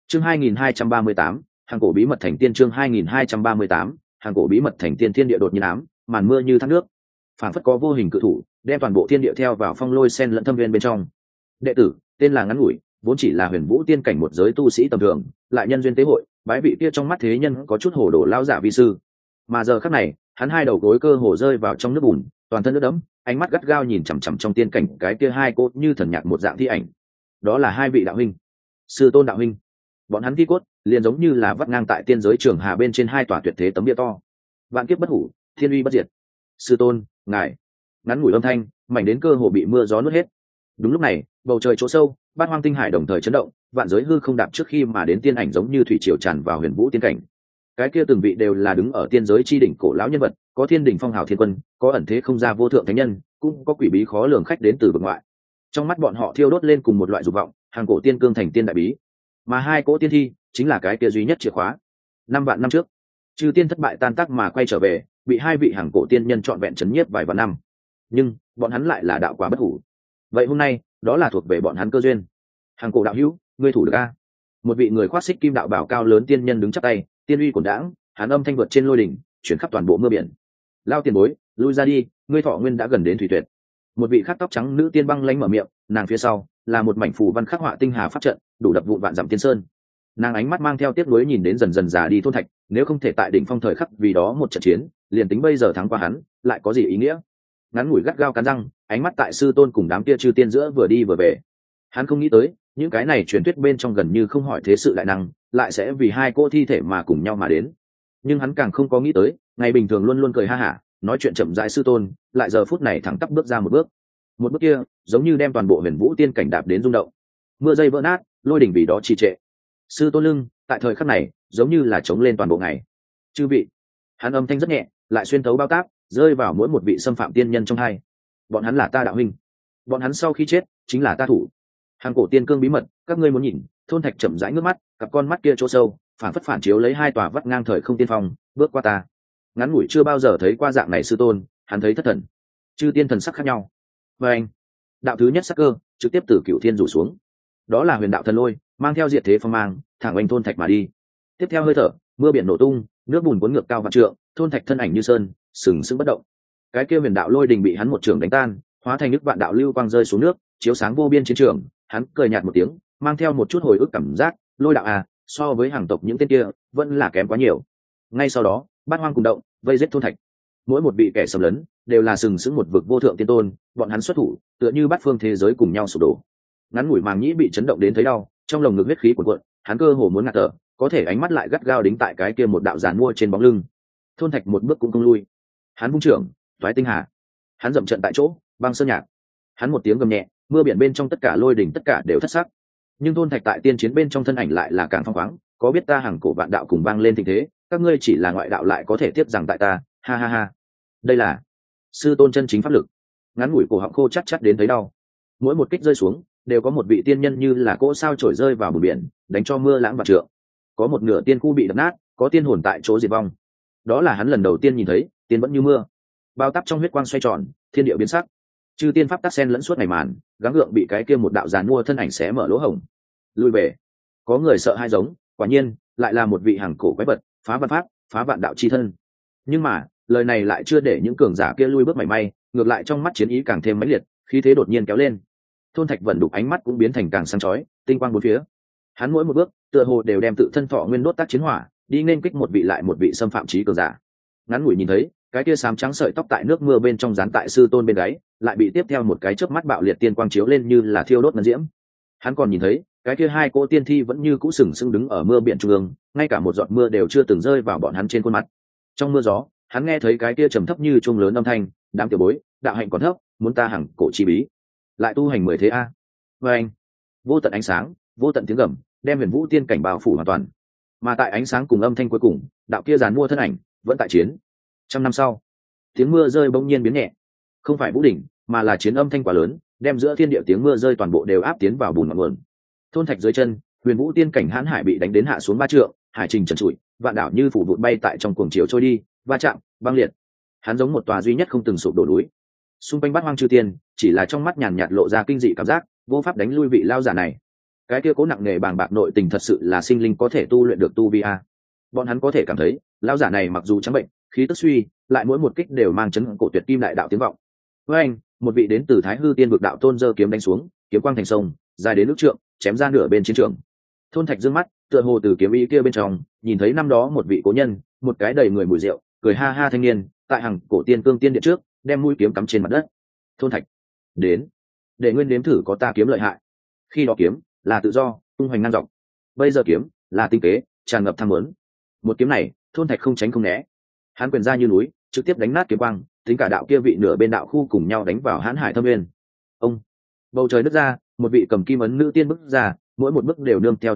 Chương 2238, hàng cổ bí mật thành tiên. Chương 2238, hàng cổ bí mật thành tiên. Thiên địa đột nhiên ám, màn mưa như thác nước, phảng phất có vô hình cự thủ đem toàn bộ thiên địa theo vào phong lôi sen lẫn thâm viên bên trong. Đệ tử tên là Ngắn Ngủi, vốn chỉ là huyền vũ tiên cảnh một giới tu sĩ tầm thường, lại nhân duyên tế hội bái vị kia trong mắt thế nhân có chút hồ đồ lao giả vi sư. Mà giờ khắc này, hắn hai đầu gối cơ hồ rơi vào trong nước bùn, toàn thân nước đẫm, ánh mắt gắt gao nhìn chằm chằm trong tiên cảnh cái kia hai cô như thần nhạc một dạng thi ảnh. Đó là hai vị đạo huynh, sư tôn đạo huynh. Bọn hắn thi cốt liền giống như là vắt ngang tại tiên giới trường hà bên trên hai tòa tuyệt thế tấm bia to. Vạn kiếp bất hủ, thiên uy bất diệt. Sư tôn, ngài. Ngắn ngủi âm thanh mảnh đến cơ hồ bị mưa gió nuốt hết. Đúng lúc này, bầu trời chỗ sâu, bát hoang tinh hải đồng thời chấn động, vạn giới hư không đạp trước khi mà đến tiên ảnh giống như thủy triều tràn vào huyền vũ tiên cảnh. Cái kia từng vị đều là đứng ở tiên giới chi đỉnh cổ lão nhân vật, có thiên đỉnh phong hào thiên quân, có ẩn thế không ra vô thượng thánh nhân, cũng có quỷ bí khó lường khách đến từ vực ngoại. Trong mắt bọn họ thiêu đốt lên cùng một loại dục vọng, hàng cổ tiên cương thành tiên đại bí. Mà hai cỗ tiên thi chính là cái kia duy nhất chìa khóa. 5 vạn năm trước, chư tiên thất bại tan tác mà quay trở về, bị hai vị hàng cổ tiên nhân trọn vẹn chấn nhiếp vài vạn năm. Nhưng bọn hắn lại là đạo quả bất hủ. Vậy hôm nay, đó là thuộc về bọn hắn cơ duyên. Hàng cổ đạo hữu, ngươi thủ được a? Một vị người khoác xích kim đạo bảo cao lớn tiên nhân đứng chắp tay, tiên uy cuồn đãng, hắn âm thanh vượt trên lôi đỉnh, chuyển khắp toàn bộ mưa biển. Lao tiền bối, lui ra đi, ngươi thọ nguyên đã gần đến thủy tuyệt. Một vị khắc tóc trắng nữ tiên băng lãnh mở miệng, nàng phía sau là một mảnh phù văn khắc họa tinh hà pháp trận, đủ đập vụn vạn dặm tiên sơn. Nàng ánh mắt mang theo tiếc nuối nhìn đến dần dần già đi thôn thạch, nếu không thể tại đỉnh phong thời khắc vì đó một trận chiến, liền tính bây giờ thắng qua hắn, lại có gì ý nghĩa? Ngắn ngủi gắt gao cắn răng, ánh mắt tại sư tôn cùng đám kia chư tiên giữa vừa đi vừa về. Hắn không nghĩ tới, những cái này truyền thuyết bên trong gần như không hỏi thế sự đại năng, lại sẽ vì hai cô thi thể mà cùng nhau mà đến. Nhưng hắn càng không có nghĩ tới, ngày bình thường luôn luôn cười ha hả, nói chuyện chậm rãi sư tôn, lại giờ phút này thẳng tắp bước ra một bước. Một bước kia, giống như đem toàn bộ huyền vũ tiên cảnh đạp đến rung động. Mưa dây vỡ nát, lôi đỉnh vì đó trì trệ. Sư tôn lưng, tại thời khắc này, giống như là chống lên toàn bộ ngày. Chư vị, hắn âm thanh rất nhẹ, lại xuyên thấu bao táp, rơi vào mỗi một vị xâm phạm tiên nhân trong hai. Bọn hắn là ta đạo huynh, bọn hắn sau khi chết chính là ta thủ. Hàng cổ tiên cương bí mật, các ngươi muốn nhìn? Thôn thạch chậm rãi ngước mắt, cặp con mắt kia chỗ sâu phản phất phản chiếu lấy hai tòa vắt ngang thời không tiên phong, bước qua ta. Ngắn ngủi chưa bao giờ thấy qua dạng này sư tôn, hắn thấy thất thần. Chư tiên thần sắc khác nhau. Và anh, đạo thứ nhất sắc cơ trực tiếp từ cửu thiên rủ xuống, đó là huyền đạo thần lôi, mang theo diệt thế phong mang, thẳng oanh thôn thạch mà đi. Tiếp theo hơi thở, mưa biển nổ tung, nước bùn cuốn ngược cao vạn trượng, thôn thạch thân ảnh như sơn, sừng sững bất động. Cái kia huyền đạo lôi đình bị hắn một trường đánh tan, hóa thành nước vạn đạo lưu quang rơi xuống nước, chiếu sáng vô biên chiến trường. Hắn cười nhạt một tiếng, mang theo một chút hồi ức cảm giác, lôi đạo à, so với hàng tộc những tên kia vẫn là kém quá nhiều. Ngay sau đó, bát hoang cùng động, vây giết thôn thạch. Mỗi một vị kẻ xâm lấn đều là sừng sững một vực vô thượng tiên tôn, bọn hắn xuất thủ tựa như bát phương thế giới cùng nhau sụp đổ. Ngắn ngủi màng nhĩ bị chấn động đến thấy đau, trong lồng ngực huyết khí cuồn cuộn, hắn cơ hồ muốn ngạt thở, có thể ánh mắt lại gắt gao đính tại cái kia một đạo giàn mua trên bóng lưng. Thôn thạch một bước cũng không lui, hắn vung trưởng toái tinh hà, hắn dậm trận tại chỗ, băng sơn nhạc. Hắn một tiếng gầm nhẹ, mưa biển bên trong tất cả lôi đỉnh tất cả đều thất sắc. Nhưng thôn thạch tại tiên chiến bên trong thân ảnh lại là càng phong khoáng, có biết ta hàng cổ vạn đạo cùng vang lên tình thế, các ngươi chỉ là ngoại đạo lại có thể tiếp rằng tại ta, ha ha ha. Đây là sư tôn chân chính pháp lực. Ngắn ngủi cổ họng khô chắc chắc đến thấy đau. Mỗi một kích rơi xuống đều có một vị tiên nhân như là cỗ sao trổi rơi vào bờ biển, đánh cho mưa lãng vạn trượng. Có một nửa tiên khu bị đập nát, có tiên hồn tại chỗ diệt vong. Đó là hắn lần đầu tiên nhìn thấy tiên vẫn như mưa, bao tắp trong huyết quang xoay tròn, thiên địa biến sắc. Chư tiên pháp tắc sen lẫn suốt ngày màn, gắng gượng bị cái kia một đạo giàn mua thân ảnh xé mở lỗ hổng. Lui về. Có người sợ hai giống, quả nhiên lại là một vị hàng cổ quái vật, phá văn pháp, phá vạn đạo chi thân. Nhưng mà lời này lại chưa để những cường giả kia lui bước mảy may, ngược lại trong mắt chiến ý càng thêm mãnh liệt, khí thế đột nhiên kéo lên. Thôn thạch vận đục ánh mắt cũng biến thành càng sáng chói, tinh quang bốn phía. Hắn mỗi một bước tựa hồ đều đem tự thân thọ nguyên đốt tác chiến hỏa, đi nên kích một vị lại một vị xâm phạm chí cường giả. Ngắn ngủi nhìn thấy cái kia xám trắng sợi tóc tại nước mưa bên trong dán tại sư tôn bên gáy, lại bị tiếp theo một cái chớp mắt bạo liệt tiên quang chiếu lên như là thiêu đốt ngân diễm. Hắn còn nhìn thấy cái kia hai cỗ tiên thi vẫn như cũ sừng sững đứng ở mưa biển trung ương, ngay cả một giọt mưa đều chưa từng rơi vào bọn hắn trên khuôn mặt. Trong mưa gió, hắn nghe thấy cái kia trầm thấp như chuông lớn âm thanh, đám tiểu bối, đạo hạnh còn thấp, muốn ta hằng cổ chi bí, lại tu hành 10 thế a. Và anh, vô tận ánh sáng, vô tận tiếng gầm, đem huyền vũ tiên cảnh bao phủ hoàn toàn. Mà tại ánh sáng cùng âm thanh cuối cùng, đạo kia giàn mua thân ảnh vẫn tại chiến. 100 năm sau, tiếng mưa rơi bỗng nhiên biến nhẹ, không phải vũ đỉnh, mà là chiến âm thanh quá lớn, đem giữa thiên địa tiếng mưa rơi toàn bộ đều áp tiến vào bùn ngọn nguồn. Thôn thạch dưới chân, huyền vũ tiên cảnh hãn hải bị đánh đến hạ xuống 3 trượng, hải trình trần trụi, vạn đảo như phủ vụt bay tại trong cuồng chiều trôi đi, va chạm, băng liệt. Hắn giống một tòa duy nhất không từng sụp đổ núi. Xung quanh bát hoang chư tiên, chỉ là trong mắt nhàn nhạt lộ ra kinh dị cảm giác, vô pháp đánh lui vị lao giả này. cái kia cố nặng nề bàng bạc nội tình thật sự là sinh linh có thể tu luyện được tu vi a. Bọn hắn có thể cảm thấy lão giả này mặc dù trắng bệnh, khí tức suy, lại mỗi một kích đều mang chấn cổ tuyệt kim đại đạo tiếng vọng. Với anh, một vị đến từ Thái Hư Tiên vực đạo tôn giơ kiếm đánh xuống, kiếm quang thành sông, dài đến nước trượng, chém ra nửa bên chiến trường. Thôn Thạch dương mắt, tựa hồ từ kiếm ý kia bên trong, nhìn thấy năm đó một vị cố nhân, một cái đầy người mùi rượu, cười ha ha thanh niên, tại hàng cổ tiên cương tiên điện trước, đem mũi kiếm cắm trên mặt đất. Thôn Thạch, đến, để nguyên nếm thử có ta kiếm lợi hại. Khi đó kiếm là tự do, tung hoành ngang dọc. Bây giờ kiếm là tinh kế, tràn ngập tham muốn. Một kiếm này, Thôn Thạch không tránh không né. Hắn quyền ra như núi, trực tiếp đánh nát kiếm quang, tính cả đạo kia vị nửa bên đạo khu cùng nhau đánh vào Hán Hải Thâm Nguyên. Ông, bầu trời nứt ra, một vị cầm kim ấn nữ tiên bước ra, mỗi một bước đều nương theo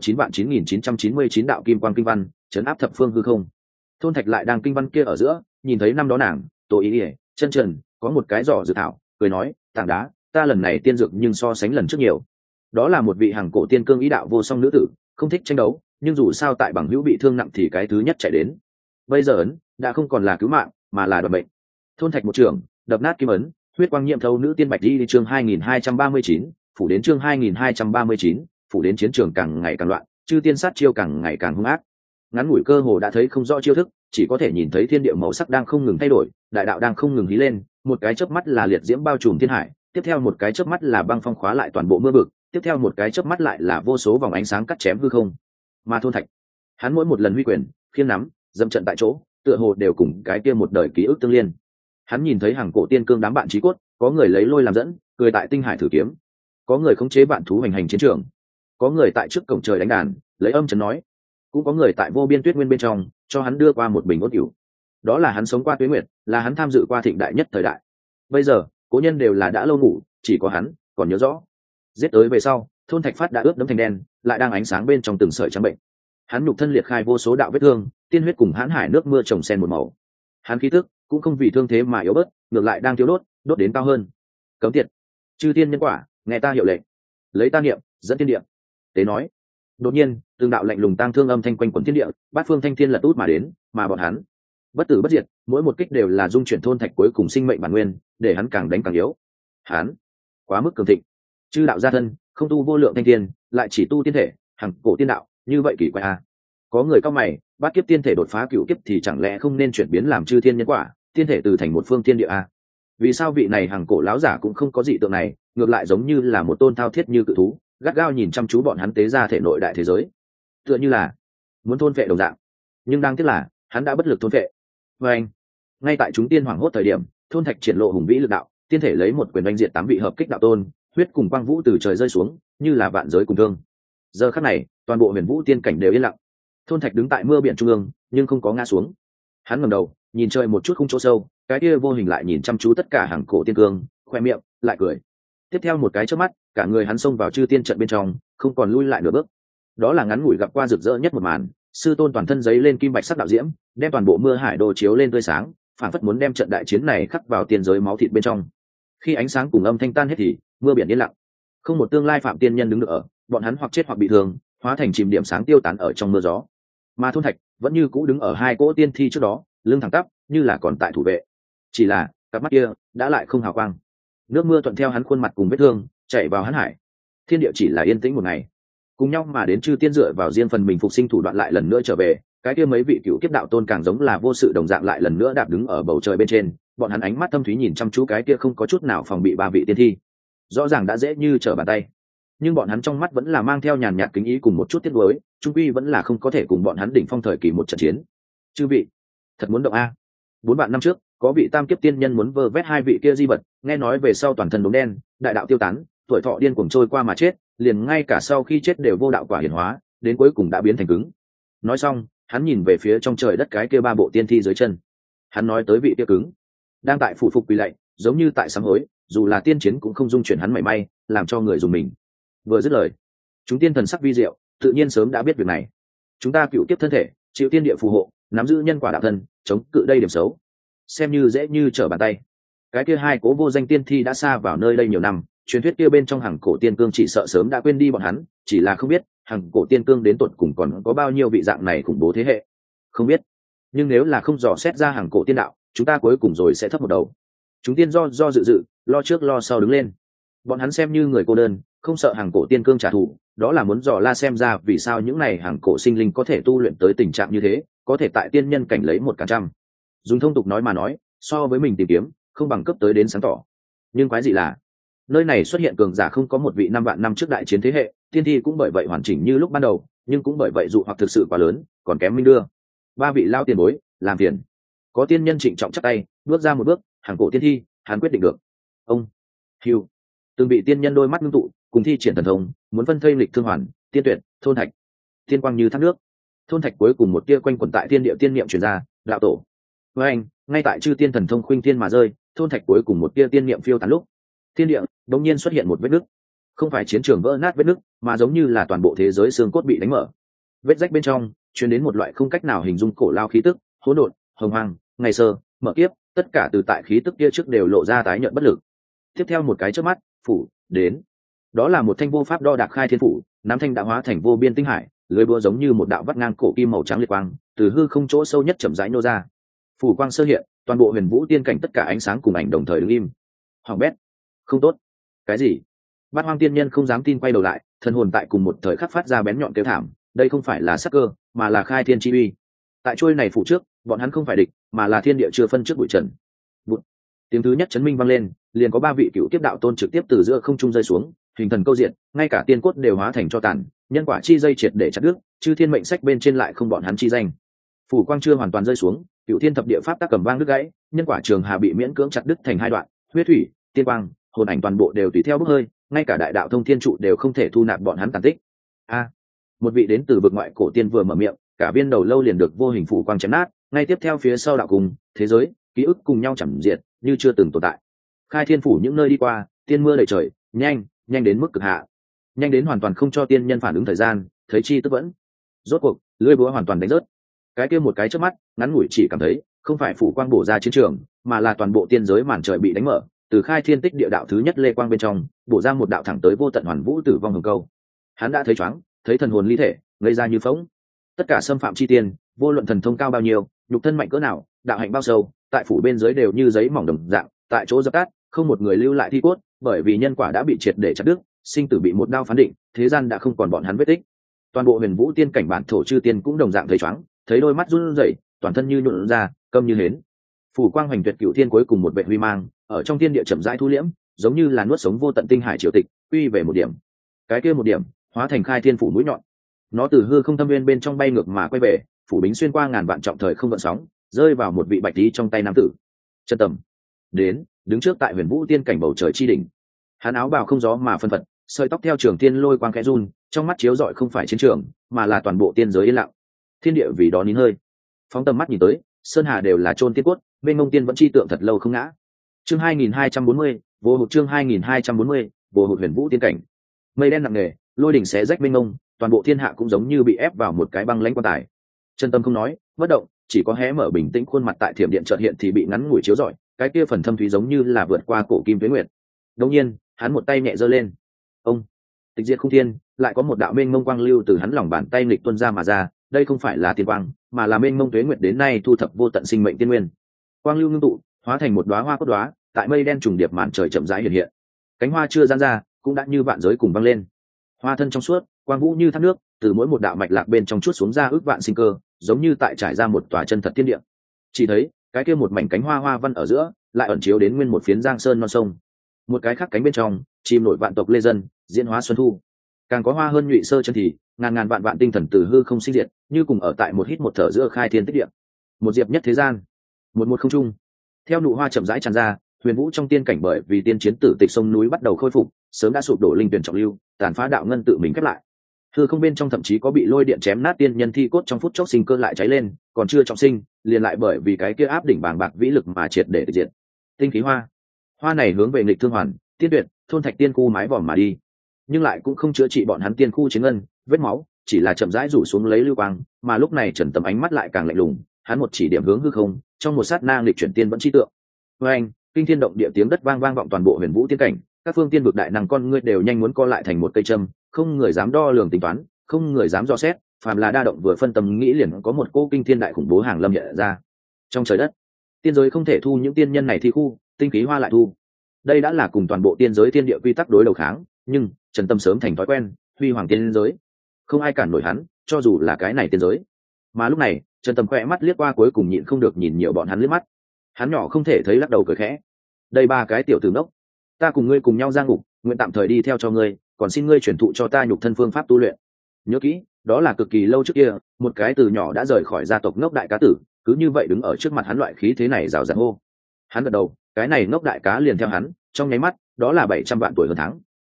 99999 đạo kim quang kinh văn, chấn áp thập phương hư không. Thôn Thạch lại đang kinh văn kia ở giữa, nhìn thấy năm đó nàng, Tô Ý Ỉa, chân trần, có một cái giỏ dự thảo, cười nói, tảng đá, ta lần này tiên dược nhưng so sánh lần trước nhiều. Đó là một vị hàng cổ tiên cương ý đạo vô song nữ tử, không thích tranh đấu, nhưng dù sao tại bằng hữu bị thương nặng thì cái thứ nhất chạy đến. Bây giờ ấn đã không còn là cứu mạng, mà là đoạt bệnh. Thôn Thạch một trường, đập nát kim ấn, huyết quang nhiễm thấu nữ tiên bạch đi chương 2239, phủ đến chương 2239, phủ đến chiến trường càng ngày càng loạn, chư tiên sát chiêu càng ngày càng hung ác. Ngắn ngủi cơ hồ đã thấy không rõ chiêu thức, chỉ có thể nhìn thấy thiên địa màu sắc đang không ngừng thay đổi, đại đạo đang không ngừng hí lên, một cái chớp mắt là liệt diễm bao trùm thiên hải, tiếp theo một cái chớp mắt là băng phong khóa lại toàn bộ mưa vực, tiếp theo một cái chớp mắt lại là vô số vòng ánh sáng cắt chém hư không. Mà Thôn Thạch, hắn mỗi một lần huy quyền, khiêng nắm, dâm trận tại chỗ, tựa hồ đều cùng cái kia một đời ký ức tương liên. Hắn nhìn thấy hàng cổ tiên cương đám bạn chí cốt, có người lấy lôi làm dẫn, cười tại tinh hải thử kiếm, có người khống chế bạn thú hành hành chiến trường, có người tại trước cổng trời đánh đàn, lấy âm trấn nói, cũng có người tại vô biên tuyết nguyên bên trong, cho hắn đưa qua một bình ốt ỉu. Đó là hắn sống qua tuế nguyệt, là hắn tham dự qua thịnh đại nhất thời đại. Bây giờ, cố nhân đều là đã lâu ngủ, chỉ có hắn còn nhớ rõ. Giết tới về sau, Thôn Thạch phát đã ướt đẫm thành đen, lại đang ánh sáng bên trong từng sợi trắng bệnh. Hắn nhục thân liệt khai vô số đạo vết thương, tiên huyết cùng hãn hải nước mưa trồng xen một màu. Hắn khí tức cũng không vì thương thế mà yếu bớt, ngược lại đang thiếu đốt, đốt đến cao hơn. Cấm tiệt, chư tiên nhân quả, nghe ta hiệu lệnh, lấy ta niệm, dẫn thiên địa. Tế nói. Đột nhiên, từng đạo lạnh lùng tang thương âm thanh quanh quẩn thiên địa, bát phương thanh thiên lật út mà đến, mà bọn hắn bất tử bất diệt, mỗi một kích đều là dung chuyển Thôn Thạch cuối cùng sinh mệnh bản nguyên, để hắn càng đánh càng yếu. Hắn quá mức cường thịnh, chư đạo gia thân, không tu vô lượng thanh thiên, lại chỉ tu tiên thể, hằng cổ tiên đạo, như vậy kỳ quái a. Có người cao mày, bát kiếp tiên thể đột phá cựu kiếp thì chẳng lẽ không nên chuyển biến làm chư thiên nhân quả, tiên thể từ thành một phương tiên địa a? Vì sao vị này hằng cổ láo giả cũng không có dị tượng này, ngược lại giống như là một tôn thao thiết như cự thú, gắt gao nhìn chăm chú bọn hắn tế ra thể nội đại thế giới, tựa như là muốn thôn vệ đồng dạng. Nhưng đáng tiếc là hắn đã bất lực thôn vệ. Và anh, ngay tại chúng tiên hoảng hốt thời điểm, Thôn Thạch triển lộ hùng vĩ lực đạo, tiên thể lấy một quyền đánh diệt 8 vị hợp kích đạo tôn, huyết cùng quang vũ từ trời rơi xuống, như là vạn giới cùng thương. Giờ khắc này, toàn bộ huyền vũ tiên cảnh đều yên lặng. Thôn Thạch đứng tại mưa biển trung ương, nhưng không có ngã xuống. Hắn ngẩng đầu, nhìn trời một chút không chỗ sâu, cái kia vô hình lại nhìn chăm chú tất cả hàng cổ tiên cương, khoe miệng lại cười. Tiếp theo một cái chớp mắt, cả người hắn xông vào chư tiên trận bên trong, không còn lui lại nửa bước. Đó là ngắn ngủi gặp qua rực rỡ nhất một màn, sư tôn toàn thân giấy lên kim bạch sắc đạo diễm, đem toàn bộ mưa hải đồ chiếu lên tươi sáng, phản phất muốn đem trận đại chiến này khắc vào tiên giới máu thịt bên trong. Khi ánh sáng cùng âm thanh tan hết thì mưa biển yên lặng, không một tương lai phạm tiên nhân đứng được ở, bọn hắn hoặc chết hoặc bị thương, hóa thành chìm điểm sáng tiêu tán ở trong mưa gió. Mà Thôn Thạch vẫn như cũ đứng ở hai cỗ tiên thi trước đó, lưng thẳng tắp, như là còn tại thủ vệ. Chỉ là cặp mắt kia đã lại không hào quang. Nước mưa thuận theo hắn khuôn mặt cùng vết thương chảy vào hắn hải. Thiên địa chỉ là yên tĩnh một ngày. Cùng nhau mà đến chư tiên dựa vào riêng phần mình phục sinh thủ đoạn lại lần nữa trở về, cái kia mấy vị cựu kiếp đạo tôn càng giống là vô sự đồng dạng lại lần nữa đạp đứng ở bầu trời bên trên, bọn hắn ánh mắt thâm thúy nhìn chăm chú cái kia không có chút nào phòng bị ba vị tiên thi. Rõ ràng đã dễ như trở bàn tay, nhưng bọn hắn trong mắt vẫn là mang theo nhàn nhạt kính ý cùng một chút tiếc nuối, trung quy vẫn là không có thể cùng bọn hắn đỉnh phong thời kỳ một trận chiến. Chư vị, thật muốn động a. 4 vạn năm trước, có vị tam kiếp tiên nhân muốn vơ vét hai vị kia di vật, nghe nói về sau toàn thân đốm đen, đại đạo tiêu tán, tuổi thọ điên cuồng trôi qua mà chết, liền ngay cả sau khi chết đều vô đạo quả hiển hóa, đến cuối cùng đã biến thành cứng. Nói xong, hắn nhìn về phía trong trời đất cái kia ba bộ tiên thi dưới chân. Hắn nói tới vị kia cứng, đang tại phủ phục quỳ lạy, giống như tại sám hối, dù là tiên chiến cũng không dung chuyển hắn mảy may, làm cho người dùng mình. Vừa dứt lời, chúng tiên thần sắc vi diệu, tự nhiên sớm đã biết việc này. Chúng ta cựu kiếp thân thể, chịu tiên địa phù hộ, nắm giữ nhân quả đạo thân, chống cự đây điểm xấu, xem như dễ như trở bàn tay. Cái kia hai cố vô danh tiên thi đã xa vào nơi đây nhiều năm, truyền thuyết kia bên trong hàng cổ tiên cương chỉ sợ sớm đã quên đi bọn hắn, chỉ là không biết hàng cổ tiên cương đến tột cùng còn có bao nhiêu vị dạng này khủng bố thế hệ, không biết. Nhưng nếu là không dò xét ra hàng cổ tiên đạo, chúng ta cuối cùng rồi sẽ thấp một đầu. Chúng tiên do dự dự, lo trước lo sau đứng lên. bọn hắn xem như người cô đơn, không sợ hàng cổ tiên cương trả thù, đó là muốn dò la xem ra vì sao những này hàng cổ sinh linh có thể tu luyện tới tình trạng như thế, có thể tại tiên nhân cảnh lấy 1%. Dùng thông tục nói mà nói, so với mình tìm kiếm không bằng cấp tới đến sáng tỏ. Nhưng quái gì là nơi này xuất hiện cường giả không có một vị 5 vạn năm trước đại chiến thế hệ, tiên thi cũng bởi vậy hoàn chỉnh như lúc ban đầu, nhưng cũng bởi vậy dụ hoặc thực sự quá lớn, còn kém minh đưa. 3 vị lao tiền bối làm phiền. Có tiên nhân trịnh trọng chắc tay bước ra một bước, hàng cổ tiên thi hắn quyết định được. Ông hiu từng bị tiên nhân đôi mắt ngưng tụ cùng thi triển thần thông, muốn phân thây lịch thương hoàn, tiên tuyệt, thôn thạch, tiên quang như thác nước. Thôn thạch cuối cùng một tia quanh quẩn tại thiên địa tiên niệm truyền ra, đạo tổ. Với anh, ngay tại chư tiên thần thông khuynh thiên mà rơi, thôn thạch cuối cùng một tia tiên niệm phiêu tán lúc, thiên địa đống nhiên xuất hiện một vết nứt. Không phải chiến trường vỡ nát vết nứt, mà giống như là toàn bộ thế giới xương cốt bị đánh mở. Vết rách bên trong truyền đến một loại không cách nào hình dung cổ lao khí tức, hỗn độn, hồng hoang, ngày sơ, mở kiếp, tất cả từ tại khí tức kia trước đều lộ ra tái nhợt bất lực. Tiếp theo một cái chớp mắt, phủ đến. Đó là một thanh vô pháp đo đạc khai thiên phủ, nắm thanh đã hóa thành vô biên tinh hải, lưới búa giống như một đạo vắt ngang cổ kim màu trắng liệt quang, từ hư không chỗ sâu nhất chậm rãi nô ra. Phủ quang sơ hiện, toàn bộ huyền vũ tiên cảnh tất cả ánh sáng cùng ảnh đồng thời đứng im. Hoàng bét, không tốt. Cái gì? Bát Hoang tiên nhân không dám tin quay đầu lại, thần hồn tại cùng một thời khắc phát ra bén nhọn kêu thảm, đây không phải là sắc cơ, mà là khai thiên chi uy. Tại chuôi này phủ trước, bọn hắn không phải địch, mà là thiên địa chưa phân trước bụi trần. Bụt. Tiếng thứ nhất chấn minh vang lên, liền có 3 vị cựu kiếp đạo tôn trực tiếp từ giữa không trung rơi xuống, hình thần câu diện, ngay cả tiên cốt đều hóa thành cho tàn, nhân quả chi dây triệt để chặt đứt, chư thiên mệnh sách bên trên lại không bọn hắn chi danh. Phủ quang chưa hoàn toàn rơi xuống, cựu thiên thập địa pháp tác cầm vang đứt gãy, nhân quả trường hà bị miễn cưỡng chặt đứt thành 2 đoạn, huyết thủy, tiên quang, hồn ảnh toàn bộ đều tùy theo bốc hơi, ngay cả đại đạo thông thiên trụ đều không thể thu nạp bọn hắn tàn tích. Một vị đến từ vực ngoại cổ tiên vừa mở miệng, cả viên đầu lâu liền được vô hình phủ quang chém nát, ngay tiếp theo phía sau đạo cùng thế giới ký ức cùng nhau chẳng diệt, như chưa từng tồn tại. Khai thiên phủ những nơi đi qua, tiên mưa đầy trời, nhanh đến mức cực hạ, nhanh đến hoàn toàn không cho tiên nhân phản ứng thời gian, thấy chi tức vẫn. Rốt cuộc lưỡi búa hoàn toàn đánh rớt. Cái kia một cái chớp mắt ngắn ngủi chỉ cảm thấy không phải phủ quang bổ ra chiến trường, mà là toàn bộ tiên giới màn trời bị đánh mở, từ khai thiên tích địa đạo thứ nhất lê quang bên trong bổ ra một đạo thẳng tới vô tận hoàn vũ tử vong hồng câu. Hắn đã thấy choáng, thấy thần hồn ly thể ngây ra như phỗng. Tất cả xâm phạm chi tiên, vô luận thần thông cao bao nhiêu, nhục thân mạnh cỡ nào, đạo hạnh bao sâu, tại phủ bên dưới đều như giấy mỏng đồng dạng, tại chỗ dập tắt, không một người lưu lại thi cốt, bởi vì nhân quả đã bị triệt để chặt đứt, sinh tử bị một đao phán định, thế gian đã không còn bọn hắn vết tích. Toàn bộ huyền vũ tiên cảnh bản thổ chư tiên cũng đồng dạng thấy choáng, thấy đôi mắt run rẩy, toàn thân như nhuộn ra, câm như hến. Phủ quang hoành tuyệt cựu thiên cuối cùng một vệ huy mang, ở trong thiên địa chậm rãi thu liễm, giống như là nuốt sống vô tận tinh hải triều tịch, quy về một điểm. Cái kia một điểm, hóa thành khai thiên phủ mũi nhọn. Nó từ hư không thâm viên bên trong bay ngược mà quay về, phủ bính xuyên qua ngàn vạn trọng thời không gợn sóng, rơi vào một vị bạch tí trong tay nam tử. Chân tầm đến, đứng trước tại huyền vũ tiên cảnh bầu trời chi đỉnh. Hắn áo bào không gió mà phân phật, sợi tóc theo trường tiên lôi quang khẽ run, trong mắt chiếu rọi không phải chiến trường, mà là toàn bộ tiên giới yên lặng. Thiên địa vì đó nín hơi. Phóng tầm mắt nhìn tới, sơn hà đều là chôn tiên cốt, bên ngông tiên vẫn chi tượng thật lâu không ngã. Chương 2240, vô hụt chương 2240, vô hụt huyền vũ tiên cảnh. Mây đen nặng nề, lôi đỉnh xé rách bên ngông, toàn bộ thiên hạ cũng giống như bị ép vào một cái băng lãnh quan tài. Chân tâm không nói, bất động, chỉ có hé mở bình tĩnh khuôn mặt tại thiểm điện chợt hiện thì bị ngắn ngủi chiếu rọi, cái kia phần thâm thúy giống như là vượt qua cổ kim tuế nguyệt. Đột nhiên, hắn một tay nhẹ giơ lên. Ông, tịch diệt không thiên, lại có một đạo mênh mông quang lưu từ hắn lòng bàn tay nghịch tuôn ra mà ra, đây không phải là tiên quang, mà là mênh mông tuế nguyệt đến nay thu thập vô tận sinh mệnh tiên nguyên. Quang lưu ngưng tụ, hóa thành một đóa hoa cốt đóa, tại mây đen trùng điệp màn trời chậm rãi hiện hiện. Cánh hoa chưa giãn ra, cũng đã như vạn giới cùng vang lên. Hoa thân trong suốt, quang vũ như thác nước, từ mỗi một đạo mạch lạc bên trong chuốt xuống ra ước vạn sinh cơ, giống như tại trải ra một tòa chân thật thiên địa. Chỉ thấy, cái kia một mảnh cánh hoa hoa văn ở giữa, lại ẩn chiếu đến nguyên một phiến giang sơn non sông. Một cái khác cánh bên trong, chim nổi vạn tộc lê dân, diễn hóa xuân thu. Càng có hoa hơn nhụy sơ chân thì, ngàn ngàn vạn vạn tinh thần từ hư không sinh diệt, như cùng ở tại một hít một thở giữa khai thiên tích địa. Một diệp nhất thế gian, một không trung. Theo nụ hoa chậm rãi tràn ra, huyền vũ trong tiên cảnh bởi vì tiên chiến tử tịch sông núi bắt đầu khôi phục, sớm đã sụp đổ linh tuyển trọng lưu, tàn phá đạo ngân tự mình khép lại. Hư không bên trong thậm chí có bị lôi điện chém nát tiên nhân thi cốt trong phút chốc sinh cơ lại cháy lên, còn chưa trọng sinh, liền lại bởi vì cái kia áp đỉnh bàng bạc vĩ lực mà triệt để tịch diệt. Tinh khí hoa, hoa này hướng về nghịch thương hoàn, tiên tuyệt, thôn thạch tiên khu mái vòm mà đi, nhưng lại cũng không chữa trị bọn hắn tiên khu chiến ngân, vết máu, chỉ là chậm rãi rủ xuống lấy lưu quang, mà lúc này Trần Tầm ánh mắt lại càng lạnh lùng, hắn một chỉ điểm hướng hư không, trong một sát na nghịch chuyển tiên vẫn chi tượng. Với anh, kinh thiên động địa tiếng đất vang vang vọng toàn bộ huyền vũ tiên cảnh, các phương tiên vực đại năng con ngươi đều nhanh muốn co lại thành một cây châm, không người dám đo lường tính toán, không người dám dò xét, phàm là đa động vừa phân tâm nghĩ liền có một cô kinh thiên đại khủng bố hàng lâm hiện ra. Trong trời đất, tiên giới không thể thu những tiên nhân này thi khu, tinh khí hoa lại thu. đây đã là cùng toàn bộ tiên giới thiên địa quy tắc đối đầu kháng, nhưng Trần Tâm sớm thành thói quen, huy hoàng tiên giới, không ai cản nổi hắn, cho dù là cái này tiên giới. Mà lúc này, Trần Tâm khẽ mắt liếc qua, cuối cùng nhịn không được nhìn nhiều bọn hắn liếc mắt. Hắn nhỏ không thể thấy, lắc đầu cười khẽ. Đây ba cái tiểu tử ngốc, ta cùng ngươi cùng nhau ra ngục, nguyện tạm thời đi theo cho ngươi, còn xin ngươi truyền thụ cho ta nhục thân phương pháp tu luyện. Nhớ kỹ, đó là cực kỳ lâu trước kia, một cái từ nhỏ đã rời khỏi gia tộc ngốc đại cá tử, cứ như vậy đứng ở trước mặt hắn, loại khí thế này rào rạt hô. Hắn gật đầu, cái này ngốc đại cá liền theo hắn, trong nháy mắt, đó là 700 vạn tuổi hơn tháng.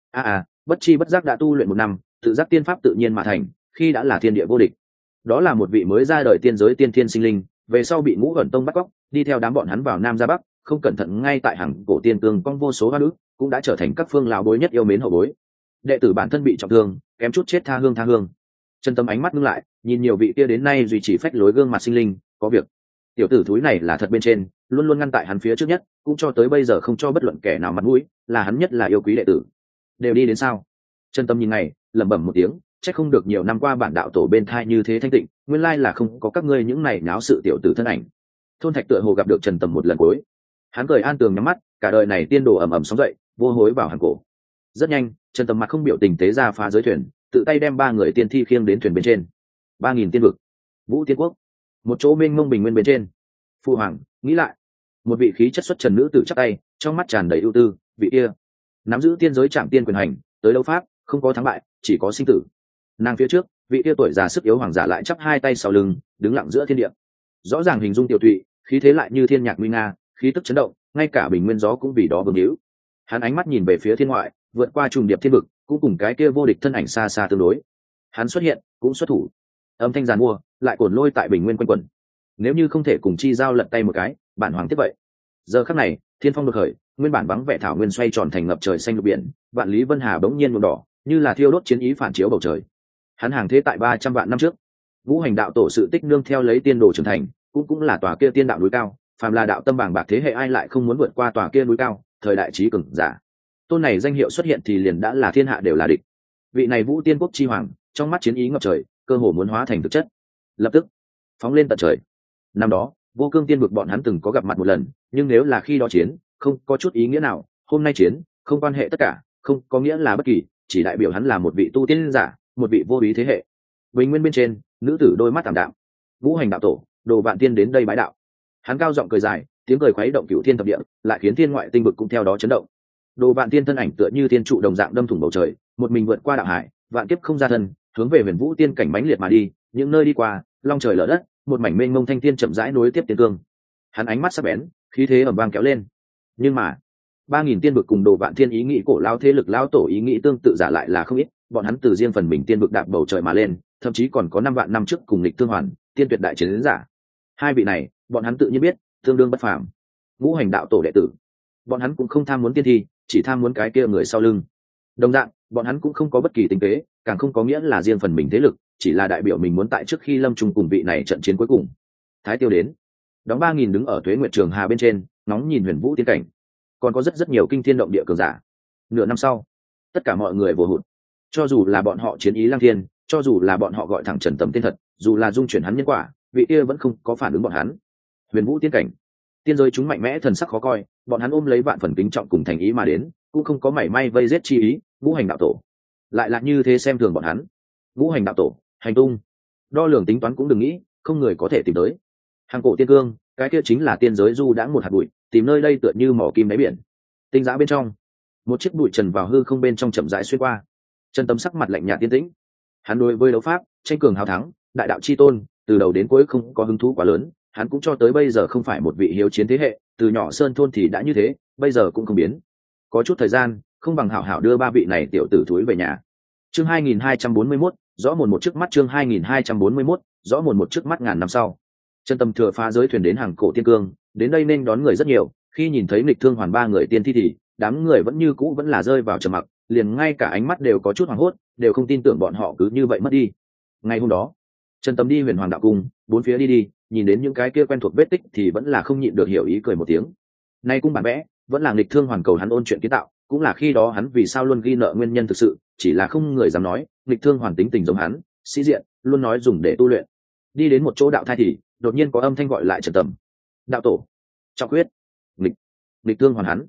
Bất chi bất giác đã tu luyện 1 năm, tự giác tiên pháp tự nhiên mà thành, khi đã là thiên địa vô địch. Đó là một vị mới ra đời tiên giới tiên thiên sinh linh, về sau bị Ngũ Ẩn Tông bắt cóc, đi theo đám bọn hắn vào Nam ra Bắc, không cẩn thận ngay tại hàng cổ tiên cương cong vô số hoa nữ, cũng đã trở thành các phương lão bối nhất yêu mến hậu bối. Đệ tử bản thân bị trọng thương, kém chút chết tha hương. Chân tâm ánh mắt ngưng lại, nhìn nhiều vị kia đến nay duy trì phách lối gương mặt sinh linh, có việc. Tiểu tử thúi này là thật bên trên, luôn luôn ngăn tại hắn phía trước nhất, cũng cho tới bây giờ không cho bất luận kẻ nào mặt mũi, là hắn nhất là yêu quý đệ tử. Đều đi đến sao? Chân tâm nhìn ngày, lẩm bẩm một tiếng, chắc không được nhiều năm qua bản đạo tổ bên thai như thế thanh tịnh, nguyên lai là không có các ngươi những này náo sự tiểu tử thân ảnh. Thôn Thạch tựa hồ gặp được Trần Tầm một lần cuối, hắn cười an tường nhắm mắt, cả đời này tiên đồ ầm ầm sóng dậy, vô hối vào hàng cổ. Rất nhanh, Trần Tầm mặt không biểu tình tế ra phá giới thuyền, tự tay đem 3 người tiên thi khiêng đến thuyền bên trên. 3000 tiên vực, Vũ Tiên Quốc, một chỗ mênh mông bình nguyên bên trên. Phu hoàng, nghĩ lại. Một vị khí chất xuất trần nữ tử chắp tay, trong mắt tràn đầy ưu tư, vị kia nắm giữ tiên giới trạm tiên quyền hành, tới đấu pháp, không có thắng bại, chỉ có sinh tử. Nàng phía trước, vị kia tuổi già sức yếu hoàng giả lại chắp 2 tay sau lưng, đứng lặng giữa thiên địa. Rõ ràng hình dung tiểu tụy, khí thế lại như thiên nhạc nguy nga, khí tức chấn động, ngay cả bình nguyên gió cũng vì đó bừng hữu. Hắn ánh mắt nhìn về phía thiên ngoại, vượt qua trùng điệp thiên vực, cũng cùng cái kia vô địch thân ảnh xa xa tương đối. Hắn xuất hiện, cũng xuất thủ. Âm thanh giàn mua, lại cồn lôi tại bình nguyên quanh quẩn. Nếu như không thể cùng chi giao lật tay một cái, bản hoàng tiếp vậy. Giờ khắc này, thiên phong đột khởi, nguyên bản vắng vẻ thảo nguyên xoay tròn thành ngập trời xanh lục biển, vạn lý vân hà bỗng nhiên nhuộm đỏ, như là thiêu đốt chiến ý phản chiếu bầu trời. Hắn hàng thế tại 300 vạn năm trước, Ngũ Hành đạo tổ sự tích nương theo lấy tiên đồ trưởng thành, cũng là tòa kia tiên đạo núi cao, phàm là đạo tâm bảng bạc thế hệ ai lại không muốn vượt qua tòa kia núi cao, thời đại chí cường giả. Tôn này danh hiệu xuất hiện thì liền đã là thiên hạ đều là địch. Vị này Vũ Tiên Quốc chi hoàng, trong mắt chiến ý ngập trời, cơ hồ muốn hóa thành thực chất. Lập tức, phóng lên tận trời. Năm đó, Vô Cương Tiên vực bọn hắn từng có gặp mặt một lần, nhưng nếu là khi đó chiến, không có chút ý nghĩa nào, hôm nay chiến, không quan hệ tất cả, không có nghĩa là bất kỳ, chỉ đại biểu hắn là một vị tu tiên giả, một vị vô ý thế hệ. Bình nguyên bên trên, nữ tử đôi mắt tạm đạm. Ngũ Hành đạo tổ, Đồ Vạn Tiên đến đây bái đạo. Hắn cao giọng cười dài, tiếng cười khuấy động cửu thiên thập địa, lại khiến thiên ngoại tinh vực cũng theo đó chấn động. Đồ Vạn Tiên thân ảnh tựa như thiên trụ đồng dạng đâm thủng bầu trời, một mình vượt qua đạo hải, vạn kiếp không ra thân, hướng về Huyền Vũ Tiên cảnh mãnh liệt mà đi, những nơi đi qua, long trời lở đất, một mảnh mênh mông thanh thiên chậm rãi nối tiếp tiên cương. Hắn ánh mắt sắc bén, khí thế ầm vang kéo lên. Nhưng mà, 3000 tiên vực cùng Đồ Vạn Tiên ý nghĩ cổ lao thế lực lao tổ ý nghĩ tương tự giả lại là không ít, bọn hắn từ riêng phần mình tiên vực đạp bầu trời mà lên, thậm chí còn có 5 vạn năm trước cùng lịch tương hoàn, tiên tuyệt đại chiến giả. Hai vị này, bọn hắn tự nhiên biết, tương đương bất phàm. Ngũ Hành đạo tổ đệ tử, bọn hắn cũng không tham muốn tiên thi, chỉ tham muốn cái kia người sau lưng. Đồng dạng, bọn hắn cũng không có bất kỳ tính kế, càng không có nghĩa là riêng phần mình thế lực, chỉ là đại biểu mình muốn tại trước khi lâm trung cùng vị này trận chiến cuối cùng. Thái Tiêu đến, đóng 3000 đứng ở Tuế Nguyệt Trường Hà bên trên, ngóng nhìn Huyền Vũ tiên cảnh. Còn có rất nhiều kinh thiên động địa cường giả. Nửa năm sau, tất cả mọi người vô hụt. Cho dù là bọn họ chiến ý lang thiên, cho dù là bọn họ gọi thẳng Trần Tầm tên thật, dù là dung chuyển hắn nhân quả, vị kia vẫn không có phản ứng bọn hắn. Huyền Vũ tiên cảnh, tiên giới chúng mạnh mẽ thần sắc khó coi, bọn hắn ôm lấy vạn phần kính trọng cùng thành ý mà đến, cũng không có mảy may vây giết chi ý. Ngũ Hành đạo tổ lại là như thế xem thường bọn hắn. Ngũ Hành đạo tổ hành tung, đo lường tính toán cũng đừng nghĩ, không người có thể tìm tới. Hàng cổ tiên cương, cái kia chính là tiên giới du đãng một hạt bụi, tìm nơi đây tựa như mỏ kim đáy biển. Tinh giã bên trong, một chiếc bụi trần vào hư không bên trong chậm rãi xuyên qua. Chân Tâm sắc mặt lạnh nhạt tiên tĩnh. Hắn đối với đấu pháp, tranh cường hào thắng, đại đạo chi tôn, từ đầu đến cuối không có hứng thú quá lớn. Hắn cũng cho tới bây giờ không phải một vị hiếu chiến thế hệ, từ nhỏ sơn thôn thì đã như thế, bây giờ cũng không biến. Có chút thời gian, không bằng hảo hảo đưa 3 vị này tiểu tử thúi về nhà. Chương 2241, rõ mồn một trước mắt. Chương 2241, rõ mồn một trước mắt. Ngàn năm sau, Chân Tâm thừa phá giới thuyền đến hàng cổ tiên cương, đến đây nên đón người rất nhiều. Khi nhìn thấy nghịch thương hoàn 3 người tiên thi thì đám người vẫn như cũ vẫn là rơi vào trầm mặc, liền ngay cả ánh mắt đều có chút hoảng hốt, đều không tin tưởng bọn họ cứ như vậy mất đi. Ngày hôm đó, Chân Tâm đi Huyền Hoàng đạo cung, bốn phía đi, nhìn đến những cái kia quen thuộc vết tích thì vẫn là không nhịn được hiểu ý cười một tiếng. Nay cung bản vẽ, vẫn là nghịch thương hoàn cầu hắn ôn chuyện kiến tạo, cũng là khi đó hắn vì sao luôn ghi nợ nguyên nhân thực sự, chỉ là không người dám nói, nghịch thương hoàn tính tình giống hắn, sĩ diện, luôn nói dùng để tu luyện. Đi đến một chỗ đạo thai thì đột nhiên có âm thanh gọi lại Trần Tầm. Đạo tổ, trọng quyết, nghịch thương hoàn hắn.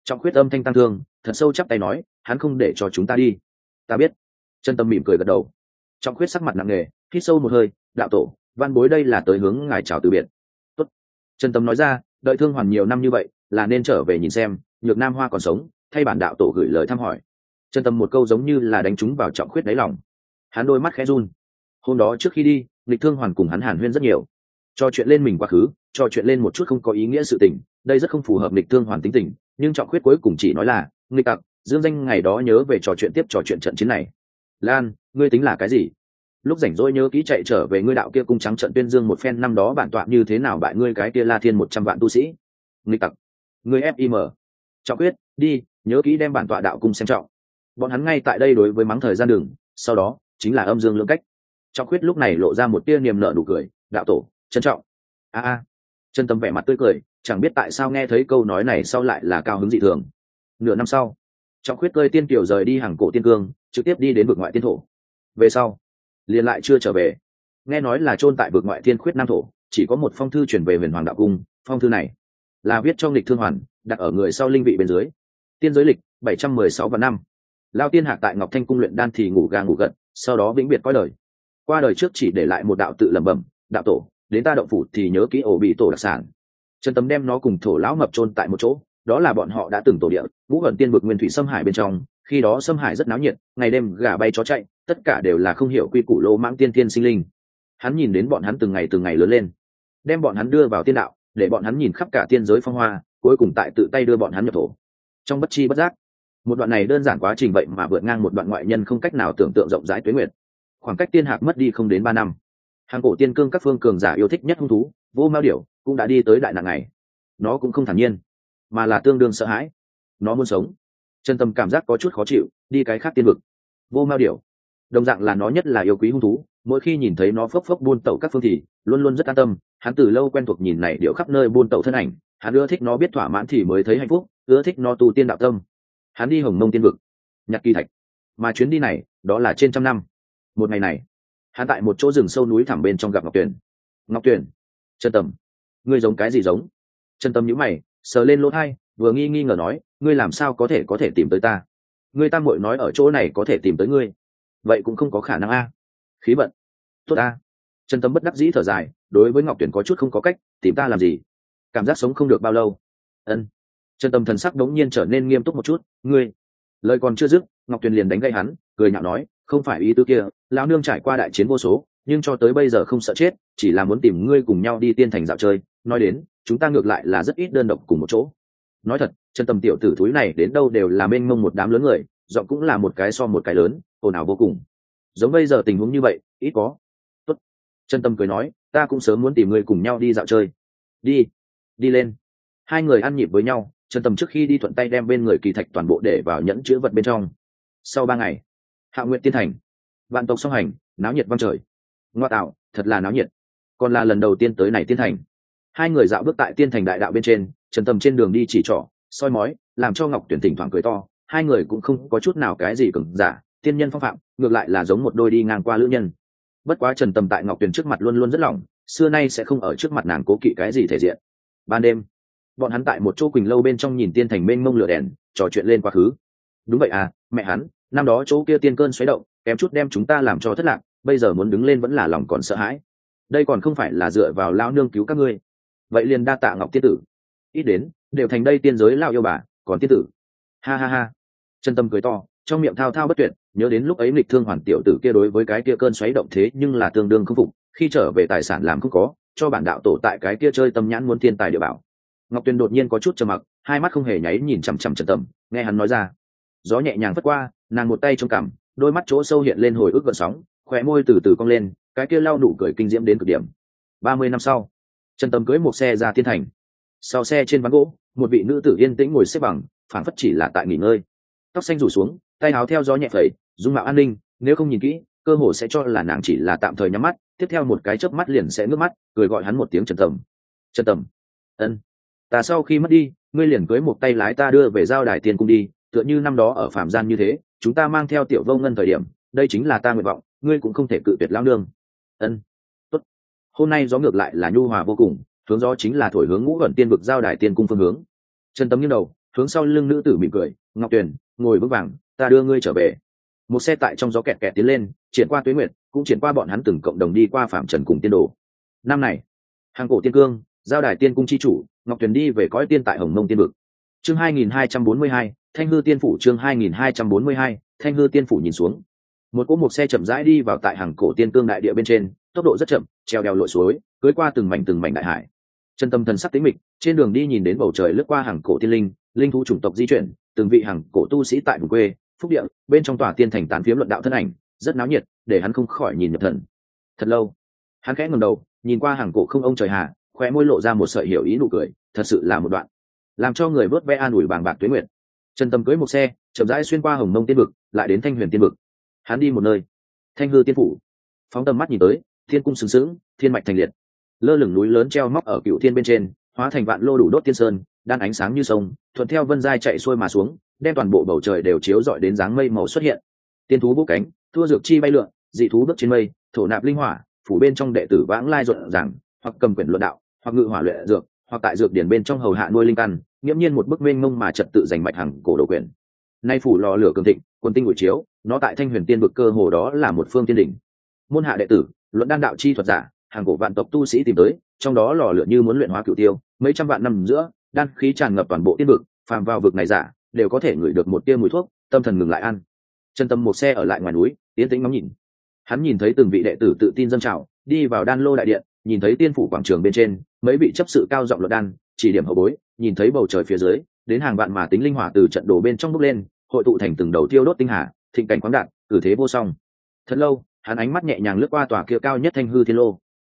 Trọng Khuyết âm thanh tăng thương, thật sâu chắp tay nói, hắn không để cho chúng ta đi. Ta biết. Chân Tâm mỉm cười gật đầu. Trọng Khuyết sắc mặt nặng nề, hít sâu một hơi, đạo tổ, văn bối đây là tới hướng ngài chào từ biệt. Tốt. Chân Tâm nói ra, đợi Thương Hoàn nhiều năm như vậy, là nên trở về nhìn xem, Nhược Nam Hoa còn sống, thay bản đạo tổ gửi lời thăm hỏi. Chân Tâm một câu giống như là đánh trúng vào Trọng Khuyết đáy lòng. Hắn đôi mắt khẽ run. Hôm đó trước khi đi, Lịch Thương Hoàn cùng hắn hàn huyên rất nhiều, trò chuyện lên mình quá khứ, trò chuyện lên một chút không có ý nghĩa sự tình, đây rất không phù hợp Lịch Thương Hoàn tính tình, nhưng Trọng Khuyết cuối cùng chỉ nói là, nghịch tặc, dương danh ngày đó nhớ về trò chuyện tiếp trò chuyện trận chiến này. Lan, ngươi tính là cái gì? Lúc rảnh rỗi nhớ kỹ chạy trở về ngươi đạo kia cung trắng trận tuyên dương một phen năm đó bản tọa như thế nào bại ngươi cái kia La Thiên 100 vạn tu sĩ. Nghịch tặc, ngươi FIM. Trọng Quyết, đi, nhớ kỹ đem bản tọa đạo cung xem trọng. Bọn hắn ngay tại đây đối với mắng thời gian đường, sau đó chính là âm dương lưỡng cách. Trọng Quyết lúc này lộ ra một tia niềm nở nụ cười, đạo tổ, trân trọng. Chân Tâm vẻ mặt tươi cười, chẳng biết tại sao nghe thấy câu nói này sau lại là cao hứng dị thường. Nửa năm sau, Trọng Quyết cơi tiên kiều rời đi hàng cổ tiên cương, trực tiếp đi đến vực ngoại tiên thổ. Về sau, liền lại chưa trở về. Nghe nói là chôn tại vực ngoại thiên khuyết nam thổ, chỉ có một phong thư chuyển về Huyền Hoàng đạo cung. Phong thư này là viết cho Lịch Thương Hoàn, đặt ở người sau linh vị bên dưới. Tiên giới lịch 716 và năm. Lao tiên hạc tại Ngọc Thanh cung luyện đan thì ngủ gà ngủ gật, sau đó vĩnh biệt cõi đời. Qua đời trước chỉ để lại một đạo tự lẩm bẩm, đạo tổ, đến ta động phủ thì nhớ kỹ ổ bị tổ đặc sản. Chân Tâm đem nó cùng thổ lão mập chôn tại một chỗ, đó là bọn họ đã từng tổ địa, ngũ ẩn tiên vực nguyên thủy xâm hải bên trong, khi đó xâm hải rất náo nhiệt, ngày đêm gà bay chó chạy, tất cả đều là không hiểu quy củ lô mãng tiên tiên sinh linh. Hắn nhìn đến bọn hắn từng ngày lớn lên, đem bọn hắn đưa vào tiên đạo, để bọn hắn nhìn khắp cả tiên giới phong hoa, cuối cùng tại tự tay đưa bọn hắn nhập thổ. Trong bất chi bất giác, một đoạn này đơn giản quá trình vậy mà vượt ngang một đoạn ngoại nhân không cách nào tưởng tượng rộng rãi tuế nguyệt. Khoảng cách tiên hạc mất đi không đến 3 năm. Hàng cổ tiên cương các phương cường giả yêu thích nhất hung thú, vô mao điểu cũng đã đi tới đại nạn này. Nó cũng không thản nhiên, mà là tương đương sợ hãi. Nó muốn sống. Chân Tâm cảm giác có chút khó chịu, đi cái khác tiên vực. Vô mao điểu, đồng dạng là nó nhất là yêu quý hung thú, mỗi khi nhìn thấy nó phốc phốc buôn tẩu các phương thì luôn luôn rất an tâm. Hắn từ lâu quen thuộc nhìn này điểu khắp nơi buôn tẩu thân ảnh, hắn ưa thích nó biết thỏa mãn thì mới thấy hạnh phúc, ưa thích nó tu tiên đạo tâm. Hắn đi Hồng Mông tiên vực, nhặt kỳ thạch, mà chuyến đi này đó là trên 100 năm. Một ngày này, hắn tại một chỗ rừng sâu núi thẳm bên trong gặp Ngọc Tuyền. Ngọc Tuyền, Chân Tâm, ngươi giống cái gì giống? Chân Tâm nhíu mày, sờ lên lỗ tai, vừa nghi ngờ nói, ngươi làm sao có thể tìm tới ta? Ngươi tam muội nói ở chỗ này có thể tìm tới ngươi, vậy cũng không có khả năng a. Khí vận. Tốt a. Chân Tâm bất đắc dĩ thở dài, đối với Ngọc Tuyền có chút không có cách, tìm ta làm gì? Cảm giác sống không được bao lâu. Ân. Chân Tâm thần sắc đống nhiên trở nên nghiêm túc một chút, ngươi. Lời còn chưa dứt, Ngọc Tuyền liền đánh gãy hắn, cười nhạo nói, không phải ý tứ kia, lão nương trải qua đại chiến vô số, nhưng cho tới bây giờ không sợ chết, chỉ là muốn tìm ngươi cùng nhau đi tiên thành dạo chơi. Nói đến, chúng ta ngược lại là rất ít đơn độc cùng một chỗ. Nói thật, Chân Tâm tiểu tử thúi này đến đâu đều là mênh mông một đám lớn người, giọng cũng là một cái so một cái lớn, ồn ào vô cùng. Giống bây giờ tình huống như vậy, ít có. Tốt. Chân Tâm cười nói, ta cũng sớm muốn tìm ngươi cùng nhau đi dạo chơi. Đi lên. Hai người ăn nhịp với nhau, Chân Tâm trước khi đi thuận tay đem bên người kỳ thạch toàn bộ để vào nhẫn chứa vật bên trong. Sau 3 ngày, Hạ Nguyện tiên thành, vạn tộc song hành, náo nhiệt vang trời. Ngoa tạo, thật là náo nhiệt. Còn là lần đầu tiên tới này tiên thành. Hai người dạo bước tại tiên thành đại đạo bên trên, Chân Tâm trên đường đi chỉ trỏ, soi mói, làm cho Ngọc Tuyển thỉnh thoảng cười to. Hai người cũng không có chút nào cái gì cứng giả, tiên nhân phong phạm, ngược lại là giống một đôi đi ngang qua lữ nhân. Bất quá Trần Tâm tại Ngọc Tuyển trước mặt luôn luôn rất lỏng, xưa nay sẽ không ở trước mặt nàng cố kỵ cái gì thể diện. Ban đêm, bọn hắn tại một chỗ quỳnh lâu bên trong nhìn tiên thành mênh mông lửa đèn, trò chuyện lên quá khứ. Đúng vậy à, mẹ hắn, năm đó chỗ kia tiên cơn xoáy động, kém chút đem chúng ta làm cho thất lạc, bây giờ muốn đứng lên vẫn là lòng còn sợ hãi. Đây còn không phải là dựa vào lão nương cứu các ngươi. Vậy liền đa tạ Ngọc tiên tử. Ít đến, đều thành đây tiên giới lao yêu bà, còn tiên tử. Ha ha ha. Chân Tâm cười to, trong miệng thao thao bất tuyệt, nhớ đến lúc ấy Lịch Thương Hoàn tiểu tử kia đối với cái kia cơn xoáy động thế nhưng là tương đương không phục, khi trở về tài sản làm không có, cho bản đạo tổ tại cái kia chơi tâm nhãn muốn thiên tài địa bảo. Ngọc Tuyền đột nhiên có chút trầm mặc, hai mắt không hề nháy nhìn chằm chằm Trần Tâm, nghe hắn nói ra. Gió nhẹ nhàng phất qua, nàng một tay trong cằm, đôi mắt chỗ sâu hiện lên hồi ức gợn sóng, khóe môi từ từ cong lên, cái kia lau nụ cười kinh diễm đến cực điểm. 30 năm sau, Trần Tâm cưỡi một xe ra tiên thành. Sau xe trên ván gỗ, một vị nữ tử yên tĩnh ngồi xếp bằng, phảng phất chỉ là tại nghỉ ngơi. Tóc xanh rủ xuống, tay áo theo gió nhẹ phẩy, dung mạo an ninh, nếu không nhìn kỹ, cơ hồ sẽ cho là nàng chỉ là tạm thời nhắm mắt, tiếp theo một cái chớp mắt liền sẽ ngước mắt, cười gọi hắn một tiếng Trần Tâm. Trần Tâm. Ân. Ta sau khi mất đi, ngươi liền cưới một tay lái ta đưa về giao đài tiên cung đi, tựa như năm đó ở phạm gian như thế, chúng ta mang theo tiểu vô ngân thời điểm, đây chính là ta nguyện vọng, ngươi cũng không thể cự tuyệt lão nương. Ân. Tốt. Hôm nay gió ngược lại là nhu hòa vô cùng, hướng gió chính là thổi hướng ngũ ẩn tiên vực giao đài tiên cung phương hướng. Trần Tâm nghiêng đầu, hướng sau lưng nữ tử mỉm cười, ngọc tuyền ngồi vững vàng, ta đưa ngươi trở về. Một xe tại trong gió kẹt kẹt tiến lên, triển qua tuế nguyệt, cũng triển qua bọn hắn từng cộng đồng đi qua phạm trần cùng tiên đồ. Năm này hàng cổ tiên cương giao đài tiên cung chi chủ ngọc tuyền đi về cõi tiên tại hồng mông tiên vực. Chương 2242, thanh hư tiên phủ. Chương 2242, thanh hư tiên phủ. Nhìn xuống, một cỗ một xe chậm rãi đi vào tại hàng cổ tiên cương đại địa bên trên, tốc độ rất chậm, treo đèo lội suối, cưới qua từng mảnh đại hải. Chân tâm thần sắc tĩnh mịch, trên đường đi nhìn đến bầu trời lướt qua hàng cổ tiên linh thú chủng tộc di chuyển, từng vị hàng cổ tu sĩ tại vùng quê phúc địa bên trong tòa tiên thành tán phiếm luận đạo thân ảnh, rất náo nhiệt, để hắn không khỏi nhìn nhập thần. Thật lâu, hắn khẽ ngẩng đầu, nhìn qua hàng cổ không ông trời hạ, khóe môi lộ ra một sợi hiểu ý nụ cười, thật sự là một đoạn làm cho người vớt ve an ủi bàng bạc tuế nguyệt. Chân tâm cưới một xe chậm rãi xuyên qua hồng mông tiên vực, lại đến thanh huyền tiên vực. Hắn đi một nơi, thanh hư tiên phủ. Phóng tầm mắt nhìn tới, thiên cung sừng sững, thiên mạch thành liệt, lơ lửng núi lớn treo móc ở cựu thiên bên trên, hóa thành vạn lô đủ đốt tiên sơn, đan ánh sáng như sông, thuận theo vân giai chạy xuôi mà xuống, đem toàn bộ bầu trời đều chiếu rọi đến dáng mây màu xuất hiện. Tiên thú vỗ cánh, thua dược chi bay lượn, dị thú bước trên mây, thổ nạp linh hỏa, phủ bên trong đệ tử vãng lai rộn ràng, hoặc cầm quyển luận đạo, hoặc ngự hỏa luyện dược, hoặc tại dược điển bên trong hầu hạ nuôi linh căn, nghiễm nhiên một bức mênh mông mà trật tự giành mạch hàng cổ đồ quyển. Nay phủ lò lửa cường thịnh, quân tinh buổi chiếu, nó tại thanh huyền tiên vực cơ hồ đó là một phương tiên đỉnh. Môn hạ đệ tử, luận đan đạo chi thuật giả, hàng cổ vạn tộc tu sĩ tìm tới, trong đó lò lửa như muốn luyện hóa cửu tiêu, mấy trăm vạn năm giữa, đan khí tràn ngập toàn bộ tiên vực, phàm vào vực này giả đều có thể ngửi được một tia mùi thuốc, tâm thần ngừng lại ăn. Chân tâm một xe ở lại ngoài núi, tiến tĩnh ngắm nhìn. Hắn nhìn thấy từng vị đệ tử tự tin dâng trào, đi vào đan lô đại điện, nhìn thấy tiên phủ quảng trường bên trên, mấy vị chấp sự cao giọng luận đan, chỉ điểm hậu bối, nhìn thấy bầu trời phía dưới, đến hàng vạn mà tính linh hỏa từ trận đồ bên trong bốc lên, hội tụ thành từng đầu tiêu đốt tinh hà, thịnh cảnh khoáng đạt, cử thế vô song. Thật lâu, hắn ánh mắt nhẹ nhàng lướt qua tòa kia cao nhất thanh hư thiên lô.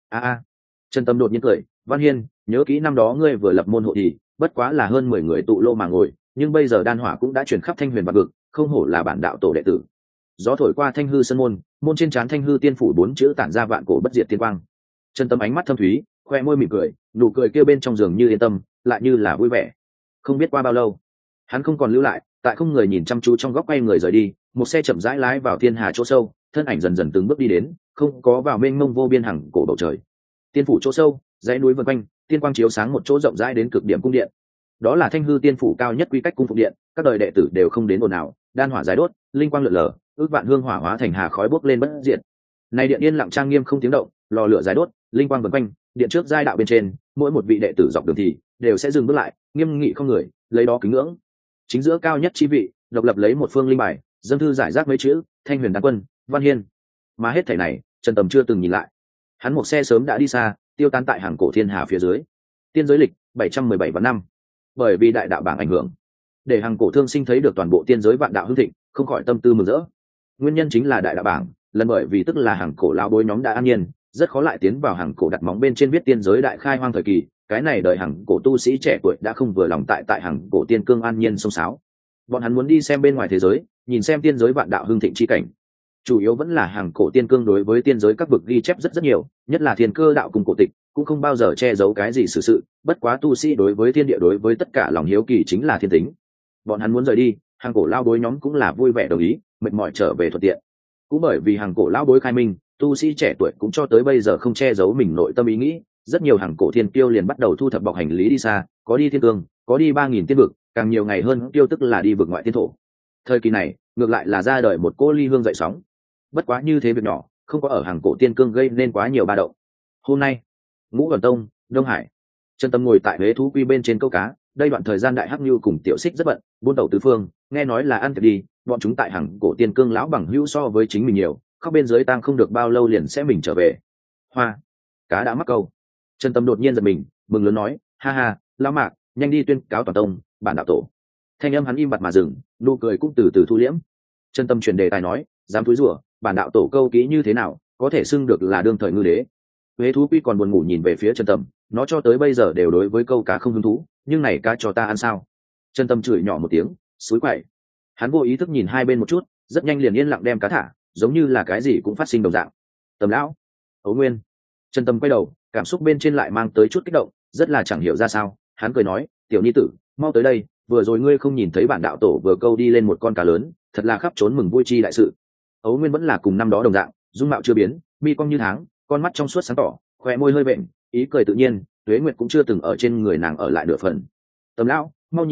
Chân tâm đột nhiên cười, Văn Hiên, nhớ kỹ năm đó ngươi vừa lập môn hộ thì bất quá là hơn 10 người tụ lô mà ngồi, nhưng bây giờ đan hỏa cũng đã chuyển khắp thanh huyền vạn vực, không hổ là bản đạo tổ đệ tử. Gió thổi qua thanh hư sân môn, môn trên trán thanh hư tiên phủ 4 chữ tản ra vạn cổ bất diệt tiên quang. Chân tâm ánh mắt thâm thúy, khoe môi mỉm cười, nụ cười kia bên trong giường như yên tâm, lại như là vui vẻ. Không biết qua bao lâu, hắn không còn lưu lại, tại không người nhìn chăm chú trong góc quay người rời đi, một xe chậm rãi lái vào thiên hà chỗ sâu, thân ảnh dần dần từng bước đi đến, không có vào mênh mông vô biên hằng cổ bầu trời. Tiên phủ chỗ sâu, dãy núi vần quanh, tiên quang chiếu sáng một chỗ rộng rãi đến cực điểm cung điện. Đó là thanh hư tiên phủ cao nhất quy cách cung phục điện, các đời đệ tử đều không đến ồn ào, đan hỏa giải đốt, linh quang lượn lờ, ước vạn hương hỏa hóa thành hà khói bốc lên bất diệt. Này điện yên lặng trang nghiêm không tiếng động, lò lửa giải đốt, linh quang vần quanh, điện trước giai đạo bên trên, mỗi một vị đệ tử dọc đường thì đều sẽ dừng bước lại, nghiêm nghị không người, lấy đó kính ngưỡng. Chính giữa cao nhất chi vị, độc lập lấy một phương linh bài, dâng thư giải rác mấy chữ, Thanh Huyền Đan Quân, Văn Hiên. Mà hết thảy này, Trần Tầm chưa từng nhìn lại. Hắn một xe sớm đã đi xa, tiêu tán tại hàng cổ thiên hà phía dưới. Tiên giới lịch 717 vạn năm. Bởi vì đại đạo bảng ảnh hưởng, để hàng cổ thương sinh thấy được toàn bộ tiên giới vạn đạo hưng thịnh, không khỏi tâm tư mừng rỡ. Nguyên nhân chính là đại đạo bảng, lần bởi vì tức là hàng cổ lão bối nhóm đã an nhiên, rất khó lại tiến vào hàng cổ đặt móng bên trên viết tiên giới đại khai hoang thời kỳ. Cái này đời hàng cổ tu sĩ trẻ tuổi đã không vừa lòng tại hàng cổ tiên cương an nhiên sông sáo. Bọn hắn muốn đi xem bên ngoài thế giới, nhìn xem tiên giới vạn đạo hưng thịnh chi cảnh. Chủ yếu vẫn là hàng cổ tiên cương đối với tiên giới các vực ghi chép rất nhiều, nhất là thiên cơ đạo cùng cổ tịch cũng không bao giờ che giấu cái gì sự. Bất quá tu sĩ đối với thiên địa, đối với tất cả lòng hiếu kỳ chính là thiên tính. Bọn hắn muốn rời đi, hàng cổ lao bối nhóm cũng là vui vẻ đồng ý, mệt mỏi trở về thuận tiện. Cũng bởi vì hàng cổ lao bối khai minh, tu sĩ trẻ tuổi cũng cho tới bây giờ không che giấu mình nội tâm ý nghĩ, rất nhiều hàng cổ thiên kiêu liền bắt đầu thu thập bọc hành lý đi xa, có đi thiên cương, có đi 3000 tiên vực, càng nhiều ngày hơn tiêu tức là đi vực ngoại tiên thổ. Thời kỳ này ngược lại là ra đời một cô ly hương dậy sóng. Bất quá như thế việc nhỏ, không có ở hàng cổ tiên cương gây nên quá nhiều ba động. Hôm nay, Ngũ Đoàn Tông, Đông Hải, Trần Tâm ngồi tại Huế thú quy bên trên câu cá. Đây đoạn thời gian đại hắc nhu cùng tiểu xích rất bận, buôn tàu tứ phương, nghe nói là ăn tiệc đi, bọn chúng tại hàng cổ tiên cương lão bằng hữu so với chính mình nhiều, khóc bên dưới tang không được bao lâu liền sẽ mình trở về. Hoa, cá đã mắc câu. Trần Tâm đột nhiên giật mình, mừng lớn nói, ha ha, lão Mạc, nhanh đi tuyên cáo toàn tông, bản đạo tổ. Thanh âm hắn im bặt mà dừng, nụ cười cũng từ từ thu liễm. Trần Tâm chuyển đề tài nói, dám túi rủa, bản đạo tổ câu kỹ như thế nào, có thể xưng được là đương thời ngư đế. Huế thú quy còn buồn ngủ nhìn về phía Trần Tâm, nó cho tới bây giờ đều đối với câu cá không hứng thú, nhưng này cá cho ta ăn sao? Trần Tâm chửi nhỏ một tiếng, xúi quậy. Hắn vô ý thức nhìn hai bên một chút, rất nhanh liền yên lặng đem cá thả, giống như là cái gì cũng phát sinh đồng dạng. Tầm lão, Ấu Nguyên. Trần Tâm quay đầu, cảm xúc bên trên lại mang tới chút kích động, rất là chẳng hiểu ra sao. Hắn cười nói, tiểu nhi tử, mau tới đây, vừa rồi ngươi không nhìn thấy bản đạo tổ vừa câu đi lên một con cá lớn, thật là khắp trốn mừng vui chi đại sự. Ấu Nguyên vẫn là cùng năm đó đồng dạng, dung mạo chưa biến, mi cong như tháng, con mắt trong suốt sáng tỏ, khóe môi hơi vện, ý cười tự nhiên, tuế nguyệt cũng chưa từng ở trên người nàng ở lại nửa phần. Tầm lão, mau nhìn,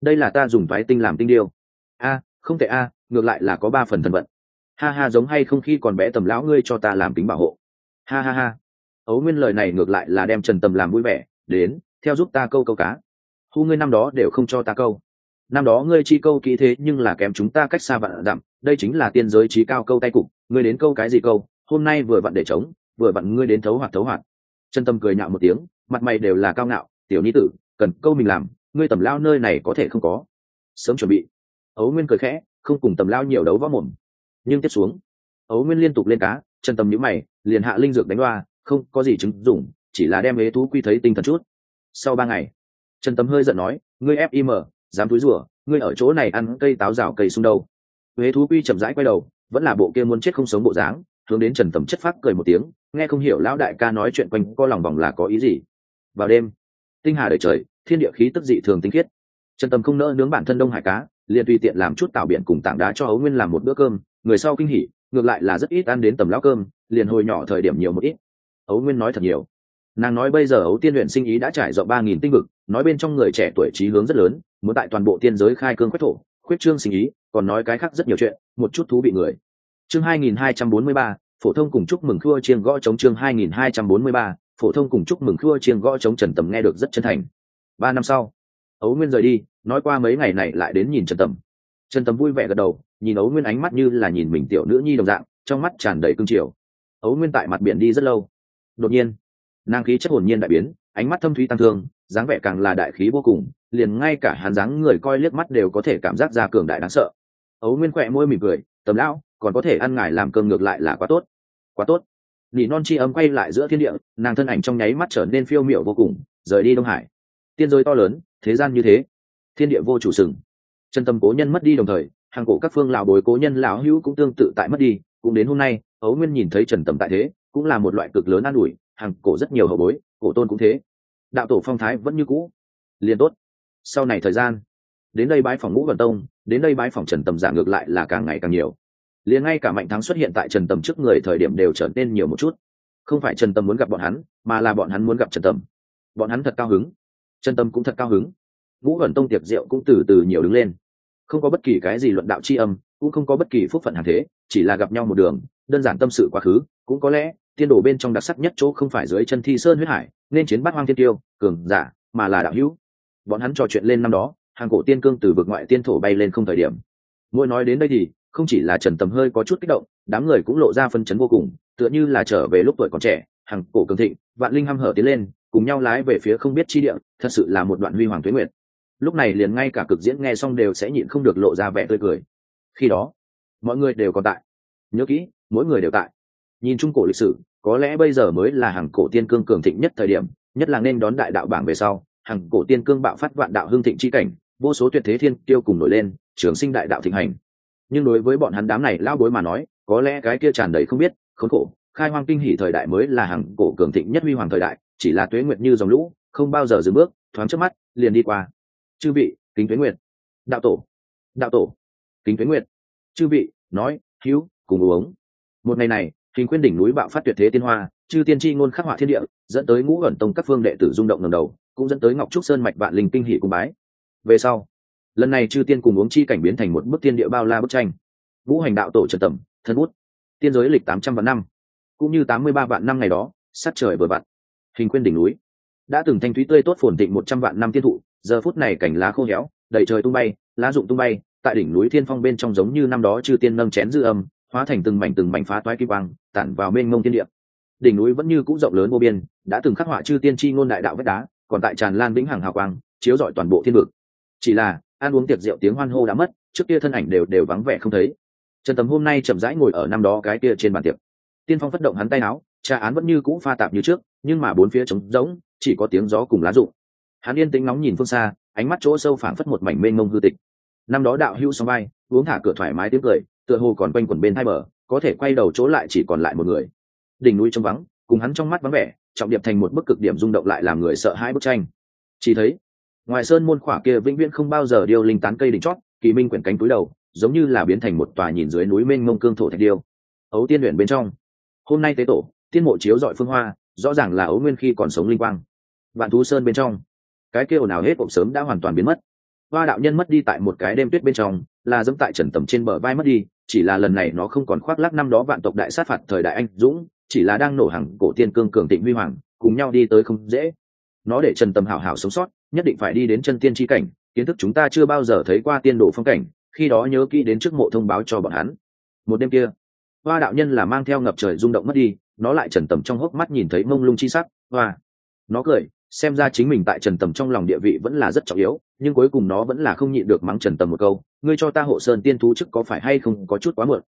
đây là ta dùng toái tinh làm tinh điêu. Không tệ ngược lại là có 3 phần thần vận. Ha ha, giống hay không khi còn bé Tầm lão ngươi cho ta làm kính bảo hộ. Ha ha ha. Ấu Nguyên lời này ngược lại là đem Trần Tầm làm vui vẻ, đến theo giúp ta câu cá. Hu, ngươi năm đó đều không cho ta câu. Năm đó ngươi chi câu kỹ thế nhưng là kém chúng ta cách xa vạn dặm, đây chính là tiên giới trí cao câu tay cục, ngươi đến câu cái gì câu, hôm nay vừa vặn để trống, vừa vặn ngươi đến thấu hoạt. Trần Tâm cười nhạo một tiếng, mặt mày đều là cao ngạo, tiểu nhi tử, cần câu mình làm, ngươi Tầm lao nơi này có thể không có. Sớm chuẩn bị. Ấu Nguyên cười khẽ, không cùng Tầm lao nhiều đấu võ mồm. Nhưng tiếp xuống, Ấu Nguyên liên tục lên cá, Trần Tâm nhíu mày, liền hạ linh dược đánh loa, không có gì chứng dụng, chỉ là đem ế thú quy thấy tinh thần chút. Sau 3 ngày, Trần Tâm hơi giận nói, ngươi FIM, dám túi rủa, ngươi ở chỗ này ăn cây táo rào cây sung đâu. Ế thú quy chậm rãi quay đầu, vẫn là bộ kia muốn chết không sống bộ dáng, hướng đến Trần Tâm chất phác cười một tiếng, nghe không hiểu lão đại ca nói chuyện quanh co lòng vòng là có ý gì. Vào đêm, tinh hà đầy trời, thiên địa khí tức dị thường tinh khiết. Trần Tâm không nỡ nướng bản thân đông hải cá, liền tùy tiện làm chút tảo biển cùng tảng đá cho Ấu Nguyên làm một bữa cơm, người sau kinh hỉ, ngược lại là rất ít ăn đến Tầm lão cơm, liền hồi nhỏ thời điểm nhiều một ít. Ấu Nguyên nói thật nhiều, nàng nói bây giờ Ấu Tiên luyện sinh ý đã trải rộng 3.000 tinh vực, nói bên trong người trẻ tuổi trí hướng rất lớn, muốn tại toàn bộ tiên giới khai cương quét thổ, khuyết trương sinh ý, còn nói cái khác rất nhiều chuyện, một chút thú vị người. Chương 2243, phổ thông cùng chúc mừng khua chiêng gõ trống. Chương 2243, phổ thông cùng chúc mừng khua chiêng gõ trống. Trần Tầm nghe được rất chân thành. 3 năm sau, Ấu Nguyên rời đi, nói qua mấy ngày này lại đến nhìn Trần Tầm. Trần Tầm vui vẻ gật đầu, nhìn Ấu Nguyên ánh mắt như là nhìn mình tiểu nữ nhi đồng dạng, trong mắt tràn đầy cương triều. Ấu Nguyên tại mặt biển đi rất lâu, đột nhiên nàng khí chất hồn nhiên đại biến, ánh mắt thâm thúy tăng thương, dáng vẻ càng là đại khí vô cùng, liền ngay cả hắn dáng người coi liếc mắt đều có thể cảm giác ra cường đại đáng sợ. Ấu Nguyên khỏe môi mỉm cười, Tầm lão còn có thể ăn ngài làm cơm ngược lại là quá tốt, quá tốt. Nỉ non chi ấm quay lại giữa thiên địa, nàng thân ảnh trong nháy mắt trở nên phiêu miểu vô cùng, rời đi Đông Hải. Tiên giới to lớn, thế gian như thế, thiên địa vô chủ sừng. Chân tâm cố nhân mất đi đồng thời, hàng cổ các phương lão bối cố nhân lão hữu cũng tương tự tại mất đi, cũng đến hôm nay, Ấu Nguyên nhìn thấy Trần Tầm tại thế, cũng là một loại cực lớn an ủi, hàng cổ rất nhiều hậu bối, cổ tôn cũng thế. Đạo tổ phong thái vẫn như cũ, liền tốt. Sau này thời gian, đến đây bái phỏng Ngũ Vân Tông, đến đây bái phỏng Trần Tầm giả ngược lại là càng ngày càng nhiều. Liền ngay cả Mạnh Thắng xuất hiện tại Trần Tầm trước người thời điểm đều trở nên nhiều một chút. Không phải Trần Tầm muốn gặp bọn hắn, mà là bọn hắn muốn gặp Trần Tầm. Bọn hắn thật cao hứng, Trần Tầm cũng thật cao hứng. Ngũ Vân Tông tiệc rượu cũng từ từ nhiều đứng lên. Không có bất kỳ cái gì luận đạo chi âm, cũng không có bất kỳ phúc phận hàn thế, chỉ là gặp nhau một đường, đơn giản tâm sự quá khứ. Cũng có lẽ tiên đồ bên trong đặc sắc nhất chỗ không phải dưới chân Thi Sơn huyết hải nên chiến bát hoang thiên tiêu cường giả, mà là đạo hữu. Bọn hắn trò chuyện lên năm đó hàng cổ tiên cương từ vực ngoại tiên thổ bay lên không thời điểm. Mỗi nói đến đây thì không chỉ là Trần Tầm hơi có chút kích động, đám người cũng lộ ra phân chấn vô cùng, tựa như là trở về lúc tuổi còn trẻ, hàng cổ cường thịnh, vạn linh hăm hở tiến lên, cùng nhau lái về phía không biết chi địa, thật sự là một đoạn huy hoàng tuế nguyệt. Lúc này liền ngay cả cực diễn nghe xong đều sẽ nhịn không được lộ ra vẻ tươi cười. Khi đó mọi người đều còn tại, nhớ kỹ, mỗi người đều tại. Nhìn trung cổ lịch sử, có lẽ bây giờ mới là hàng cổ tiên cương cường thịnh nhất thời điểm, nhất là nên đón đại đạo bảng về sau, hàng cổ tiên cương bạo phát vạn đạo hưng thịnh chi cảnh, vô số tuyệt thế thiên tiêu cùng nổi lên, trường sinh đại đạo thịnh hành. Nhưng đối với bọn hắn đám này lao bối mà nói, có lẽ cái kia tràn đầy không biết, khốn khổ, khai hoang kinh hỉ thời đại mới là hàng cổ cường thịnh nhất huy hoàng thời đại, chỉ là tuế nguyệt như dòng lũ, không bao giờ dừng bước, thoáng chớp mắt liền đi qua. Chư vị, kính tuế nguyệt. Đạo tổ, kính tuế nguyệt. Chư vị, nói, hữu, cùng uống. Một ngày này, Hình Khuyên đỉnh núi bạo phát tuyệt thế tiên hoa, chư tiên tri ngôn khắc họa thiên địa, dẫn tới Ngũ Ẩn Tông các phương đệ tử rung động ngẩng đầu, cũng dẫn tới Ngọc Trúc Sơn mạch vạn linh kinh hỉ cung bái. Về sau, lần này chư tiên cùng uống chi cảnh biến thành một bức tiên địa bao la bức tranh. Ngũ Hành đạo tổ Trần Tầm, thân bút. Tiên giới lịch 800 vạn năm, cũng như 83 vạn năm ngày đó, sát trời vừa vặn. Hình Khuyên đỉnh núi đã từng thanh thúy tươi tốt phồn thịnh 100 vạn năm tiên thụ, giờ phút này cảnh lá khô héo, đầy trời tung bay, lá rụng tung bay, tại đỉnh núi thiên phong bên trong giống như năm đó chư tiên nâng chén dư âm, hóa thành từng mảnh phá toái kim quang, tản vào mênh mông thiên địa. Đỉnh núi vẫn như cũ rộng lớn vô biên, đã từng khắc họa chư tiên chi ngôn đại đạo vách đá, còn tại tràn lan vĩnh hằng hào quang, chiếu rọi toàn bộ thiên vực. Chỉ là ăn uống tiệc rượu tiếng hoan hô đã mất, trước kia thân ảnh đều vắng vẻ không thấy. Trần Tầm hôm nay chậm rãi ngồi ở năm đó cái kia trên bàn tiệc, tiên phong phất động hắn tay áo, trà án vẫn như cũ pha tạp như trước, nhưng mà bốn phía trống rỗng, chỉ có tiếng gió cùng lá rụng. Hắn yên tĩnh ngóng nhìn phương xa, ánh mắt chỗ sâu phảng phất một mảnh mênh mông hư tịch. Năm đó đạo hữu song vai, uống thả cửa thoải mái tiếng cười, tựa hồ còn quanh quẩn bên hai bờ, có thể quay đầu chỗ lại chỉ còn lại một người. Đỉnh núi trống vắng, cùng hắn trong mắt vắng vẻ, trọng điệp thành một bức cực điểm rung động lại làm người sợ hãi bức tranh. Chỉ thấy ngoài sơn môn khỏa kia vĩnh viễn không bao giờ điêu linh tán cây đỉnh chót, kỳ minh quyển cánh túi đầu, giống như là biến thành một tòa nhìn dưới núi mênh mông cương thổ thạch điêu. Ấu tiên luyện bên trong, hôm nay tế tổ, tiên mộ chiếu rọi phương hoa, rõ ràng là Ấu Nguyên khi còn sống linh quang. Vạn thú sơn bên trong, cái kia ồn ào hết ộp sớm đã hoàn toàn biến mất. Hoa đạo nhân mất đi tại một cái đêm tuyết bên trong, là dẫm tại Trần Tầm trên bờ vai mất đi, chỉ là lần này nó không còn khoác lác năm đó vạn tộc đại sát phạt thời đại anh dũng, chỉ là đang nổ hàng cổ tiên cương cường thịnh huy hoàng, cùng nhau đi tới không dễ. Nó để Trần Tầm hảo hảo sống sót, nhất định phải đi đến chân tiên chi cảnh, kiến thức chúng ta chưa bao giờ thấy qua tiên đồ phong cảnh, khi đó nhớ kỹ đến trước mộ thông báo cho bọn hắn. Một đêm kia, Hoa đạo nhân là mang theo ngập trời rung động mất đi, nó lại Trần Tầm trong hốc mắt nhìn thấy mông lung chi sắc, hoa. Nó cười, xem ra chính mình tại Trần Tầm trong lòng địa vị vẫn là rất trọng yếu, nhưng cuối cùng nó vẫn là không nhịn được mắng Trần Tầm một câu, ngươi cho ta hộ sơn tiên thú chức có phải hay không có chút quá muộn.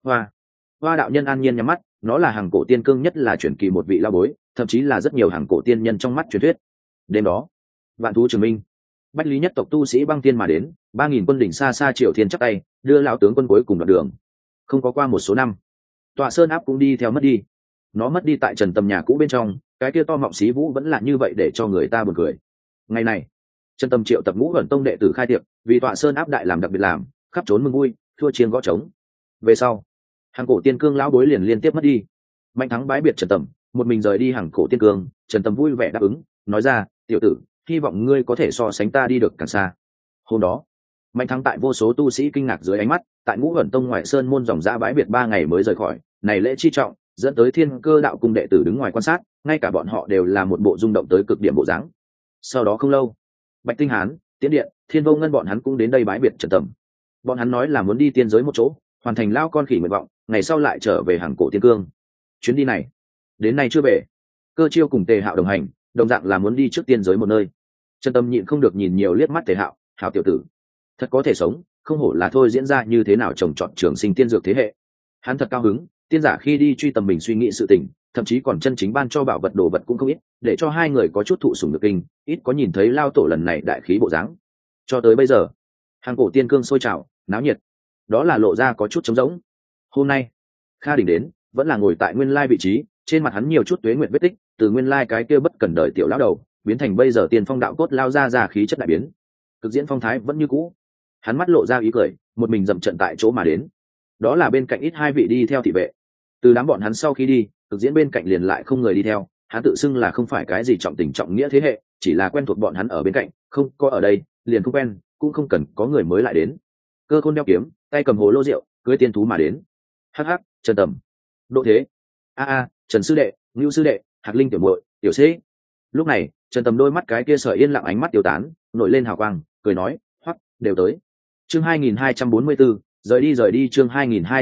Hoa đạo nhân an nhiên nhắm mắt, nó là hàng cổ tiên cương nhất là truyền kỳ một vị lao bối, thậm chí là rất nhiều hàng cổ tiên nhân trong mắt truyền thuyết. Đêm đó, vạn thú trường minh, bách lý nhất tộc tu sĩ băng tiên mà đến, 3.000 quân đỉnh xa xa Triều Thiên chắp tay đưa lão tướng quân cuối cùng đoạn đường. Không có qua một số năm, tọa sơn áp cũng đi theo mất đi. Nó mất đi tại Trần Tầm nhà cũ bên trong, cái kia to mọng xí vũ vẫn là như vậy để cho người ta buồn cười. Ngày này, Trần Tầm triệu tập ngũ ẩn tông đệ tử khai tiệc, vì tọa sơn áp đại làm đặc biệt làm, khắp trốn mừng vui, thua chiên gõ trống. Về sau, hàng cổ tiên cương lão bối liền liên tiếp mất đi. Mạnh thắng bái biệt Trần Tầm, một mình rời đi hàng cổ tiên cương. Trần Tầm vui vẻ đáp ứng, nói ra, tiểu tử, hy vọng ngươi có thể so sánh ta đi được càng xa. Hôm đó, Mạnh thắng tại vô số tu sĩ kinh ngạc dưới ánh mắt, tại ngũ ẩn tông ngoại sơn môn dòng dã bái biệt 3 ngày mới rời khỏi. Này lễ chi trọng, dẫn tới Thiên Cơ đạo cung đệ tử đứng ngoài quan sát, ngay cả bọn họ đều là một bộ rung động tới cực điểm bộ dáng. Sau đó không lâu, Bạch Tinh Hán, Tiễn Điện, Thiên Vô Ngân bọn hắn cũng đến đây bái biệt Trần Tầm. Bọn hắn nói là muốn đi tiên giới một chỗ, hoàn thành lao con khỉ nguyện vọng, ngày sau lại trở về hàng cổ tiên cương. Chuyến đi này đến nay chưa về. Cơ Chiêu cùng Tề Hạo đồng hành, đồng dạng là muốn đi trước tiên giới một nơi. Trần Tầm nhịn không được nhìn nhiều liếc mắt Tề Hạo, hảo tiểu tử, thật có thể sống, không hổ là thôi diễn ra như thế nào trồng trọt trường sinh tiên dược thế hệ. Hắn thật cao hứng, tiên giả khi đi truy tầm mình suy nghĩ sự tình, thậm chí còn chân chính ban cho bảo vật đồ vật cũng không ít, để cho hai người có chút thụ sủng nhược kinh, ít có nhìn thấy lao tổ lần này đại khí bộ dáng. Cho tới bây giờ, hàng cổ tiên cương sôi trào, náo nhiệt, đó là lộ ra có chút trống rỗng. Hôm nay, Kha Đình đến, vẫn là ngồi tại nguyên lai vị trí, trên mặt hắn nhiều chút tuế nguyện vết tích, từ nguyên lai cái kia bất cần đời tiểu lão đầu, biến thành bây giờ tiền phong đạo cốt lao ra khí chất đại biến. Cực diễn phong thái vẫn như cũ. Hắn mắt lộ ra ý cười, một mình dậm trận tại chỗ mà đến. Đó là bên cạnh ít hai vị đi theo thị vệ. Từ đám bọn hắn sau khi đi, cực diễn bên cạnh liền lại không người đi theo. Hắn tự xưng là không phải cái gì trọng tình trọng nghĩa thế hệ, chỉ là quen thuộc bọn hắn ở bên cạnh, không có ở đây liền không quen, cũng không cần có người mới lại đến. Cơ Khôn đeo kiếm, tay cầm hồ lô rượu, cưới tiên thú mà đến. Hắc hắc, Trần Tầm, Độ Thế, Trần sư đệ, Ngưu sư đệ, Hạc Linh tiểu muội, tiểu sĩ. Lúc này, Trần Tầm đôi mắt cái kia sợi yên lặng ánh mắt tiêu tán, nổi lên hào quang, cười nói, hoắc, đều tới. Chương 2244, rời đi chương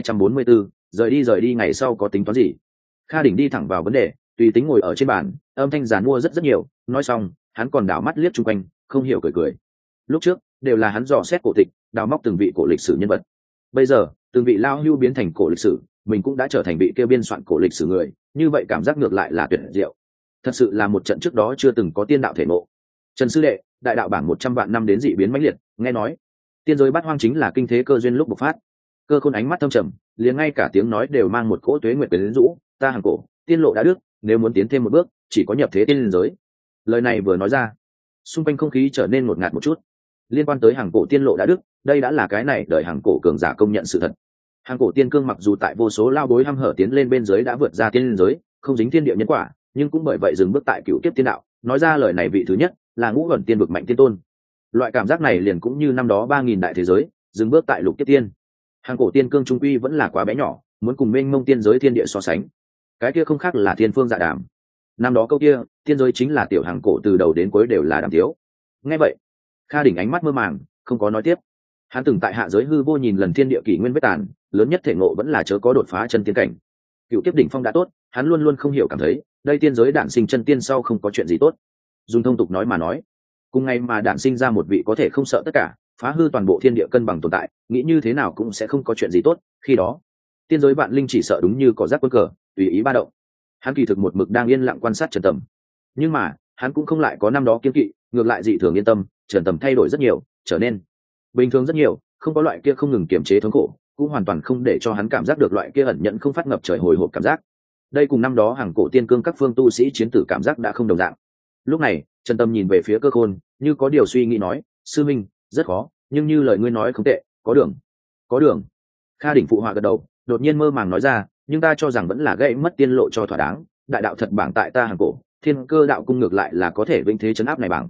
2244, rời đi ngày sau có tính toán gì? Kha Đỉnh đi thẳng vào vấn đề, tùy tính ngồi ở trên bàn, âm thanh giàn mua rất nhiều, nói xong, hắn còn đảo mắt liếc chung quanh, không hiểu cười. Lúc trước, đều là hắn dò xét cổ tịch, đào móc từng vị cổ lịch sử nhân vật. Bây giờ, từng vị lao hưu biến thành cổ lịch sử, mình cũng đã trở thành vị kêu biên soạn cổ lịch sử người, như vậy cảm giác ngược lại là tuyệt diệu. Thật sự là một trận trước đó chưa từng có tiên đạo thể ngộ. Trần sư đệ, đại đạo bảng 100 vạn năm đến dị biến mãnh liệt, nghe nói tiên giới bát hoang chính là kinh thế cơ duyên lúc bộc phát. Cơ Khôn ánh mắt thâm trầm, liền ngay cả tiếng nói đều mang một cỗ tuế nguyệt quyến rũ, ta hàng cổ tiên lộ đã đức, nếu muốn tiến thêm một bước chỉ có nhập thế tiên giới. Lời này vừa nói ra, xung quanh không khí trở nên ngột ngạt một chút. Liên quan tới hàng cổ tiên lộ đã đức, đây đã là cái này đời hàng cổ cường giả công nhận sự thật. Hàng cổ tiên cương mặc dù tại vô số lao bối hăm hở tiến lên bên dưới đã vượt ra tiên giới, không dính thiên địa nhân quả, nhưng cũng bởi vậy dừng bước tại cựu kiếp tiên đạo. Nói ra lời này vị thứ nhất là ngũ ẩn tiên vực mạnh tiên tôn. Loại cảm giác này liền cũng như năm đó 3.000 đại thế giới dừng bước tại lục kiếp tiên. Hàng cổ tiên cương trung quy vẫn là quá bé nhỏ, muốn cùng mênh mông tiên giới thiên địa so sánh, cái kia không khác là thiên phương dạ đàm. Năm đó câu kia tiên giới chính là tiểu hàng cổ từ đầu đến cuối đều là đàm thiếu. Nghe vậy, Kha Đỉnh ánh mắt mơ màng, không có nói tiếp. Hắn từng tại hạ giới hư vô nhìn lần thiên địa kỷ nguyên vết tàn, lớn nhất thể ngộ vẫn là chớ có đột phá chân tiên cảnh. Cựu kiếp đỉnh phong đã tốt, hắn luôn luôn không hiểu cảm thấy đây tiên giới đản sinh chân tiên sau không có chuyện gì tốt. Dùng thông tục nói mà nói, cùng ngày mà đản sinh ra một vị có thể không sợ tất cả, phá hư toàn bộ thiên địa cân bằng tồn tại, nghĩ như thế nào cũng sẽ không có chuyện gì tốt. Khi đó tiên giới vạn linh chỉ sợ đúng như có rác quân cờ, tùy ý ba động. Hắn kỳ thực một mực đang yên lặng quan sát Trần Tầm, nhưng mà hắn cũng không lại có năm đó kiêng kỵ, ngược lại dị thường yên tâm. Trần Tầm thay đổi rất nhiều, trở nên bình thường rất nhiều, không có loại kia không ngừng kiềm chế thống khổ, cũng hoàn toàn không để cho hắn cảm giác được loại kia ẩn nhận không phát ngập trời hồi hộp cảm giác. Đây cùng năm đó hàng cổ tiên cương các phương tu sĩ chiến tử cảm giác đã không đồng dạng. Lúc này Trần Tầm nhìn về phía Cơ Khôn, như có điều suy nghĩ nói, sư minh, rất khó, nhưng như lời ngươi nói không tệ, có đường. Kha Đỉnh phụ họa gật đầu, đột nhiên mơ màng nói ra, nhưng ta cho rằng vẫn là gãy mất tiên lộ cho thỏa đáng. Đại đạo thật bảng tại ta hàng cổ, Thiên Cơ đạo cung ngược lại là có thể vinh thế chấn áp này bảng.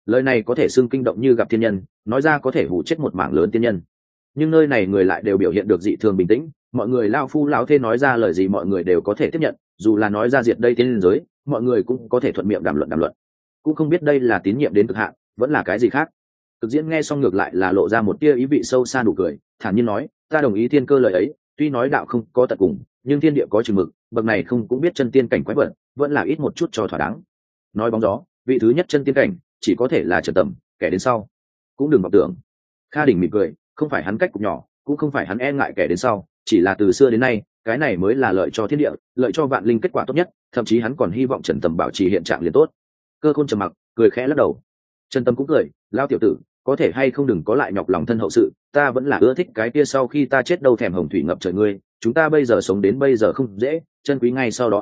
Lời này có thể xưng kinh động như gặp thiên nhân, nói ra có thể hủ chết một mảng lớn tiên nhân. Nhưng nơi này người lại đều biểu hiện được dị thường bình tĩnh, mọi người lao phu lão thê nói ra lời gì mọi người đều có thể tiếp nhận, dù là nói ra diệt đây tiên giới, mọi người cũng có thể thuận miệng đàm luận, cũng không biết đây là tín nhiệm đến cực hạn vẫn là cái gì khác. Cực diễn nghe xong ngược lại là lộ ra một tia ý vị sâu xa nụ cười, thản nhiên nói, ta đồng ý thiên cơ lời ấy, tuy nói đạo không có tận cùng, nhưng thiên địa có chừng mực, bậc này không cũng biết chân tiên cảnh quái vật, vẫn là ít một chút cho thỏa đáng. Nói bóng gió, vị thứ nhất chân tiên cảnh chỉ có thể là Trần Tầm, kẻ đến sau cũng đừng vọng tưởng. Kha Đỉnh mỉm cười, không phải hắn cách cục nhỏ, cũng không phải hắn e ngại kẻ đến sau, chỉ là từ xưa đến nay cái này mới là lợi cho thiên địa, lợi cho vạn linh kết quả tốt nhất, thậm chí hắn còn hy vọng Trần Tầm bảo trì hiện trạng liền tốt. Cơ Khôn trầm mặc, cười khẽ lắc đầu. Trần Tầm cũng cười, lao tiểu tử, có thể hay không đừng có lại nhọc lòng thân hậu sự, ta vẫn là ưa thích cái kia sau khi ta chết đâu thèm hồng thủy ngập trời ngươi, chúng ta bây giờ sống đến bây giờ không dễ, chân quý ngay sau đó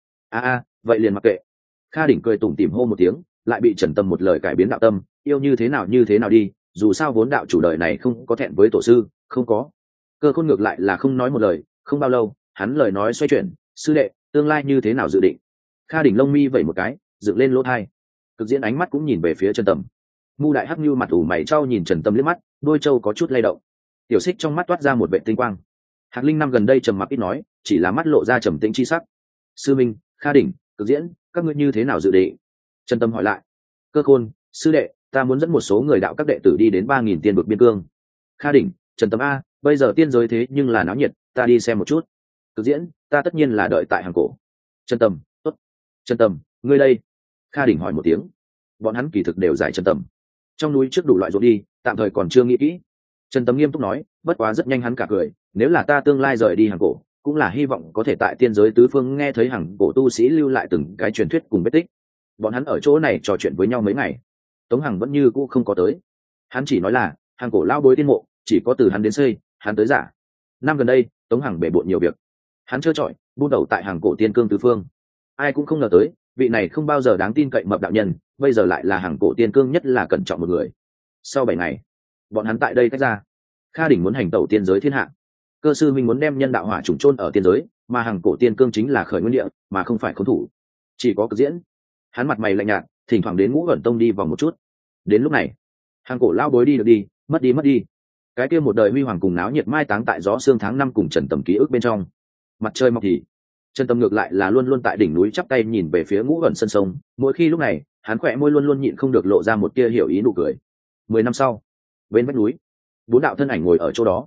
vậy liền mặc kệ. Kha Đỉnh cười tủm tỉm hô một tiếng, lại bị Trần Tâm một lời cải biến đạo tâm, yêu như thế nào đi, dù sao vốn đạo chủ đời này không có thẹn với tổ sư, không có. Cơ Khôn ngược lại là không nói một lời, không bao lâu hắn lời nói xoay chuyển, sư đệ tương lai như thế nào dự định. Kha Đỉnh lông mi vẩy một cái, dựng lên lỗ thai. Cực diễn ánh mắt cũng nhìn về phía Trần Tâm. Mu đại hắc như mặt ủ mày trao nhìn Trần Tâm liếc mắt, đôi trâu có chút lay động. Tiểu Xích trong mắt toát ra một vệ tinh quang. Hạc Linh năm gần đây trầm mặc ít nói, chỉ là mắt lộ ra trầm tĩnh chi sắc. Sư Minh, Kha Đỉnh, Cực diễn, các ngươi như thế nào dự định? Trần Tâm hỏi lại. Cơ Khôn, sư đệ, ta muốn dẫn một số người đạo các đệ tử đi đến 3.000 tiên vực biên cương. Kha Đỉnh, Trần Tâm a, bây giờ tiên giới thế nhưng là náo nhiệt, ta đi xem một chút. Cực diễn, ta tất nhiên là đợi tại hàng cổ. Trần Tâm, tốt. Trần Tâm, ngươi đây. Kha Đỉnh hỏi một tiếng. Bọn hắn kỳ thực đều giải Trần Tâm. Trong núi trước đủ loại ruộng đi, tạm thời còn chưa nghĩ kỹ. Trần Tâm nghiêm túc nói, bất quá rất nhanh hắn cả cười, nếu là ta tương lai rời đi hàng cổ, cũng là hy vọng có thể tại tiên giới tứ phương nghe thấy hàng cổ tu sĩ lưu lại từng cái truyền thuyết cùng vết tích. Bọn hắn ở chỗ này trò chuyện với nhau mấy ngày, Tống Hằng vẫn như cũ không có tới. Hắn chỉ nói là hàng cổ lao bối tiên mộ chỉ có từ hắn đến xây, hắn tới giả. Năm gần đây Tống Hằng bể bộn nhiều việc, hắn trơ trọi buôn đầu tại hàng cổ tiên cương tứ phương. Ai cũng không ngờ tới vị này không bao giờ đáng tin cậy mập đạo nhân bây giờ lại là hàng cổ tiên cương nhất là cẩn trọng một người. Sau 7 ngày bọn hắn tại đây tách ra. Kha Đỉnh muốn hành tẩu tiên giới thiên hạ, Cơ sư minh muốn đem nhân đạo hỏa trùng chôn ở tiên giới, mà hàng cổ tiên cương chính là khởi nguyên địa mà không phải khốn thủ. Chỉ có Cực diễn, hắn mặt mày lạnh nhạt, thỉnh thoảng đến Ngũ Ẩn Tông đi vòng một chút. Đến lúc này hàng cổ lao bối đi được đi, mất đi cái kia một đời huy hoàng cùng náo nhiệt mai táng tại gió sương tháng 5 cùng Trần Tầm ký ức bên trong. Mặt trời mọc thì Trần Tầm ngược lại là luôn luôn tại đỉnh núi chắp tay nhìn về phía Ngũ Ẩn sân sông, mỗi khi lúc này hắn khỏe môi luôn luôn nhịn không được lộ ra một tia hiểu ý nụ cười. 10 năm sau, bên vách núi, 4 đạo thân ảnh ngồi ở chỗ đó.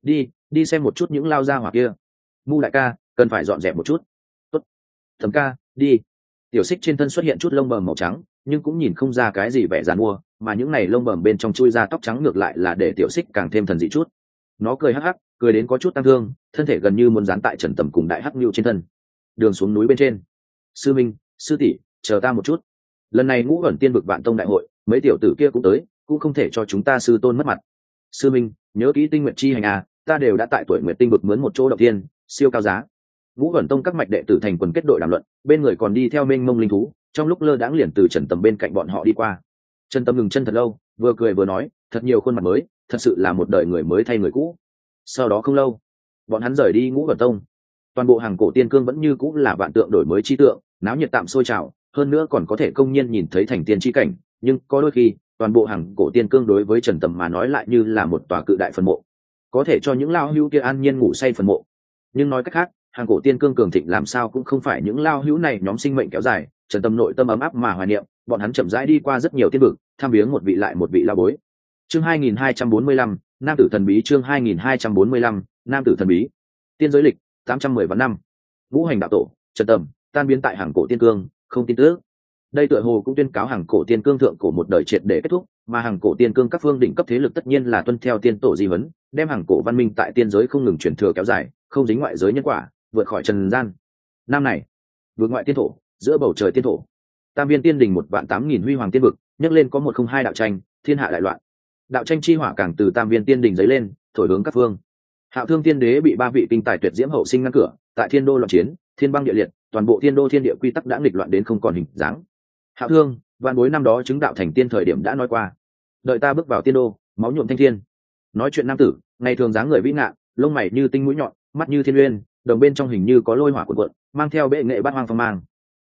Đi xem một chút những lao gia hỏa kia. Mu đại ca cần phải dọn dẹp một chút. Tốt. Thẩm ca đi. Tiểu Xích trên thân xuất hiện chút lông bờm màu trắng, nhưng cũng nhìn không ra cái gì vẻ giàn mua, mà những này lông bờm bên trong chui ra tóc trắng ngược lại là để Tiểu Xích càng thêm thần dị chút. Nó cười hắc hắc, cười đến có chút tăng thương, thân thể gần như muốn dán tại Trần Tầm cùng đại hắc nhu trên thân. Đường xuống núi bên trên, sư minh, sư tỷ, chờ ta một chút. Lần này Ngũ Ẩn Tiên vực Vạn Tông đại hội, mấy tiểu tử kia cũng tới, cũng không thể cho chúng ta sư tôn mất mặt. Sư minh, nhớ kỹ tinh nguyện chi hành à, ta đều đã tại tuổi nguyện tinh vực mướn một chỗ động tiên, siêu cao giá. Ngũ Ẩn Tông các mạch đệ tử thành quần kết đội đàm luận, bên người còn đi theo mênh mông linh thú, trong lúc lơ đãng liền từ Trần Tầm bên cạnh bọn họ đi qua. Trần Tầm ngừng chân thật lâu, vừa cười vừa nói, thật nhiều khuôn mặt mới, thật sự là một đời người mới thay người cũ. Sau đó không lâu, bọn hắn rời đi Ngũ Ẩn Tông. Toàn bộ hàng cổ tiên cương vẫn như cũ là vạn tượng đổi mới chi tượng, náo nhiệt tạm sôi trào, hơn nữa còn có thể công nhiên nhìn thấy thành tiên chi cảnh, nhưng có đôi khi toàn bộ hàng cổ tiên cương đối với Trần Tầm mà nói lại như là một tòa cự đại phần mộ, có thể cho những lao hữu kia an nhiên ngủ say phần mộ. Nhưng nói cách khác, hàng cổ tiên cương cường thịnh làm sao cũng không phải những lao hữu này nhóm sinh mệnh kéo dài. Trần Tâm nội tâm ấm áp mà hoài niệm, bọn hắn chậm rãi đi qua rất nhiều tiên vực, tham viếng một vị lại một vị lao bối. Chương 2245, nam tử thần bí. Chương 2245, nam tử thần bí. Tiên giới lịch 810 vạn năm. Ngũ hành đạo tổ Trần Tâm tan biến tại hàng cổ tiên cương, không tin tức. Đây tựa hồ cũng tuyên cáo hàng cổ tiên cương thượng cổ một đời triệt để kết thúc, mà hàng cổ tiên cương các phương đỉnh cấp thế lực tất nhiên là tuân theo tiên tổ di huấn, đem hàng cổ văn minh tại tiên giới không ngừng truyền thừa kéo dài, không dính ngoại giới nhân quả, vượt khỏi trần gian. Năm này, vượt ngoại tiên thổ, giữa bầu trời tiên thổ, tam viên tiên đình 18000 huy hoàng tiên vực, nhấc lên có 102 đạo tranh, thiên hạ đại loạn. Đạo tranh chi hỏa càng từ tam viên tiên đình dấy lên, thổi hướng các phương. Hạo Thương Tiên Đế bị 3 vị kinh tài tuyệt diễm hậu sinh ngăn cửa, tại Thiên Đô loạn chiến, thiên băng địa liệt, toàn bộ Thiên Đô thiên địa quy tắc đã nghịch loạn đến không còn hình dáng. Hạo Thương, vạn bối năm đó chứng đạo thành tiên thời điểm đã nói qua, đợi ta bước vào Tiên Đô, máu nhuộm thanh thiên. Nói chuyện nam tử, ngày thường dáng người vĩ ngạn, lông mày như tinh mũi nhọn, mắt như thiên uyên, đồng bên trong hình như có lôi hỏa cuộn cuộn, mang theo bệ nghệ bát hoang phong mang.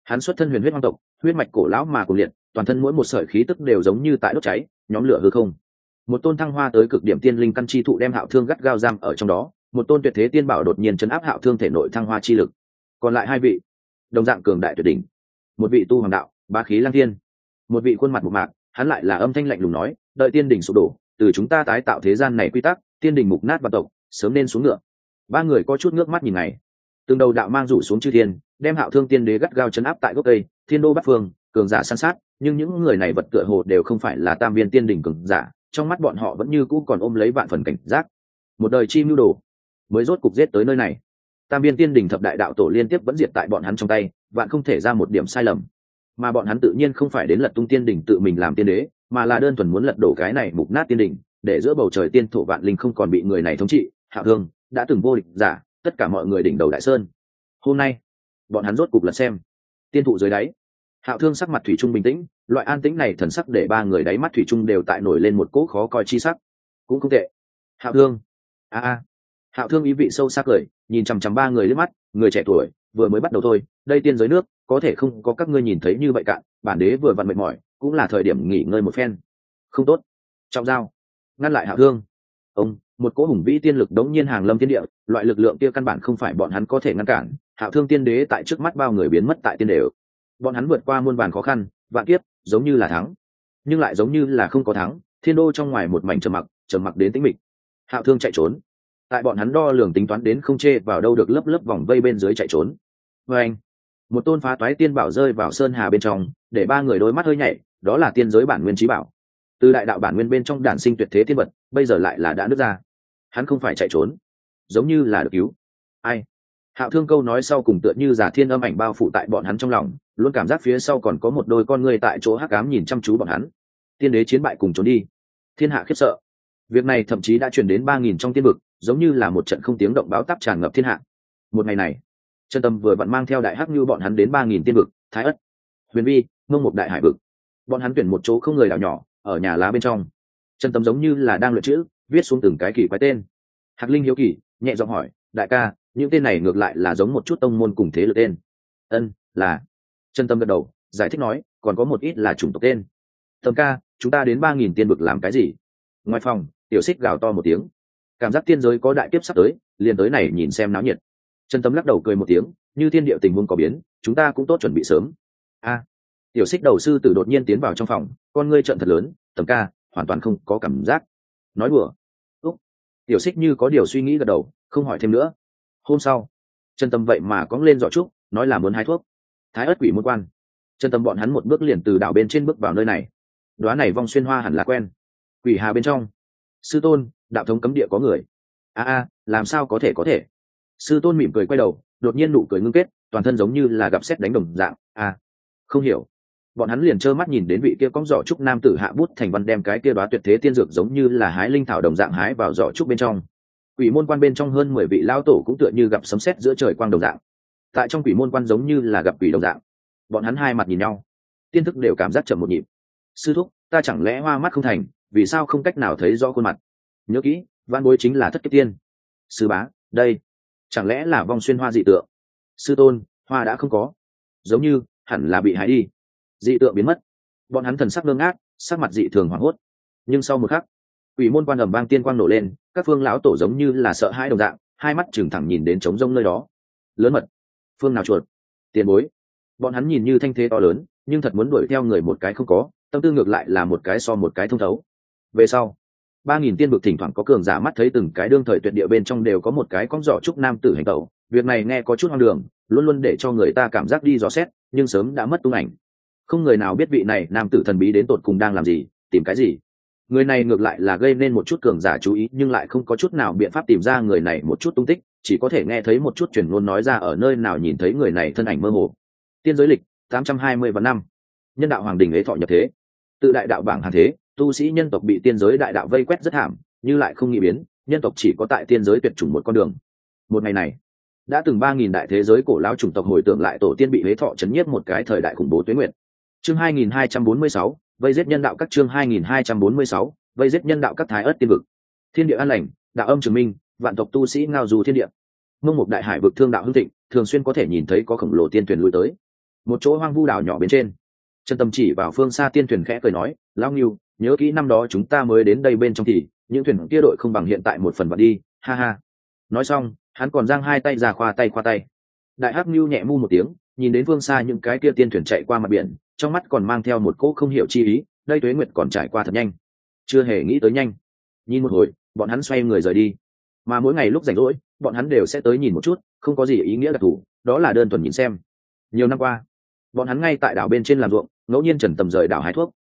Hắn xuất thân huyền huyết hoang tộc, huyết mạch cổ lão mà cuồng liệt, toàn thân mỗi một sợi khí tức đều giống như tại đốt cháy, nhóm lửa hư không. Một tôn thăng hoa tới cực điểm tiên linh căn chi thụ đem Hạo Thương gắt gao giam ở trong đó, một tôn tuyệt thế tiên bảo đột nhiên chấn áp Hạo Thương thể nội thăng hoa chi lực. Còn lại hai vị, đồng dạng cường đại tuyệt đỉnh. Một vị tu hoàng đạo, bá khí lang thiên, một vị khuôn mặt mục mạc, hắn lại là âm thanh lạnh lùng nói, đợi tiên đỉnh sụp đổ, từ chúng ta tái tạo thế gian này quy tắc, tiên đỉnh mục nát và tộc, sớm nên xuống ngựa. Ba người có chút nước mắt nhìn này. Từng đầu đạo mang rủ xuống chư thiên, đem Hạo Thương tiên đế gắt gao chấn áp tại gốc cây, thiên đô bát phương, cường giả săn sát, nhưng những người này vật tựa hồ đều không phải là tam viên tiên đỉnh cường giả, trong mắt bọn họ vẫn như cũ còn ôm lấy vạn phần cảnh giác. Một đời chi mưu đồ mới rốt cục giết tới nơi này. Tam viên tiên đỉnh thập đại đạo tổ liên tiếp vẫn diệt tại bọn hắn trong tay, vạn không thể ra một điểm sai lầm. Mà bọn hắn tự nhiên không phải đến lật tung tiên đỉnh tự mình làm tiên đế, mà là đơn thuần muốn lật đổ cái này mục nát tiên đỉnh, để giữa bầu trời tiên thổ vạn linh không còn bị người này thống trị. Hạo Thương đã từng vô địch giả, tất cả mọi người đỉnh đầu đại sơn. Hôm nay bọn hắn rốt cục lật xem tiên thụ dưới đáy. Hạo Thương sắc mặt thủy chung bình tĩnh, loại an tĩnh này thần sắc để ba người đáy mắt thủy chung đều tại nổi lên một cỗ khó coi chi sắc. Cũng không tệ. Hạo Thương, Hạo Thương ý vị sâu sắc cười, nhìn chằm chằm ba người liếc mắt, người trẻ tuổi, vừa mới bắt đầu thôi, đây tiên giới nước, có thể không có các ngươi nhìn thấy như vậy cạn, bản đế vừa vặn mệt mỏi, cũng là thời điểm nghỉ ngơi một phen. Không tốt. Trọng dao, ngăn lại Hạo Thương. Một cỗ hùng vĩ tiên lực đống nhiên hàng lâm thiên địa, loại lực lượng kia căn bản không phải bọn hắn có thể ngăn cản. Hạo Thương tiên đế tại trước mắt bao người biến mất tại tiên đều. Bọn hắn vượt qua muôn vàn khó khăn, vạn kiếp, giống như là thắng, nhưng lại giống như là không có thắng. Thiên đô trong ngoài một mảnh trầm mặc đến tĩnh mịch. Hạo Thương chạy trốn. Tại bọn hắn đo lường tính toán đến không chê vào đâu được lớp lớp vòng vây bên dưới chạy trốn. Và anh, một tôn phá toái tiên bảo rơi vào sơn hà bên trong, để ba người đôi mắt hơi nhảy. Đó là tiên giới bản nguyên chí bảo, từ đại đạo bản nguyên bên trong đản sinh tuyệt thế tiên vật, bây giờ lại là đã nứt ra. Hắn không phải chạy trốn, giống như là được cứu. Ai? Hạo Thương câu nói sau cùng tựa như giả thiên âm ảnh bao phủ tại bọn hắn trong lòng, luôn cảm giác phía sau còn có một đôi con người tại chỗ hắc ám nhìn chăm chú bọn hắn. Tiên đế chiến bại cùng trốn đi, thiên hạ khiếp sợ. Việc này thậm chí đã truyền đến 3000 trong tiên vực, giống như là một trận không tiếng động báo táp tràn ngập thiên hạ. Một ngày này, Chân Tâm vừa vặn mang theo đại hắc như bọn hắn đến 3000 tiên vực, Thái Ất, Huyền Vi, Mông Mục đại hải vực. Bọn hắn tuyển một chỗ không người đảo nhỏ, ở nhà lá bên trong. Chân Tâm giống như là đang luyện chữ, viết xuống từng cái kỳ quái tên. Hạc Linh hiếu kỳ nhẹ giọng hỏi, đại ca, những tên này ngược lại là giống một chút tông môn cùng thế lực tên. Là. Chân Tâm gật đầu, giải thích nói, còn có một ít là chủng tộc tên. Tâm ca, chúng ta đến 3000 tiên vực làm cái gì? Ngoài phòng, Tiểu Xích gào to một tiếng, cảm giác tiên giới có đại kiếp sắp tới, liền tới này nhìn xem náo nhiệt. Chân Tâm lắc đầu cười một tiếng, như thiên địa tình huống có biến, chúng ta cũng tốt chuẩn bị sớm. Tiểu Xích đầu sư tử đột nhiên tiến vào trong phòng, con ngươi trợn thật lớn, Tâm ca, hoàn toàn không có cảm giác. Nói đùa. Tiểu Xích như có điều suy nghĩ gật đầu, không hỏi thêm nữa. Hôm sau, Chân Tâm vậy mà cóng lên giỏ trúc, nói là muốn hái thuốc. Thái Ất quỷ môn quan. Chân Tâm bọn hắn một bước liền từ đảo bên trên bước vào nơi này. Đóa này vong xuyên hoa hẳn là quen. Quỷ hà bên trong. Sư tôn, đạo thống cấm địa có người. Làm sao có thể? Sư tôn mỉm cười quay đầu, đột nhiên nụ cười ngưng kết, toàn thân giống như là gặp sét đánh đồng dạng. Không hiểu. Bọn hắn liền trơ mắt nhìn đến vị kia cóng giỏ trúc nam tử hạ bút thành văn đem cái kia đóa tuyệt thế tiên dược giống như là hái linh thảo đồng dạng hái vào giỏ trúc bên trong. Quỷ môn quan bên trong hơn 10 vị lao tổ cũng tựa như gặp sấm sét giữa trời quang đồng dạng. Tại trong quỷ môn quan giống như là gặp quỷ đồng dạng. Bọn hắn hai mặt nhìn nhau, tiên thức đều cảm giác chậm một nhịp. Sư thúc, ta chẳng lẽ hoa mắt không thành, vì sao không cách nào thấy rõ khuôn mặt? Nhớ kỹ, văn bối chính là thất kiếp tiên. Sư bá, đây chẳng lẽ là vong xuyên hoa dị tượng? Sư tôn, hoa đã không có, giống như hẳn là bị hái đi. Dị tượng biến mất. Bọn hắn thần sắc ngơ ngác, sắc mặt dị thường hoảng hốt. Nhưng sau một khắc, quỷ môn quan ầm vang tiên quang nổ lên, các phương lão tổ giống như là sợ hãi đồng dạng, hai mắt trừng thẳng nhìn đến trống rông nơi đó. Lớn mật, phương nào chuột? Tiền bối. Bọn hắn nhìn như thanh thế to lớn, nhưng thật muốn đuổi theo người một cái không có, tâm tư ngược lại là một cái so một cái thông thấu. Về sau, 3000 tiên vực thỉnh thoảng có cường giả mắt thấy từng cái đương thời tuyệt địa bên trong đều có một cái cóng giỏ trúc nam tử hành tẩu. Việc này nghe có chút hoang đường, luôn luôn để cho người ta cảm giác đi dò xét, nhưng sớm đã mất tung ảnh. Không người nào biết vị này nam tử thần bí đến tột cùng đang làm gì, tìm cái gì. Người này ngược lại là gây nên một chút cường giả chú ý, nhưng lại không có chút nào biện pháp tìm ra người này một chút tung tích, chỉ có thể nghe thấy một chút truyền ngôn nói ra ở nơi nào nhìn thấy người này thân ảnh mơ hồ. Tiên giới lịch 820 và năm, nhân đạo hoàng đình ế thọ nhập thế. Tự đại đạo bảng hàng thế, tu sĩ nhân tộc bị tiên giới đại đạo vây quét rất thảm, như lại không nghĩ biến, nhân tộc chỉ có tại tiên giới tuyệt chủng một con đường. Một ngày này, đã từng 3000 đại thế giới cổ lão chủng tộc hồi tưởng lại tổ tiên bị ế thọ chấn nhiếp một cái thời đại khủng bố tuế nguyệt. Chương 2246, vây giết nhân đạo các. Chương 2246, vây giết nhân đạo các. Thái Ất tiên vực. Thiên địa an lành, đạo âm trường minh, vạn tộc tu sĩ ngao du thiên địa. Mông Mục đại hải vực thương đạo hưng thịnh, thường xuyên có thể nhìn thấy có khổng lồ tiên thuyền lui tới. một chỗ hoang vu đảo nhỏ bên trên, Trần Tâm chỉ vào phương xa tiên thuyền khẽ cười nói, lão Ngưu, nhớ kỹ năm đó chúng ta mới đến đây bên trong thì những thuyền kia đội không bằng hiện tại một phần vạn đi, ha ha. Nói xong hắn còn giang hai tay ra khoa tay. Đại hắc Ngưu nhẹ mu một tiếng, nhìn đến phương xa những cái kia tiên thuyền chạy qua mặt biển, trong mắt còn mang theo một cỗ không hiểu chi ý, đây tuế nguyệt còn trải qua thật nhanh, chưa hề nghĩ tới nhanh. Nhìn một hồi bọn hắn xoay người rời đi, mà mỗi ngày lúc rảnh rỗi bọn hắn đều sẽ tới nhìn một chút, không có gì ý nghĩa đặc thù, đó là đơn thuần nhìn xem. Nhiều năm qua bọn hắn ngay tại đảo bên trên làm ruộng, ngẫu nhiên Trần Tầm rời đảo hái thuốc.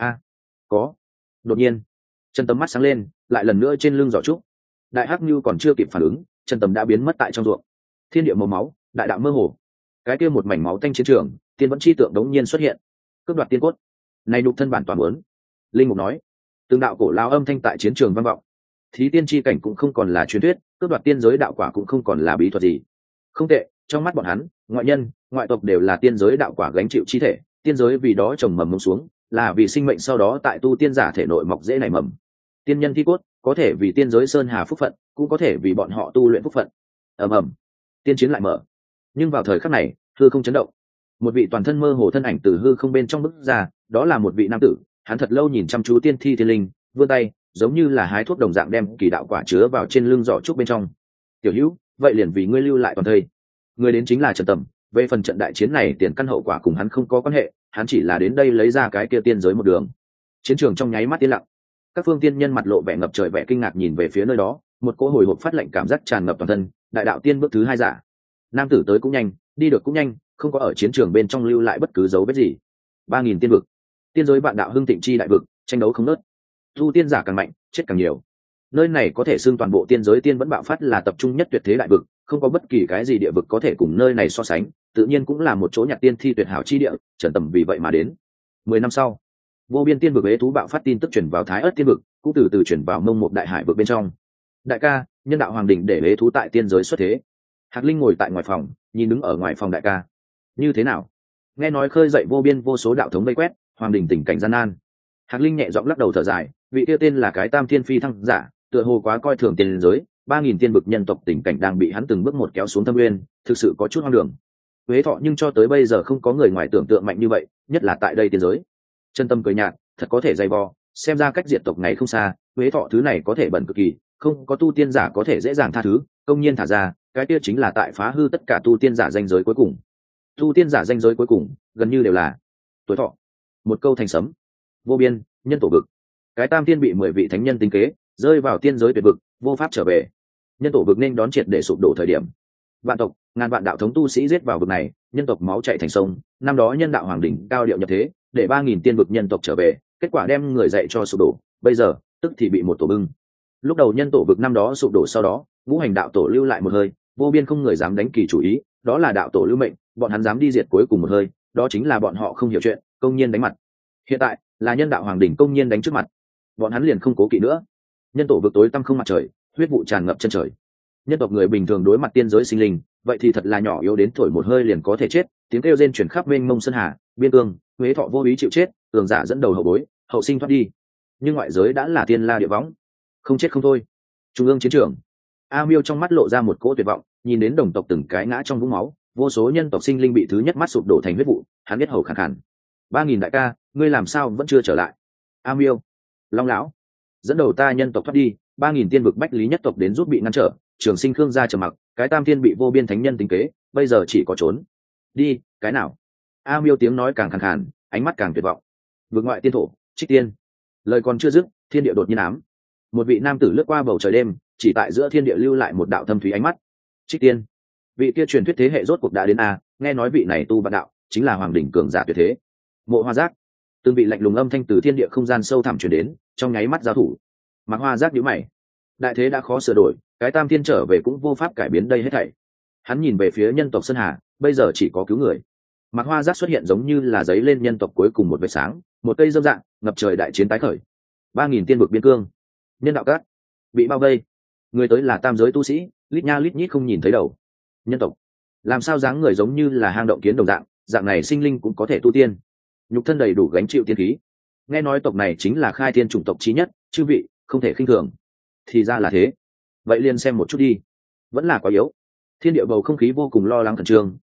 Có. Đột nhiên Trần Tầm mắt sáng lên, lại lần nữa trên lưng giỏ trúc. Đại hắc Như còn chưa kịp phản ứng, Trần Tầm đã biến mất tại trong ruộng. Thiên địa màu máu, đại đạo mơ hồ, cái kia một mảnh máu tanh chiến trường, tiên vẫn chi tượng đống nhiên xuất hiện, cướp đoạt tiên cốt. Này đục thân bản toàn muốn. Linh mục nói. Từng đạo cổ lao âm thanh tại chiến trường vang vọng. Thí tiên chi cảnh cũng không còn là truyền thuyết, cướp đoạt tiên giới đạo quả cũng không còn là bí thuật gì. Không tệ, trong mắt bọn hắn, ngoại nhân, ngoại tộc đều là tiên giới đạo quả gánh chịu chi thể, tiên giới vì đó trồng mầm mông xuống, là vì sinh mệnh sau đó tại tu tiên giả thể nội mọc rễ nảy mầm. Tiên nhân thi cốt có thể vì tiên giới sơn hà phúc phận, cũng có thể vì bọn họ tu luyện phúc phận. ầm ầm, tiên chiến lại mở. Nhưng vào thời khắc này, hư không chấn động, một vị toàn thân mơ hồ thân ảnh từ hư không bên trong bước ra, đó là một vị nam tử. Hắn thật lâu nhìn chăm chú tiên thi thiên linh, vươn tay giống như là hái thuốc đồng dạng đem kỳ đạo quả chứa vào trên lưng giỏ trúc bên trong. Tiểu hữu, vậy liền vì ngươi lưu lại toàn thây. Người đến chính là Trần Tầm. Về phần trận đại chiến này tiền căn hậu quả cùng hắn không có quan hệ, hắn chỉ là đến đây lấy ra cái kia tiên giới một đường. Chiến trường trong nháy mắt yên lặng, các phương tiên nhân mặt lộ vẻ ngập trời vẻ kinh ngạc nhìn về phía nơi đó, một cỗ hồi hộp phát lệnh cảm giác tràn ngập toàn thân. Đại đạo tiên bước thứ hai giả. Nam tử tới cũng nhanh, đi được cũng nhanh, không có ở chiến trường bên trong lưu lại bất cứ dấu vết gì. 3000 tiên vực, tiên giới vạn đạo hưng thịnh chi đại vực, tranh đấu không ngớt, tu tiên giả càng mạnh chết càng nhiều. Nơi này có thể xưng toàn bộ tiên giới tiên vẫn bạo phát là tập trung nhất tuyệt thế đại vực, không có bất kỳ cái gì địa vực có thể cùng nơi này so sánh, tự nhiên cũng là một chỗ nhạc tiên thi tuyệt hảo chi địa. Trần Tầm vì vậy mà đến. 10 năm sau, vô biên tiên vực ế thú bạo phát tin tức chuyển vào Thái Ất tiên vực, cũng từ từ chuyển vào Mông Mục đại hải vực bên trong. Đại ca, nhân đạo hoàng đỉnh để ế thú tại tiên giới xuất thế. Hạc Linh ngồi tại ngoài phòng, nhìn đứng ở ngoài phòng đại ca. Như thế nào? Nghe nói khơi dậy vô biên vô số đạo thống vây quét, hoàng đỉnh tình cảnh gian nan. Hạc Linh nhẹ giọng lắc đầu thở dài, vị kia tên là cái Tam Thiên Phi thăng giả, tựa hồ quá coi thường tiên giới, 3000 tiên vực nhân tộc tình cảnh đang bị hắn từng bước một kéo xuống thâm nguyên, thực sự có chút hoang đường. Huế Thọ nhưng cho tới bây giờ không có người ngoài tưởng tượng mạnh như vậy, nhất là tại đây tiên giới. Chân tâm cười nhạt, thật có thể dày vò, xem ra cách diệt tộc này không xa, Huế Thọ thứ này có thể bẩn cực kỳ, không có tu tiên giả có thể dễ dàng tha thứ, công nhiên thả ra, cái kia chính là tại phá hư tất cả tu tiên giả danh giới cuối cùng. Tu tiên giả danh giới cuối cùng, gần như đều là tuổi thọ. Một câu thành sấm. Vô biên, nhân tổ vực. Cái Tam Tiên bị 10 vị thánh nhân tính kế, rơi vào tiên giới tuyệt vực, vô pháp trở về. Nhân tổ vực nên đón triệt để sụp đổ thời điểm. Vạn tộc, ngàn vạn đạo thống tu sĩ giết vào vực này, nhân tộc máu chảy thành sông. Năm đó nhân đạo hoàng đỉnh cao điệu nhập thế, để 3000 tiên vực nhân tộc trở về, kết quả đem người dạy cho sụp đổ. Bây giờ, tức thì bị một tổ bưng. Lúc đầu nhân tổ vực năm đó sụp đổ, sau đó ngũ hành đạo tổ lưu lại một hơi, vô biên không người dám đánh kỳ chủ ý, đó là đạo tổ lưu mệnh, bọn hắn dám đi diệt cuối cùng một hơi, đó chính là bọn họ không hiểu chuyện, công nhiên đánh mặt. Hiện tại là nhân đạo hoàng đỉnh công nhiên đánh trước mặt, bọn hắn liền không cố kỵ nữa. Nhân tổ vực tối tăm không mặt trời, huyết vụ tràn ngập chân trời. Nhân tộc người bình thường đối mặt tiên giới sinh linh, vậy thì thật là nhỏ yếu đến thổi một hơi liền có thể chết. Tiếng kêu rên chuyển khắp mênh mông sơn hà, biên cương, Huế Thọ vô ý chịu chết, cường giả dẫn đầu hậu bối, hậu sinh thoát đi. Nhưng ngoại giới đã là tiên la địa võng, không chết không thôi. Trung ương chiến trường, A Miêu trong mắt lộ ra một cỗ tuyệt vọng, nhìn đến đồng tộc từng cái ngã trong vũng máu, vô số nhân tộc sinh linh bị thứ nhất mắt sụp đổ thành huyết vụ, hắn biết hầu khàn khàn. 3000 đại ca, ngươi làm sao vẫn chưa trở lại? A Miêu, Long lão, dẫn đầu ta nhân tộc thoát đi, 3000 tiên vực bách lý nhất tộc đến giúp bị ngăn trở, Trường Sinh Khương gia trầm mặc, cái Tam Thiên bị vô biên thánh nhân tính kế, bây giờ chỉ có trốn. Đi, cái nào? A Miêu tiếng nói càng khàn khàn, ánh mắt càng tuyệt vọng. Vực ngoại tiên thổ, Trích Tiên. Lời còn chưa dứt, thiên địa đột nhiên ám. Một vị nam tử lướt qua bầu trời đêm, chỉ tại giữa thiên địa lưu lại một đạo thâm thúy ánh mắt. Trích Tiên, vị kia truyền thuyết thế hệ rốt cuộc đã đến a, nghe nói vị này tu vạn đạo, chính là hoàng đỉnh cường giả tuyệt thế. Mộ Hoa Giác, từng vị lạnh lùng âm thanh từ thiên địa không gian sâu thẳm truyền đến, trong nháy mắt giao thủ. Mạc Hoa Giác nhíu mày, đại thế đã khó sửa đổi, cái Tam Thiên trở về cũng vô pháp cải biến đây hết thảy. Hắn nhìn về phía nhân tộc Sơn Hà, bây giờ chỉ có cứu người. Mạc Hoa Giác xuất hiện giống như là giấy lên nhân tộc cuối cùng một vệt sáng, một cây dâm dạng, ngập trời đại chiến tái khởi. 3000 tiên vực biên cương, nhân đạo cát bị bao vây, người tới là tam giới tu sĩ, lít nha lít nhít không nhìn thấy đầu. Nhân tộc làm sao dáng người giống như là hang động kiến đồng dạng, dạng này sinh linh cũng có thể tu tiên, nhục thân đầy đủ gánh chịu tiên khí. Nghe nói tộc này chính là khai thiên chủng tộc chí nhất, chư vị không thể khinh thường. Thì ra là thế, vậy liền xem một chút đi. Vẫn là quá yếu. Thiên địa bầu không khí vô cùng lo lắng khẩn trương,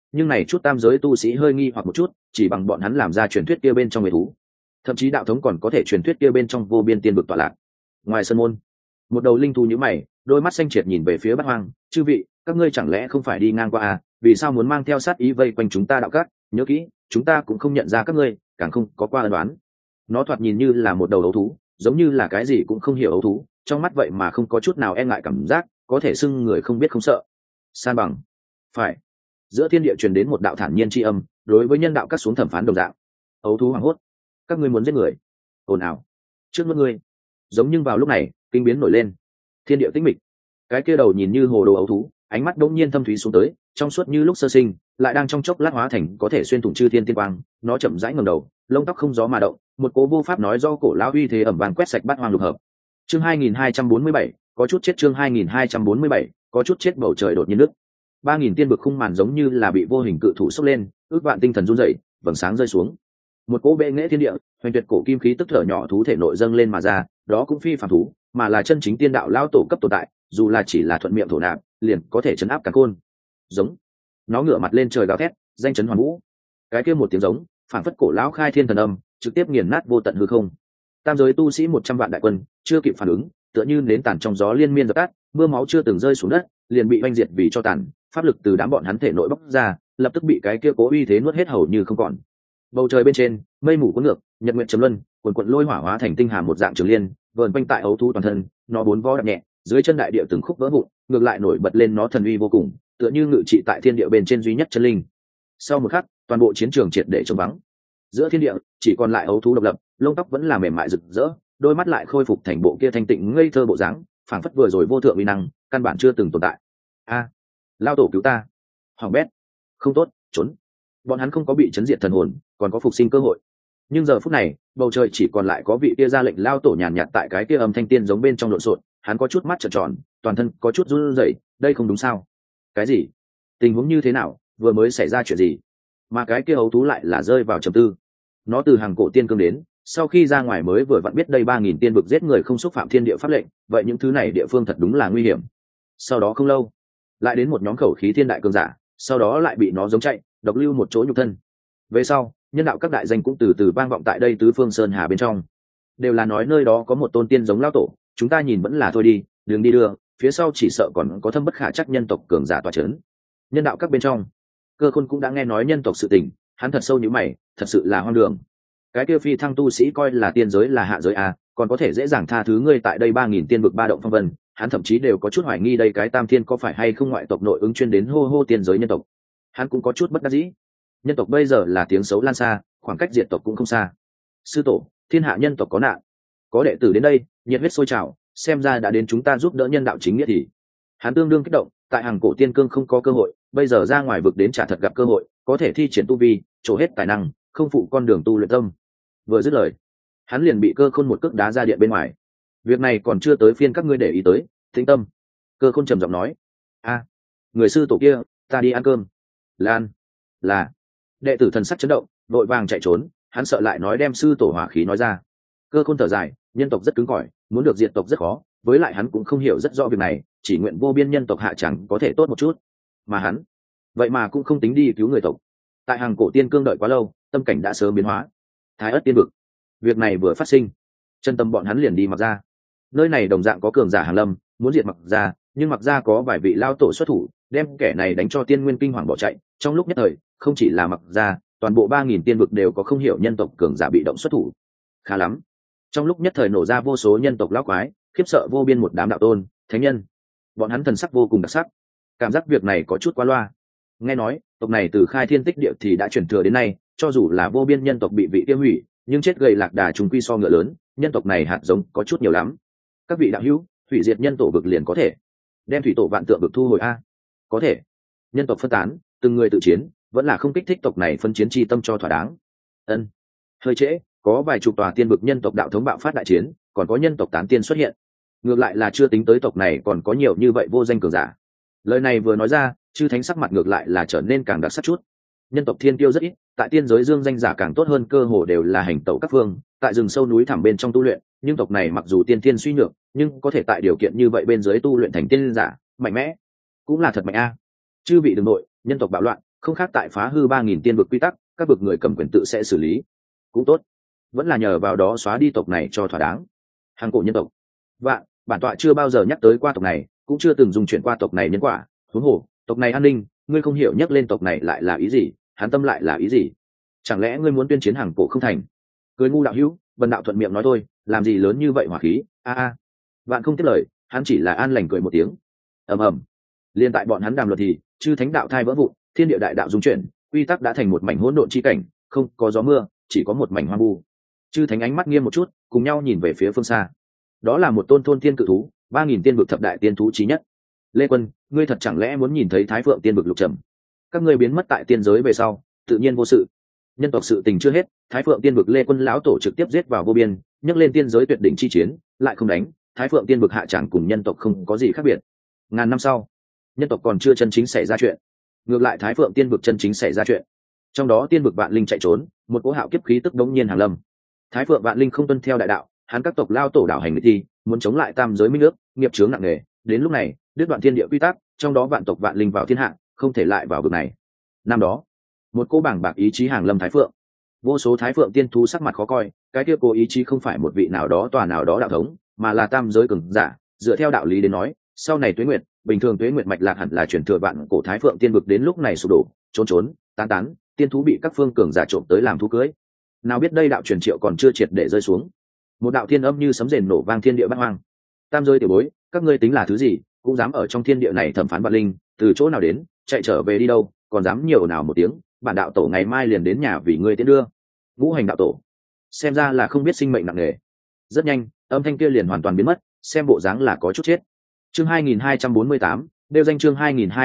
nhưng này chút tam giới tu sĩ hơi nghi hoặc một chút, chỉ bằng bọn hắn làm ra truyền thuyết kia bên trong người thú, thậm chí đạo thống còn có thể truyền thuyết kia bên trong vô biên tiên vực tọa lạc. Ngoài sân môn, một đầu linh thú nhíu mày, đôi mắt xanh triệt nhìn về phía Bát Hoang, chư vị, các ngươi chẳng lẽ không phải đi ngang qua à, vì sao muốn mang theo sát ý vây quanh chúng ta đạo các? Nhớ kỹ, chúng ta cũng không nhận ra các ngươi, càng không có qua ân đoán. Nó thoạt nhìn như là một đầu ấu thú, giống như là cái gì cũng không hiểu ấu thú, trong mắt vậy mà không có chút nào e ngại cảm giác, có thể xưng người không biết không sợ. San bằng. Phải. Giữa thiên địa truyền đến một đạo thản nhiên tri âm, đối với nhân đạo các xuống thẩm phán đồng dạng. Ấu thú hoảng hốt. Các ngươi muốn giết người. Ồn ào. Trước mắt ngươi. Giống như vào lúc này, kinh biến nổi lên. Thiên địa tĩnh mịch. Cái kia đầu nhìn như hồ đồ ấu thú, ánh mắt đột nhiên thâm thúy xuống tới, trong suốt như lúc sơ sinh, lại đang trong chốc lát hóa thành có thể xuyên thủng chư thiên tiên quang. Nó chậm rãi ngẩng đầu, lông tóc không gió mà động, một cố vô pháp nói do cổ lão uy thế ẩm vàng quét sạch Bát Hoang lục hợp. Chương 2247, có chút chết. Chương 2247, có chút chết. Bầu trời đột nhiên nứt. 3000 tiên vực khung màn giống như là bị vô hình cự thủ xốc lên, ước vạn tinh thần run rẩy, vầng sáng rơi xuống. Một cỗ bệ nghệ thiên địa, hoành tuyệt cổ kim khí tức thở nhỏ thú thể nội dâng lên mà ra, đó cũng phi phàm thú, mà là chân chính tiên đạo lão tổ cấp tồn tại, dù là chỉ là thuận miệng thổ nạp, liền có thể chấn áp cả côn. Giống. Nó ngửa mặt lên trời gào thét, danh chấn hoàn vũ. Cái kia một tiếng giống, phản phất cổ lão khai thiên thần âm, trực tiếp nghiền nát vô tận hư không. Tam giới tu sĩ 100 vạn đại quân, chưa kịp phản ứng, tựa như nến tàn trong gió liên miên dập tắt, mưa máu chưa từng rơi xuống đất, liền bị oanh diệt vì cho tàn, pháp lực từ đám bọn hắn thể nội bốc ra, lập tức bị cái kia cố uy thế nuốt hết hầu như không còn. Bầu trời bên trên, mây mù cuốn ngược, nhật nguyện chấm luân, quần quần lôi hỏa hóa thành tinh hà một dạng trường liên, vờn quanh tại ấu thú toàn thân, nó bốn vó đạp nhẹ, dưới chân đại địa từng khúc vỡ vụn, ngược lại nổi bật lên nó thần uy vô cùng, tựa như ngự trị tại thiên địa bên trên duy nhất chân linh. Sau một khắc, toàn bộ chiến trường triệt để trống vắng. Giữa thiên địa chỉ còn lại ấu thú độc lập, lông tóc vẫn là mềm mại rực rỡ, đôi mắt lại khôi phục thành bộ kia thanh tịnh ngây thơ bộ dáng, phảng phất vừa rồi vô thượng uy năng, căn bản chưa từng tồn tại. A, lao tổ cứu ta! Hoàng bét, không tốt, trốn! Bọn hắn không có bị chấn diệt thần hồn, còn có phục sinh cơ hội. Nhưng giờ phút này, bầu trời chỉ còn lại có vị kia ra lệnh lao tổ nhàn nhạt tại cái kia âm thanh tiên giống bên trong lộn xộn, hắn có chút mắt trợn tròn, toàn thân có chút run rẩy, đây không đúng sao? Cái gì? Tình huống như thế nào? Vừa mới xảy ra chuyện gì? Mà cái kia ấu thú lại là rơi vào trầm tư. Nó từ hàng cổ tiên cương đến, sau khi ra ngoài mới vừa vặn biết đây 3000 tiên vực giết người không xúc phạm thiên địa pháp lệnh, vậy những thứ này địa phương thật đúng là nguy hiểm. Sau đó không lâu, lại đến một nhóm khẩu khí thiên đại cường giả, sau đó lại bị nó giống chạy, độc lưu một chỗ nhục thân. Về sau, nhân đạo các đại danh cũng từ từ vang vọng tại đây tứ phương sơn hà bên trong, đều là nói nơi đó có một tôn tiên giống lao tổ, chúng ta nhìn vẫn là thôi đi, đường đi đưa, phía sau chỉ sợ còn có thâm bất khả trắc nhân tộc cường giả tọa chấn. Nhân đạo các bên trong, Cơ Khôn cũng đã nghe nói nhân tộc sự tình, hắn thật sâu như mày, thật sự là hoang đường. Cái kia phi thăng tu sĩ coi là tiên giới là hạ giới à, còn có thể dễ dàng tha thứ ngươi tại đây 3000 tiên vực ba động phong vân, hắn thậm chí đều có chút hoài nghi đây cái tam thiên có phải hay không ngoại tộc nội ứng chuyên đến hô hô tiên giới nhân tộc. Hắn cũng có chút bất đắc dĩ. Nhân tộc bây giờ là tiếng xấu lan xa, khoảng cách diệt tộc cũng không xa. Sư tổ, thiên hạ nhân tộc có nạn, có đệ tử đến đây, nhiệt huyết sôi trào, xem ra đã đến chúng ta giúp đỡ nhân đạo chính nghĩa thì. Hắn tương đương kích động, tại hàng cổ tiên cương không có cơ hội, bây giờ ra ngoài vực đến trả thật gặp cơ hội, có thể thi triển tu vi, trổ hết tài năng, không phụ con đường tu luyện tâm. Vừa dứt lời, hắn liền bị Cơ Khôn một cước đá ra điện bên ngoài. Việc này còn chưa tới phiên các ngươi để ý tới, tĩnh tâm. Cơ Khôn trầm giọng nói. A, người sư tổ kia, ta đi ăn cơm. Lan, là. Đệ tử thần sắc chấn động, vội vàng chạy trốn, hắn sợ lại nói đem sư tổ hỏa khí nói ra. Cơ Khôn thở dài, nhân tộc rất cứng cỏi, muốn được diệt tộc rất khó, với lại hắn cũng không hiểu rất rõ việc này, chỉ nguyện vô biên nhân tộc hạ chẳng có thể tốt một chút. Mà hắn, vậy mà cũng không tính đi cứu người tộc. Tại hàng cổ tiên cương đợi quá lâu, tâm cảnh đã sớm biến hóa. Thái ất tiên vực, việc này vừa phát sinh, chân tâm bọn hắn liền đi Mặc Gia. Nơi này đồng dạng có cường giả hàng lâm, muốn diệt Mặc Gia, nhưng Mặc Gia có vài vị lao tổ xuất thủ, đem kẻ này đánh cho tiên nguyên kinh hoàng bỏ chạy. Trong lúc nhất thời, không chỉ là Mặc Gia, toàn bộ 3000 tiên vực đều có không hiểu nhân tộc cường giả bị động xuất thủ. Khá lắm. Trong lúc nhất thời nổ ra vô số nhân tộc lão quái, khiếp sợ vô biên một đám đạo tôn, thánh nhân. Bọn hắn thần sắc vô cùng đặc sắc, cảm giác việc này có chút quá loa. Nghe nói, tộc này từ khai thiên tích địa thì đã truyền thừa đến nay, cho dù là vô biên nhân tộc bị vị tiêu hủy, nhưng chết gầy lạc đà trùng quy so ngựa lớn, nhân tộc này hạt giống có chút nhiều lắm. Các vị đạo hữu, hủy diệt nhân tổ vực liền có thể, đem thủy tổ vạn tượng vực thu hồi a. Có thể. Nhân tộc phân tán, từng người tự chiến, vẫn là không kích thích tộc này phân chiến chi tâm cho thỏa đáng. Ân. Hơi trễ, có vài chục tòa tiên vực nhân tộc đạo thống bạo phát đại chiến, còn có nhân tộc tán tiên xuất hiện. Ngược lại là chưa tính tới tộc này còn có nhiều như vậy vô danh cường giả. Lời này vừa nói ra, chư thánh sắc mặt ngược lại là trở nên càng đặc sắc chút. Nhân tộc thiên tiêu rất ít, tại tiên giới dương danh giả càng tốt hơn, cơ hồ đều là hành tẩu các phương, tại rừng sâu núi thẳm bên trong tu luyện, nhưng tộc này mặc dù tiên thiên suy nhược, nhưng có thể tại điều kiện như vậy bên dưới tu luyện thành tiên giả, mạnh mẽ, cũng là thật mạnh a. Chư vị đừng nội, nhân tộc bạo loạn, không khác tại phá hư 3.000 tiên vực quy tắc, các vực người cầm quyền tự sẽ xử lý. Cũng tốt, vẫn là nhờ vào đó xóa đi tộc này cho thỏa đáng. Hàng cổ nhân tộc, bản tọa chưa bao giờ nhắc tới qua tộc này, cũng chưa từng dùng chuyện qua tộc này nhân quả. Huống hồ tộc này an ninh, ngươi không hiểu nhắc lên tộc này lại là ý gì, hắn tâm lại là ý gì? Chẳng lẽ ngươi muốn tuyên chiến hàng cổ không thành? Cười ngu đạo hữu, Vân đạo thuận miệng nói thôi, làm gì lớn như vậy hỏa khí? Vạn không tiếp lời, hắn chỉ là an lành cười một tiếng. ầm. Liên tại bọn hắn đàm luận thì chư thánh đạo thai vỡ vụn, thiên địa đại đạo dung chuyển, quy tắc đã thành một mảnh hỗn độn chi cảnh, không có gió mưa, chỉ có một mảnh hoang vu. Chư thánh ánh mắt nghiêm một chút, cùng nhau nhìn về phía phương xa. Đó là một tôn thôn tiên cự thú, 3.000 tiên vực thập đại tiên thú chí nhất. Lê Quân, ngươi thật chẳng lẽ muốn nhìn thấy Thái Phượng tiên vực lục trầm? Các ngươi biến mất tại tiên giới về sau, tự nhiên vô sự. Nhân tộc sự tình chưa hết, Thái Phượng tiên vực Lê Quân lão tổ trực tiếp giết vào vô biên, nhấc lên tiên giới tuyệt đỉnh chi chiến, lại không đánh, Thái Phượng tiên vực hạ tràng cùng nhân tộc không có gì khác biệt. Ngàn năm sau, nhân tộc còn chưa chân chính xảy ra chuyện, ngược lại Thái Phượng tiên vực chân chính xảy ra chuyện. Trong đó tiên vực vạn linh chạy trốn, một cỗ hạo kiếp khí tức đống nhiên hàng lâm. Thái Phượng vạn linh không tuân theo đại đạo, hắn các tộc lao tổ đảo hành nghịch thi, muốn chống lại tam giới minh ước, nghiệp chướng nặng nề. Đến lúc này, đứt đoạn thiên địa quy tắc, trong đó vạn tộc vạn linh vào thiên hạ, không thể lại vào vực này. Năm đó, một cô bảng bạc ý chí hàng lâm Thái Phượng, vô số Thái Phượng tiên thú sắc mặt khó coi, cái kia cố ý chí không phải một vị nào đó tòa nào đó đạo thống, mà là tam giới cường giả. Dựa theo đạo lý đến nói, sau này tuế nguyệt, bình thường tuế nguyệt mạch lạc hẳn là chuyển thừa vạn cổ Thái Phượng tiên vực đến lúc này sụp đổ, trốn, tán, tiên thú bị các phương cường giả trộm tới làm thú cưới. Nào biết đây đạo truyền triệu còn chưa triệt để rơi xuống, một đạo thiên âm như sấm rền nổ vang thiên địa bát hoang. Tam giới tiểu bối, các ngươi tính là thứ gì, cũng dám ở trong thiên địa này thẩm phán vạn linh, từ chỗ nào đến, chạy trở về đi đâu, còn dám nhiều nào một tiếng, bản đạo tổ ngày mai liền đến nhà vì ngươi tiến đưa. Ngũ hành đạo tổ, xem ra là không biết sinh mệnh nặng nề. Rất nhanh, âm thanh kia liền hoàn toàn biến mất, xem bộ dáng là có chút chết. Chương 2248, đeo danh chương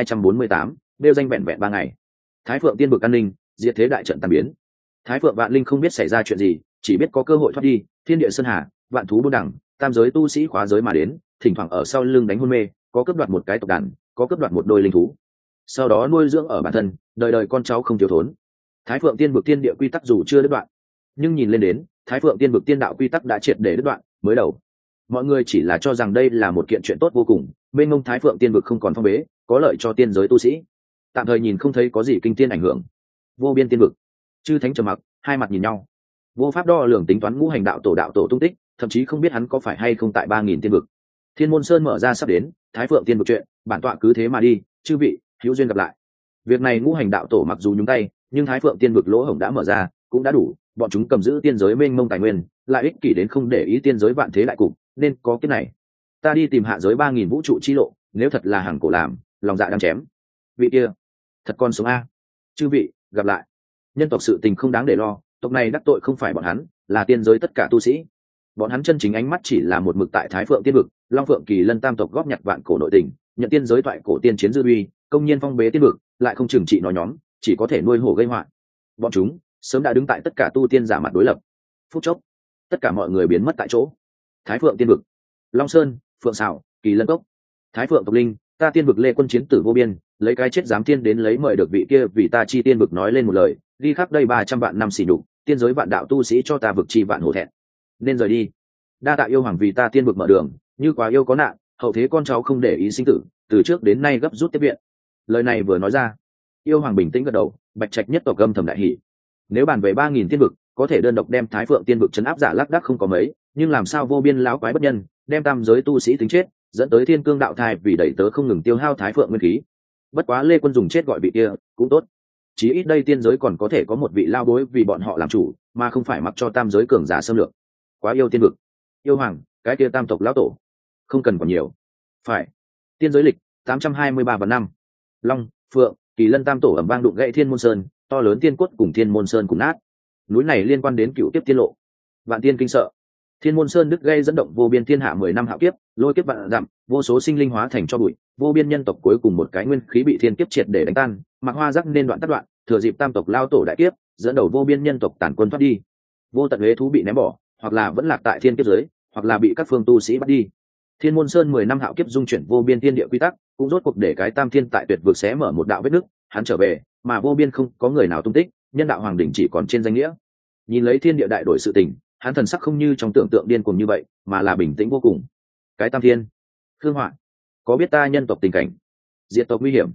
2248, đeo danh vẹn vẹn 3 ngày. Thái Phượng tiên vực an ninh, diệt thế đại trận tan biến. Thái Phượng vạn linh không biết xảy ra chuyện gì, chỉ biết có cơ hội thoát đi, thiên địa sơn hà, vạn thú buôn đẳng, tam giới tu sĩ khóa giới mà đến, thỉnh thoảng ở sau lưng đánh hôn mê, có cướp đoạt một cái tộc đàn, có cướp đoạt một đôi linh thú, sau đó nuôi dưỡng ở bản thân, đời đời con cháu không thiếu thốn. Thái Phượng tiên vực tiên địa quy tắc dù chưa đứt đoạn, nhưng nhìn lên đến, Thái Phượng tiên vực tiên đạo quy tắc đã triệt để đứt đoạn. Mới đầu, mọi người chỉ là cho rằng đây là một kiện chuyện tốt vô cùng, bên ngông Thái Phượng tiên vực không còn phong bế, có lợi cho tiên giới tu sĩ. Tạm thời nhìn không thấy có gì kinh tiên ảnh hưởng. Vô biên tiên vực, chư thánh trầm mặc, hai mặt nhìn nhau, vô pháp đo lường tính toán ngũ hành đạo tổ tung tích, thậm chí không biết hắn có phải hay không tại 3.000 tiên vực. Thiên môn sơn mở ra sắp đến, Thái Phượng tiên vực chuyện, bản tọa cứ thế mà đi, chư vị hữu duyên gặp lại. Việc này ngũ hành đạo tổ mặc dù nhúng tay, nhưng Thái Phượng tiên vực lỗ hổng đã mở ra, cũng đã đủ, bọn chúng cầm giữ tiên giới mênh mông tài nguyên, lại ích kỷ đến không để ý tiên giới vạn thế lại cục, nên có kiếp này ta đi tìm hạ giới 3.000 vũ trụ chi lộ, nếu thật là hàng cổ làm, lòng dạ đang chém. Vị kia thật con sống a. Chư vị gặp lại. Nhân tộc sự tình không đáng để lo, tộc này đắc tội không phải bọn hắn, là tiên giới tất cả tu sĩ. Bọn hắn chân chính ánh mắt chỉ là một mực tại Thái Phượng tiên vực, Long Phượng Kỳ Lân tam tộc góp nhặt vạn cổ nội tình, nhận tiên giới toại cổ tiên chiến dư uy, công nhiên phong bế tiên vực, lại không chừng trị nó nhóm, chỉ có thể nuôi hổ gây họa. Bọn chúng sớm đã đứng tại tất cả tu tiên giả mặt đối lập. Phút chốc, tất cả mọi người biến mất tại chỗ. Thái Phượng tiên vực, Long Sơn, Phượng Sảo, Kỳ Lân Cốc, Thái Phượng tộc linh, ta tiên vực Lê Quân chiến tử vô biên, lấy cái chết dám tiên đến lấy mời được vị kia vì ta chi tiên vực nói lên một lời, ghi khắc đây 300 vạn năm xỉ nhục, tiên giới vạn đạo tu sĩ cho ta vực chi vạn hổ thẹn, nên rời đi. Đa tạ yêu hoàng vì ta tiên vực mở đường, như quá yêu có nạn, hậu thế con cháu không để ý sinh tử, từ trước đến nay gấp rút tiếp viện. Lời này vừa nói ra, yêu hoàng bình tĩnh gật đầu, Bạch Trạch nhất tộc âm thầm đại hỉ. Nếu bàn về 3.000 tiên vực, có thể đơn độc đem Thái Phượng tiên vực trấn áp giả lác đác không có mấy, nhưng làm sao vô biên láo quái bất nhân, đem tam giới tu sĩ tính chết, dẫn tới thiên cương đạo thai vì đẩy tớ không ngừng tiêu hao Thái Phượng nguyên khí. Bất quá Lê Quân dùng chết gọi vị kia cũng tốt, chí ít đây tiên giới còn có thể có một vị lao bối vì bọn họ làm chủ, mà không phải mặc cho tam giới cường giả xâm lược. Quá yêu tiên vực, yêu hoàng, cái kia tam tộc lão tổ không cần còn nhiều. Phải. Tiên giới lịch 823 và năm, Long, Phượng, Kỳ Lân tam tổ ầm vang đụng gãy Thiên Môn Sơn, to lớn tiên quất cùng Thiên Môn Sơn cùng nát. Núi này liên quan đến cựu tiếp tiên lộ, vạn tiên kinh sợ. Thiên Môn Sơn đứt gây dẫn động vô biên thiên hạ 10 năm hạo kiếp, lôi kiếp vạn dặm, vô số sinh linh hóa thành cho bụi, vô biên nhân tộc cuối cùng một cái nguyên khí bị thiên kiếp triệt để đánh tan, Mạc Hoa rắc nên đoạn tất đoạn, thừa dịp tam tộc lao tổ đại kiếp, dẫn đầu vô biên nhân tộc tản quân thoát đi. Vô tận huế thú bị ném bỏ, hoặc là vẫn lạc tại thiên kiếp dưới, hoặc là bị các phương tu sĩ bắt đi. Thiên Môn Sơn 10 năm hạo kiếp dung chuyển vô biên thiên địa quy tắc, cũng rốt cuộc để cái tam thiên tại tuyệt vực xé mở một đạo vết nứt, hắn trở về, mà vô biên không có người nào tung tích, nhân đạo hoàng đỉnh chỉ còn trên danh nghĩa. Nhìn lấy thiên địa đại đổi sự tình, hắn thần sắc không như trong tưởng tượng điên cuồng như vậy, mà là bình tĩnh vô cùng. Cái tam thiên, Khương Họa, có biết ta nhân tộc tình cảnh, diệt tộc nguy hiểm,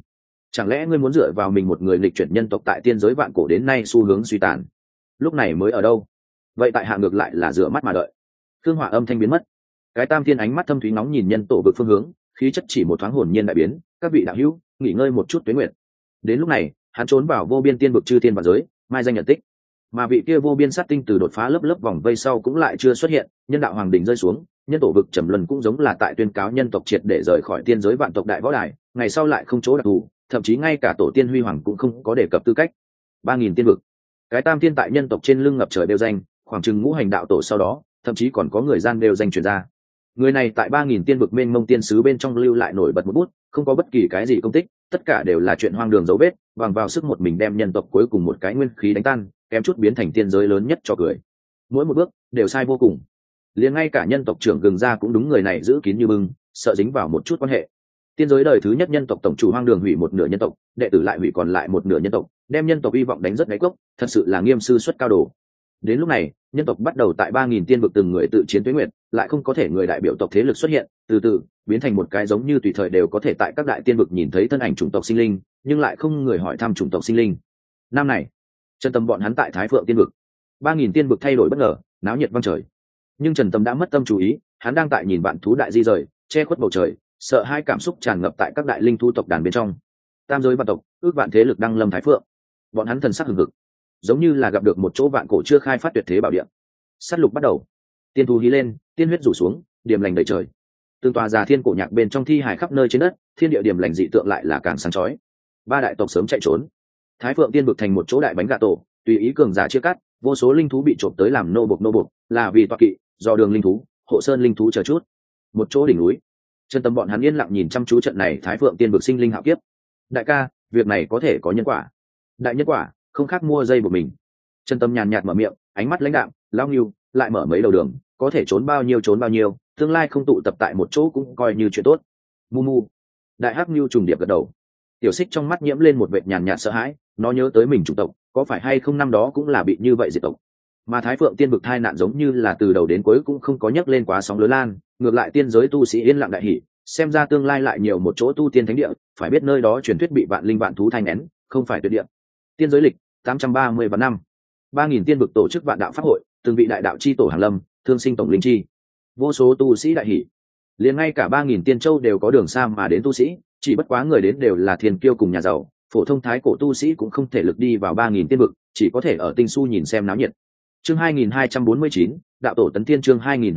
Chẳng lẽ ngươi muốn dựa vào mình một người lịch chuyển nhân tộc tại tiên giới vạn cổ đến nay xu hướng suy tàn, lúc này mới ở đâu? Vậy tại hạ ngược lại là rửa mắt mà đợi. Thương hỏa âm thanh biến mất, cái tam thiên ánh mắt thâm thúy nóng nhìn nhân tổ vực phương hướng, khí chất chỉ một thoáng hồn nhiên đại biến. Các vị đạo hữu, nghỉ ngơi một chút tuế nguyệt. Đến lúc này, hắn trốn vào vô biên tiên vực chư thiên và giới, mai danh nhận tích. Mà vị kia vô biên sát tinh từ đột phá lớp lớp vòng vây sau cũng lại chưa xuất hiện, nhân đạo hoàng đỉnh rơi xuống, nhân tổ vực trầm luân cũng giống là tại tuyên cáo nhân tộc triệt để rời khỏi tiên giới vạn tộc đại võ đài, ngày sau lại không chỗ đặc thù, thậm chí ngay cả tổ tiên huy hoàng cũng không có đề cập tư cách. 3000 tiên vực, cái tam thiên tại nhân tộc trên lưng ngập trời đều danh, khoảng chừng ngũ hành đạo tổ sau đó, thậm chí còn có người gian đều danh truyền ra. Người này tại 3000 tiên vực mênh mông tiên sứ bên trong lưu lại nổi bật một bút, không có bất kỳ cái gì công tích, tất cả đều là chuyện hoang đường dấu vết, bằng vào sức một mình đem nhân tộc cuối cùng một cái nguyên khí đánh tan, kém chút biến thành tiên giới lớn nhất cho cười. Mỗi một bước đều sai vô cùng, liền ngay cả nhân tộc trưởng gừng ra cũng đúng người này giữ kín như bưng, sợ dính vào một chút quan hệ. Tiên giới đời thứ nhất nhân tộc tổng chủ hoang đường hủy một nửa nhân tộc, đệ tử lại hủy còn lại một nửa nhân tộc, đem nhân tộc hy vọng đánh rất đáy cốc, thật sự là nghiêm sư xuất cao đồ. Đến lúc này, nhân tộc bắt đầu tại 3000 tiên vực từng người tự chiến tuế nguyệt, lại không có thể người đại biểu tộc thế lực xuất hiện, từ từ biến thành một cái giống như tùy thời đều có thể tại các đại tiên vực nhìn thấy thân ảnh chủng tộc sinh linh, nhưng lại không người hỏi thăm chủng tộc sinh linh. Năm này, Trần Tâm bọn hắn tại Thái Phượng tiên vực, 3000 tiên vực thay đổi bất ngờ, náo nhiệt vang trời. Nhưng Trần Tâm đã mất tâm chú ý, hắn đang tại nhìn vạn thú đại di rời, che khuất bầu trời, sợ hai cảm xúc tràn ngập tại các đại linh thú tộc đàn bên trong. Tam giới vạn tộc, ước vạn thế lực đang lâm Thái Phượng. Bọn hắn thần sắc hừng hực, giống như là gặp được một chỗ vạn cổ chưa khai phát tuyệt thế bảo địa. Sát lục bắt đầu, tiên thú hí lên, tiên huyết rủ xuống, điểm lành đầy trời. Tương tòa già thiên cổ nhạc bên trong thi hài khắp nơi trên đất, thiên địa điểm lành dị tượng lại là càng sáng chói. Ba đại tộc sớm chạy trốn. Thái Phượng tiên vực thành một chỗ đại bánh gà tổ, tùy ý cường giả chia cắt, vô số linh thú bị trộm tới làm nô bộc, là vì tọa kỵ, do đường linh thú, hộ sơn linh thú chờ chút. Một chỗ đỉnh núi, Chân Tâm bọn hắn yên lặng nhìn chăm chú trận này Thái Phượng tiên vực sinh linh hạo kiếp. Đại ca, việc này có thể có nhân quả. Đại nhân quả, không khác mua dây của mình. Chân Tâm nhàn nhạt mở miệng, ánh mắt lãnh đạm, lao nghiêu, lại mở mấy đầu đường, có thể trốn bao nhiêu, tương lai không tụ tập tại một chỗ cũng coi như chuyện tốt. Mu mu. Đại hắc nghiêu trùng điệp gật đầu. Tiểu Xích trong mắt nhiễm lên một vệt nhàn nhạt sợ hãi, nó nhớ tới mình chủng tộc, có phải hay không năm đó cũng là bị như vậy diệt tộc. Mà Thái Phượng tiên vực tai nạn giống như là từ đầu đến cuối cũng không có nhấc lên quá sóng lớn lan, ngược lại tiên giới tu sĩ yên lặng đại hỉ, xem ra tương lai lại nhiều một chỗ tu tiên thánh địa, phải biết nơi đó truyền thuyết bị vạn linh vạn thú thanh nén, không phải tuyệt địa. Tiên giới lịch 830 và năm 3000 tiên vực tổ chức vạn đạo pháp hội, từng vị đại đạo chi tổ hàng lâm, thương sinh tổng linh chi, vô số tu sĩ đại hỉ, liền ngay cả 3000 tiên châu đều có đường xa mà đến tu sĩ, chỉ bất quá người đến đều là thiên kiêu cùng nhà giàu, phổ thông thái cổ tu sĩ cũng không thể lực đi vào 3000 tiên vực, chỉ có thể ở tinh su nhìn xem náo nhiệt. Chương 2249, đạo tổ tấn thiên. Chương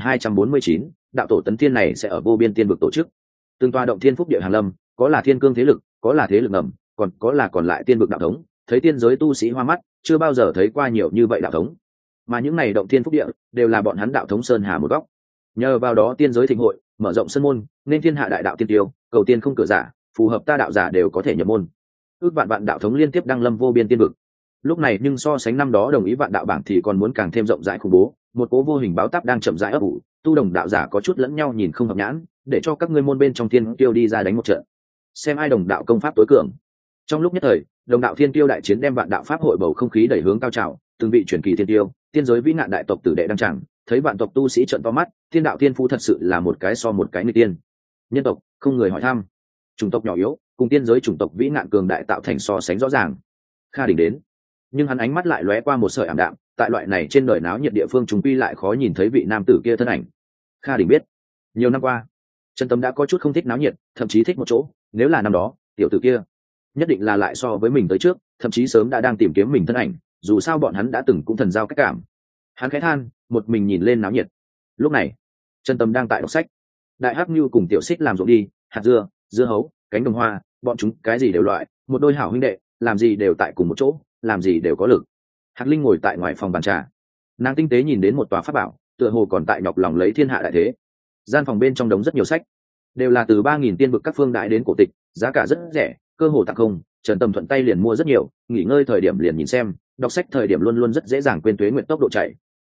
2249, đạo tổ tấn thiên này sẽ ở vô biên tiên vực tổ chức. Từng tòa động thiên phúc địa hàng lâm, có là thiên cương thế lực, có là thế lực ngầm, còn có là còn lại tiên vực đạo thống, thấy tiên giới tu sĩ hoa mắt, chưa bao giờ thấy qua nhiều như vậy đạo thống. Mà những này động thiên phúc địa đều là bọn hắn đạo thống sơn hà một góc. Nhờ vào đó tiên giới thịnh hội, mở rộng sân môn, nên thiên hạ đại đạo tiên tiêu, cầu tiên không cửa giả, phù hợp ta đạo giả đều có thể nhập môn. Ước vạn vạn đạo thống liên tiếp đăng lâm vô biên tiên vực. Lúc này nhưng so sánh năm đó đồng ý vạn đạo bảng thì còn muốn càng thêm rộng rãi khủng bố, một cố vô hình báo táp đang chậm rãi ấp ủ, tu đồng đạo giả có chút lẫn nhau nhìn không hợp nhãn, để cho các ngươi môn bên trong tiên tiêu đi ra đánh một trận, xem ai đồng đạo công pháp tối cường. Trong lúc nhất thời, đồng đạo thiên tiêu đại chiến đem vạn đạo pháp hội bầu không khí đẩy hướng cao trào, từng vị truyền kỳ thiên tiêu, tiên giới vĩ nạn đại tộc tử đệ đăng tràng, thấy vạn tộc tu sĩ trợn to mắt, thiên đạo thiên phú thật sự là một cái so một cái người tiên. Nhân tộc không người hỏi thăm, chủng tộc nhỏ yếu cùng tiên giới chủng tộc vĩ nạn cường đại tạo thành so sánh rõ ràng. Kha Đỉnh đến, nhưng hắn ánh mắt lại lóe qua một sợi ảm đạm, tại loại này trên đời náo nhiệt địa phương chúng quy lại khó nhìn thấy vị nam tử kia thân ảnh. Kha Đỉnh biết, nhiều năm qua, Trần Tâm đã có chút không thích náo nhiệt, thậm chí thích một chỗ, nếu là năm đó, tiểu tử kia nhất định là lại so với mình tới trước, thậm chí sớm đã đang tìm kiếm mình thân ảnh, dù sao bọn hắn đã từng cũng thần giao cách cảm. Hắn khẽ than, một mình nhìn lên náo nhiệt. Lúc này, Trần Tâm đang tại đọc sách. Đại Hắc Nưu cùng Tiểu Xích làm ruộng đi, hạt dưa, dưa hấu, cánh đồng hoa, bọn chúng cái gì đều loại, một đôi hảo huynh đệ, làm gì đều tại cùng một chỗ, làm gì đều có lực. Hạc Linh ngồi tại ngoài phòng bàn trà, nàng tinh tế nhìn đến một tòa pháp bảo, tựa hồ còn tại nhọc lòng lấy thiên hạ đại thế. Gian phòng bên trong đống rất nhiều sách, đều là từ 3000 tiên vực các phương đại đến cổ tịch, giá cả rất rẻ, cơ hồ tặng không. Trần Tâm thuận tay liền mua rất nhiều, nghỉ ngơi thời điểm liền nhìn xem, đọc sách thời điểm luôn luôn rất dễ dàng quên tuế nguyện tốc độ chạy.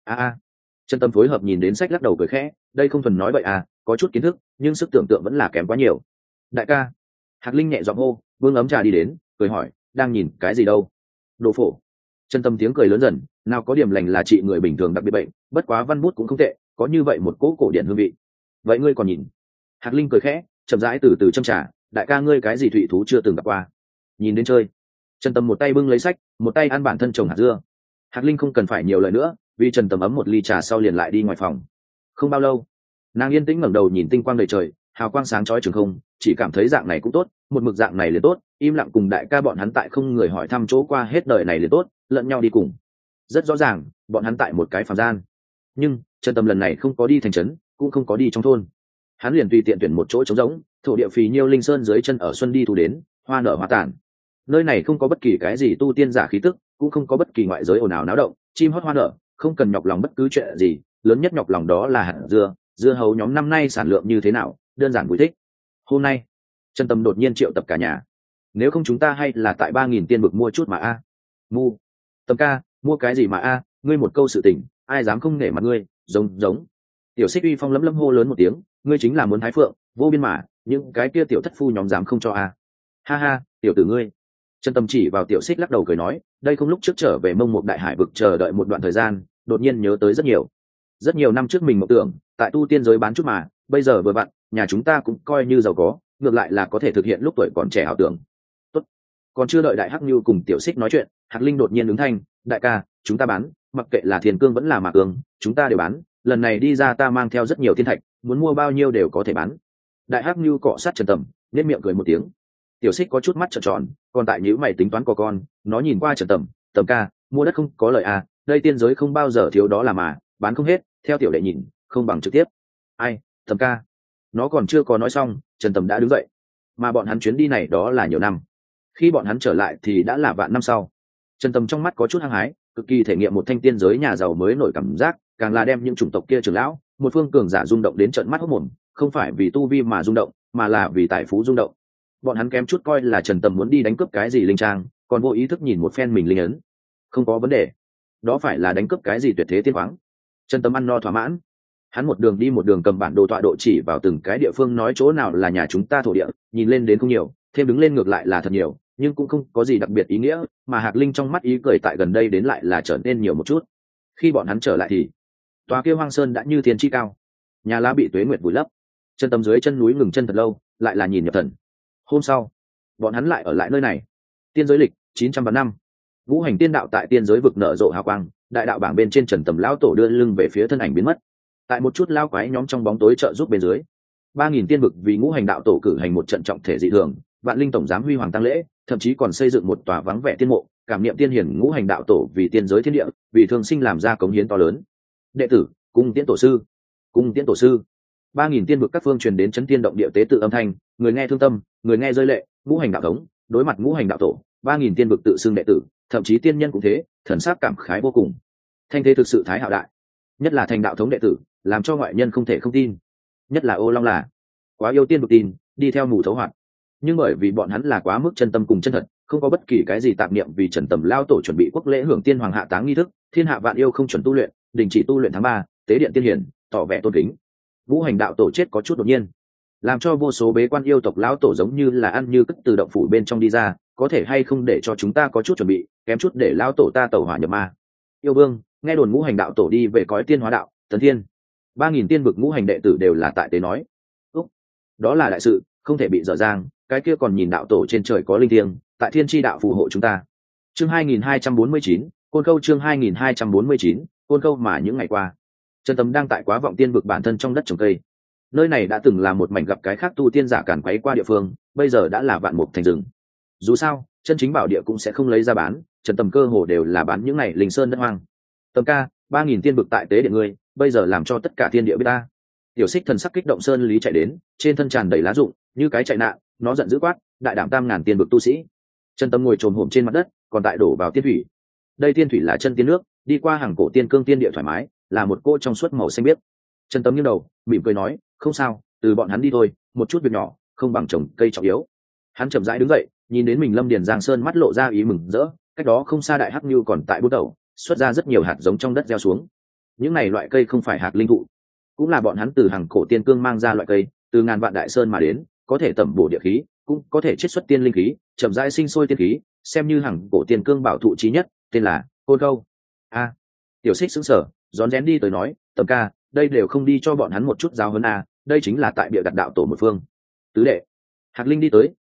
Trần Tâm phối hợp nhìn đến sách lắc đầu cười khẽ, đây không thuần nói vậy có chút kiến thức, nhưng sức tưởng tượng vẫn là kém quá nhiều. Đại ca. Hạc Linh nhẹ giọng hô, vương ấm trà đi đến, cười hỏi, đang nhìn cái gì đâu? Đồ phổ. Trần Tâm tiếng cười lớn dần, nào có điểm lành là trị người bình thường đặc biệt bệnh, bất quá văn bút cũng không tệ, có như vậy một cỗ cổ điển hương vị. Vậy ngươi còn nhìn? Hạc Linh cười khẽ, chậm rãi từ từ châm trà, đại ca ngươi cái gì thụy thú chưa từng gặp qua? nhìn đến chơi. Trần Tầm một tay bưng lấy sách, một tay ăn bản thân trồng hạt dưa. Hạt Linh không cần phải nhiều lời nữa, vì Trần Tầm ấm một ly trà sau liền lại đi ngoài phòng. Không bao lâu, nàng yên tĩnh ngẩng đầu nhìn tinh quang đầy trời, hào quang sáng chói trường không, chỉ cảm thấy dạng này cũng tốt, một mực dạng này liền tốt, im lặng cùng đại ca bọn hắn tại không người hỏi thăm chỗ qua hết đời này liền tốt, lẫn nhau đi cùng. Rất rõ ràng, bọn hắn tại một cái phàm gian. Nhưng Trần Tầm lần này không có đi thành trấn, cũng không có đi trong thôn. Hắn liền tùy tiện tuyển một chỗ trống rỗng, thổ địa phì nhiêu linh sơn dưới chân ở xuân đi thu đến, hoa nở hoa tàn. Nơi này không có bất kỳ cái gì tu tiên giả khí tức, cũng không có bất kỳ ngoại giới ồn ào náo động, chim hót hoa nở, không cần nhọc lòng bất cứ chuyện gì, lớn nhất nhọc lòng đó là hạt dưa, dưa hấu nhóm năm nay sản lượng như thế nào, đơn giản vui thích. Hôm nay, Trần Tầm đột nhiên triệu tập cả nhà. Nếu không chúng ta hay là tại 3.000 tiên bực mua chút mà a. Mu. Tầm ca, mua cái gì mà a, ngươi một câu sự tình, ai dám không nể mặt ngươi, giống. Tiểu Xích uy phong lấm lấm hô lớn một tiếng, ngươi chính là muốn thái phượng, vô biên mà, những cái kia tiểu thất phu nhóm dám không cho a. Ha ha, tiểu tử ngươi. Trần Tầm chỉ vào Tiểu Xích lắc đầu cười nói, đây không lúc trước trở về Mông Mục Đại Hải vực chờ đợi một đoạn thời gian, đột nhiên nhớ tới rất nhiều năm trước mình mộng tưởng tại tu tiên giới bán chút mà, bây giờ vừa vặn nhà chúng ta cũng coi như giàu có, ngược lại là có thể thực hiện lúc tuổi còn trẻ ảo tưởng. Tốt. Còn chưa đợi Đại Hắc Nhu cùng Tiểu Xích nói chuyện, Hạc Linh đột nhiên ứng thanh, đại ca, chúng ta bán, mặc kệ là Thiên Cương vẫn là Mạc Cương, chúng ta đều bán, lần này đi ra ta mang theo rất nhiều thiên thạch, muốn mua bao nhiêu đều có thể bán. Đại Hắc Nhu cọ sát Trần Tầm, nét miệng cười một tiếng. Tiểu Xích có chút mắt trợn tròn, còn tại nhíu mày tính toán của con, nó nhìn qua Trần Tầm, Tầm ca, mua đất không có lợi à, đây tiên giới không bao giờ thiếu đó là mà, bán không hết, theo tiểu đệ nhìn, không bằng trực tiếp. Ai, Tầm ca. Nó còn chưa có nói xong, Trần Tầm đã đứng dậy. Mà bọn hắn chuyến đi này đó là nhiều năm. Khi bọn hắn trở lại thì đã là vạn năm sau. Trần Tầm trong mắt có chút hăng hái, cực kỳ thể nghiệm một thanh tiên giới nhà giàu mới nổi cảm giác, càng là đem những chủng tộc kia trưởng lão, một phương cường giả rung động đến trợn mắt hốt mồm, không phải vì tu vi mà rung động, mà là vì tài phú rung động. Bọn hắn kém chút coi là Trần Tầm muốn đi đánh cướp cái gì linh trang, còn vô ý thức nhìn một phen mình linh ấn. Không có vấn đề, đó phải là đánh cướp cái gì tuyệt thế tiên khoáng. Trần Tầm ăn no thỏa mãn, hắn một đường đi một đường cầm bản đồ tọa độ chỉ vào từng cái địa phương nói chỗ nào là nhà chúng ta thổ địa, nhìn lên đến không nhiều, thêm đứng lên ngược lại là thật nhiều, nhưng cũng không có gì đặc biệt ý nghĩa, mà Hạc Linh trong mắt ý cười tại gần đây đến lại là trở nên nhiều một chút. Khi bọn hắn trở lại thì tòa kia hoang sơn đã như thiên chi cao, nhà lá bị tuế nguyệt vùi lấp. Trần Tầm dưới chân núi ngừng chân thật lâu, lại là nhìn nhập thần. Hôm sau, bọn hắn lại ở lại nơi này. Tiên giới lịch 900 năm, ngũ hành tiên đạo tại tiên giới vực nở rộ hào quang, đại đạo bảng bên trên Trần Tầm lão tổ đưa lưng về phía thân ảnh biến mất. Tại một chút lao quái nhóm trong bóng tối trợ giúp bên dưới, 3.000 tiên vực vì ngũ hành đạo tổ cử hành một trận trọng thể dị thường, vạn linh tổng giám huy hoàng tăng lễ, thậm chí còn xây dựng một tòa vắng vẻ tiên mộ, cảm niệm tiên hiển ngũ hành đạo tổ vì tiên giới thiên địa, vì thương sinh làm ra cống hiến to lớn. Đệ tử, cung tiễn tổ sư, cung tiễn tổ sư. 3.000 tiên vực các phương truyền đến chấn tiên động địa tế tự âm thanh, người nghe thương tâm, người nghe rơi lệ. Ngũ hành đạo thống đối mặt ngũ hành đạo tổ, 3.000 tiên vực tự xưng đệ tử, thậm chí tiên nhân cũng thế, thần sắc cảm khái vô cùng. Thanh thế thực sự thái hạo đại, nhất là thành đạo thống đệ tử, làm cho ngoại nhân không thể không tin. Nhất là Ô Long là quá yêu tiên vực tin, đi theo mù thấu hoạt. Nhưng bởi vì bọn hắn là quá mức chân tâm cùng chân thật, không có bất kỳ cái gì tạp niệm, vì Trần Tầm lao tổ chuẩn bị quốc lễ hưởng tiên hoàng hạ táng nghi thức, thiên hạ vạn yêu không chuẩn tu luyện, đình chỉ tu luyện tháng 3, tế điện tiên hiển, tỏ vẻ tôn kính. Ngũ hành đạo tổ chết có chút đột nhiên, làm cho vô số bế quan yêu tộc lão tổ giống như là ăn như cất từ động phủ bên trong đi ra, có thể hay không để cho chúng ta có chút chuẩn bị, kém chút để lão tổ ta tẩu hỏa nhập ma. Yêu vương, nghe đồn ngũ hành đạo tổ đi về cõi tiên hóa đạo, tấn thiên. 3.000 tiên vực ngũ hành đệ tử đều là tại tế nói. Úc, đó là đại sự, không thể bị dở dang, cái kia còn nhìn đạo tổ trên trời có linh thiêng, tại thiên tri đạo phù hộ chúng ta. Chương 2249, Côn Câu. Chương 2249, Côn Câu. Mà những ngày qua, Trần Tầm đang tại Quá Vọng tiên vực bản thân trong đất trồng cây. Nơi này đã từng là một mảnh gặp cái khác tu tiên giả càn quấy qua địa phương, bây giờ đã là vạn mục thành rừng. Dù sao, chân chính bảo địa cũng sẽ không lấy ra bán, Trần Tầm cơ hồ đều là bán những này linh sơn đất hoang. Tầm ca, 3.000 tiên vực tại tế điện ngươi, bây giờ làm cho tất cả thiên địa biết ta. Tiểu Xích thần sắc kích động sơn lý chạy đến, trên thân tràn đầy lá rụng, như cái chạy nạn, nó giận dữ quát, đại đảm 3.000 tiên vực tu sĩ. Trần Tầm ngồi trồm hổm trên mặt đất, còn tại đổ vào tiên thủy. Đây tiên thủy là chân tiên nước, đi qua hàng cổ tiên cương tiên địa thoải mái, là một cô trong suốt màu xanh biếc. Trần Tầm nghiêng đầu, mỉm cười nói, không sao, từ bọn hắn đi thôi, một chút việc nhỏ, không bằng trồng cây trọng yếu. Hắn chậm rãi đứng dậy, nhìn đến mình Lâm Điền Giang Sơn, mắt lộ ra ý mừng rỡ. Cách đó không xa Đại Hắc Nhu còn tại bút đầu, xuất ra rất nhiều hạt giống trong đất gieo xuống. Những này loại cây không phải hạt linh thụ, cũng là bọn hắn từ hàng cổ tiên cương mang ra loại cây, từ ngàn vạn đại sơn mà đến, có thể tẩm bổ địa khí, cũng có thể chiết xuất tiên linh khí, chậm rãi sinh sôi tiên khí, xem như hàng cổ tiên cương bảo thụ chí nhất, tên là Côn Câu. A, Tiểu Xích sững sờ, rón rén đi tới nói, Tầm ca, đây đều không đi cho bọn hắn một chút giáo huấn à, đây chính là tại bịa đặt đạo tổ một phương. Tứ đệ. Hạc Linh đi tới,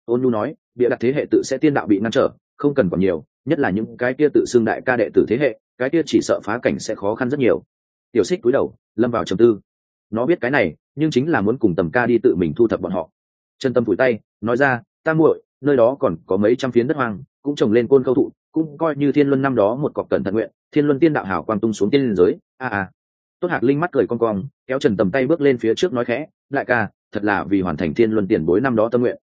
Ôn Nhu nói, bịa đặt thế hệ tự sẽ tiên đạo bị ngăn trở, không cần còn nhiều, nhất là những cái kia tự xưng đại ca đệ tử thế hệ, cái kia chỉ sợ phá cảnh sẽ khó khăn rất nhiều. Tiểu Xích cúi đầu, lâm vào trầm tư. Nó biết cái này, nhưng chính là muốn cùng Tầm Ca đi tự mình thu thập bọn họ. Trần Tâm phủi tay, nói ra, ta muội, nơi đó còn có mấy trăm phiến đất hoang, cũng trồng lên côn câu thụ, cũng coi như Thiên Luân năm đó một cọc cẩn thận nguyện, Thiên Luân tiên đạo hảo quang tung xuống tiên liên giới. Tốt Hạc Linh mắt cười cong cong, kéo Trần Tầm tay bước lên phía trước nói khẽ, đại ca, thật là vì hoàn thành Thiên Luân tiền bối năm đó tâm nguyện.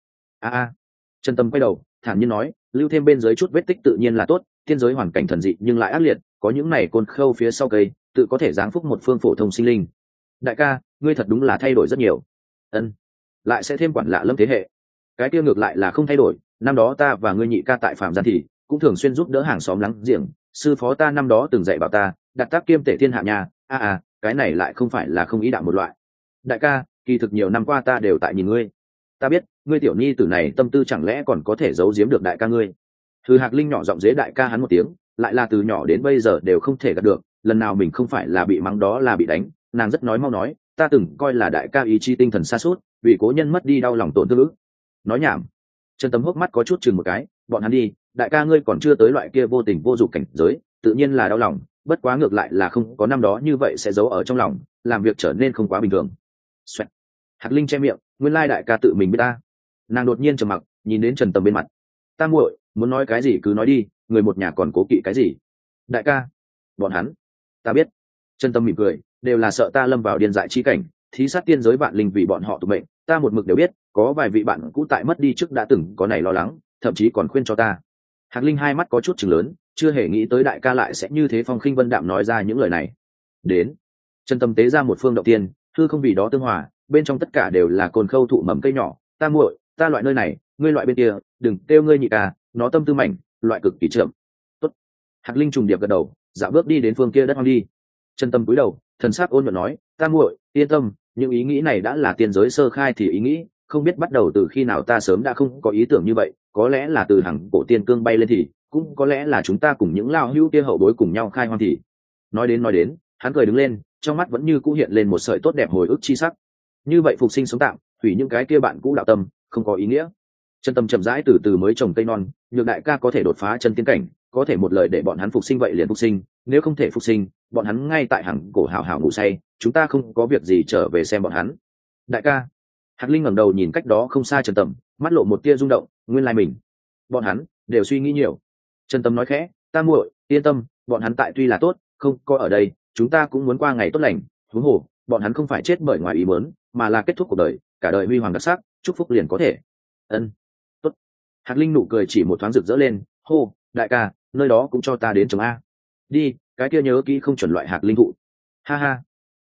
Trần Tầm quay đầu, thản nhiên nói, lưu thêm bên dưới chút vết tích tự nhiên là tốt, thiên giới hoàn cảnh thần dị nhưng lại ác liệt, có những này côn khâu phía sau cây, tự có thể giáng phúc một phương phổ thông sinh linh. Đại ca, ngươi thật đúng là thay đổi rất nhiều. Ân, lại sẽ thêm quản lạ lâm thế hệ. Cái kia ngược lại là không thay đổi, năm đó ta và ngươi nhị ca tại phạm gian thì cũng thường xuyên giúp đỡ hàng xóm láng giềng, sư phó ta năm đó từng dạy bảo ta, đặt tác kiêm tể thiên hạ nhà. Cái này lại không phải là không ý đạo một loại. Đại ca, kỳ thực nhiều năm qua ta đều tại nhìn ngươi. Ta biết, ngươi tiểu nhi tử này tâm tư chẳng lẽ còn có thể giấu giếm được đại ca ngươi. Thư Hạc Linh nhỏ giọng dế đại ca hắn một tiếng, lại là từ nhỏ đến bây giờ đều không thể gạt được, lần nào mình không phải là bị mắng đó là bị đánh. Nàng rất nói mau nói, ta từng coi là đại ca ý chí tinh thần sa sút, vì cố nhân mất đi đau lòng tổn thương. Nói nhảm. Trần Tấm hốc mắt có chút chừng một cái, bọn hắn đi, đại ca ngươi còn chưa tới loại kia vô tình vô dụng cảnh giới, tự nhiên là đau lòng, bất quá ngược lại là không có năm đó như vậy sẽ giấu ở trong lòng, làm việc trở nên không quá bình thường. Xoẹt. Hạc Linh che miệng, nguyên lai đại ca tự mình biết ta. Nàng đột nhiên trầm mặc, nhìn đến Trần Tầm bên mặt. Ta muội, muốn nói cái gì cứ nói đi, người một nhà còn cố kỵ cái gì? Đại ca, bọn hắn, ta biết. Trần Tâm mỉm cười, đều là sợ ta lâm vào điên dại chi cảnh, thí sát tiên giới vạn linh vì bọn họ tụ mệnh, ta một mực đều biết, có vài vị bạn cũ tại mất đi trước đã từng có này lo lắng, thậm chí còn khuyên cho ta. Hạc Linh hai mắt có chút chừng lớn, chưa hề nghĩ tới đại ca lại sẽ như thế phong khinh vân đạm nói ra những lời này. Đến, Trần Tâm tế ra một phương động tiên, hư không vì đó tương hòa, bên trong tất cả đều là cồn khâu thụ mầm cây nhỏ, ta muội, ta loại nơi này, ngươi loại bên kia, đừng kêu ngươi nhị ca, nó tâm tư mảnh, loại cực kỳ chậm. Tốt. Hạc Linh trùng điệp gật đầu, dạo bước đi đến phương kia đất hoang đi. Chân Tâm cúi đầu, thần sắc ôn nhuận nói, ta muội, yên tâm, những ý nghĩ này đã là tiên giới sơ khai thì ý nghĩ, không biết bắt đầu từ khi nào ta sớm đã không có ý tưởng như vậy, có lẽ là từ hàng cổ tiên cương bay lên thì, cũng có lẽ là chúng ta cùng những lao hữu kia hậu bối cùng nhau khai hoang thì. Nói đến, hắn cười đứng lên, trong mắt vẫn như cũ hiện lên một sợi tốt đẹp hồi ức chi sắc. Như vậy phục sinh sống tạm, hủy những cái kia bạn cũ đạo tâm, không có ý nghĩa. Chân Tâm chậm rãi từ từ mới trồng cây non, nhược đại ca có thể đột phá chân tiên cảnh, có thể một lời để bọn hắn phục sinh vậy liền phục sinh, nếu không thể phục sinh, bọn hắn ngay tại hàng cổ hào hào ngủ say, chúng ta không có việc gì trở về xem bọn hắn. Đại ca. Hạc Linh ngẩng đầu nhìn cách đó không xa Trần Tầm, mắt lộ một tia rung động, nguyên lai mình, bọn hắn đều suy nghĩ nhiều. Trần Tầm nói khẽ, ta muội, yên tâm, bọn hắn tại tuy là tốt, không có ở đây, chúng ta cũng muốn qua ngày tốt lành, huống hồ, bọn hắn không phải chết bởi ngoài ý muốn, mà là kết thúc cuộc đời, cả đời huy hoàng đặc sắc, chúc phúc liền có thể. Ân. Tốt. Hạc Linh nụ cười chỉ một thoáng rực rỡ lên, hô, đại ca, nơi đó cũng cho ta đến trồng a. Đi, cái kia nhớ kỹ không chuẩn loại hạc linh thụ. Ha ha.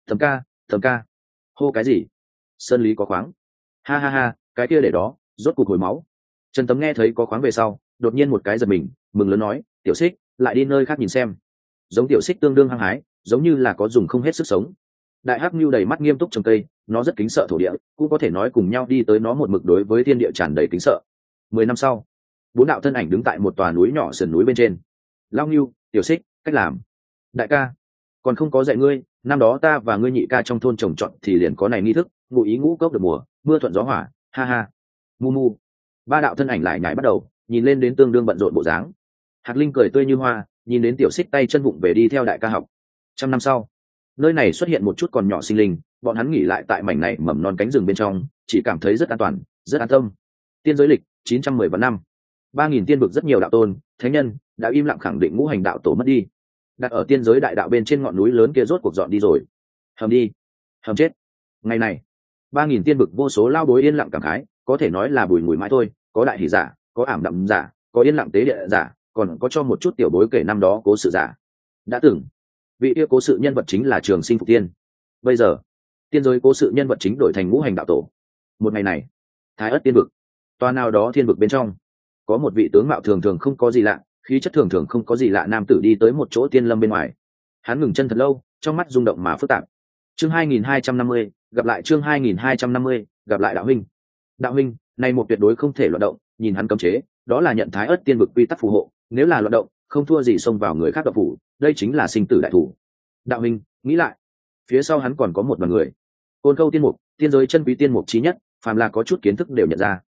Thầm ca. Hô cái gì? Sơn lý có khoáng. Ha ha ha, cái kia để đó, rốt cuộc hồi máu. Trần Tấm nghe thấy có khoáng về sau, đột nhiên một cái giật mình, mừng lớn nói, Tiểu Xích, lại đi nơi khác nhìn xem. Giống Tiểu Xích tương đương hăng hái, giống như là có dùng không hết sức sống. Đại Hắc Nưu đầy mắt nghiêm túc trồng cây, nó rất kính sợ thổ địa, cũng có thể nói cùng nhau đi tới nó một mực đối với thiên địa tràn đầy kính sợ. 10 năm sau, 4 đạo thân ảnh đứng tại một tòa núi nhỏ sườn núi bên trên. Lao Nưu, Tiểu Xích, cách làm. Đại ca, còn không có dạy ngươi, năm đó ta và ngươi nhị ca trong thôn trồng trọt thì liền có này nghi thức, ngụ ý ngũ cốc được mùa, mưa thuận gió hỏa, ha ha. Mu mu. 3 đạo thân ảnh lại nhảy bắt đầu, nhìn lên đến tương đương bận rộn bộ dáng. Hạc Linh cười tươi như hoa, nhìn đến Tiểu Xích tay chân vụng về đi theo đại ca học. 100 năm sau, nơi này xuất hiện một chút còn nhỏ sinh linh, bọn hắn nghỉ lại tại mảnh này mầm non cánh rừng bên trong, chỉ cảm thấy rất an toàn, rất an tâm. Tiên giới lịch 910 vạn năm, 3000 tiên vực rất nhiều đạo tôn, thánh nhân đã im lặng khẳng định ngũ hành đạo tổ mất đi. Đặt ở tiên giới đại đạo bên trên ngọn núi lớn kia rốt cuộc dọn đi rồi. Hầm đi, hầm chết. Ngày này, 3000 tiên vực vô số lao bối yên lặng cảm khái, có thể nói là bùi ngùi mãi thôi, có đại hỷ giả, có ảm đạm giả, có yên lặng tế địa giả, còn có cho một chút tiểu bối kể năm đó cố sự giả. Đã từng, vị yêu cố sự nhân vật chính là Trường Sinh Phục Tiên. Bây giờ, tiên giới cố sự nhân vật chính đổi thành ngũ hành đạo tổ. Một ngày này, Thái Ất tiên vực, toa nào đó thiên vực bên trong, có một vị tướng mạo thường thường không có gì lạ, khí chất thường thường không có gì lạ nam tử đi tới một chỗ tiên lâm bên ngoài. Hắn ngừng chân thật lâu, trong mắt rung động mà phức tạp. Chương 2250, gặp lại chương 2250, gặp lại đạo huynh. Đạo huynh, này một tuyệt đối không thể loạn động, nhìn hắn cấm chế, đó là nhận Thái Ất tiên vực quy tắc phù hộ, nếu là loạn động, không thua gì xông vào người khác đạo phủ, đây chính là sinh tử đại thủ. Đạo huynh, nghĩ lại, phía sau hắn còn có một đoàn người. Côn Câu tiên mục, tiên giới chân quý tiên mục chí nhất, phàm là có chút kiến thức đều nhận ra.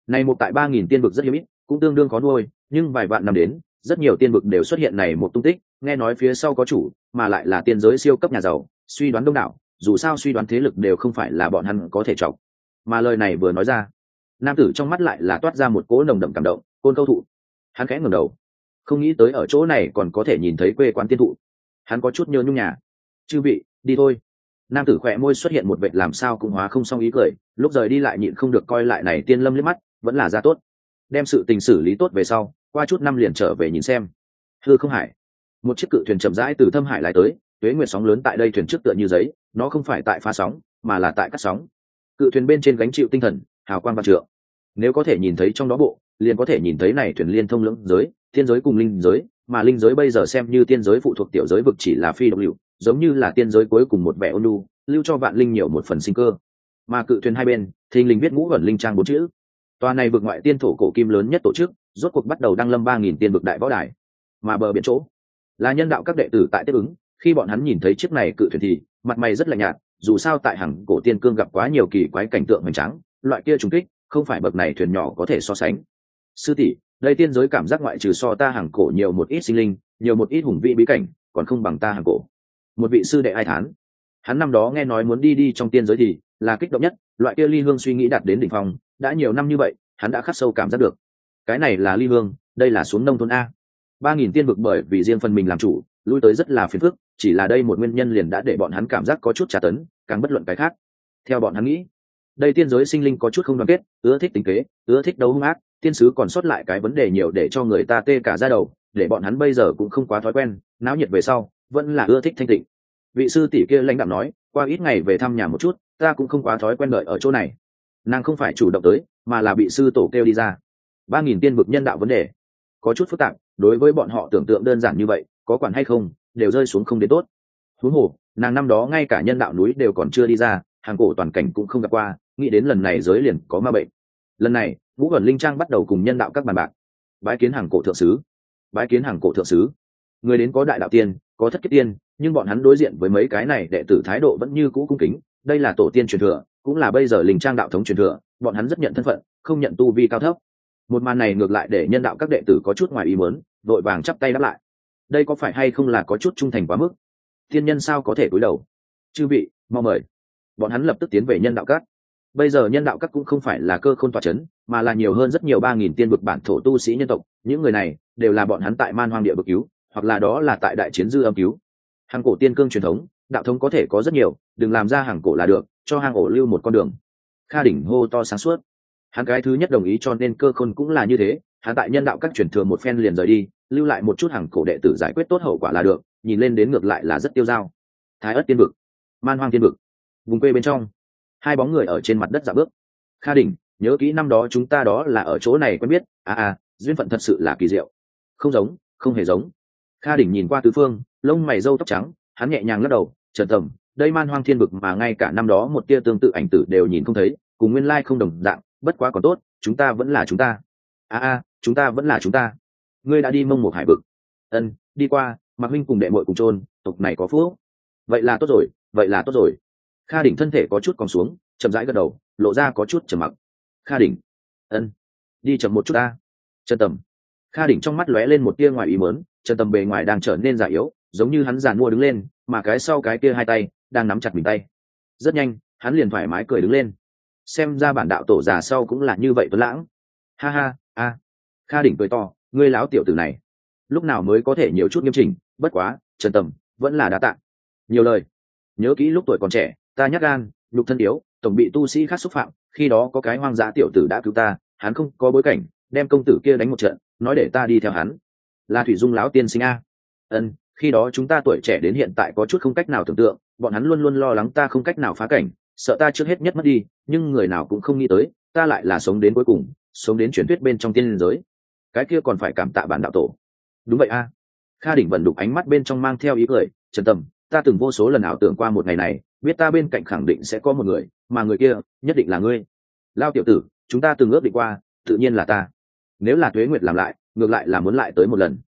Này một tại 3.000 tiên vực rất hiếm ít, cũng tương đương có nuôi, nhưng vài vạn năm đến, rất nhiều tiên vực đều xuất hiện này một tung tích, nghe nói phía sau có chủ, mà lại là tiên giới siêu cấp nhà giàu, suy đoán đông đảo, dù sao suy đoán thế lực đều không phải là bọn hắn có thể chọc. Mà lời này vừa nói ra, nam tử trong mắt lại là toát ra một cỗ nồng đậm cảm động, côn câu thụ. Hắn khẽ ngẩng đầu, không nghĩ tới ở chỗ này còn có thể nhìn thấy quê quán tiên thụ. Hắn có chút nhớ nhung nhà. Chư vị, đi thôi. Nam tử khỏe môi xuất hiện một vệt làm sao cũng hóa không xong ý cười, lúc rời đi lại nhịn không được coi lại này tiên lâm liếc mắt, vẫn là ra tốt. Đem sự tình xử lý tốt về sau, qua chút năm liền trở về nhìn xem. Hư không hải, một chiếc cự thuyền chậm rãi từ thâm hải lại tới, tuế nguyệt sóng lớn tại đây thuyền trước tựa như giấy, nó không phải tại phá sóng, mà là tại cắt sóng. Cự thuyền bên trên gánh chịu tinh thần, hào quang vạn trượng. Nếu có thể nhìn thấy trong đó bộ, liền có thể nhìn thấy này thuyền liên thông lưỡng giới, thiên giới cùng linh giới, mà linh giới bây giờ xem như tiên giới phụ thuộc tiểu giới vực chỉ là phi độc liệu, giống như là tiên giới cuối cùng một vẻ ôn nhu, lưu cho vạn linh nhiều một phần sinh cơ. Mà cự thuyền hai bên, thình lình viết ngũ ẩn linh trang bốn chữ. Tòa này vực ngoại tiên thổ cổ kim lớn nhất tổ chức, rốt cuộc bắt đầu đăng lâm 3.000 tiên vực đại võ đài. Mà bờ biển chỗ, là nhân đạo các đệ tử tại tiếp ứng, khi bọn hắn nhìn thấy chiếc này cự thuyền thì mặt mày rất lạnh nhạt, dù sao tại hàng cổ tiên cương gặp quá nhiều kỳ quái cảnh tượng hoành tráng, loại kia trùng kích, không phải bậc này thuyền nhỏ có thể so sánh. Sư tỷ, đây tiên giới cảm giác ngoại trừ so ta hàng cổ nhiều một ít sinh linh, nhiều một ít hùng vĩ bí cảnh, còn không bằng ta hàng cổ. Một vị sư đệ ai thán. Hắn năm đó nghe nói muốn đi trong tiên giới thì là kích động nhất, loại kia ly hương suy nghĩ đạt đến đỉnh phong, đã nhiều năm như vậy, hắn đã khắc sâu cảm giác được. Cái này là ly hương, đây là xuống nông thôn a. 3.000 tiên vực bởi vì riêng phần mình làm chủ, lui tới rất là phiền phức, chỉ là đây một nguyên nhân liền đã để bọn hắn cảm giác có chút tra tấn, càng bất luận cái khác. Theo bọn hắn nghĩ, đây tiên giới sinh linh có chút không đoàn kết, ưa thích tính kế, ưa thích đấu hung ác, tiên sứ còn sót lại cái vấn đề nhiều để cho người ta tê cả da đầu, để bọn hắn bây giờ cũng không quá thói quen, náo nhiệt về sau, vẫn là ưa thích thanh tịnh. Vị sư tỷ kia lãnh đạm nói, qua ít ngày về thăm nhà một chút, ta cũng không quá thói quen đợi ở chỗ này. Nàng không phải chủ động tới, mà là bị sư tổ kêu đi ra. 3.000 tiên vực nhân đạo vấn đề có chút phức tạp, đối với bọn họ tưởng tượng đơn giản như vậy, có quản hay không, đều rơi xuống không đến tốt. Huống hồ, nàng năm đó ngay cả nhân đạo núi đều còn chưa đi ra, hàng cổ toàn cảnh cũng không gặp qua, nghĩ đến lần này giới liền có ma bệnh. Lần này, Vũ Ẩn Linh Trang bắt đầu cùng nhân đạo các bàn bạc. Bái kiến hàng cổ thượng sứ. Bái kiến hàng cổ thượng sứ. Người đến có đại đạo tiên, có thất kiếp tiên, nhưng bọn hắn đối diện với mấy cái này đệ tử thái độ vẫn như cũ cung kính, đây là tổ tiên truyền thừa, cũng là bây giờ Linh Trang đạo thống truyền thừa, bọn hắn rất nhận thân phận, không nhận tu vi cao thấp. Một màn này ngược lại để nhân đạo các đệ tử có chút ngoài ý muốn, vội vàng chắp tay đáp lại. Đây có phải hay không là có chút trung thành quá mức? Thiên nhân sao có thể cúi đầu? Chư vị, mau mời. Bọn hắn lập tức tiến về nhân đạo các. Bây giờ nhân đạo các cũng không phải là cơ khôn tọa chấn, mà là nhiều hơn rất nhiều 3.000 tiên vực bản thổ tu sĩ nhân tộc, những người này đều là bọn hắn tại man hoang địa vực cứu, hoặc là đó là tại đại chiến dư âm cứu. Hàng cổ tiên cương truyền thống, đạo thống có thể có rất nhiều, đừng làm ra hàng cổ là được, cho hang ổ lưu một con đường. Kha đỉnh hô to sáng suốt. Hắn cái thứ nhất đồng ý, cho nên cơ khôn cũng là như thế, hắn tại nhân đạo các truyền thừa một phen liền rời đi, lưu lại một chút hàng cổ đệ tử giải quyết tốt hậu quả là được, nhìn lên đến ngược lại là rất tiêu dao. Thái ất tiên vực, man hoang tiên vực, vùng quê bên trong, hai bóng người ở trên mặt đất dạo bước. Kha đỉnh, nhớ kỹ năm đó chúng ta đó là ở chỗ này quen biết, duyên phận thật sự là kỳ diệu. Không giống, không hề giống. Kha đỉnh nhìn qua tứ phương, lông mày râu tóc trắng, hắn nhẹ nhàng lắc đầu, Trần Tầm, đây man hoang thiên vực mà ngay cả năm đó một tia tương tự ảnh tử đều nhìn không thấy, cùng nguyên lai không đồng dạng, bất quá còn tốt, chúng ta vẫn là chúng ta. Chúng ta vẫn là chúng ta. Ngươi đã đi Mông Một hải vực? Ân, đi qua, Mạc huynh cùng đệ muội cùng chôn, tộc này có phúc. Vậy là tốt rồi, vậy là tốt rồi. Kha đỉnh thân thể có chút còng xuống, chậm rãi gật đầu, lộ ra có chút trầm mặc. Kha đỉnh, ân, đi chậm một chút ta. Trần Tầm. Kha đỉnh trong mắt lóe lên một tia ngoài ý muốn, Trần Tầm bề ngoài đang trở nên già yếu, giống như hắn giàn mua đứng lên, mà cái sau cái kia hai tay đang nắm chặt mình tay. Rất nhanh, hắn liền thoải mái cười đứng lên. Xem ra bản đạo tổ già sau cũng là như vậy tuấn lãng. Ha ha. Kha đỉnh cười to, ngươi láo tiểu tử này, lúc nào mới có thể nhiều chút nghiêm chỉnh, bất quá, Trần Tầm, vẫn là đa tạ. Nhiều lời. Nhớ kỹ lúc tuổi còn trẻ, ta nhát gan, nhục thân yếu, tổng bị tu sĩ khác xúc phạm, khi đó có cái hoang dã tiểu tử đã cứu ta, hắn không có bối cảnh, đem công tử kia đánh một trận, nói để ta đi theo hắn. Là Thủy Dung lão tiên sinh a. Ân, khi đó chúng ta tuổi trẻ đến hiện tại có chút không cách nào tưởng tượng, bọn hắn luôn luôn lo lắng ta không cách nào phá cảnh, sợ ta trước hết nhất mất đi, nhưng người nào cũng không nghĩ tới, ta lại là sống đến cuối cùng, sống đến truyền thuyết bên trong tiên giới. Cái kia còn phải cảm tạ bản đạo tổ. Đúng vậy a. Kha đỉnh vận đục ánh mắt bên trong mang theo ý cười, Trần Tầm, ta từng vô số lần ảo tưởng qua một ngày này, biết ta bên cạnh khẳng định sẽ có một người, mà người kia nhất định là ngươi. Lao tiểu tử, chúng ta từng ước định qua, tự nhiên là ta. Nếu là Tuế Nguyệt làm lại, ngược lại là muốn lại tới một lần.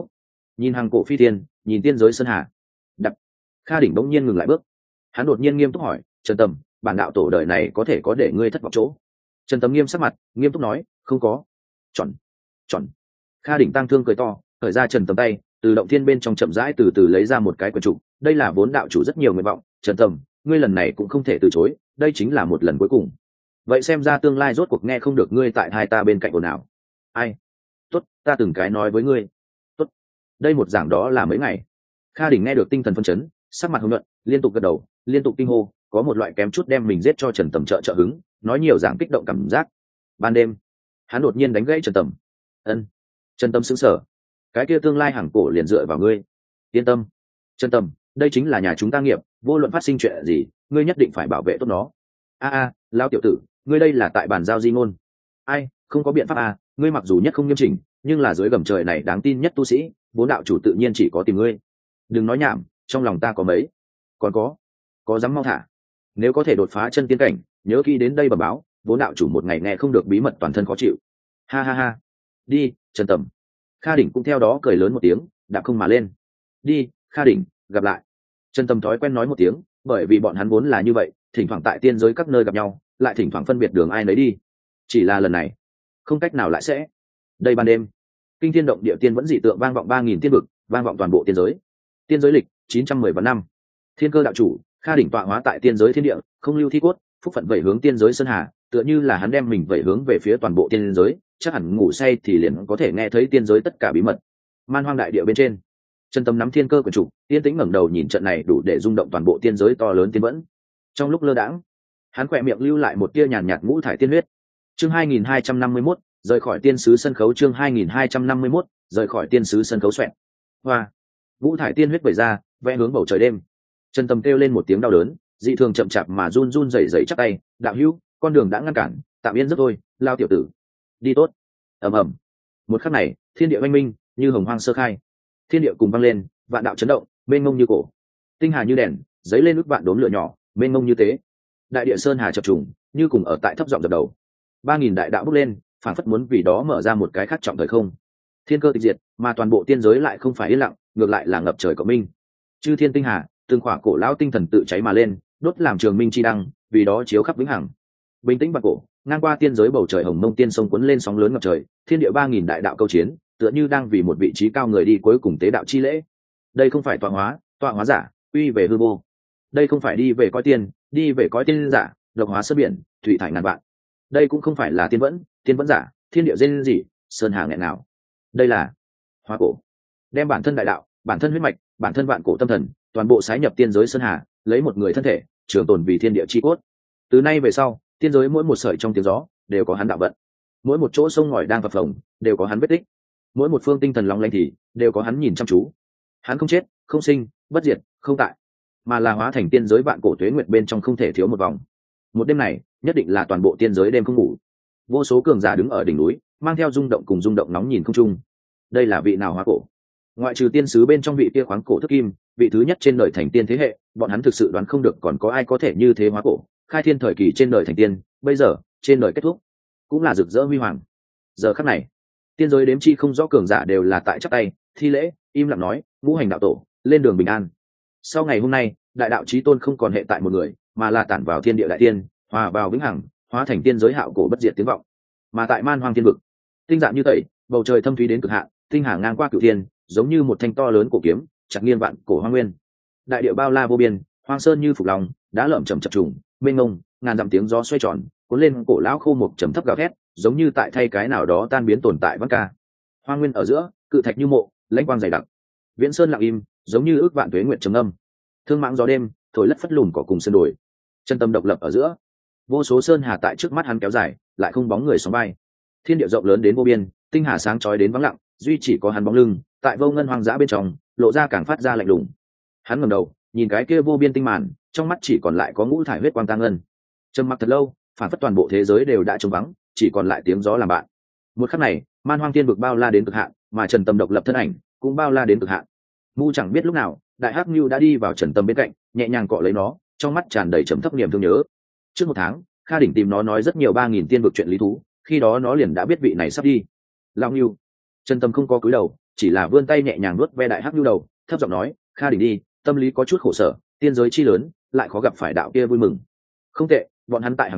Nhìn hàng cổ phi tiên, nhìn tiên giới sơn hà. Đập. Kha đỉnh bỗng nhiên ngừng lại bước. Hắn đột nhiên nghiêm túc hỏi, Trần Tầm, bản đạo tổ đời này có thể có để ngươi thất vọng chỗ? Trần Tầm nghiêm sắc mặt nghiêm túc nói, không có. Chọn chọn. Kha Đỉnh tăng thương cười to, khởi ra Trần Tầm tay, từ động thiên bên trong chậm rãi từ từ lấy ra một cái quyển trục. Đây là vốn đạo chủ rất nhiều nguyện vọng, Trần Tầm, ngươi lần này cũng không thể từ chối, đây chính là một lần cuối cùng. Vậy xem ra tương lai rốt cuộc nghe không được ngươi tại hai ta bên cạnh ồn ào. Ai? Tốt, ta từng cái nói với ngươi. Tốt. Đây một giảng đó là mấy ngày. Kha Đỉnh nghe được tinh thần phân chấn, sắc mặt hồng nhuận, liên tục gật đầu, liên tục kinh hô, có một loại kém chút đem mình giết cho Trần Tầm trợ hứng, nói nhiều giảng kích động cảm giác. Ban đêm, hắn đột nhiên đánh gãy Trần Tầm. Ân. Trần Tầm sững sờ. Cái kia tương lai hàng cổ liền dựa vào ngươi. Yên tâm, Trần Tầm, đây chính là nhà chúng ta nghiệp, vô luận phát sinh chuyện gì, ngươi nhất định phải bảo vệ tốt nó. Lão tiểu tử, ngươi đây là tại bàn giao di ngôn. Ai, không có biện pháp ngươi mặc dù nhất không nghiêm chỉnh, nhưng là dưới gầm trời này đáng tin nhất tu sĩ, vốn đạo chủ tự nhiên chỉ có tìm ngươi. Đừng nói nhảm, trong lòng ta có mấy. Còn có dám mau thả. Nếu có thể đột phá chân tiên cảnh, nhớ kỹ đến đây bẩm báo, vốn đạo chủ một ngày nghe không được bí mật toàn thân khó chịu. Ha ha ha. Đi, Trần Tầm. Kha Đỉnh cũng theo đó cười lớn một tiếng, đạp không mà lên. Đi, Kha Đỉnh, gặp lại. Trần Tầm thói quen nói một tiếng, bởi vì bọn hắn vốn là như vậy, thỉnh thoảng tại tiên giới các nơi gặp nhau, lại thỉnh thoảng phân biệt đường ai nấy đi. Chỉ là lần này, không cách nào lại sẽ. Đây ban đêm, kinh thiên động địa tiên vẫn dị tượng vang vọng 3000 tiên vực, vang vọng toàn bộ tiên giới. Tiên giới lịch 910 vạn năm. Thiên Cơ đạo chủ, Kha Đỉnh tọa hóa tại tiên giới thiên địa, không lưu thi cốt, phúc phận vẩy hướng tiên giới sơn hà, tựa như là hắn đem mình vẩy hướng về phía toàn bộ tiên giới, chắc hẳn ngủ say thì liền có thể nghe thấy tiên giới tất cả bí mật. Man Hoang đại địa bên trên, Trần Tầm nắm thiên cơ quyển trục, yên tĩnh ngẩng đầu nhìn trận này đủ để rung động toàn bộ tiên giới to lớn tiên vẫn. Trong lúc lơ đãng, hắn khỏe miệng lưu lại một tia nhàn nhạt ngũ thải tiên huyết. Chương 2251, rời khỏi tiên sứ sân khấu. Chương 2251, rời khỏi tiên sứ sân khấu xoẹt. Hoa, ngũ thải tiên huyết vẩy ra, vẽ hướng bầu trời đêm. Trần Tầm kêu lên một tiếng đau đớn, dị thường chậm chạp mà run run rẩy rẩy chắp tay, đạo hữu, con đường đã ngăn cản, tạm yên giấc thôi, lao tiểu tử. Đi tốt. Ầm ầm. Một khắc này, thiên địa oanh minh, như hồng hoang sơ khai. Thiên địa cùng vang lên, vạn đạo chấn động, mênh mông như cổ. Tinh hà như đèn, giấy lên ước vạn đốm lửa nhỏ, mênh mông như tế. Đại địa sơn hà chập trùng, như cùng ở tại thấp giọng dập đầu. 3000 đại đạo bốc lên, phản phất muốn vì đó mở ra một cái khác trọng thời không. Thiên cơ tịch diệt, mà toàn bộ tiên giới lại không phải yên lặng, ngược lại là ngập trời cộng minh. Chư thiên tinh hà, từng khỏa cổ lão tinh thần tự cháy mà lên, đốt làm trường minh chi đăng, vì đó chiếu khắp vĩnh hằng. Bình tĩnh bạc cổ, ngang qua tiên giới bầu trời hồng mông tiên sông cuốn lên sóng lớn ngập trời, thiên địa 3000 đại đạo câu chiến, tựa như đang vì một vị trí cao người đi cuối cùng tế đạo chi lễ. Đây không phải tọa hóa giả, uy về hư vô. Đây không phải đi về coi tiên, đi về coi tiên giả, độc hóa sơn biển, thủy thải ngàn vạn. Đây cũng không phải là tiên vẫn giả, thiên địa rên rỉ, sơn hà nghẹn nào. Đây là hóa cổ, đem bản thân đại đạo, bản thân huyết mạch, bản thân vạn cổ tâm thần, toàn bộ sái nhập tiên giới sơn hà, lấy một người thân thể trường tồn vì thiên địa chi cốt. Từ nay về sau, tiên giới mỗi một sợi trong tiếng gió đều có hắn đạo vận, mỗi một chỗ sông ngòi đang phập phồng đều có hắn vết tích, mỗi một phương tinh thần long lanh thì đều có hắn nhìn chăm chú. Hắn không chết, không sinh, bất diệt, không tại, mà là hóa thành tiên giới vạn cổ tuế nguyệt bên trong không thể thiếu một vòng. Một đêm này nhất định là toàn bộ tiên giới đêm không ngủ. Vô số cường giả đứng ở đỉnh núi, mang theo rung động cùng rung động nóng nhìn không trung. Đây là vị nào hóa cổ? Ngoại trừ tiên sứ bên trong vị kia khoáng cổ thức kim, vị thứ nhất trên đời thành tiên thế hệ, bọn hắn thực sự đoán không được còn có ai có thể như thế hóa cổ, khai thiên thời kỳ trên đời thành tiên, bây giờ trên đời kết thúc, cũng là rực rỡ huy hoàng. Giờ khắc này, tiên giới đếm chi không rõ cường giả đều là tại chắp tay thi lễ, im lặng nói, ngũ hành đạo tổ lên đường bình an. Sau ngày hôm nay, đại đạo chí tôn không còn hệ tại một người, mà là tản vào thiên địa đại tiên, hòa vào vĩnh hằng, hóa thành tiên giới hạo cổ bất diệt tiếng vọng. Mà tại man hoang thiên vực, tinh dạng như tẩy, bầu trời thâm thúy đến cực hạn, tinh hà ngang qua cửu thiên, giống như một thanh to lớn cổ kiếm chặt nghiêng vạn cổ hoang nguyên. Đại địa bao la vô biên, hoang sơn như phục lòng, đá lởm chầm chập trùng, mênh mông, ngàn dặm tiếng gió xoay tròn, cuốn lên cổ lão khô mục trầm thấp gào thét, giống như tại thay cái nào đó tan biến tồn tại văn ca. Hoang nguyên ở giữa, cự thạch như mộ, lãnh quang dày đặc. Viễn sơn lặng im, giống như ước vạn tuế nguyện trầm âm. Thương mãng gió đêm, thổi lất phất lùn cỏ cùng sơn đồi. Chân tâm độc lập ở giữa, vô số sơn hà tại trước mắt hắn kéo dài, lại không bóng người sóng bay. Thiên địa rộng lớn đến vô biên, tinh hà sáng chói đến vắng lặng, duy chỉ có hắn bóng lưng, tại vô ngân hoang dã bên trong, lộ ra càng phát ra lạnh lùng. Hắn ngẩng đầu, nhìn cái kia vô biên tinh màn, trong mắt chỉ còn lại có ngũ thải huyết quang tăng ngân. Trầm mặc thật lâu, phản phất toàn bộ thế giới đều đã trống vắng, chỉ còn lại tiếng gió làm bạn. Một khắc này, man hoang thiên vực bao la đến cực hạn, mà Trần Tâm độc lập thân ảnh cũng bao la đến cực hạn. Mu chẳng biết lúc nào, đại hắc nhu đã đi vào Trần Tâm bên cạnh, nhẹ nhàng cọ lấy nó, trong mắt tràn đầy trầm thấp niềm thương nhớ. Trước một tháng, Kha Đỉnh tìm nó nói rất nhiều 3000 tiên vực chuyện lý thú, khi đó nó liền đã biết vị này sắp đi. Lão nhu. Trần Tâm không có cúi đầu, chỉ là vươn tay nhẹ nhàng nuốt ve đại hắc nhu đầu, thấp giọng nói, Kha Đỉnh đi, tâm lý có chút khổ sở, tiên giới chi lớn, lại khó gặp phải đạo kia vui mừng. Không tệ, bọn hắn tại hàng cổ,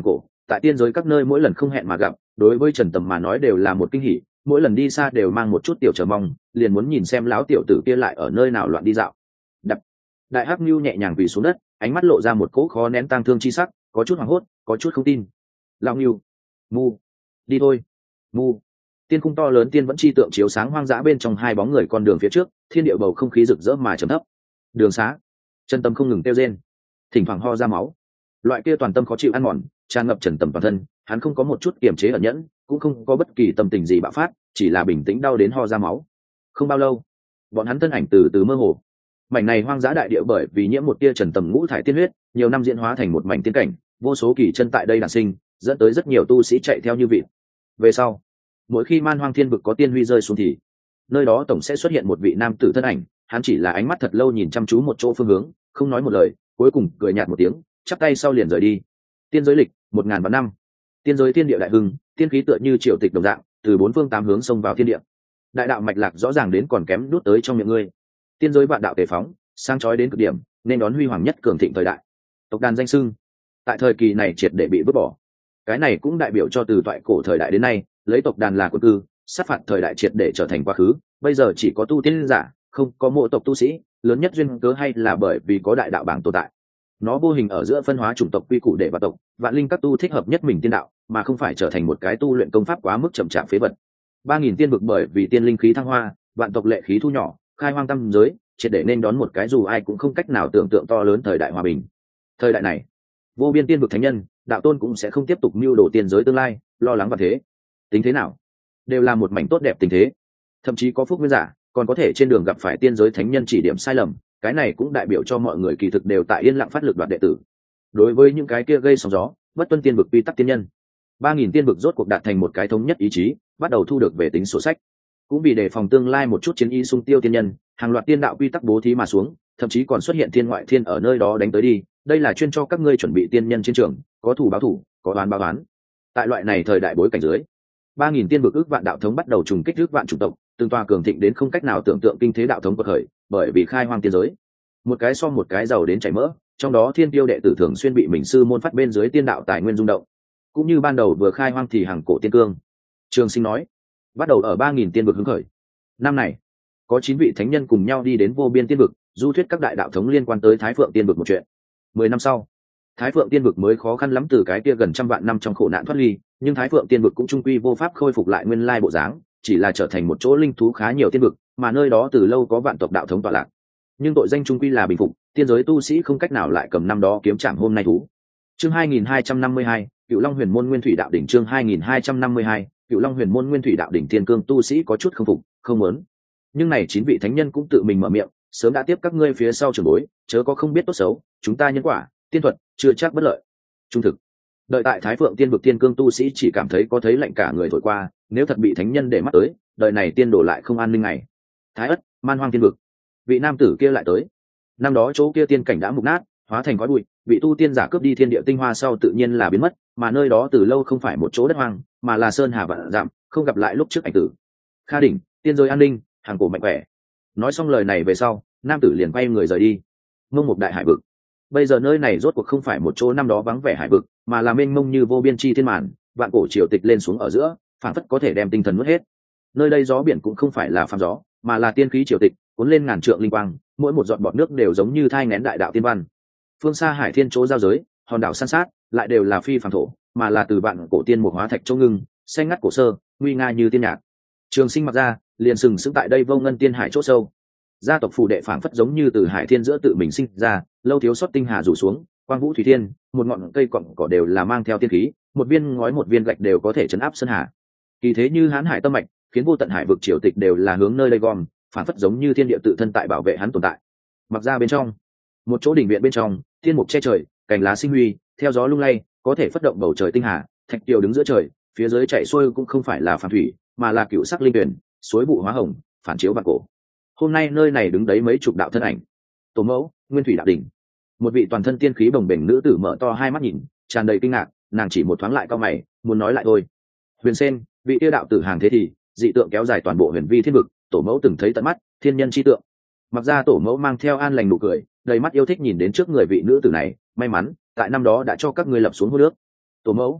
tại tiên giới các nơi mỗi lần không hẹn mà gặp, đối với Trần Tầm mà nói đều là một kinh hỉ, mỗi lần đi xa đều mang một chút tiểu chờ mong, liền muốn nhìn xem lão tiểu tử kia lại ở nơi nào loạn đi dạo. Đập. Đại Hắc Nưu nhẹ nhàng quỳ xuống đất, ánh mắt lộ ra một cỗ khó nén tang thương chi sắc, có chút hoảng hốt, có chút không tin. Lão Nưu, mu, đi thôi, mu. Tiên cung to lớn tiên vẫn chi tượng chiếu sáng hoang dã bên trong hai bóng người con đường phía trước, thiên địa bầu không khí rực rỡ mà trầm thấp. Đường xá. Trần Tâm không ngừng kêu rên, thỉnh thoảng ho ra máu. Loại kia toàn tâm khó chịu ăn mòn, tràn ngập Trần Tầm toàn thân, hắn không có một chút kiềm chế ẩn nhẫn, cũng không có bất kỳ tâm tình gì bạo phát, chỉ là bình tĩnh đau đến ho ra máu. Không bao lâu, bọn hắn thân ảnh từ từ mơ hồ. Mảnh này hoang dã đại địa bởi vì nhiễm một tia Trần Tầm ngũ thải tiên huyết, nhiều năm diễn hóa thành một mảnh tiên cảnh, vô số kỳ chân tại đây đản sinh, dẫn tới rất nhiều tu sĩ chạy theo như vịt. Về sau, mỗi khi man hoang thiên vực có tiên huy rơi xuống thì nơi đó tổng sẽ xuất hiện một vị nam tử thân ảnh, hắn chỉ là ánh mắt thật lâu nhìn chăm chú một chỗ phương hướng, không nói một lời, cuối cùng cười nhạt một tiếng, chắp tay sau liền rời đi. Tiên giới lịch 1000 vạn năm, tiên giới thiên địa đại hưng, tiên khí tựa như triều tịch đồng dạng, từ bốn phương tám hướng xông vào thiên địa. Đại đạo mạch lạc rõ ràng đến còn kém nuốt tới trong miệng ngươi. Tiên giới vạn đạo tề phóng, sang chói đến cực điểm, nên đón huy hoàng nhất cường thịnh thời đại. Tộc đàn danh xưng, tại thời kỳ này triệt để bị vứt bỏ. Cái này cũng đại biểu cho từ toại cổ thời đại đến nay, lấy tộc đàn là quân cư, sát phạt thời đại triệt để trở thành quá khứ, bây giờ chỉ có tu tiên giả, không có mộ tộc tu sĩ, lớn nhất duyên cớ hay là bởi vì có đại đạo bảng tồn tại. Nó vô hình ở giữa phân hóa chủng tộc quy củ để vào tộc, vạn linh các tu thích hợp nhất mình tiên đạo, mà không phải trở thành một cái tu luyện công pháp quá mức chậm chạp phế vật. 3000 tiên vực bởi vì tiên linh khí thăng hoa, vạn tộc lệ khí thu nhỏ, khai hoang tâm giới, triệt để nên đón một cái dù ai cũng không cách nào tưởng tượng to lớn thời đại hòa bình. Thời đại này, vô biên tiên vực thánh nhân, đạo tôn cũng sẽ không tiếp tục mưu đồ tiên giới tương lai, lo lắng và thế. Tính thế nào, đều là một mảnh tốt đẹp tình thế. Thậm chí có phúc nguyên giả, còn có thể trên đường gặp phải tiên giới thánh nhân chỉ điểm sai lầm, cái này cũng đại biểu cho mọi người kỳ thực đều tại yên lặng phát lực đoạt đệ tử. Đối với những cái kia gây sóng gió, bất tuân tiên vực quy tắc tiên nhân, 3000 tiên vực rốt cuộc đạt thành một cái thống nhất ý chí, bắt đầu thu được về tính sổ sách. Cũng vì đề phòng tương lai một chút chiến y xung tiêu tiên nhân, hàng loạt tiên đạo quy tắc bố thí mà xuống, thậm chí còn xuất hiện thiên ngoại thiên ở nơi đó đánh tới đi, đây là chuyên cho các ngươi chuẩn bị tiên nhân chiến trường, có thủ báo thủ, có oán báo oán. Tại loại này thời đại bối cảnh dưới, 3000 tiên vực ước vạn đạo thống bắt đầu trùng kích ước vạn chủng tộc, từng tòa cường thịnh đến không cách nào tưởng tượng kinh thế đạo thống bậc khởi, bởi vì khai hoang tiên giới, một cái so một cái giàu đến chảy mỡ, trong đó thiên tiêu đệ tử thường xuyên bị mình sư môn phát bên dưới tiên đạo tài nguyên rung động. Cũng như ban đầu vừa khai hoang thì hàng cổ tiên cương. Trường Sinh nói, bắt đầu ở 3000 tiên vực hứng khởi. Năm này, có 9 vị thánh nhân cùng nhau đi đến vô biên tiên vực, du thuyết các đại đạo thống liên quan tới Thái Phượng tiên vực một chuyện. 10 năm sau, Thái Phượng tiên vực mới khó khăn lắm từ cái kia gần trăm vạn năm trong khổ nạn thoát ly, nhưng Thái Phượng tiên vực cũng trung quy vô pháp khôi phục lại nguyên lai bộ dáng, chỉ là trở thành một chỗ linh thú khá nhiều tiên vực, mà nơi đó từ lâu có vạn tộc đạo thống tọa lạc. Nhưng tội danh trung quy là bình phục, tiên giới tu sĩ không cách nào lại cầm năm đó kiếm trảm hôm nay thú. Chương 2252, Cựu Long Huyền Môn Nguyên Thủy Đạo đỉnh. Chương 2252, Cựu Long Huyền Môn Nguyên Thủy Đạo đỉnh. Tiên cương tu sĩ có chút không phục, không muốn. Nhưng này 9 vị thánh nhân cũng tự mình mở miệng, sớm đã tiếp các ngươi phía sau trường bối, chớ có không biết tốt xấu, chúng ta nhân quả, tiên thuật, chưa chắc bất lợi. Trung thực. Đợi tại Thái Phượng tiên vực tiên cương tu sĩ chỉ cảm thấy có thấy lạnh cả người thổi qua, nếu thật bị thánh nhân để mắt tới, đời này tiên đổ lại không an ninh ngày. Thái Ất, Man Hoang tiên vực. Vị nam tử kia lại tới. Năm đó chỗ kia tiên cảnh đã mục nát, hóa thành khói bụi, vị tu tiên giả cướp đi thiên địa tinh hoa sau tự nhiên là biến mất, mà nơi đó từ lâu không phải một chỗ đất hoang, mà là sơn hà vạn dặm, không gặp lại lúc trước ảnh tử. Kha đỉnh, tiên giới an ninh, hàng cổ mạnh khỏe. Nói xong lời này về sau, nam tử liền quay người rời đi. Mông một đại hải vực. Bây giờ nơi này rốt cuộc không phải một chỗ năm đó vắng vẻ hải vực, mà là mênh mông như vô biên chi thiên màn, vạn cổ triều tịch lên xuống ở giữa, phảng phất có thể đem tinh thần nuốt hết. Nơi đây gió biển cũng không phải là phàm gió, mà là tiên khí triều tịch, cuốn lên ngàn trượng linh quang, mỗi một giọt bọt nước đều giống như thai nghén đại đạo tiên văn. Phương xa hải thiên chỗ giao giới, hòn đảo san sát, lại đều là phi phàm thổ, mà là từ vạn cổ tiên mục hóa thạch châu ngưng, xanh ngắt cổ sơ, nguy nga như tiên nhạc. Trường Sinh mặc ra, liền sừng sững tại đây vô ngân tiên hải chỗ sâu. Gia tộc phù đệ phảng phất giống như từ hải thiên giữa tự mình sinh ra, lâu thiếu sót tinh hà rủ xuống, quang vũ thủy thiên, một ngọn cây cọng cỏ đều là mang theo tiên khí, một viên ngói một viên gạch đều có thể chấn áp sơn hà. Kỳ thế như hán hải tâm mạch, khiến vô tận hải vực triều tịch đều là hướng nơi đây gom, phảng phất giống như thiên địa tự thân tại bảo vệ hắn tồn tại. Mặc ra bên trong, một chỗ đỉnh viện bên trong, thiên mục che trời, cành lá sinh huy, theo gió lung lay, có thể phất động bầu trời tinh hà, thạch kiều đứng giữa trời, phía dưới chảy xuôi cũng không phải là phàm thủy, mà là cựu sắc linh tuyển, suối vụ hóa hồng, phản chiếu vạn cổ. Hôm nay nơi này đứng đấy mấy chục đạo thân ảnh. Tổ mẫu, Nguyên Thủy Đạo đỉnh. Một vị toàn thân tiên khí bồng bềnh nữ tử mở to hai mắt nhìn, tràn đầy kinh ngạc, nàng chỉ một thoáng lại cau mày, muốn nói lại thôi. Huyền Sen, vị yêu đạo tử hàng thế thì, dị tượng kéo dài toàn bộ huyền vi thiên vực, tổ mẫu từng thấy tận mắt, thiên nhân chi tượng. Mặc ra tổ mẫu mang theo an lành nụ cười, đầy mắt yêu thích nhìn đến trước người vị nữ tử này, may mắn, tại năm đó đã cho các ngươi lập xuống hô nước. Tổ mẫu,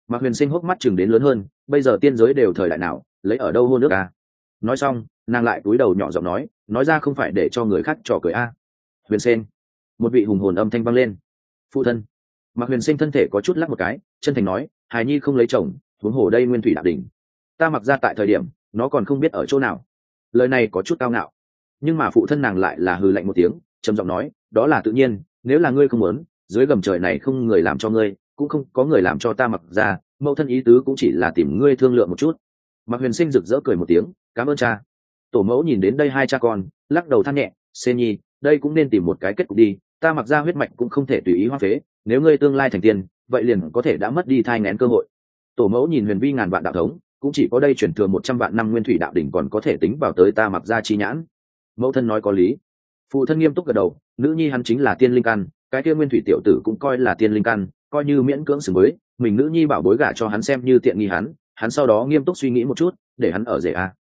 Mạc Huyền Sinh hốc mắt chừng đến lớn hơn, bây giờ tiên giới đều thời đại nào, lấy ở đâu hôn nước à? Nói xong, nàng lại cúi đầu nhỏ giọng nói ra không phải để cho người khác trò cười a. Huyền Sinh, một vị hùng hồn âm thanh vang lên. Phụ thân. Mạc Huyền Sinh thân thể có chút lắc một cái, chân thành nói, hài nhi không lấy chồng, huống hồ đây nguyên thủy đạo đỉnh. Ta mặc ra tại thời điểm, nó còn không biết ở chỗ nào. Lời này có chút cao ngạo, nhưng mà phụ thân nàng lại là hừ lạnh một tiếng, trầm giọng nói, đó là tự nhiên, nếu là ngươi không muốn, dưới gầm trời này không người làm cho ngươi, cũng không có người làm cho ta mặc ra, mẫu thân ý tứ cũng chỉ là tìm ngươi thương lượng một chút. Mạc Huyền Sinh rực rỡ cười một tiếng, cảm ơn cha. Tổ mẫu nhìn đến đây hai cha con, lắc đầu than nhẹ, Xê Nhi, đây cũng nên tìm một cái kết cục đi, ta mặc ra huyết mạch cũng không thể tùy ý hoang phế, nếu ngươi tương lai thành tiên, vậy liền có thể đã mất đi thai nghén cơ hội. Tổ mẫu nhìn huyền vi ngàn vạn đạo thống, cũng chỉ có đây chuyển thừa 100 vạn năm nguyên thủy đạo đỉnh còn có thể tính vào tới ta mặc ra chi nhãn. Mẫu thân nói có lý. Phụ thân nghiêm túc gật đầu, nữ nhi hắn chính là tiên linh căn, cái kia nguyên thủy tiểu tử cũng coi là tiên linh căn, coi như miễn cưỡng xử mới, mình nữ nhi bảo bối gả cho hắn xem như tiện nghi hắn sau đó nghiêm túc suy nghĩ một chút, để hắn ở rể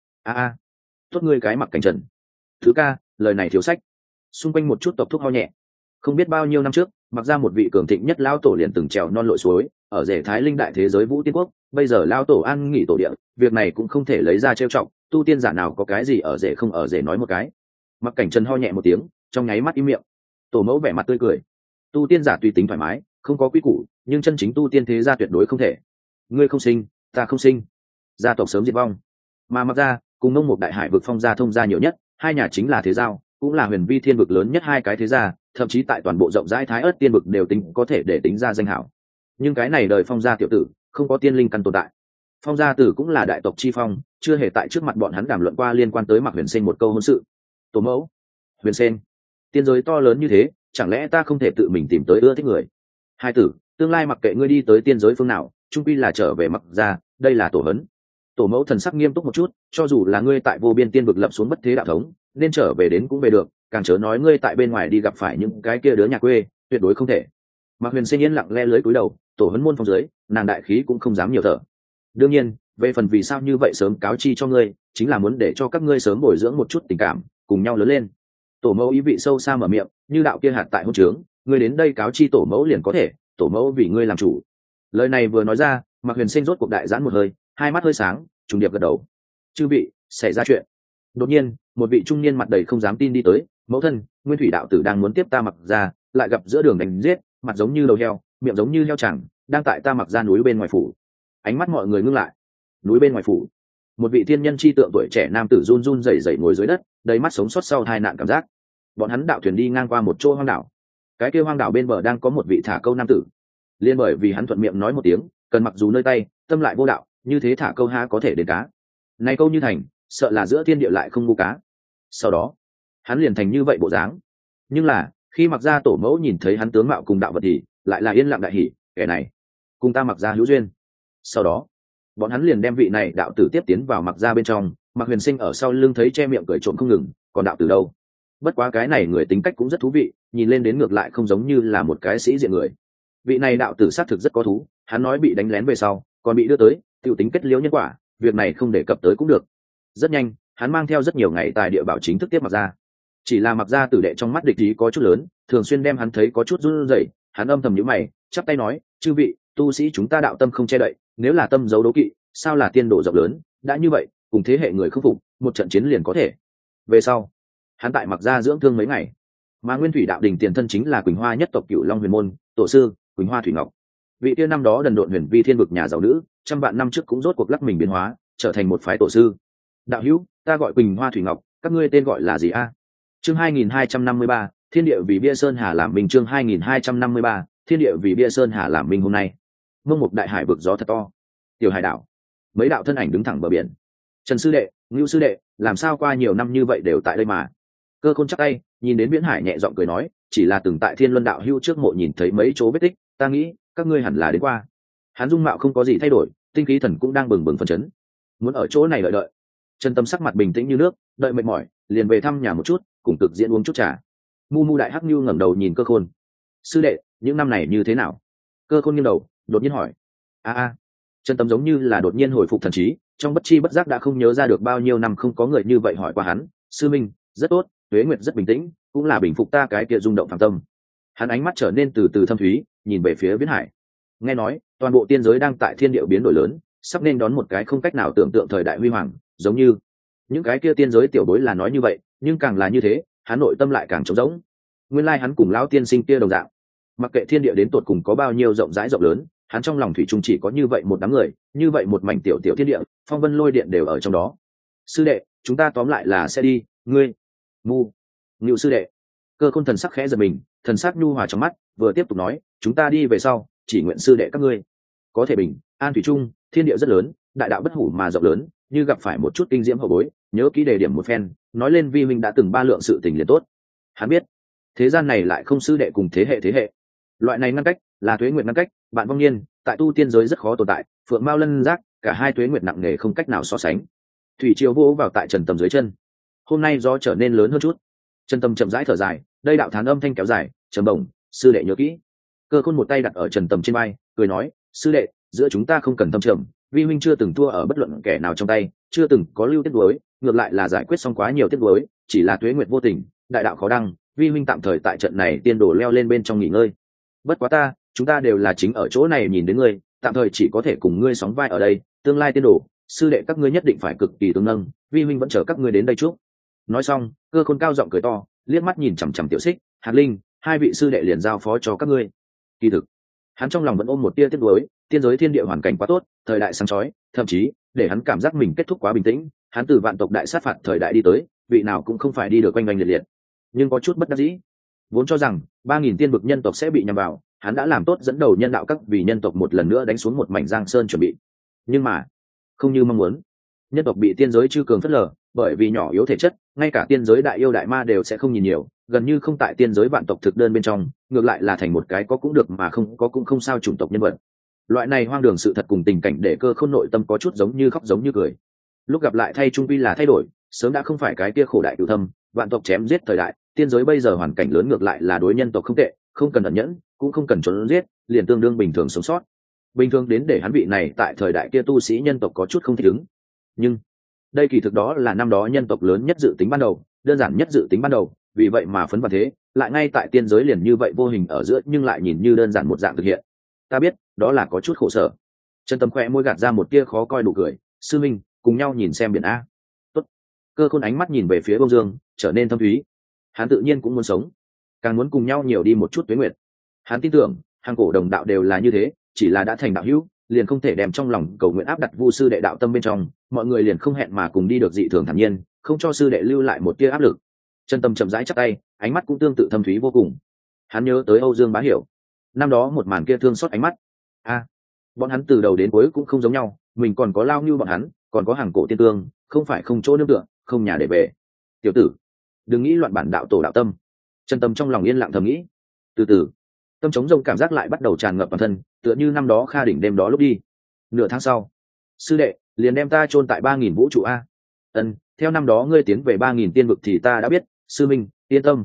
a. Tốt ngươi cái Mặc Cảnh Trần. Thứ ca, lời này thiếu sách. Xung quanh một chút tộc thúc ho nhẹ. Không biết bao nhiêu năm trước, mặc ra một vị cường thịnh nhất lao tổ liền từng trèo non lội suối, ở rể Thái Linh đại thế giới Vũ Tiên Quốc, bây giờ lao tổ an nghỉ tổ địa, việc này cũng không thể lấy ra trêu trọng, tu tiên giả nào có cái gì ở rể không ở rể nói một cái. Mặc Cảnh Trần ho nhẹ một tiếng, trong nháy mắt im miệng. Tổ mẫu vẻ mặt tươi cười. Tu tiên giả tùy tính thoải mái, không có quy củ, nhưng chân chính tu tiên thế gia tuyệt đối không thể. Ngươi không sinh, ta không sinh, gia tộc sớm diệt vong. Mà mặc ra, cùng Nông Mục Đại Hải vực Phong gia thông gia nhiều nhất, hai nhà chính là thế giao, cũng là huyền vi thiên vực lớn nhất hai cái thế gia, thậm chí tại toàn bộ rộng rãi Thái Ức tiên vực đều tính có thể để tính ra danh hảo. Nhưng cái này đời Phong gia tiểu tử, không có tiên linh căn tồn tại. Phong gia tử cũng là đại tộc chi phong, chưa hề tại trước mặt bọn hắn đàm luận qua liên quan tới Mạc Huyền Sinh một câu hôn sự. Tổ mẫu, Huyền Sinh, tiên giới to lớn như thế, chẳng lẽ ta không thể tự mình tìm tới ưa thích người? Hai tử, tương lai mặc kệ ngươi đi tới tiên giới phương nào, chung quy là trở về Mặc gia, đây là tổ hấn. Tổ mẫu thần sắc nghiêm túc một chút, cho dù là ngươi tại vô biên tiên vực lập xuống bất thế đạo thống, nên trở về đến cũng về được, càng chớ nói ngươi tại bên ngoài đi gặp phải những cái kia đứa nhà quê, tuyệt đối không thể. Mạc Huyền Sinh yên lặng le lưới cúi đầu, tổ huấn môn phong dưới, nàng đại khí cũng không dám nhiều thở. Đương nhiên, về phần vì sao như vậy sớm cáo chi cho ngươi, chính là muốn để cho các ngươi sớm bồi dưỡng một chút tình cảm, cùng nhau lớn lên. Tổ mẫu ý vị sâu xa mở miệng, như đạo kia hạt tại hôn trướng, ngươi đến đây cáo chi tổ mẫu liền có thể, tổ mẫu vì ngươi làm chủ. Lời này vừa nói ra, Mạc Huyền Sinh rốt cuộc đại giãn một hơi, hai mắt hơi sáng, trùng điệp gật đầu. Chư vị, xảy ra chuyện. Đột nhiên, một vị trung niên mặt đầy không dám tin đi tới, mẫu thân, nguyên thủy đạo tử đang muốn tiếp ta Mặc ra, lại gặp giữa đường đánh giết, mặt giống như đầu heo, miệng giống như heo chẳng, đang tại ta Mặc ra núi bên ngoài phủ. Ánh mắt mọi người ngưng lại. Núi bên ngoài phủ. Một vị thiên nhân chi tượng tuổi trẻ nam tử run run rẩy rẩy ngồi dưới đất, đầy mắt sống sót sau tai nạn cảm giác. Bọn hắn đạo thuyền đi ngang qua một chỗ hoang đảo. Cái kia hoang đảo bên bờ đang có một vị thả câu nam tử. Liên bởi vì hắn thuận miệng nói một tiếng, cần mặc dù nơi tay, tâm lại vô đạo, như thế thả câu há có thể đến cá. Này câu như thành, sợ là giữa thiên địa lại không ngu cá. Sau đó, hắn liền thành như vậy bộ dáng. Nhưng là, khi Mặc gia tổ mẫu nhìn thấy hắn tướng mạo cùng đạo vật thì lại là yên lặng đại hỉ, kẻ này cùng ta Mặc gia hữu duyên. Sau đó, bọn hắn liền đem vị này đạo tử tiếp tiến vào Mặc gia bên trong. Mạc Huyền Sinh ở sau lưng thấy che miệng cười trộm không ngừng, còn đạo tử đâu? Bất quá cái này người tính cách cũng rất thú vị, nhìn lên đến ngược lại không giống như là một cái sĩ diện người. Vị này đạo tử xác thực rất có thú, hắn nói bị đánh lén về sau, còn bị đưa tới, tiểu tính kết liễu nhân quả, việc này không đề cập tới cũng được. Rất nhanh, hắn mang theo rất nhiều ngày tài địa bảo chính thức tiếp Mặc gia. Chỉ là Mặc gia tử đệ trong mắt địch ý có chút lớn, thường xuyên đem hắn thấy có chút run rẩy, hắn âm thầm nhíu mày, chắp tay nói, chư vị, tu sĩ chúng ta đạo tâm không che đậy, nếu là tâm giấu đố kỵ, sao là tiên độ rộng lớn, đã như vậy, cùng thế hệ người khắc phục, một trận chiến liền có thể. Về sau, hắn tại Mặc gia dưỡng thương mấy ngày, mà nguyên thủy đạo đình tiền thân chính là Quỳnh Hoa nhất tộc Cửu Long Huyền môn tổ sư Quỳnh Hoa Thủy Ngọc. Vị kia năm đó đần độn huyền vi thiên vực nhà giàu nữ, trăm vạn năm trước cũng rốt cuộc lắc mình biến hóa, trở thành một phái tổ sư. Đạo hữu, ta gọi Quỳnh Hoa Thủy Ngọc, các ngươi tên gọi là gì a? Chương 2253, Thiên địa vì bia sơn hà làm minh. Chương 2253, Thiên địa vì bia sơn hà làm minh. Hôm nay, Mông Mục Đại Hải vực gió thật to. Tiểu Hải đảo, mấy đạo thân ảnh đứng thẳng bờ biển. Trần sư đệ, Ngưu sư đệ, làm sao qua nhiều năm như vậy đều tại đây mà? Cơ Khôn chắp tay, nhìn đến Viễn Hải nhẹ giọng cười nói, chỉ là từng tại Thiên Luân đạo hữu trước mộ nhìn thấy mấy chỗ vết tích, ta nghĩ các ngươi hẳn là đến qua. Hắn dung mạo không có gì thay đổi, tinh khí thần cũng đang bừng bừng phấn chấn. Muốn ở chỗ này đợi. Trần Tâm sắc mặt bình tĩnh như nước, đợi mệt mỏi, liền về thăm nhà một chút, cùng cực diễn uống chút trà. Mu Đại Hắc Nưu ngẩng đầu nhìn Cơ Khôn. Sư đệ, những năm này như thế nào? Cơ Khôn nghiêng đầu, đột nhiên hỏi. Trần Tâm giống như là đột nhiên hồi phục thần trí, trong bất chi bất giác đã không nhớ ra được bao nhiêu năm không có người như vậy hỏi qua hắn. Sư minh, rất tốt, Tuế Nguyệt rất bình tĩnh, cũng là bình phục ta cái kia rung động phàm tâm. Hắn ánh mắt trở nên từ từ thâm thúy, nhìn về phía Viễn Hải. Nghe nói toàn bộ tiên giới đang tại thiên địa biến đổi lớn, sắp nên đón một cái không cách nào tưởng tượng thời đại huy hoàng. Giống như những cái kia tiên giới tiểu bối là nói như vậy, nhưng càng là như thế hắn nội tâm lại càng trống rỗng. Nguyên lai hắn cùng lão tiên sinh kia đồng dạng, mặc kệ thiên địa đến tột cùng có bao nhiêu rộng rãi rộng lớn, hắn trong lòng thủy chung chỉ có như vậy một đám người, như vậy một mảnh tiểu tiểu thiên địa, phong vân lôi điện đều ở trong đó. Sư đệ, chúng ta tóm lại là sẽ đi. Ngươi ngu ngưu sư đệ. Cơ Khôn thần sắc khẽ giật mình, thần sắc nhu hòa trong mắt, vừa tiếp tục nói, chúng ta đi về sau chỉ nguyện sư đệ các ngươi có thể bình an thủy chung. Thiên địa rất lớn, đại đạo bất hủ mà rộng lớn, như gặp phải một chút kinh diễm hậu bối, nhớ kỹ đề điểm một phen, nói lên vi huynh đã từng ba lượng sự tình liền tốt. Hắn biết thế gian này lại không sư đệ cùng thế hệ, loại này ngăn cách là tuế nguyệt ngăn cách, bạn vong niên tại tu tiên giới rất khó tồn tại, phượng mao lân giác, cả hai tuế nguyệt nặng nề không cách nào so sánh. Thủy triều vô vào tại Trần Tầm dưới chân, hôm nay do trở nên lớn hơn chút. Trần Tầm chậm rãi thở dài, đây đạo thán âm thanh kéo dài trầm bổng, sư đệ nhớ kỹ. Cơ Khôn một tay đặt ở Trần Tầm trên vai, cười nói, sư đệ, giữa chúng ta không cần thâm trầm, vi huynh chưa từng thua ở bất luận kẻ nào trong tay, chưa từng có lưu tiết đối, ngược lại là giải quyết xong quá nhiều tiết đối, chỉ là tuế nguyệt vô tình, đại đạo khó đăng, vi huynh tạm thời tại trận này tiên đồ leo lên bên trong nghỉ ngơi. Bất quá chúng ta đều là chính ở chỗ này nhìn đến ngươi, tạm thời chỉ có thể cùng ngươi sóng vai ở đây, tương lai tiên đồ, sư đệ các ngươi nhất định phải cực kỳ tương nâng, vi huynh vẫn chờ các ngươi đến đây trước. Nói xong, Cơ Khôn cao giọng cười to, liếc mắt nhìn chằm chằm Tiểu Xích, Hạt Linh, hai vị sư đệ liền giao phó cho các ngươi. Kỳ thực hắn trong lòng vẫn ôm một tia tiếc nuối, tiên giới thiên địa hoàn cảnh quá tốt, thời đại sáng chói, thậm chí để hắn cảm giác mình kết thúc quá bình tĩnh. Hắn từ vạn tộc đại sát phạt thời đại đi tới, vị nào cũng không phải đi được quanh quanh liệt liệt, nhưng có chút bất đắc dĩ. Vốn cho rằng 3000 tiên vực nhân tộc sẽ bị nhằm vào, hắn đã làm tốt dẫn đầu nhân đạo các vì nhân tộc một lần nữa đánh xuống một mảnh giang sơn chuẩn bị. Nhưng mà không như mong muốn, nhân tộc bị tiên giới chư cường phất lờ, bởi vì nhỏ yếu thể chất, ngay cả tiên giới đại yêu đại ma đều sẽ không nhìn nhiều, gần như không tại tiên giới vạn tộc thực đơn bên trong, ngược lại là thành một cái có cũng được mà không có cũng không sao chủng tộc nhân vật. Loại này hoang đường sự thật cùng tình cảnh để Cơ Khôn nội tâm có chút giống như khóc giống như cười. Lúc gặp lại thay trung quy là thay đổi, sớm đã không phải cái kia khổ đại cửu thâm, vạn tộc chém giết thời đại, tiên giới bây giờ hoàn cảnh lớn ngược lại là đối nhân tộc không tệ, không cần ẩn nhẫn, cũng không cần trốn giết, liền tương đương bình thường sống sót. Bình thường đến để hắn vị này tại thời đại kia tu sĩ nhân tộc có chút không thích ứng. Nhưng đây kỳ thực đó là năm đó nhân tộc lớn nhất dự tính ban đầu, đơn giản nhất dự tính ban đầu, vì vậy mà phấn vào thế, lại ngay tại tiên giới liền như vậy vô hình ở giữa, nhưng lại nhìn như đơn giản một dạng thực hiện. Ta biết, đó là có chút khổ sở. Trần Tâm khẽ môi gạt ra một tia khó coi đủ cười, sư minh, cùng nhau nhìn xem biển a. Tốt. Cơ Khôn ánh mắt nhìn về phía Bông Dương, trở nên thâm thúy. Hắn tự nhiên cũng muốn sống, càng muốn cùng nhau nhiều đi một chút tuế nguyệt. Hắn tin tưởng, hàng cổ đồng đạo đều là như thế, chỉ là đã thành đạo hữu, liền không thể đem trong lòng cầu nguyện áp đặt Vu sư đệ đạo tâm bên trong, mọi người liền không hẹn mà cùng đi được dị thường thản nhiên, không cho sư đệ lưu lại một tia áp lực. Trần Tâm chậm rãi chắp tay, ánh mắt cũng tương tự thâm thúy vô cùng. Hắn nhớ tới Âu Dương Bá Hiểu, năm đó một màn kia thương xót ánh mắt. Bọn hắn từ đầu đến cuối cũng không giống nhau, mình còn có Lao Ngưu bọn hắn, còn có hàng cổ tiên tương, không phải không chỗ nương tựa, không nhà để về. Tiểu tử, đừng nghĩ loạn bản đạo tổ đạo tâm. Trần Tâm trong lòng yên lặng thầm nghĩ. Từ từ, tâm trống rông cảm giác lại bắt đầu tràn ngập toàn thân, tựa như năm đó Kha đỉnh đêm đó lúc đi. Nửa tháng sau, sư đệ liền đem ta chôn tại 3000 vũ trụ a. Theo năm đó ngươi tiến về 3000 tiên vực thì ta đã biết, sư minh yên tâm.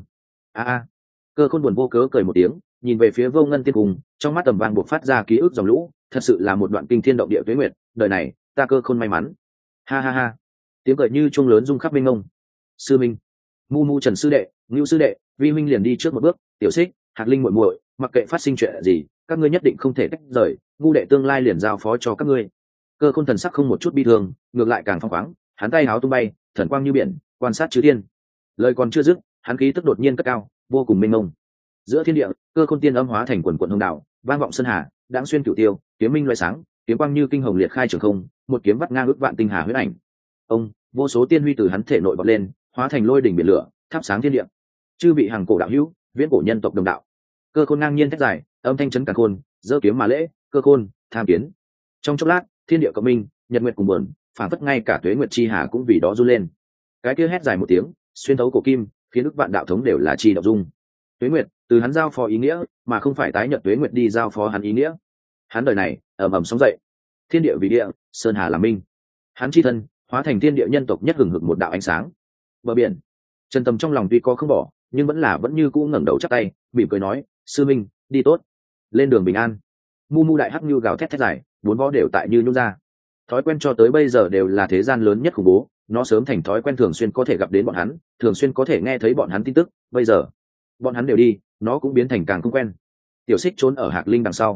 Cơ Khôn buồn vô cớ cười một tiếng, nhìn về phía Vô Ngân Tiên Cung, trong mắt tầm vang buộc phát ra ký ức dòng lũ, thật sự là một đoạn kinh thiên động địa tuế nguyệt, đời này ta Cơ Khôn may mắn. Ha ha ha. Tiếng cười như chuông lớn rung khắp mênh mông. Sư minh, Mu Mu Trần sư đệ, Ngưu sư đệ, vi huynh liền đi trước một bước, Tiểu Xích, Hạt Linh muội muội, mặc kệ phát sinh chuyện gì, các ngươi nhất định không thể tách rời, ngu đệ tương lai liền giao phó cho các ngươi. Cơ Khôn thần sắc không một chút bi thương, ngược lại càng phong khoáng, hắn tay háo tung bay, thần quang như biển, quan sát chư thiên. Lời còn chưa dứt, hắn khí tức đột nhiên cất cao, vô cùng mênh mông. Giữa thiên địa, Cơ Khôn tiên âm hóa thành quần quần hồng đạo, vang vọng sơn hà, đãng xuyên cửu tiêu, kiếm minh loại sáng, kiếm quang như kinh hồng liệt khai trường không, một kiếm vắt ngang ước vạn tinh hà huyết ảnh. Vô số tiên huy từ hắn thể nội bật lên, hóa thành lôi đỉnh biển lửa, thắp sáng thiên địa. Chư vị hàng cổ đạo hữu, viễn cổ nhân tộc đồng đạo. Cơ Khôn ngang nhiên thét dài, âm thanh chấn càn khôn, giơ kiếm mà lễ, Cơ Khôn, tham kiến. Trong chốc lát, thiên địa cộng minh, nhật nguyệt cùng buồn, phản phất ngay cả tuế nguyệt chi hà cũng vì đó run lên. Cái kia hét dài một tiếng, xuyên thấu cổ kim, khiến ức vạn đạo thống đều là chi đạo dung. Tuế nguyệt, từ hắn giao phó ý nghĩa, mà không phải tái nhận tuế nguyệt đi giao phó hắn ý nghĩa. Hắn đời này, ầm ầm sóng dậy, thiên địa vì địa, sơn hà làm minh. Hắn chi thân, hóa thành thiên địa nhân tộc nhất hừng hực một đạo ánh sáng. Bờ biển, Trần Tâm trong lòng tuy có không bỏ, nhưng vẫn như cũ ngẩng đầu chắp tay, mỉm cười nói, sư minh, đi tốt, lên đường bình an. Mu Mu đại hắc như gào thét dài, bốn vó đều tại như nhún ra. Thói quen cho tới bây giờ đều là thế gian lớn nhất khủng bố, nó sớm thành thói quen thường xuyên có thể gặp đến bọn hắn, thường xuyên có thể nghe thấy bọn hắn tin tức, bây giờ bọn hắn đều đi, nó cũng biến thành càng không quen. Tiểu Xích trốn ở Hạc Linh đằng sau,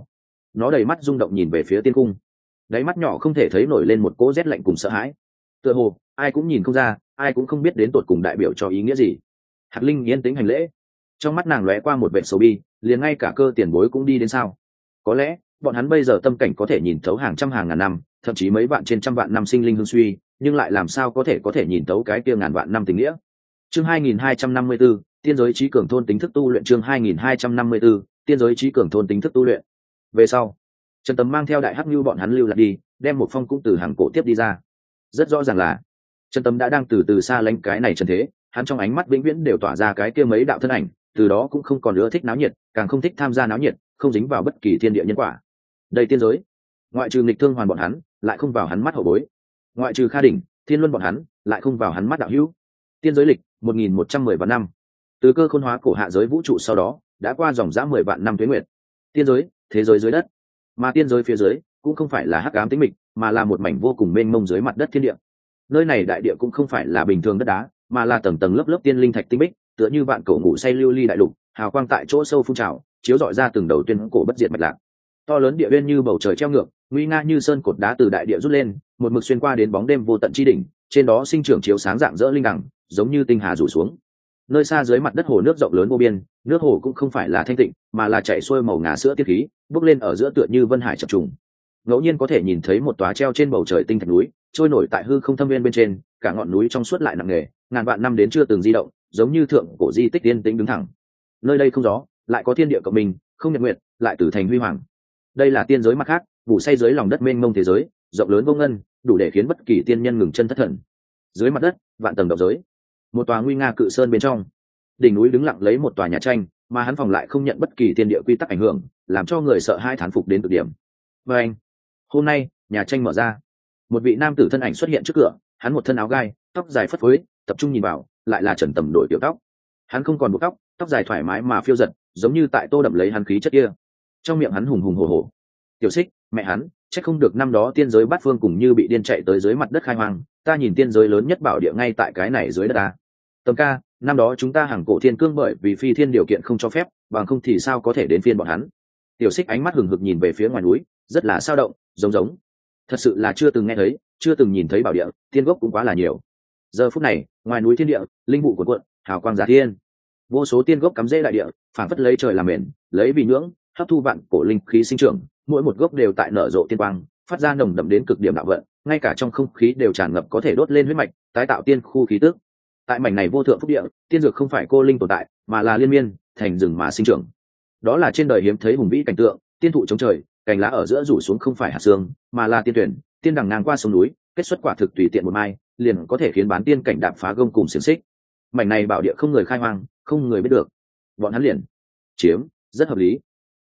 nó đầy mắt rung động nhìn về phía tiên cung, đáy mắt nhỏ không thể thấy nổi lên một cỗ rét lạnh cùng sợ hãi. Tựa hồ ai cũng nhìn không ra, ai cũng không biết đến tột cùng đại biểu cho ý nghĩa gì. Hạc Linh yên tĩnh hành lễ, trong mắt nàng lóe qua một vẻ sầu bi, liền ngay cả Cơ tiền bối cũng đi đến sao? Có lẽ bọn hắn bây giờ tâm cảnh có thể nhìn thấu hàng trăm hàng ngàn năm, thậm chí mấy vạn trên trăm vạn năm sinh linh hương suy, nhưng lại làm sao có thể nhìn thấu cái kia ngàn vạn năm tình nghĩa. Chương 2254, tiên giới trí cường thôn tính thức tu luyện. Chương 2254, tiên giới trí cường thôn tính thức tu luyện. Về sau, Trần Tầm mang theo Đại Hắc Nưu bọn hắn lưu lạc đi, đem một phong cũng từ hàng cổ tiếp đi ra. Rất rõ ràng là Trần Tầm đã đang từ từ xa lánh cái này trần thế, hắn trong ánh mắt vĩnh viễn đều tỏa ra cái kia mấy đạo thân ảnh, từ đó cũng không còn nữa thích náo nhiệt, càng không thích tham gia náo nhiệt, không dính vào bất kỳ thiên địa nhân quả. Đây tiên giới, ngoại trừ nghịch thương hoàn bọn hắn, lại không vào hắn mắt hậu bối. Ngoại trừ Kha Đỉnh, Thiên Luân bọn hắn, lại không vào hắn mắt đạo hữu. Tiên giới lịch 1110 vạn năm, từ cơ khôn hóa cổ hạ giới vũ trụ sau đó, đã qua dòng dã 10 vạn năm tuế nguyệt. Tiên giới, thế giới dưới đất, mà tiên giới phía dưới cũng không phải là hắc ám tĩnh mịch, mà là một mảnh vô cùng mênh mông dưới mặt đất thiên địa. Nơi này đại địa cũng không phải là bình thường đất đá, mà là tầng tầng lớp lớp tiên linh thạch tinh bích, tựa như vạn cổ ngủ say lưu ly đại lục, hào quang tại chỗ sâu phun trào, chiếu rọi ra từng đầu tuyên cổ bất diệt mạch lạc. To lớn địa uyên như bầu trời treo ngược, nguy nga như sơn cột đá từ đại địa rút lên, một mực xuyên qua đến bóng đêm vô tận chi đỉnh, trên đó sinh trưởng chiếu sáng dạng dỡ linh đẳng, giống như tinh hà rủ xuống. Nơi xa dưới mặt đất hồ nước rộng lớn vô biên, nước hồ cũng không phải là thanh tịnh, mà là chảy xuôi màu ngà sữa tiết khí, bốc lên ở giữa tựa như vân hải chập trùng. Ngẫu nhiên có thể nhìn thấy một tòa treo trên bầu trời tinh thạch núi, trôi nổi tại hư không thâm viên bên trên, cả ngọn núi trong suốt lại nặng nề, ngàn vạn năm đến chưa từng di động, giống như thượng cổ di tích tiên tĩnh đứng thẳng. Nơi đây không gió, lại có thiên địa cộng mình, không nhật nguyệt, lại tử thành huy hoàng. Đây là tiên giới mặt khác, ngủ say dưới lòng đất mênh mông thế giới, rộng lớn vô ngân, đủ để khiến bất kỳ tiên nhân ngừng chân thất thần. Dưới mặt đất, vạn tầng động giới, một tòa nguy nga cự sơn bên trong, đỉnh núi đứng lặng lấy một tòa nhà tranh, mà hắn phòng lại không nhận bất kỳ tiên địa quy tắc ảnh hưởng, làm cho người sợ hai thán phục đến cực điểm. Và anh, hôm nay nhà tranh mở ra, một vị nam tử thân ảnh xuất hiện trước cửa, hắn một thân áo gai, tóc dài phất phới, tập trung nhìn vào, lại là Trần Tầm đổi kiểu tóc. Hắn không còn buộc tóc, tóc dài thoải mái mà phiêu giật, giống như tại tô đậm lấy hắn khí chất kia. Trong miệng hắn hùng hùng hổ hổ. Tiểu Xích, mẹ hắn, chắc không được năm đó tiên giới bát phương cùng như bị điên chạy tới dưới mặt đất khai hoang, ta nhìn tiên giới lớn nhất bảo địa ngay tại cái này dưới đất ta. Tầm ca, năm đó chúng ta hàng cổ thiên cương bởi vì phi thiên điều kiện không cho phép, bằng không thì sao có thể đến phiên bọn hắn. Tiểu Xích ánh mắt hừng hực nhìn về phía ngoài núi, rất là sao động, giống thật sự là chưa từng nghe thấy, chưa từng nhìn thấy bảo địa, tiên gốc cũng quá là nhiều. Giờ phút này, ngoài núi thiên địa, linh vụ cuộn cuộn, hào quang giá thiên, vô số tiên gốc cắm rễ đại địa, phản phất lấy trời làm mền, lấy vì nhưỡng, hấp thu vạn cổ linh khí sinh trưởng, mỗi một gốc đều tại nở rộ tiên quang, phát ra nồng đậm đến cực điểm đạo vận, ngay cả trong không khí đều tràn ngập có thể đốt lên huyết mạch, tái tạo tiên khu khí tức. Tại mảnh này vô thượng phúc địa, tiên dược không phải cô linh tồn tại, mà là liên miên thành rừng mà sinh trưởng. Đó là trên đời hiếm thấy hùng vĩ cảnh tượng, tiên thụ chống trời, cành lá ở giữa rủ xuống không phải hạt xương, mà là tiên tuyển, tiên đằng ngang qua sông núi, kết xuất quả thực tùy tiện một mai, liền có thể khiến bán tiên cảnh đạp phá gông cùng xiềng xích. Mảnh này bảo địa không người khai hoang, không người biết được, bọn hắn liền chiếm, rất hợp lý.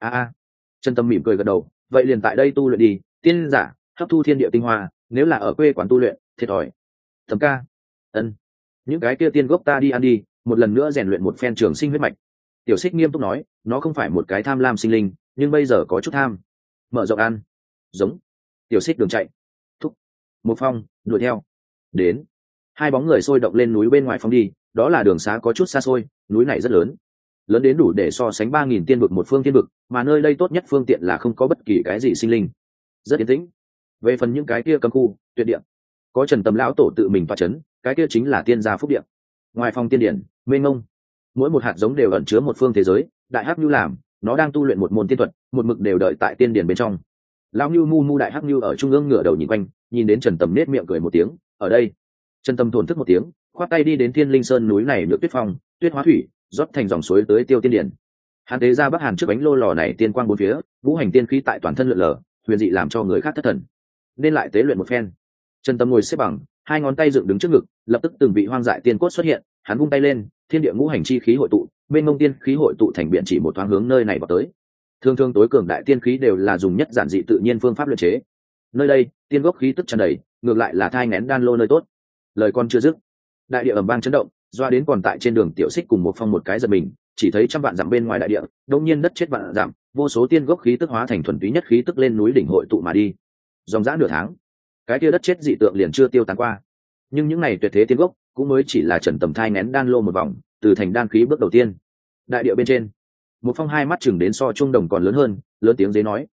Trần Tâm mỉm cười gật đầu, vậy liền tại đây tu luyện đi, tiên giả hấp thu thiên địa tinh hoa, nếu là ở quê quán tu luyện thiệt thòi. Thẩm ca, ân, những cái kia tiên gốc ta đi ăn đi, một lần nữa rèn luyện một phen trường sinh huyết mạch. Tiểu Xích nghiêm túc nói, nó không phải một cái tham lam sinh linh, nhưng bây giờ có chút tham. Mở rộng ăn, giống. Tiểu Xích đường chạy, thúc, một phong đuổi theo, đến. Hai bóng người sôi động lên núi bên ngoài phong đi, đó là đường xá có chút xa xôi, núi này rất lớn, lớn đến đủ để so sánh 3000 tiên vực một phương tiên vực, mà nơi đây tốt nhất phương tiện là không có bất kỳ cái gì sinh linh, rất yên tĩnh. Về phần những cái kia cấm khu tuyệt địa, có Trần Tầm lão tổ tự mình toa chấn, cái kia chính là tiên gia phúc địa. Ngoài phòng tiên điển mênh mông, mỗi một hạt giống đều ẩn chứa một phương thế giới. Đại Hắc Nhu làm, nó đang tu luyện một môn tiên thuật, một mực đều đợi tại tiên điển bên trong. Lão Nhu mu Đại Hắc Nhu ở trung ương ngửa đầu nhìn quanh, nhìn đến Trần Tầm nết miệng cười một tiếng. Ở đây, Trần Tầm thổn thức một tiếng, khoát tay đi đến Thiên Linh Sơn núi này được tuyết phong, tuyết hóa thủy, rót thành dòng suối tới tiêu tiên điển. Hắn tế ra Bắc Hàn trước bánh lô lò này tiên quang bốn phía, vũ hành tiên khí tại toàn thân lượn lờ, huyền dị làm cho người khác thất thần. Nên lại tế luyện một phen. Trần Tâm ngồi xếp bằng, hai ngón tay dựng đứng trước ngực, lập tức từng vị hoang dại tiên cốt xuất hiện, hắn vung tay lên, thiên địa ngũ hành chi khí hội tụ, bên mông tiên khí hội tụ thành biển chỉ một thoáng hướng nơi này vào tới. Thường thường tối cường đại tiên khí đều là dùng nhất giản dị tự nhiên phương pháp luyện chế. Nơi đây, tiên gốc khí tức tràn đầy, ngược lại là thai nghén đan lô nơi tốt. Lời con chưa dứt, đại địa ầm vang chấn động, doa đến còn tại trên đường Tiểu Xích cùng một phong một cái giật mình, chỉ thấy trăm vạn dặm bên ngoài đại địa, đột nhiên đất chết vạn dặm, vô số tiên gốc khí tức hóa thành thuần túy nhất khí tức lên núi đỉnh hội tụ mà đi. Dòng dã nửa tháng, cái kia đất chết dị tượng liền chưa tiêu tán qua. Nhưng những này tuyệt thế tiên gốc cũng mới chỉ là Trần Tầm thai nén đan lô một vòng, từ thành đan khí bước đầu tiên. Đại địa bên trên, một phong hai mắt chừng đến so trung đồng còn lớn hơn, lớn tiếng dế nói, thúc,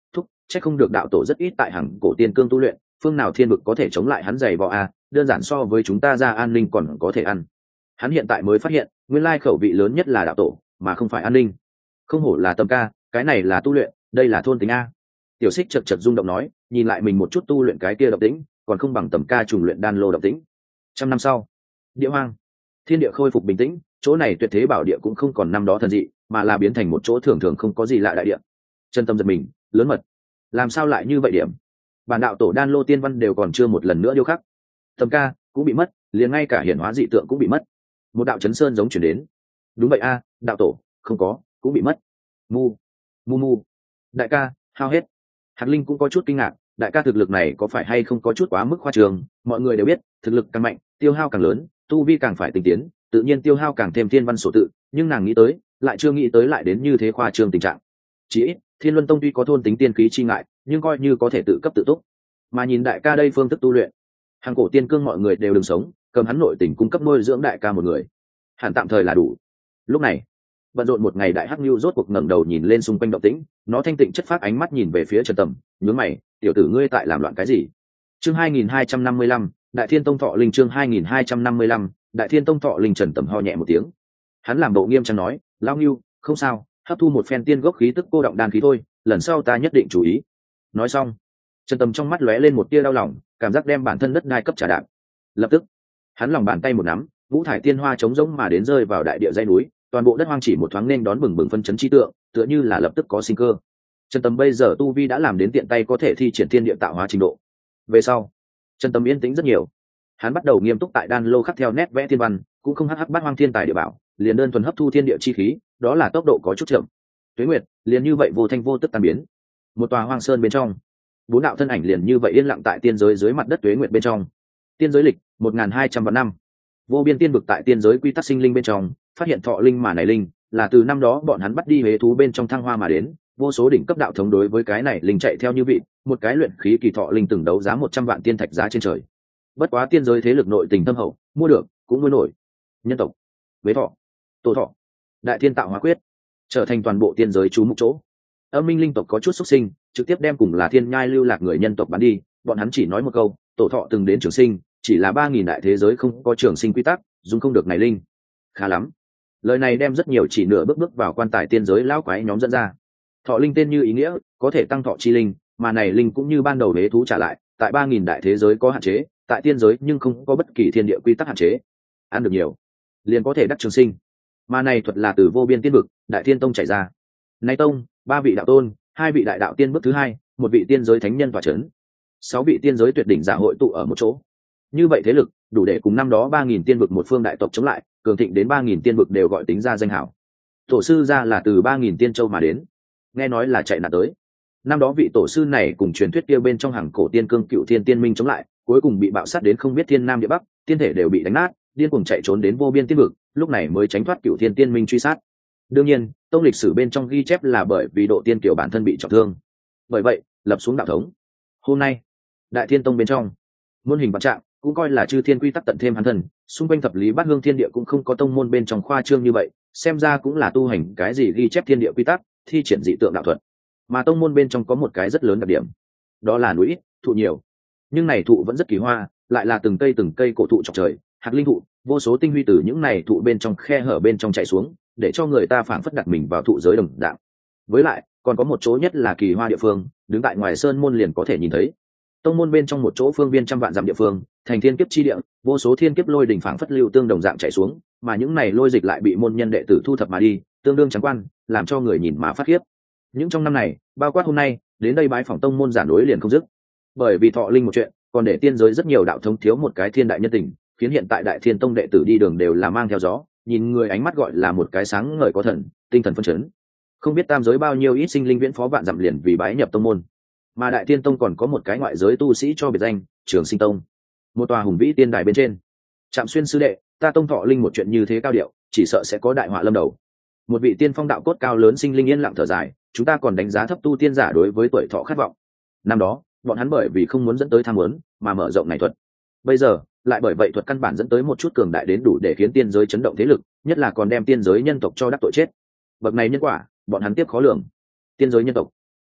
chắc không được đạo tổ rất ít tại hàng cổ tiên cương tu luyện, phương nào thiên vực có thể chống lại hắn giày vò a, đơn giản so với chúng ta ra an ninh còn có thể ăn. Hắn hiện tại mới phát hiện nguyên lai khẩu vị lớn nhất là đạo tổ mà không phải an ninh. Không hổ là Tầm ca, cái này là tu luyện, đây là thôn tính a. Tiểu Xích chật chật rung động nói, nhìn lại mình một chút tu luyện cái kia động tĩnh còn không bằng Tầm ca trùng luyện đan lô động tĩnh. 100 năm sau, địa hoang, thiên địa khôi phục bình tĩnh, chỗ này tuyệt thế bảo địa cũng không còn năm đó thần dị, mà là biến thành một chỗ thường thường không có gì lạ đại địa. Chân tâm giật mình, lớn mật, làm sao lại như vậy điểm? Bản đạo tổ đan lô tiên văn đều còn chưa một lần nữa điêu khắc. Tầm ca cũng bị mất, liền ngay cả hiển hóa dị tượng cũng bị mất. Một đạo chấn sơn giống chuyển đến. Đúng vậy a, đạo tổ không có, cũng bị mất. Mu mu mu, đại ca hao hết. Hạt Linh cũng có chút kinh ngạc, đại ca thực lực này có phải hay không có chút quá mức khoa trường? Mọi người đều biết thực lực càng mạnh tiêu hao càng lớn, tu vi càng phải tinh tiến, tự nhiên tiêu hao càng thêm thiên văn sổ tự, nhưng nàng nghĩ tới lại chưa nghĩ tới lại đến như thế khoa trương tình trạng. Chỉ ít Thiên Luân Tông tuy có thôn tính tiên khí chi ngại, nhưng coi như có thể tự cấp tự túc. Mà nhìn đại ca đây phương thức tu luyện, hàng cổ tiên cương mọi người đều đừng sống, cầm hắn nội tình cung cấp nuôi dưỡng đại ca một người, hẳn tạm thời là đủ. Lúc này bận rộn một ngày, đại hắc lưu rốt cuộc ngẩng đầu nhìn lên xung quanh động tĩnh, nó thanh tịnh chất phác ánh mắt nhìn về phía Trần Tầm, nhướng mày, tiểu tử ngươi tại làm loạn cái gì? Chương 2255, Đại Thiên Tông Thọ Linh. Chương 2255, Đại Thiên Tông Thọ Linh. Trần Tầm ho nhẹ một tiếng, hắn làm bộ nghiêm trang nói, lão Ngưu, không sao, hấp thu một phen tiên gốc khí tức cô động đan khí thôi, lần sau ta nhất định chú ý. Nói xong, Trần Tầm trong mắt lóe lên một tia đau lòng, cảm giác đem bản thân đất đai cấp trả đạp. Lập tức hắn lòng bàn tay một nắm, ngũ thải tiên hoa trống rỗng mà đến rơi vào đại địa dãy núi, toàn bộ đất hoang chỉ một thoáng nên đón bừng bừng phân chấn chi tượng, tựa như là lập tức có sinh cơ. Trần Tầm bây giờ tu vi đã làm đến tiện tay có thể thi triển thiên địa tạo hóa trình độ. Về sau Trần Tầm yên tĩnh rất nhiều, hắn bắt đầu nghiêm túc tại đan lô khắc theo nét vẽ thiên văn, cũng không hắc bát hoang thiên tài địa bảo, liền đơn thuần hấp thu thiên địa chi khí, đó là tốc độ có chút chậm. Tuế nguyệt liền như vậy vô thanh vô tức tan biến. Một tòa hoang sơn bên trong, bốn đạo thân ảnh liền như vậy yên lặng tại tiên giới dưới mặt đất tuế nguyệt bên trong. Tiên giới lịch 1200 vạn năm, vô biên tiên vực tại tiên giới quy tắc sinh linh bên trong phát hiện thọ linh mà này linh là từ năm đó bọn hắn bắt đi huế thú bên trong thăng hoa mà đến, vô số đỉnh cấp đạo thống đối với cái này linh chạy theo như vị, một cái luyện khí kỳ thọ linh từng đấu giá 100 vạn tiên thạch giá trên trời. Bất quá tiên giới thế lực nội tình thâm hậu, mua được cũng nuôi nổi. Nhân tộc, huế thọ, tổ thọ, đại thiên tạo hóa quyết trở thành toàn bộ tiên giới chú mục chỗ. Âm minh linh tộc có chút xuất sinh, trực tiếp đem cùng là thiên nhai lưu lạc người nhân tộc bán đi, bọn hắn chỉ nói một câu, tổ thọ từng đến trường sinh, chỉ là 3000 đại thế giới không có trường sinh quy tắc, dùng không được này linh. Khá lắm. Lời này đem rất nhiều chỉ nửa bước vào quan tài tiên giới lão quái nhóm dẫn ra. Thọ linh tên như ý nghĩa, có thể tăng thọ chi linh, mà này linh cũng như ban đầu đế thú trả lại, tại 3000 đại thế giới có hạn chế, tại tiên giới nhưng không có bất kỳ thiên địa quy tắc hạn chế. Ăn được nhiều, liền có thể đắc trường sinh. Mà này thuật là từ vô biên tiên vực, Đại Thiên Tông chảy ra. Nay tông, 3 vị đạo tôn, 2 vị đại đạo tiên bước thứ 2, 1 vị tiên giới thánh nhân tọa chấn, 6 vị tiên giới tuyệt đỉnh giả hội tụ ở một chỗ. Như vậy thế lực đủ để cùng năm đó 3000 tiên vực một phương đại tộc chống lại, cường thịnh đến 3000 tiên vực đều gọi tính ra danh hảo. Tổ sư ra là từ 3000 tiên châu mà đến, nghe nói là chạy nạn tới. Năm đó vị tổ sư này cùng truyền thuyết kia bên trong hàng cổ tiên cương Cựu Thiên Tiên Minh chống lại, cuối cùng bị bạo sát đến không biết thiên nam địa bắc, tiên thể đều bị đánh nát, điên cuồng chạy trốn đến vô biên tiên vực, lúc này mới tránh thoát Cựu Thiên Tiên Minh truy sát. Đương nhiên, tông lịch sử bên trong ghi chép là bởi vì độ tiên kiểu bản thân bị trọng thương, bởi vậy lập xuống đạo thống. Hôm nay, Đại Thiên Tông bên trong, muôn hình vạn trạng, cũng coi là chư thiên quy tắc tận thêm hắn thân, xung quanh thập lý bát hương thiên địa cũng không có tông môn bên trong khoa trương như vậy, xem ra cũng là tu hành cái gì ghi chép thiên địa quy tắc, thi triển dị tượng đạo thuật. Mà tông môn bên trong có một cái rất lớn đặc điểm, đó là núi ít, thụ nhiều, nhưng này thụ vẫn rất kỳ hoa, lại là từng cây cổ thụ chọc trời, hạt linh thụ, vô số tinh huy từ những này thụ bên trong khe hở bên trong chạy xuống, để cho người ta phảng phất đặt mình vào thụ giới đồng dạng. Với lại còn có một chỗ nhất là kỳ hoa địa phương, đứng tại ngoài sơn môn liền có thể nhìn thấy. Tông môn bên trong một chỗ phương viên trăm vạn dặm địa phương, thành thiên kiếp chi địa, vô số thiên kiếp lôi đỉnh phảng phất lưu tương đồng dạng chạy xuống, mà những này lôi dịch lại bị môn nhân đệ tử thu thập mà đi, tương đương trắng quan, làm cho người nhìn mà phát khiếp. Những trong năm này, bao quát hôm nay, đến đây bái phỏng tông môn giả nối liền không dứt. Bởi vì thọ linh một chuyện, còn để tiên giới rất nhiều đạo thống thiếu một cái thiên đại nhân tình, khiến hiện tại Đại Thiên Tông đệ tử đi đường đều là mang theo gió, nhìn người ánh mắt gọi là một cái sáng ngời có thần, tinh thần phấn chấn. Không biết tam giới bao nhiêu ít sinh linh viễn phó vạn dặm liền vì bái nhập tông môn. Mà Đại Thiên Tông còn có một cái ngoại giới tu sĩ cho biệt danh Trường Sinh Tông, một tòa hùng vĩ tiên đài bên trên. Trạm Xuyên sư đệ, ta tông thọ linh một chuyện như thế cao điệu, chỉ sợ sẽ có đại họa lâm đầu. Một vị tiên phong đạo cốt cao lớn sinh linh yên lặng thở dài, chúng ta còn đánh giá thấp tu tiên giả đối với tuổi thọ khát vọng. Năm đó, bọn hắn bởi vì không muốn dẫn tới tham muốn, mà mở rộng này thuật. Bây giờ, lại bởi vậy thuật căn bản dẫn tới một chút cường đại đến đủ để khiến tiên giới chấn động thế lực, nhất là còn đem tiên giới nhân tộc cho đắc tội chết. Bậc này nhân quả, bọn hắn tiếp khó lường. Tiên giới nhân tộc,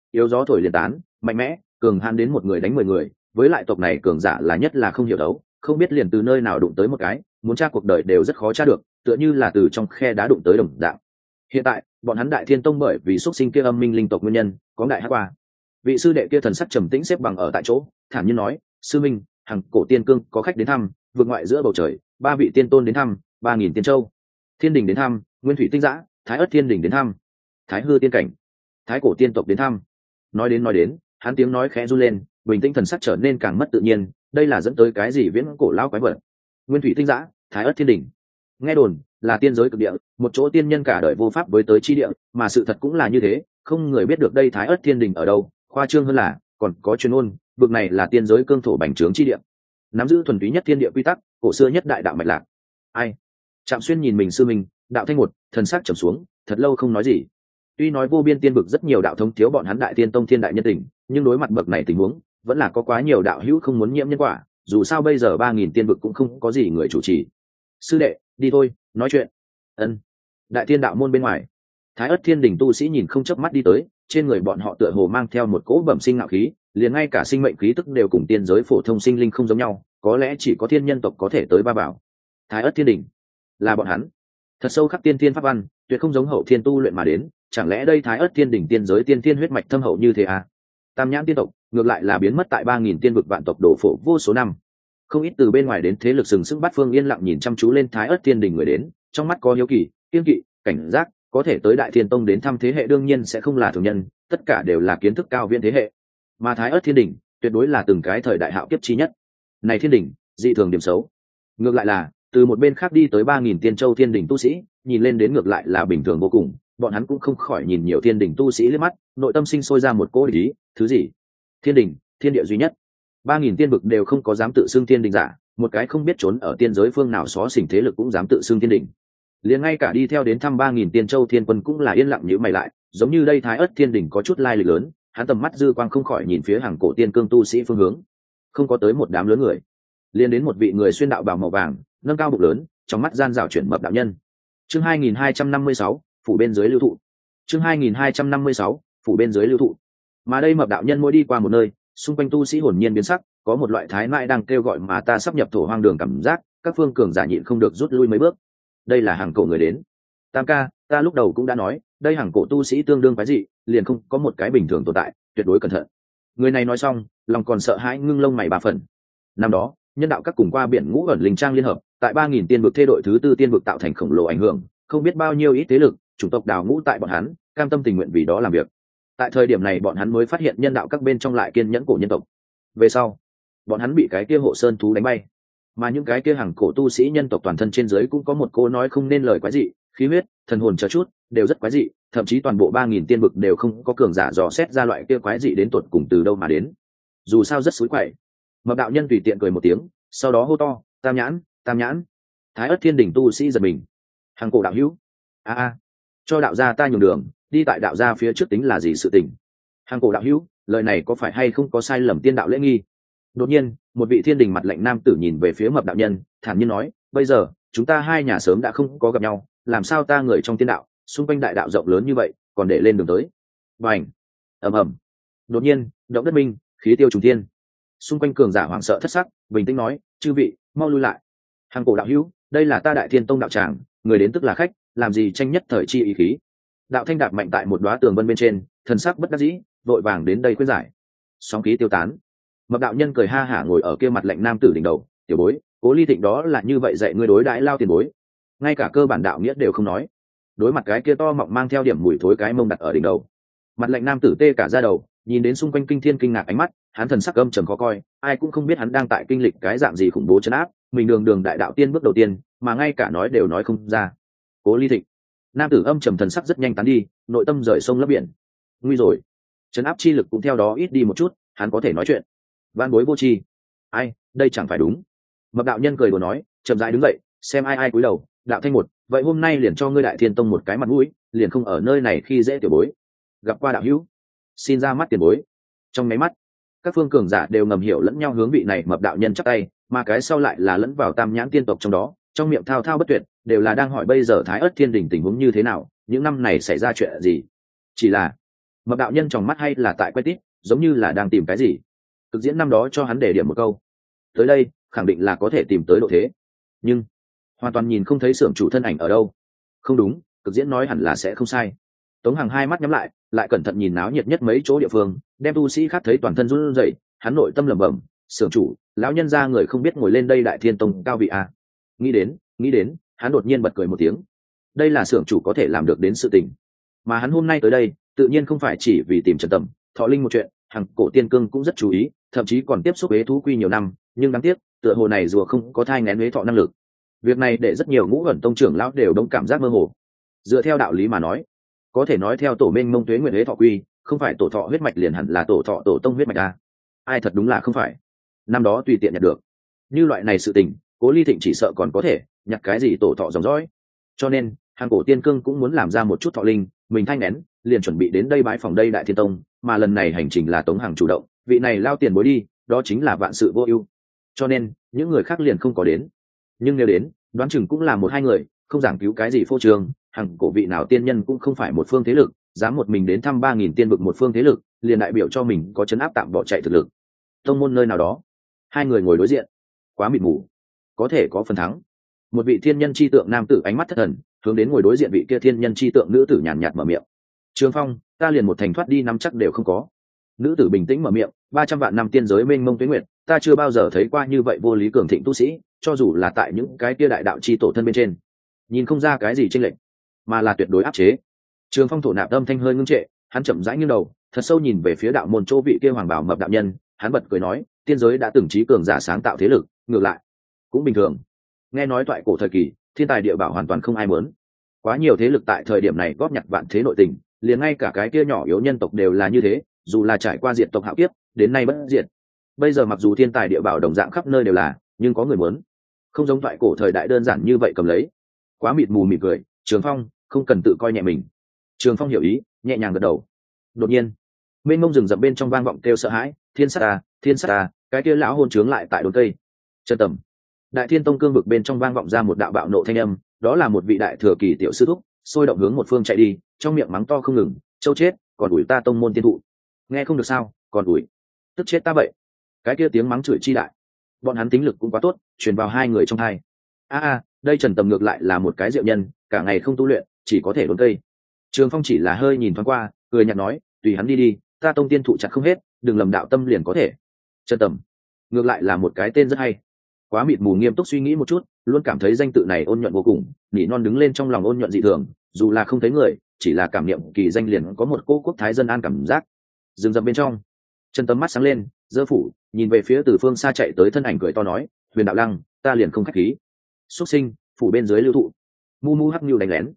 yếu gió thổi liền tán, mạnh mẽ cường hãn đến một người đánh 10 người, với lại tộc này cường giả là nhất là không hiểu đấu, không biết liền từ nơi nào đụng tới một cái, muốn tra cuộc đời đều rất khó tra được, tựa như là từ trong khe đá đụng tới đồng dạng. Hiện tại bọn hắn Đại Thiên Tông bởi vì xuất sinh kia âm minh linh tộc nguyên nhân có đại hắc qua. Vị sư đệ kia thần sắc trầm tĩnh xếp bằng ở tại chỗ, thản nhiên nói: sư minh, hằng cổ tiên cương có khách đến thăm, vượt ngoại giữa bầu trời 3 vị tiên tôn đến thăm, 3.000 tiên châu, thiên đình đến thăm, nguyên thủy tinh giã, thái ất thiên đình đến thăm, thái hư tiên cảnh, thái cổ tiên tộc đến thăm. Nói đến hắn tiếng nói khẽ run lên, bình tĩnh thần sắc trở nên càng mất tự nhiên. Đây là dẫn tới cái gì viễn cổ lão quái vật? Nguyên thủy tinh giã, thái ất thiên đình, nghe đồn là tiên giới cực địa, một chỗ tiên nhân cả đời vô pháp với tới chi địa, mà sự thật cũng là như thế, không người biết được đây thái ất thiên đình ở đâu. Khoa trương hơn là còn có truyền ngôn vực này là tiên giới cương thổ bành trướng chi địa, nắm giữ thuần túy nhất thiên địa quy tắc, cổ xưa nhất đại đạo mạch lạc. Ai? Trạm Xuyên nhìn mình sư mình, đạo thanh một thần sắc trầm xuống, thật lâu không nói gì. Tuy nói vô biên tiên vực rất nhiều đạo thống thiếu bọn hắn Đại Tiên Tông thiên đại nhân tình, nhưng đối mặt bậc này tình huống vẫn là có quá nhiều đạo hữu không muốn nhiễm nhân quả, dù sao bây giờ 3.000 tiên vực cũng không có gì người chủ trì. Sư đệ đi thôi, nói chuyện. Ân. Đại tiên đạo môn bên ngoài, thái ất thiên đình tu sĩ nhìn không chớp mắt đi tới, trên người bọn họ tựa hồ mang theo một cỗ bẩm sinh ngạo khí, liền ngay cả sinh mệnh khí tức đều cùng tiên giới phổ thông sinh linh không giống nhau, có lẽ chỉ có thiên nhân tộc có thể tới ba bảo. Thái ất thiên đình là bọn hắn, thật sâu khắc tiên thiên pháp văn, tuyệt không giống hậu thiên tu luyện mà đến. Chẳng lẽ đây thái ất thiên đình tiên giới tiên thiên huyết mạch thâm hậu như thế à? Tam nhãn tiên tộc ngược lại là biến mất tại 3.000 tiên vực vạn tộc đổ phổ vô số năm, không ít từ bên ngoài đến thế lực sừng sững bát phương yên lặng nhìn chăm chú lên thái ất thiên đình người đến, trong mắt có hiếu kỳ, kiên kỵ, cảnh giác. Có thể tới Đại Thiên Tông đến thăm thế hệ đương nhiên sẽ không là thường nhân, tất cả đều là kiến thức cao viễn thế hệ, mà thái ất thiên đình tuyệt đối là từng cái thời đại hạo kiếp chi nhất. Này thiên đình dị thường điểm xấu, ngược lại là từ một bên khác đi tới 3.000 tiên châu thiên đình tu sĩ, nhìn lên đến ngược lại là bình thường vô cùng. Bọn hắn cũng không khỏi nhìn nhiều thiên đình tu sĩ liếc mắt, nội tâm sinh sôi ra một cỗ ý: thứ gì? Thiên đình, thiên địa duy nhất, 3.000 tiên vực đều không có dám tự xưng thiên đình giả, một cái không biết trốn ở tiên giới phương nào xó xỉnh thế lực cũng dám tự xưng thiên đình. Liền ngay cả đi theo đến thăm 3.000 tiên châu thiên quân cũng là yên lặng nhíu mày lại, giống như đây thái ất thiên đình có chút lai lịch lớn. Hắn tầm mắt dư quang không khỏi nhìn phía hàng cổ tiên cương tu sĩ phương hướng, không có tới một đám lớn người, liền đến một vị người xuyên đạo bào màu vàng, nâng cao bụng lớn, trong mắt gian rào chuyển mập đạo nhân. Chương 2256, phủ bên dưới lưu thụ. Chương 2256, phủ bên dưới lưu thụ. Mà đây mập đạo nhân mỗi đi qua một nơi, xung quanh tu sĩ hồn nhiên biến sắc, có một loại thái mãi đang kêu gọi mà ta sắp nhập thổ hoang đường cảm giác, các phương cường giả nhịn không được rút lui mấy bước. Đây là hàng cổ người đến. Tam ca, ta lúc đầu cũng đã nói, đây hàng cổ tu sĩ tương đương quái dị, liền không có một cái bình thường tồn tại, tuyệt đối cẩn thận. Người này nói xong, lòng còn sợ hãi ngưng lông mày ba phần. Năm đó, nhân đạo các cùng qua biển ngũ ẩn linh trang liên hợp, tại 3.000 tiên vực thê đội thứ tư tiên vực tạo thành khổng lồ ảnh hưởng, không biết bao nhiêu ít thế lực, chủng tộc đào ngũ tại bọn hắn, cam tâm tình nguyện vì đó làm việc. Tại thời điểm này bọn hắn mới phát hiện nhân đạo các bên trong lại kiên nhẫn cổ nhân tộc. Về sau, bọn hắn bị cái kia hộ sơn thú đánh bay, mà những cái kia hàng cổ tu sĩ nhân tộc toàn thân trên dưới cũng có một cô nói không nên lời quái dị, khí huyết, thần hồn chờ chút đều rất quái dị, thậm chí toàn bộ 3.000 tiên vực đều không có cường giả dò xét ra loại kia quái dị đến tột cùng từ đâu mà đến. Dù sao rất xúi quậy. Mập đạo nhân tùy tiện cười một tiếng, sau đó hô to: tam nhãn, tam nhãn. Thái ất thiên đình tu sĩ giật mình. Hàng cổ đạo hữu, a cho đạo gia ta nhường đường, đi tại đạo gia phía trước tính là gì sự tình? Hàng cổ đạo hữu, lời này có phải hay không có sai lầm tiên đạo lễ nghi? Đột nhiên, một vị thiên đình mặt lạnh nam tử nhìn về phía mập đạo nhân, thản nhiên nói: bây giờ chúng ta hai nhà sớm đã không có gặp nhau, làm sao ta người trong tiên đạo, xung quanh đại đạo rộng lớn như vậy, còn để lên đường tới? Bành! Ầm ầm! Đột nhiên, động đất minh, khí tiêu trùng thiên. Xung quanh cường giả hoảng sợ thất sắc, bình tĩnh nói: chư vị, mau lui lại. Hàng cổ đạo hữu, đây là ta Đại Thiên Tông đạo tràng, người đến tức là khách, làm gì tranh nhất thời chi ý khí? Đạo thanh đạp mạnh tại một đóa tường vân bên trên, thần sắc bất đắc dĩ, vội vàng đến đây khuyên giải. Sóng khí tiêu tán, mập đạo nhân cười ha hả ngồi ở kia mặt lạnh nam tử đỉnh đầu: tiểu bối, Cố Ly Thịnh đó là như vậy dạy ngươi đối đãi lao tiền bối, ngay cả cơ bản đạo nghĩa đều không nói. Đối mặt cái kia to mọng mang theo điểm mùi thối cái mông đặt ở đỉnh đầu, mặt lạnh nam tử tê cả da đầu, nhìn đến xung quanh kinh thiên kinh ngạc ánh mắt, hắn thần sắc âm trầm khó coi, ai cũng không biết hắn đang tại kinh lịch cái dạng gì khủng bố trấn áp mình, đường đại đạo tiên bước đầu tiên mà ngay cả nói đều nói không ra. Cố Ly Thịnh. Nam tử âm trầm thần sắc rất nhanh tán đi, nội tâm rời sông lấp biển. Nguy rồi, trấn áp chi lực cũng theo đó ít đi một chút, hắn có thể nói chuyện. Van bối vô tri. Ai, đây chẳng phải đúng. Mập đạo nhân cười đùa nói, chậm rãi đứng dậy, xem ai cúi đầu. Đạo thanh một, vậy hôm nay liền cho ngươi Đại Thiên Tông một cái mặt mũi, liền không ở nơi này khi dễ tiểu bối. Gặp qua đạo hữu, xin ra mắt tiền bối. Trong mấy mắt, các phương cường giả đều ngầm hiểu lẫn nhau hướng vị này mập đạo nhân chắp tay, mà cái sau lại là lẫn vào tam nhãn tiên tộc trong đó, trong miệng thao thao bất tuyệt, đều là đang hỏi bây giờ Thái ất thiên đình tình huống như thế nào, những năm này xảy ra chuyện gì. Chỉ là Mập đạo nhân trong mắt hay là tại quay tít, giống như là đang tìm cái gì. Cực diễn năm đó cho hắn để điểm một câu, tới đây khẳng định là có thể tìm tới độ thế, nhưng hoàn toàn nhìn không thấy xưởng chủ thân ảnh ở đâu. Không đúng, cực diễn nói hẳn là sẽ không sai. Tống Hằng hai mắt nhắm lại cẩn thận nhìn náo nhiệt nhất mấy chỗ địa phương, đem tu sĩ khác thấy toàn thân run rẩy, hắn nội tâm lẩm bẩm, xưởng chủ lão nhân ra người không biết ngồi lên đây đại thiên tông cao vị à. Nghĩ đến hắn đột nhiên bật cười một tiếng. Đây là xưởng chủ có thể làm được đến sự tình, mà hắn hôm nay tới đây tự nhiên không phải chỉ vì tìm Trần Tầm, Thọ Linh một chuyện, Hằng Cổ Tiên Cương cũng rất chú ý, thậm chí còn tiếp xúc ế thú quy nhiều năm, nhưng đáng tiếc tựa hồ này rùa không có thai nghén ế thọ năng lực. Việc này để rất nhiều ngũ ẩn tông trưởng lão đều đông cảm giác mơ hồ. Dựa theo đạo lý mà nói, có thể nói theo tổ mênh mông tuế nguyện ế thọ quy, không phải tổ thọ huyết mạch liền hẳn là tổ thọ tổ tông huyết mạch à. Ai thật đúng là không phải, năm đó tùy tiện nhặt được. Như loại này sự tình, Cố Ly Thịnh chỉ sợ còn có thể nhặt cái gì tổ thọ dòng dõi. Cho nên Hằng Cổ Tiên Cương cũng muốn làm ra một chút thọ linh, mình thanh nén, liền chuẩn bị đến đây bái phòng đây đại thiên tông, mà lần này hành trình là Tống Hằng chủ động, vị này lao tiền bối đi, đó chính là vạn sự vô ưu. Cho nên những người khác liền không có đến, nhưng nếu đến, đoán chừng cũng là một hai người, không giảng cứu cái gì phô trương. Hằng Cổ vị nào tiên nhân cũng không phải một phương thế lực, dám một mình đến thăm 3000 tiên vực một phương thế lực, liền đại biểu cho mình có chấn áp tạm bỏ chạy thực lực. Tông môn nơi nào đó, hai người ngồi đối diện, quá mịt mù, có thể có phần thắng. Một vị thiên nhân chi tượng nam tử ánh mắt thất thần, hướng đến ngồi đối diện vị kia thiên nhân chi tượng nữ tử nhàn nhạt mở miệng. Trường Phong, ta liền một thành thoát đi năm chắc đều không có. Nữ tử bình tĩnh mở miệng, 300 vạn năm tiên giới mênh mông tuế nguyệt, ta chưa bao giờ thấy qua như vậy vô lý cường thịnh tu sĩ, cho dù là tại những cái kia đại đạo chi tổ thân bên trên, nhìn không ra cái gì chênh lệch, mà là tuyệt đối áp chế. Trường Phong thổ nạp âm thanh hơi ngưng trệ, hắn chậm rãi nghiêng đầu, thật sâu nhìn về phía đạo môn chỗ vị kia hoàng bảo mập đạo nhân, hắn bật cười nói, tiên giới đã từng trí cường giả sáng tạo thế lực, ngược lại cũng bình thường. Nghe nói toại cổ thời kỳ, thiên tài địa bảo hoàn toàn không ai muốn, quá nhiều thế lực tại thời điểm này góp nhặt vạn thế nội tình, liền ngay cả cái kia nhỏ yếu nhân tộc đều là như thế, dù là trải qua diệt tộc hạo kiếp, đến nay bất diệt. Bây giờ mặc dù thiên tài địa bảo đồng dạng khắp nơi đều là, nhưng có người muốn, không giống toại cổ thời đại đơn giản như vậy cầm lấy. Quá mịt mù mỉm cười, Trường Phong không cần tự coi nhẹ mình. Trường Phong hiểu ý, nhẹ nhàng gật đầu. Đột nhiên mênh mông rừng rậm bên trong vang vọng kêu sợ hãi, thiên sát ta, cái kia lão hôn trướng lại tại đốn cây. Trần Tầm, đại thiên tông cương vực bên trong vang vọng ra một đạo bạo nộ thanh âm, đó là một vị đại thừa kỳ tiểu sư thúc, sôi động hướng một phương chạy đi, trong miệng mắng to không ngừng, châu chết, còn đuổi ta tông môn tiên thụ, nghe không được sao, còn đuổi, tức chết ta vậy. Cái kia tiếng mắng chửi chi đại, bọn hắn tính lực cũng quá tốt, truyền vào hai người trong hai. Đây Trần Tầm ngược lại là một cái diệu nhân, cả ngày không tu luyện, chỉ có thể đốn cây. Trường Phong chỉ là hơi nhìn thoáng qua, cười nhạt nói, tùy hắn đi đi, ta tông tiên thụ chặt không hết, đừng lầm đạo tâm liền có thể. Trần Tầm ngược lại là một cái tên rất hay. Quá mịt mù nghiêm túc suy nghĩ một chút, luôn cảm thấy danh tự này ôn nhuận vô cùng, nỉ non đứng lên trong lòng ôn nhuận dị thường, dù là không thấy người, chỉ là cảm niệm kỳ danh liền có một cô quốc thái dân an cảm giác. Dừng dậm bên trong, Trần Tầm mắt sáng lên, giơ phủ, nhìn về phía từ phương xa chạy tới thân ảnh cười to nói, Huyền Đạo Lăng, ta liền không khách khí. Xuất sinh, phủ bên dưới lưu thụ. Mu mu hắc nhu đánh lén.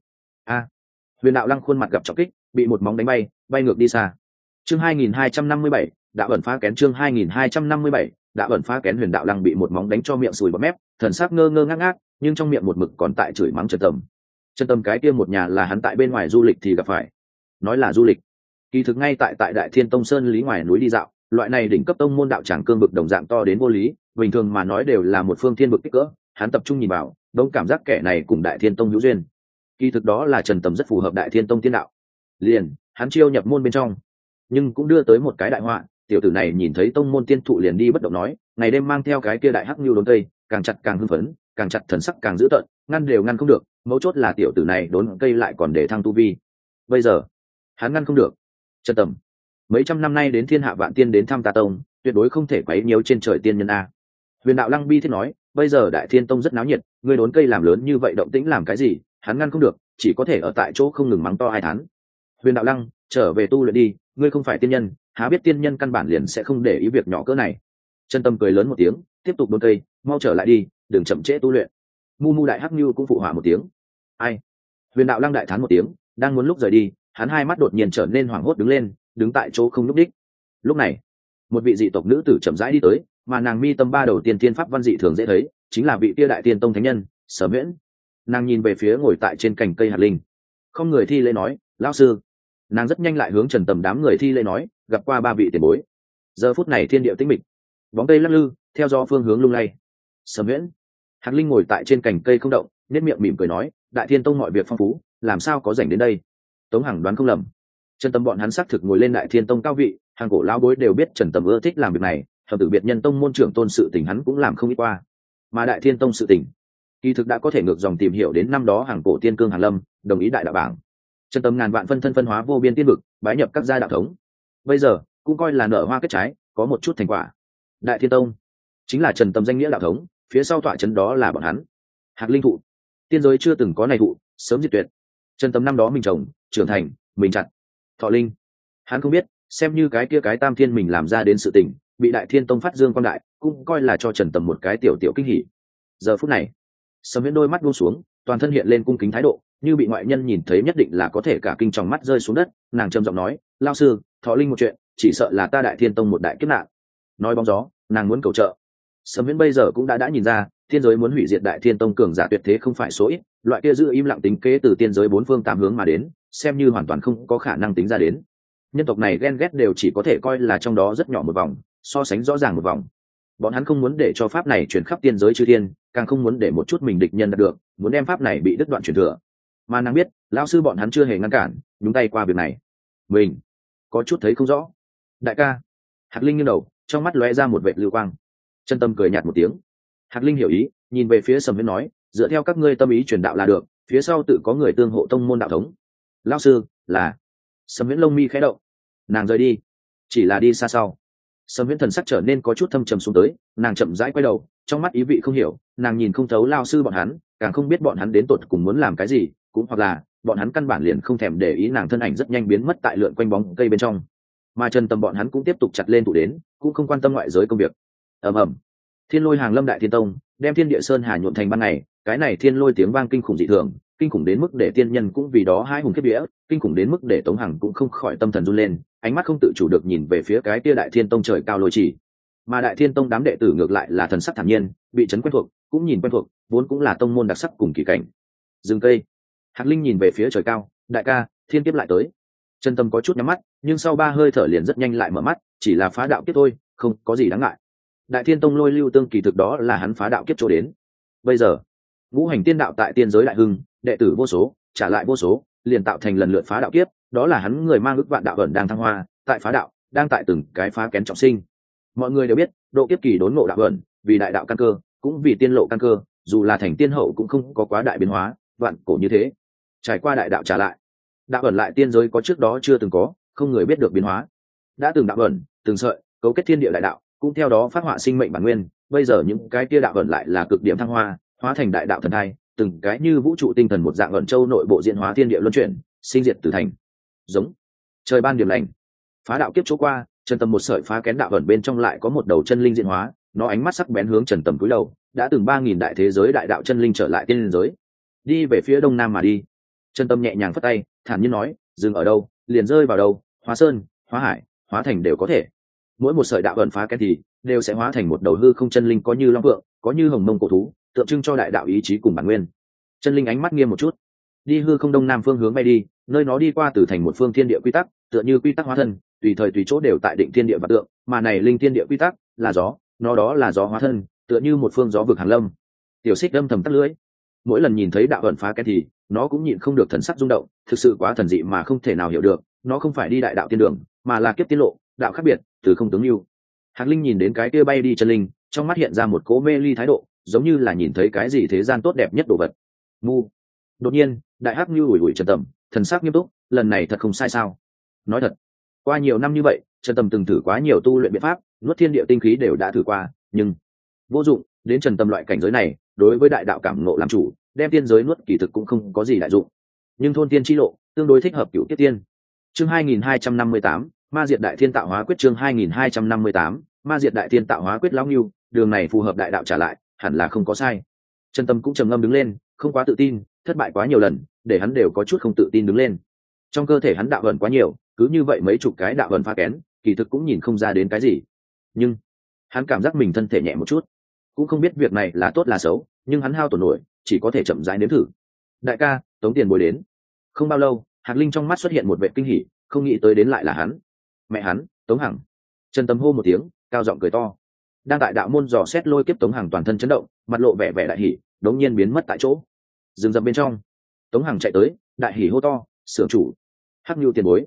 Huyền Đạo Lăng khuôn mặt gặp trọng kích, bị một móng đánh bay ngược đi xa. Chương 2257, đã ẩn phá kén. Chương 2257, đã ẩn phá kén. Huyền Đạo Lăng bị một móng đánh cho miệng sùi bọt mép, thần sắc ngơ ngơ ngác ngác, nhưng trong miệng một mực còn tại chửi mắng Trần Tầm. Trần Tầm cái kia một nhà là hắn tại bên ngoài du lịch thì gặp phải. Nói là du lịch, kỳ thực ngay tại Đại Thiên Tông sơn lý ngoài núi đi dạo, loại này đỉnh cấp tông môn đạo tràng cương vực đồng dạng to đến vô lý, bình thường mà nói đều là một phương thiên vực kích cỡ, hắn tập trung nhìn vào, đông cảm giác kẻ này cùng Đại Thiên Tông hữu duyên. Kỳ thực đó là Trần Tầm rất phù hợp Đại Thiên Tông tiên đạo, liền hắn chiêu nhập môn bên trong, nhưng cũng đưa tới một cái đại họa. Tiểu tử này nhìn thấy tông môn tiên thụ liền đi bất động nói, ngày đêm mang theo cái kia đại hắc nhu đốn cây, càng chặt càng hưng phấn, càng chặt thần sắc càng dữ tợn, ngăn đều ngăn không được. Mấu chốt là tiểu tử này đốn cây lại còn để thăng tu vi, bây giờ hắn ngăn không được. Trần Tầm mấy trăm năm nay đến thiên hạ vạn tiên đến thăm ta tông, tuyệt đối không thể quấy nhiễu trên trời tiên nhân a. Huyền Đạo Lăng bi thiết nói, bây giờ Đại Thiên Tông rất náo nhiệt, ngươi đốn cây làm lớn như vậy động tĩnh làm cái gì? Hắn ngăn không được, chỉ có thể ở tại chỗ không ngừng mắng to ai thán. Huyền Đạo Lăng, trở về tu luyện đi, ngươi không phải tiên nhân, há biết tiên nhân căn bản liền sẽ không để ý việc nhỏ cỡ này. Trần Tâm cười lớn một tiếng, tiếp tục đốn cây, mau trở lại đi, đừng chậm trễ tu luyện. Mu Mu đại hắc nhu cũng phụ họa một tiếng. Ai? Huyền Đạo Lăng đại thán một tiếng, đang muốn lúc rời đi, hắn hai mắt đột nhiên trở nên hoảng hốt đứng lên, đứng tại chỗ không lúc đích. Lúc này, một vị dị tộc nữ tử chậm rãi đi tới, mà nàng mi tâm ba đầu tiên tiên pháp văn dị thường dễ thấy, chính là vị tia Đại Tiên Tông thánh nhân Sở Viễn. Nàng nhìn về phía ngồi tại trên cành cây hạt linh, không người thi lễ nói, lão sư. Nàng rất nhanh lại hướng Trần Tầm đám người thi lễ nói, gặp qua ba vị tiền bối. Giờ phút này thiên địa tĩnh mịch, bóng cây lắc lư theo gió phương hướng lung lay. Sở Viễn. Hạt linh ngồi tại trên cành cây không động, nét miệng mỉm cười nói, Đại Thiên Tông mọi việc phong phú, làm sao có rảnh đến đây. Tống Hằng đoán không lầm, Trần Tâm bọn hắn xác thực ngồi lên Đại Thiên Tông cao vị, hàng cổ lão bối đều biết Trần Tâm ưa thích làm việc này, hợp tử biệt nhân tông môn trưởng tôn sự tình hắn cũng làm không ít qua. Mà Đại Thiên Tông sự tình, kỳ thực đã có thể ngược dòng tìm hiểu đến năm đó hàng cổ tiên cương Hàn Lâm đồng ý đại đạo bảng. Trần Tâm ngàn vạn phân thân phân hóa vô biên tiên vực, bái nhập các gia đạo thống. Bây giờ cũng coi là nở hoa kết trái, có một chút thành quả. Đại Thiên Tông chính là Trần Tâm danh nghĩa đạo thống, phía sau tọa trấn đó là bọn hắn. Hạc linh thụ, tiên giới chưa từng có này thụ, sớm diệt tuyệt. Trần Tâm năm đó mình trồng, trưởng thành, mình chặt. Thọ linh, hắn không biết, xem như cái kia cái tam thiên mình làm ra đến sự tình, bị Đại Thiên Tông phát dương quang đại, cũng coi là cho Trần Tâm một cái tiểu tiểu kinh hỉ. Giờ phút này, Sầm Viễn đôi mắt buông xuống, toàn thân hiện lên cung kính thái độ, như bị ngoại nhân nhìn thấy nhất định là có thể cả kinh trong mắt rơi xuống đất. Nàng trầm giọng nói, lao sư, Thọ linh một chuyện, chỉ sợ là ta Đại Thiên Tông một đại kiếp nạn. Nói bóng gió, nàng muốn cầu trợ. Sầm Viễn bây giờ cũng đã nhìn ra, tiên giới muốn hủy diệt Đại Thiên Tông cường giả tuyệt thế không phải số ít, loại kia giữ im lặng tính kế từ tiên giới bốn phương tám hướng mà đến, xem như hoàn toàn không có khả năng tính ra đến. Nhân tộc này ghen ghét đều chỉ có thể coi là trong đó rất nhỏ một vòng, so sánh rõ ràng một vòng. Bọn hắn không muốn để cho pháp này truyền khắp tiên giới chư thiên, càng không muốn để một chút mình địch nhân đạt được, muốn đem pháp này bị đứt đoạn truyền thừa. Mà nàng biết, lão sư bọn hắn chưa hề ngăn cản, nhúng tay qua việc này. Mình có chút thấy không rõ. Đại ca. Hạc Linh nghiêng đầu, trong mắt lóe ra một vệt lưu quang. Chân Tâm cười nhạt một tiếng. Hạc Linh hiểu ý, nhìn về phía Sầm Viễn nói, dựa theo các ngươi tâm ý truyền đạo là được, phía sau tự có người tương hộ tông môn đạo thống. Lão sư, là. Sầm Viễn lông mi khẽ động. Nàng rời đi, chỉ là đi xa sau. Sầm Viễn thần sắc trở nên có chút thâm trầm xuống tới, nàng chậm rãi quay đầu, trong mắt ý vị không hiểu, nàng nhìn không thấu lao sư bọn hắn, càng không biết bọn hắn đến tột cùng muốn làm cái gì, cũng hoặc là bọn hắn căn bản liền không thèm để ý nàng thân ảnh rất nhanh biến mất tại lượn quanh bóng cây bên trong. Mà Trần Tâm bọn hắn cũng tiếp tục chặt lên tụ đến, cũng không quan tâm ngoại giới công việc. Ầm ầm, thiên lôi hàng lâm Đại Thiên Tông, đem thiên địa sơn hà nhuộm thành ban ngày, cái này thiên lôi tiếng vang kinh khủng dị thường, kinh khủng đến mức để tiên nhân cũng vì đó hai hùng kiếp vía, kinh khủng đến mức để Tống Hằng cũng không khỏi tâm thần run lên, ánh mắt không tự chủ được nhìn về phía cái kia Đại Thiên Tông trời cao lôi chỉ. Mà Đại Thiên Tông đám đệ tử ngược lại là thần sắc thản nhiên, bị chấn quen thuộc, cũng nhìn quen thuộc, vốn cũng là tông môn đặc sắc cùng kỳ cảnh. Dừng cây, Hạc Linh nhìn về phía trời cao, đại ca, thiên kiếp lại tới. Chân Tâm có chút nhắm mắt, nhưng sau 3 hơi thở liền rất nhanh lại mở mắt, chỉ là phá đạo kiếp thôi, không có gì đáng ngại. Đại Thiên Tông lôi lưu tương kỳ thực đó là hắn phá đạo kiếp chỗ đến. Bây giờ, ngũ hành tiên đạo tại tiên giới đại hưng, đệ tử vô số, trả lại vô số, liền tạo thành lần lượt phá đạo kiếp, đó là hắn người mang ước vạn đạo ẩn đang thăng hoa, tại phá đạo, đang tại từng cái phá kén trọng sinh. Mọi người đều biết, độ kiếp kỳ đốn ngộ đạo ẩn, vì đại đạo căn cơ, cũng vì tiên lộ căn cơ, dù là thành tiên hậu cũng không có quá đại biến hóa, vạn cổ như thế. Trải qua đại đạo trả lại, đạo ẩn lại tiên giới có trước đó chưa từng có, không người biết được biến hóa. Đã từng đạo ẩn, từng sợi, cấu kết thiên địa đại đạo, cũng theo đó phát họa sinh mệnh bản nguyên, bây giờ những cái kia đạo ẩn lại là cực điểm thăng hoa, hóa thành đại đạo thần thai, từng cái như vũ trụ tinh thần một dạng ẩn châu nội bộ diễn hóa thiên địa luân chuyển, sinh diệt từ thành. Giống trời ban điểm lành, phá đạo kiếp chỗ qua, Trần Tâm một sợi phá kén đạo ẩn bên trong lại có một đầu chân linh diễn hóa, nó ánh mắt sắc bén hướng Trần Tâm cúi đầu, đã từng 3000 đại thế giới đại đạo chân linh trở lại tiên giới, đi về phía đông nam mà đi. Trần Tâm nhẹ nhàng phất tay, thản nhiên nói, dừng ở đâu, liền rơi vào đâu, Hóa Sơn, Hóa Hải, Hóa Thành đều có thể. Mỗi một sợi đạo ẩn phá kén thì đều sẽ hóa thành một đầu hư không chân linh, có như long vượng, có như hồng mông cổ thú, tượng trưng cho đại đạo ý chí cùng bản nguyên. Chân linh ánh mắt nghiêm một chút, đi hư không đông nam phương hướng bay đi, nơi nó đi qua từ thành một phương thiên địa quy tắc, tựa như quy tắc hóa thân, tùy thời tùy chỗ đều tại định thiên địa và tượng, mà này linh thiên địa quy tắc là gió, nó đó là gió hóa thân, tựa như một phương gió vực hàng lâm. Tiểu Xích âm thầm tắt lưỡi, mỗi lần nhìn thấy đạo ẩn phá kén thì nó cũng nhịn không được thần sắc rung động, thực sự quá thần dị mà không thể nào hiểu được, nó không phải đi đại đạo tiên đường, mà là kiếp tiên lộ, đạo khác biệt, từ không tướng lưu. Hạc Linh nhìn đến cái kia bay đi chân linh, trong mắt hiện ra một cỗ mê ly thái độ, giống như là nhìn thấy cái gì thế gian tốt đẹp nhất đồ vật. Ngu. Đột nhiên, đại hắc như ủi ủi Trần Tầm, thần sắc nghiêm túc, lần này thật không sai sao? Nói thật, qua nhiều năm như vậy, Trần Tầm từng thử quá nhiều tu luyện biện pháp, nuốt thiên địa tinh khí đều đã thử qua, nhưng vô dụng. Đến Trần Tầm loại cảnh giới này, đối với đại đạo cảm ngộ làm chủ, đem tiên giới nuốt kỳ thực cũng không có gì đại dụng. Nhưng thôn tiên chi lộ, tương đối thích hợp cửu kiếp tiên. Chương 2258, Ma Diệt Đại Thiên Tạo Hóa Quyết. Chương 2258, Ma Diệt Đại Thiên Tạo Hóa Quyết. Lão Nưu, đường này phù hợp đại đạo trả lại, hẳn là không có sai. Trần Tâm cũng trầm ngâm đứng lên, không quá tự tin, thất bại quá nhiều lần, để hắn đều có chút không tự tin đứng lên. Trong cơ thể hắn đạo ẩn quá nhiều, cứ như vậy mấy chục cái đạo ẩn pha kén, kỳ thực cũng nhìn không ra đến cái gì. Nhưng hắn cảm giác mình thân thể nhẹ một chút, cũng không biết việc này là tốt là xấu, nhưng hắn hao tổn nổi, chỉ có thể chậm rãi nếm thử. Đại ca, Tống Tiền bối đến. Không bao lâu, Hạc Linh trong mắt xuất hiện một vẻ kinh hỉ, không nghĩ tới đến lại là hắn. Mẹ hắn, Tống Hằng. Trần Tâm hô một tiếng, cao giọng cười to. Đang tại đạo môn dò xét lôi kiếp Tống Hằng toàn thân chấn động, mặt lộ vẻ vẻ đại hỉ, đống nhiên biến mất tại chỗ. Dừng dầm bên trong, Tống Hằng chạy tới, đại hỉ hô to, "Sưởng chủ, Hắc Nưu tiền bối."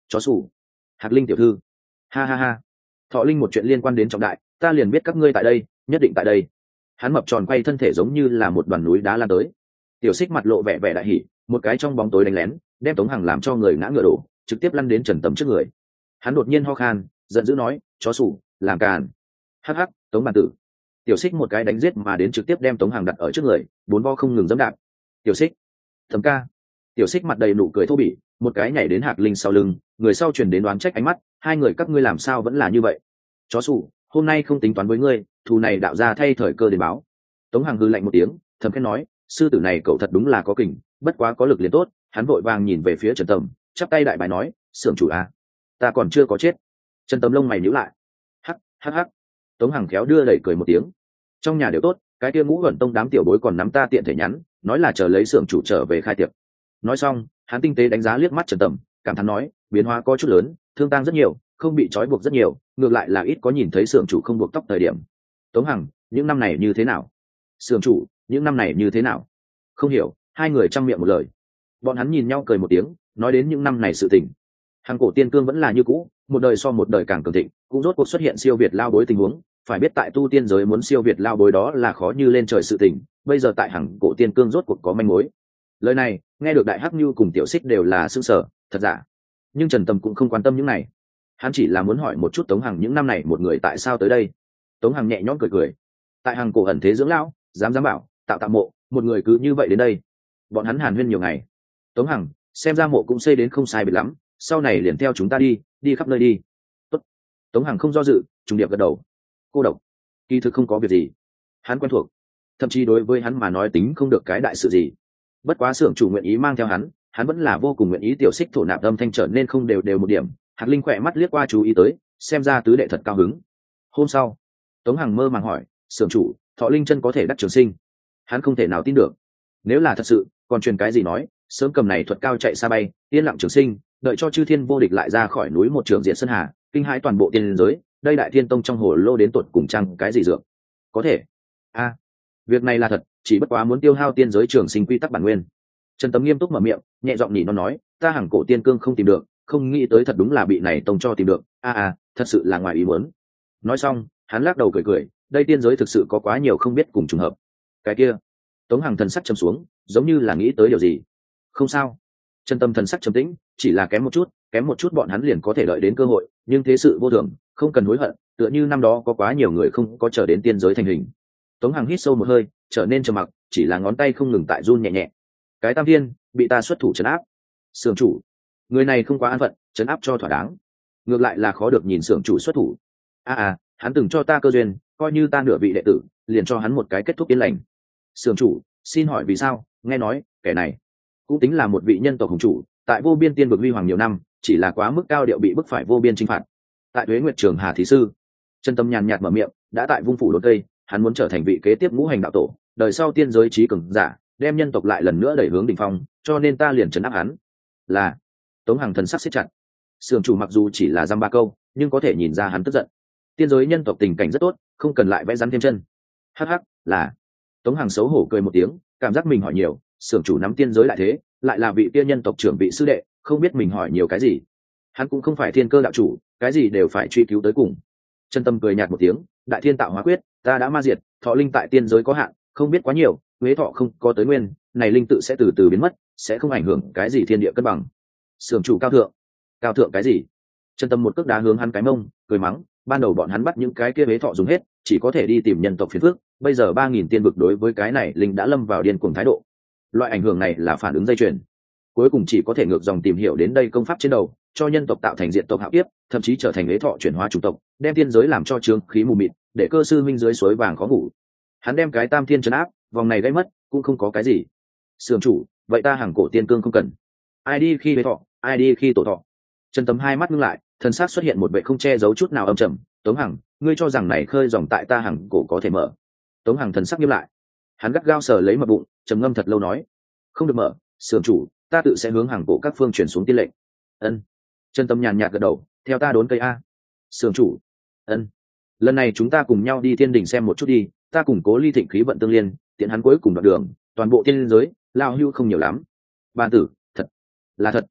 chó sủ. Hạc Linh tiểu thư. Ha ha ha. Thọ Linh một chuyện liên quan đến trọng đại, ta liền biết các ngươi tại đây, nhất định tại đây. Hắn mập tròn quay thân thể giống như là một đoàn núi đá lan tới. Tiểu Xích mặt lộ vẻ vẻ đại hỉ, một cái trong bóng tối đánh lén, đem Tống Hằng làm cho người ngã ngựa đổ, trực tiếp lăn đến Trần Tầm trước người. Hắn đột nhiên ho khan, giận dữ nói, chó sủ, làm càn. Hắc hắc, Tống bản tử. Tiểu Xích một cái đánh giết mà đến trực tiếp đem Tống Hằng đặt ở trước người, bốn vo không ngừng giẫm đạp. Tiểu Xích, Thẩm ca. Tiểu Xích mặt đầy nụ cười thô bỉ, một cái nhảy đến Hạc Linh sau lưng, người sau truyền đến đoán trách ánh mắt, hai người các ngươi làm sao vẫn là như vậy? Chó sủ, hôm nay không tính toán với ngươi, thù này đạo ra thay thời cơ đến báo. Tống Hằng hừ lạnh một tiếng, thầm khen nói, sư tử này cậu thật đúng là có kình, bất quá có lực liền tốt. Hắn vội vàng nhìn về phía Trần Tầm, chắp tay đại bài nói, xưởng chủ à, ta còn chưa có chết. Trần Tầm lông mày nhíu lại, hắc hắc hắc. Tống Hằng khéo đưa đẩy cười một tiếng, trong nhà đều tốt, cái kia Ngũ Huẩn Tông đám tiểu bối còn nắm ta tiện thể nhắn, nói là chờ lấy xưởng chủ trở về khai tiệc. Nói xong, hắn tinh tế đánh giá liếc mắt Trần Tầm, cảm thán nói, biến hóa có chút lớn, thương tang rất nhiều, không bị trói buộc rất nhiều, ngược lại là ít có nhìn thấy xưởng chủ không buộc tóc thời điểm. Tống Hằng, những năm này như thế nào? Xưởng chủ, những năm này như thế nào? Không hiểu, hai người trăm miệng một lời. Bọn hắn nhìn nhau cười một tiếng, nói đến những năm này sự tình. Hàng cổ tiên cương vẫn là như cũ, một đời so một đời càng cường thịnh, cũng rốt cuộc xuất hiện siêu việt lao bối tình huống. Phải biết tại tu tiên giới muốn siêu việt lao bối đó là khó như lên trời sự tình. Bây giờ tại hàng cổ tiên cương rốt cuộc có manh mối. Lời này nghe được Đại Hắc Nhu cùng Tiểu Xích đều là sững sờ, thật giả. Nhưng Trần Tầm cũng không quan tâm những này, hắn chỉ là muốn hỏi một chút Tống Hằng những năm này một người tại sao tới đây. Tống Hằng nhẹ nhõm cười cười, tại hàng cổ ẩn thế dưỡng lão, dám bảo tạo tạo mộ, một người cứ như vậy đến đây. Bọn hắn hàn huyên nhiều ngày. Tống Hằng, xem ra mộ cũng xây đến không sai biệt lắm, sau này liền theo chúng ta đi khắp nơi đi. Tốt. Tống Hằng không do dự, trùng điệp gật đầu. Cô độc, kỳ thực không có việc gì, hắn quen thuộc, thậm chí đối với hắn mà nói tính không được cái đại sự gì. Bất quá xưởng chủ nguyện ý mang theo hắn vẫn là vô cùng nguyện ý. Tiểu Xích thổ nạp âm thanh trở nên không đều một điểm. Hạc Linh khỏe mắt liếc qua chú ý tới, xem ra tứ đệ thật cao hứng. Hôm sau, Tống Hằng mơ màng hỏi, xưởng chủ, Thọ Linh chân có thể đắc trường sinh? Hắn không thể nào tin được. Nếu là thật sự, còn truyền cái gì nói, sớm cầm này thuật cao chạy xa bay, yên lặng trường sinh, đợi cho chư thiên vô địch lại ra khỏi núi một trường diện sơn hà, kinh hãi toàn bộ tiên giới. Đây Đại Thiên Tông trong hồ lô đến tột cùng chăng cái gì dược? Có thể. Việc này là thật, chỉ bất quá muốn tiêu hao tiên giới trường sinh quy tắc bản nguyên. Trần Tấm nghiêm túc mở miệng, nhẹ giọng nhỉ nó nói, ta hàng cổ tiên cương không tìm được, không nghĩ tới thật đúng là bị này tông cho tìm được. Thật sự là ngoài ý muốn. Nói xong, hắn lắc đầu cười, đây tiên giới thực sự có quá nhiều không biết cùng trùng hợp. Cái kia, Tống Hằng thần sắc trầm xuống, giống như là nghĩ tới điều gì. Không sao. Trần Tâm thần sắc trầm tĩnh, chỉ là kém một chút bọn hắn liền có thể đợi đến cơ hội, nhưng thế sự vô thường, không cần hối hận, tựa như năm đó có quá nhiều người không có chờ đến tiên giới thành hình. Tống Hằng hít sâu một hơi, trở nên trầm mặc, chỉ là ngón tay không ngừng tại run nhẹ nhẹ. Cái Tam Thiên bị ta xuất thủ trấn áp. Xưởng chủ, người này không quá an phận, trấn áp cho thỏa đáng. Ngược lại là khó được nhìn xưởng chủ xuất thủ. Hắn từng cho ta cơ duyên, coi như ta nửa vị đệ tử, liền cho hắn một cái kết thúc yên lành. Xưởng chủ, xin hỏi vì sao? Nghe nói kẻ này cũng tính là một vị nhân tộc hùng chủ, tại vô biên tiên vực huy hoàng nhiều năm, chỉ là quá mức cao điệu bị bức phải vô biên chinh phạt. Tại Tuế Nguyệt Trường Hà thí sư, Chân Tâm nhàn nhạt mở miệng, đã tại Vung Phủ đốn cây, hắn muốn trở thành vị kế tiếp ngũ hành đạo tổ, đời sau tiên giới trí cường giả, đem nhân tộc lại lần nữa đẩy hướng đỉnh phong, cho nên ta liền trấn áp hắn. Là. Tống Hằng thần sắc siết chặt. Sưởng chủ mặc dù chỉ là dăm ba câu, nhưng có thể nhìn ra hắn tức giận. Tiên giới nhân tộc tình cảnh rất tốt, không cần lại vẽ rắn thêm chân. Hắc, là. Tống Hằng xấu hổ cười một tiếng, cảm giác mình hỏi nhiều, sưởng chủ nắm tiên giới lại thế, lại là vị tiên nhân tộc trưởng vị sư đệ, không biết mình hỏi nhiều cái gì. Hắn cũng không phải thiên cơ đạo chủ, cái gì đều phải truy cứu tới cùng. Chân Tâm cười nhạt một tiếng, đại thiên tạo hóa quyết, ta đã ma diệt, thọ linh tại tiên giới có hạn, không biết quá nhiều, huế thọ không có tới nguyên, này linh tự sẽ từ từ biến mất, sẽ không ảnh hưởng cái gì thiên địa cân bằng. Sưởng chủ cao thượng cái gì? Chân Tâm một cước đá hướng hắn cái mông, cười mắng, ban đầu bọn hắn bắt những cái kia huế thọ dùng hết, chỉ có thể đi tìm nhân tộc phiền phước, bây giờ 3000 tiên vực đối với cái này linh đã lâm vào điên cuồng thái độ. Loại ảnh hưởng này là phản ứng dây chuyền, cuối cùng chỉ có thể ngược dòng tìm hiểu đến đây công pháp trên đầu, cho nhân tộc tạo thành diện tộc hạo kiếp, thậm chí trở thành huế thọ chuyển hóa chủng tộc, đem tiên giới làm cho trướng khí mù mịt, để cơ sư minh dưới suối vàng khó ngủ. Hắn đem cái Tam Thiên trấn áp, vòng này gây mất, cũng không có cái gì. Sưởng chủ, vậy ta hàng cổ tiên cương không cần. Ai đi khi huế thọ, ai đi khi tổ thọ. Chân Tấm hai mắt ngưng lại, thân xác xuất hiện một vẻ không che giấu chút nào âm trầm. Tống Hằng, ngươi cho rằng này khơi dòng tại ta hàng cổ có thể mở? Tống Hằng thần sắc nghiêm lại, hắn gắt gao sờ lấy mập bụng, trầm ngâm thật lâu nói, không được mở. Sưởng chủ, ta tự sẽ hướng hàng cổ các phương truyền xuống tiên lệnh. Ân. Chân Tâm nhàn nhạt gật đầu, theo ta đốn cây a. Sưởng chủ. Ân. Lần này chúng ta cùng nhau đi thiên đình xem một chút đi, ta củng cố ly thịnh khí vận tương liên, tiện hắn cuối cùng đoạn đường, toàn bộ tiên giới lao hưu không nhiều lắm. Bàn tử, thật là thật.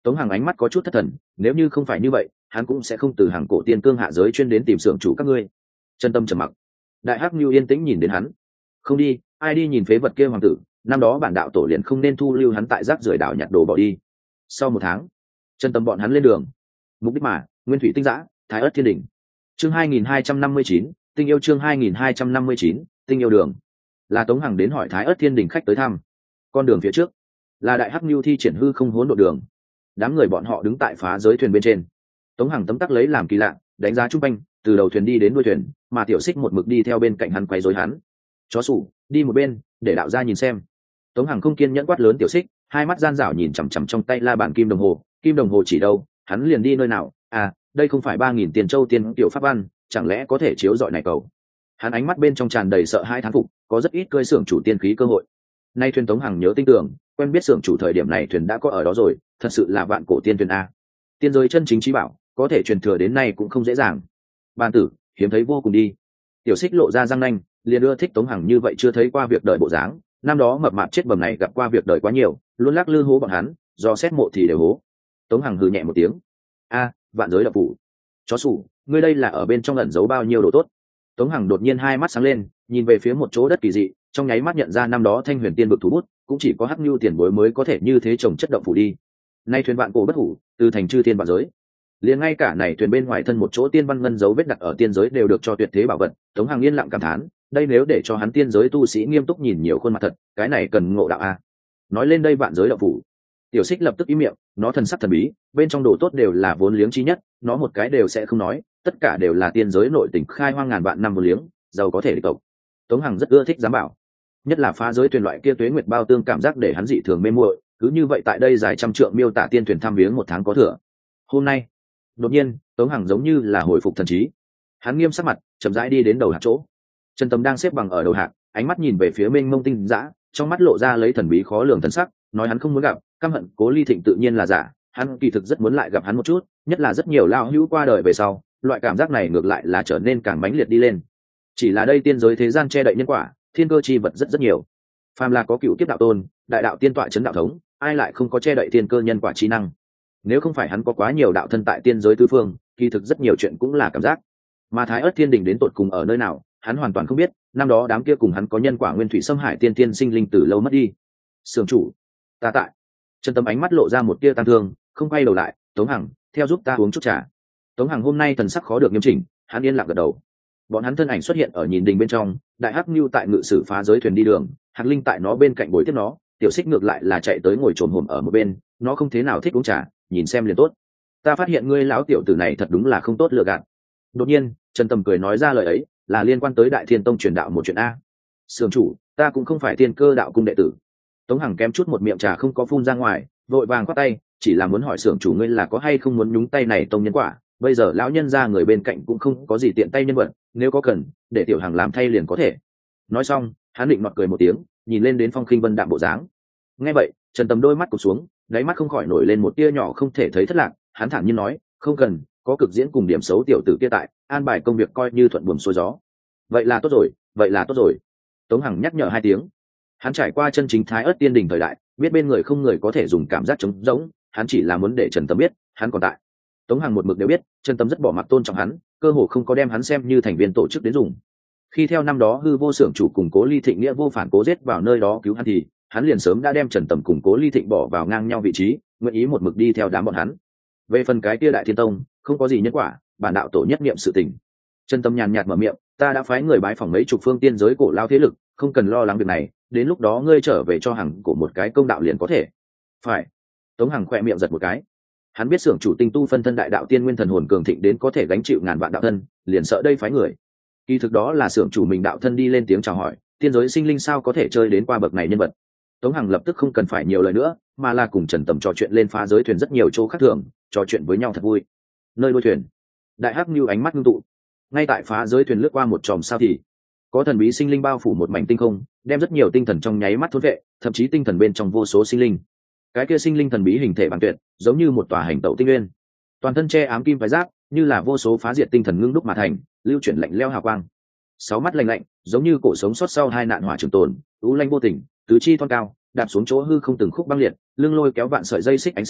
Tống Hằng ánh mắt có chút thất thần, nếu như không phải như vậy hắn cũng sẽ không từ hàng cổ tiên cương hạ giới chuyên đến tìm xưởng chủ các ngươi. Chân tâm trầm mặc. Đại hắc như yên tĩnh nhìn đến hắn. Không đi, ai đi nhìn phế vật kia hoàng tử, năm đó bản đạo tổ liền không nên thu lưu hắn tại rác rưởi đảo nhặt đồ bỏ đi. Sau một tháng, chân tâm bọn hắn lên đường. Mục đích mà, Nguyên Thủy Tinh Giã, Thái Ất Thiên Đỉnh. Chương 2259, Tinh yêu chương 2259, Tinh yêu đường. Là Tống Hằng đến hỏi Thái Ất Thiên Đỉnh khách tới thăm. Con đường phía trước là Đại Hắc Nưu thi triển hư không hỗn độn đường. Đám người bọn họ đứng tại phá giới thuyền bên trên. Tống Hằng tấm tắc lấy làm kỳ lạ, đánh giá trung quanh, từ đầu thuyền đi đến đuôi thuyền, mà Tiểu Xích một mực đi theo bên cạnh hắn quấy rối hắn. Chó sủ, đi một bên, để đạo gia nhìn xem. Tống Hằng không kiên nhẫn quát lớn Tiểu Xích, hai mắt gian rảo nhìn chằm chằm trong tay la bàn kim đồng hồ chỉ đâu, hắn liền đi nơi nào. À, đây không phải 3000 tiền châu tiên tiểu pháp văn, chẳng lẽ có thể chiếu rọi này cầu. Hắn ánh mắt bên trong tràn đầy sợ hãi thán phục, có rất ít cơi xưởng chủ tiên khí cơ hội. Nay thuyền Tống Hằng nhớ tinh tưởng, quen biết xưởng chủ thời điểm này thuyền đã có ở đó rồi, thật sự là vạn cổ tiên thuyền a. Tiên giới chân chính trí bảo, có thể truyền thừa đến nay cũng không dễ dàng. Ban tử, hiếm thấy vô cùng đi. Tiểu Xích lộ ra răng nanh, liền ưa thích Tống Hằng như vậy chưa thấy qua việc đời bộ dáng, năm đó mập mạp chết bầm này gặp qua việc đời quá nhiều, luôn lắc lư hố bọn hắn, do xét mộ thì đều hố. Tống Hằng hừ nhẹ một tiếng. A, vạn giới đập phủ. Chó sủ, ngươi đây là ở bên trong ẩn giấu bao nhiêu đồ tốt. Tống Hằng đột nhiên hai mắt sáng lên, nhìn về phía một chỗ đất kỳ dị, trong nháy mắt nhận ra năm đó Thanh Huyền Tiên vực thủ bút, cũng chỉ có Hắc Nưu tiền bối mới có thể như thế trồng chất động phủ đi. Nay thuyền vạn cổ bất hủ, từ thành chư tiên vạn giới. Liền ngay cả này thuyền bên ngoài thân một chỗ tiên văn ngân dấu vết đặt ở tiên giới đều được cho tuyệt thế bảo vật. Tống Hằng yên lặng cảm thán, đây nếu để cho hắn tiên giới tu sĩ nghiêm túc nhìn nhiều khuôn mặt thật, cái này cần ngộ đạo a. Nói lên đây vạn giới động phủ, Tiểu Xích lập tức ý miệng, nó thần sắc thần bí, bên trong đồ tốt đều là vốn liếng chi nhất, nó một cái đều sẽ không nói, tất cả đều là tiên giới nội tình khai hoang ngàn vạn năm vốn liếng, giàu có thể địch tộc. Tống Hằng rất ưa thích giám bảo, nhất là phá giới thuyền loại kia tuế nguyệt bao tương cảm giác để hắn dị thường mê muội, cứ như vậy tại đây dài trăm trượng miêu tả tiên thuyền thăm viếng một tháng có thừa. Hôm nay, đột nhiên, Tống Hằng giống như là hồi phục thần trí. Hắn nghiêm sắc mặt, chậm rãi đi đến đầu hạc chỗ. Trần Tầm đang xếp bằng ở đầu hạc, ánh mắt nhìn về phía mênh mông tinh dã, trong mắt lộ ra lấy thần bí khó lường thần sắc, nói hắn không muốn gặp, căm hận Cố Ly Thịnh tự nhiên là giả, hắn kỳ thực rất muốn lại gặp hắn một chút, nhất là rất nhiều lao hữu qua đời về sau, loại cảm giác này ngược lại là trở nên càng mãnh liệt đi lên. Chỉ là đây tiên giới thế gian che đậy nhân quả, thiên cơ chi vật rất nhiều. Phàm là có cựu kiếp đạo tôn, đại đạo tiên tọa chấn đạo thống, ai lại không có che đậy thiên cơ nhân quả trí năng. Nếu không phải hắn có quá nhiều đạo thân tại tiên giới tứ phương, kỳ thực rất nhiều chuyện cũng là cảm giác. Mà Thái Ức Thiên Đình đến tột cùng ở nơi nào, hắn hoàn toàn không biết, năm đó đám kia cùng hắn có nhân quả nguyên thủy xâm hại tiên tiên sinh linh từ lâu mất đi. Sưởng chủ, ta tại. Trần Tâm ánh mắt lộ ra một tia tang thương, không quay đầu lại, Tống Hằng, theo giúp ta uống chút trà. Tống Hằng hôm nay thần sắc khó được nghiêm chỉnh, hắn yên lặng gật đầu. Bọn hắn thân ảnh xuất hiện ở nhìn đình bên trong, Đại Hắc Nưu tại ngự sử phá giới thuyền đi đường, Hạc Linh tại nó bên cạnh bồi tiếp nó, Tiểu Xích ngược lại là chạy tới ngồi trồn hổm ở một bên, nó không thế nào thích uống trà, nhìn xem liền tốt. Ta phát hiện ngươi lão tiểu tử này thật đúng là không tốt lựa gạt. Đột nhiên, Trần Tầm cười nói ra lời ấy, là liên quan tới Đại Thiên Tông truyền đạo một chuyện a. Sưởng chủ, ta cũng không phải Thiên Cơ đạo cung đệ tử. Tống Hằng kém chút một miệng trà không có phun ra ngoài, vội vàng quát tay, chỉ là muốn hỏi sưởng chủ ngươi là có hay không muốn nhúng tay này tông nhân quả, bây giờ lão nhân ra người bên cạnh cũng không có gì tiện tay nhân vật, nếu có cần để tiểu Hằng làm thay liền có thể. Nói xong, hắn định nọt cười một tiếng, nhìn lên đến phong khinh vân đạm bộ dáng. Nghe vậy, Trần Tầm đôi mắt cụp xuống, đáy mắt không khỏi nổi lên một tia nhỏ không thể thấy thất lạc, hắn thản nhiên nói, không cần, có cực diễn cùng điểm xấu tiểu tử kia tại, an bài công việc coi như thuận buồm xuôi gió. Vậy là tốt rồi, vậy là tốt rồi. Tống Hằng nhắc nhở hai tiếng. Hắn trải qua chân chính Thái Ức Tiên Đình thời đại, biết bên người không người có thể dùng cảm giác trống rỗng, hắn chỉ là muốn để Trần Tầm biết, hắn còn tại. Tống Hằng một mực đều biết, Trần Tầm rất bỏ mặc tôn trọng hắn, cơ hồ không có đem hắn xem như thành viên tổ chức đến dùng. Khi theo năm đó hư vô xưởng chủ cùng Cố Ly Thịnh nghĩa vô phản cố giết vào nơi đó cứu hắn thì, hắn liền sớm đã đem Trần Tầm cùng Cố Ly Thịnh bỏ vào ngang nhau vị trí, nguyện ý một mực đi theo đám bọn hắn. Về phần cái kia Đại Thiên Tông, không có gì nhân quả, bản đạo tổ nhất niệm sự tình. Trần Tầm nhàn nhạt mở miệng, ta đã phái người bái phỏng mấy chục phương tiên giới cổ lao thế lực, không cần lo lắng việc này, đến lúc đó ngươi trở về cho Hằng của một cái công đạo liền có thể. Phải. Tống Hằng khỏe miệng giật một cái. Hắn biết xưởng chủ tinh tu phân thân đại đạo tiên nguyên thần hồn cường thịnh đến có thể gánh chịu ngàn vạn đạo thân, liền sợ đây phái người. Kỳ thực đó là xưởng chủ mình đạo thân đi lên tiếng chào hỏi, tiên giới sinh linh sao có thể chơi đến qua bậc này nhân vật. Tống Hằng lập tức không cần phải nhiều lời nữa, mà là cùng Trần Tầm trò chuyện lên phá giới thuyền rất nhiều chỗ khác thường, trò chuyện với nhau thật vui. Nơi đuôi thuyền, Đại Hắc Nưu ánh mắt ngưng tụ. Ngay tại phá giới thuyền lướt qua một chòm sao thì có thần bí sinh linh bao phủ một mảnh tinh không, đem rất nhiều tinh thần trong nháy mắt thôn vệ, thậm chí tinh thần bên trong vô số sinh linh. Cái kia sinh linh thần bí hình thể bằng tuyệt, giống như một tòa hành tẩu tinh nguyên, toàn thân che ám kim phái giáp, như là vô số phá diệt tinh thần ngưng đúc mà thành, lưu chuyển lạnh lẽo hào quang. Sáu mắt lạnh lạnh, giống như cổ sống sót sau hai nạn hỏa trường tồn, u lanh vô tình, tứ chi thon cao, đạp xuống chỗ hư không từng khúc băng liệt, lưng lôi kéo vạn sợi dây xích ánh sáng,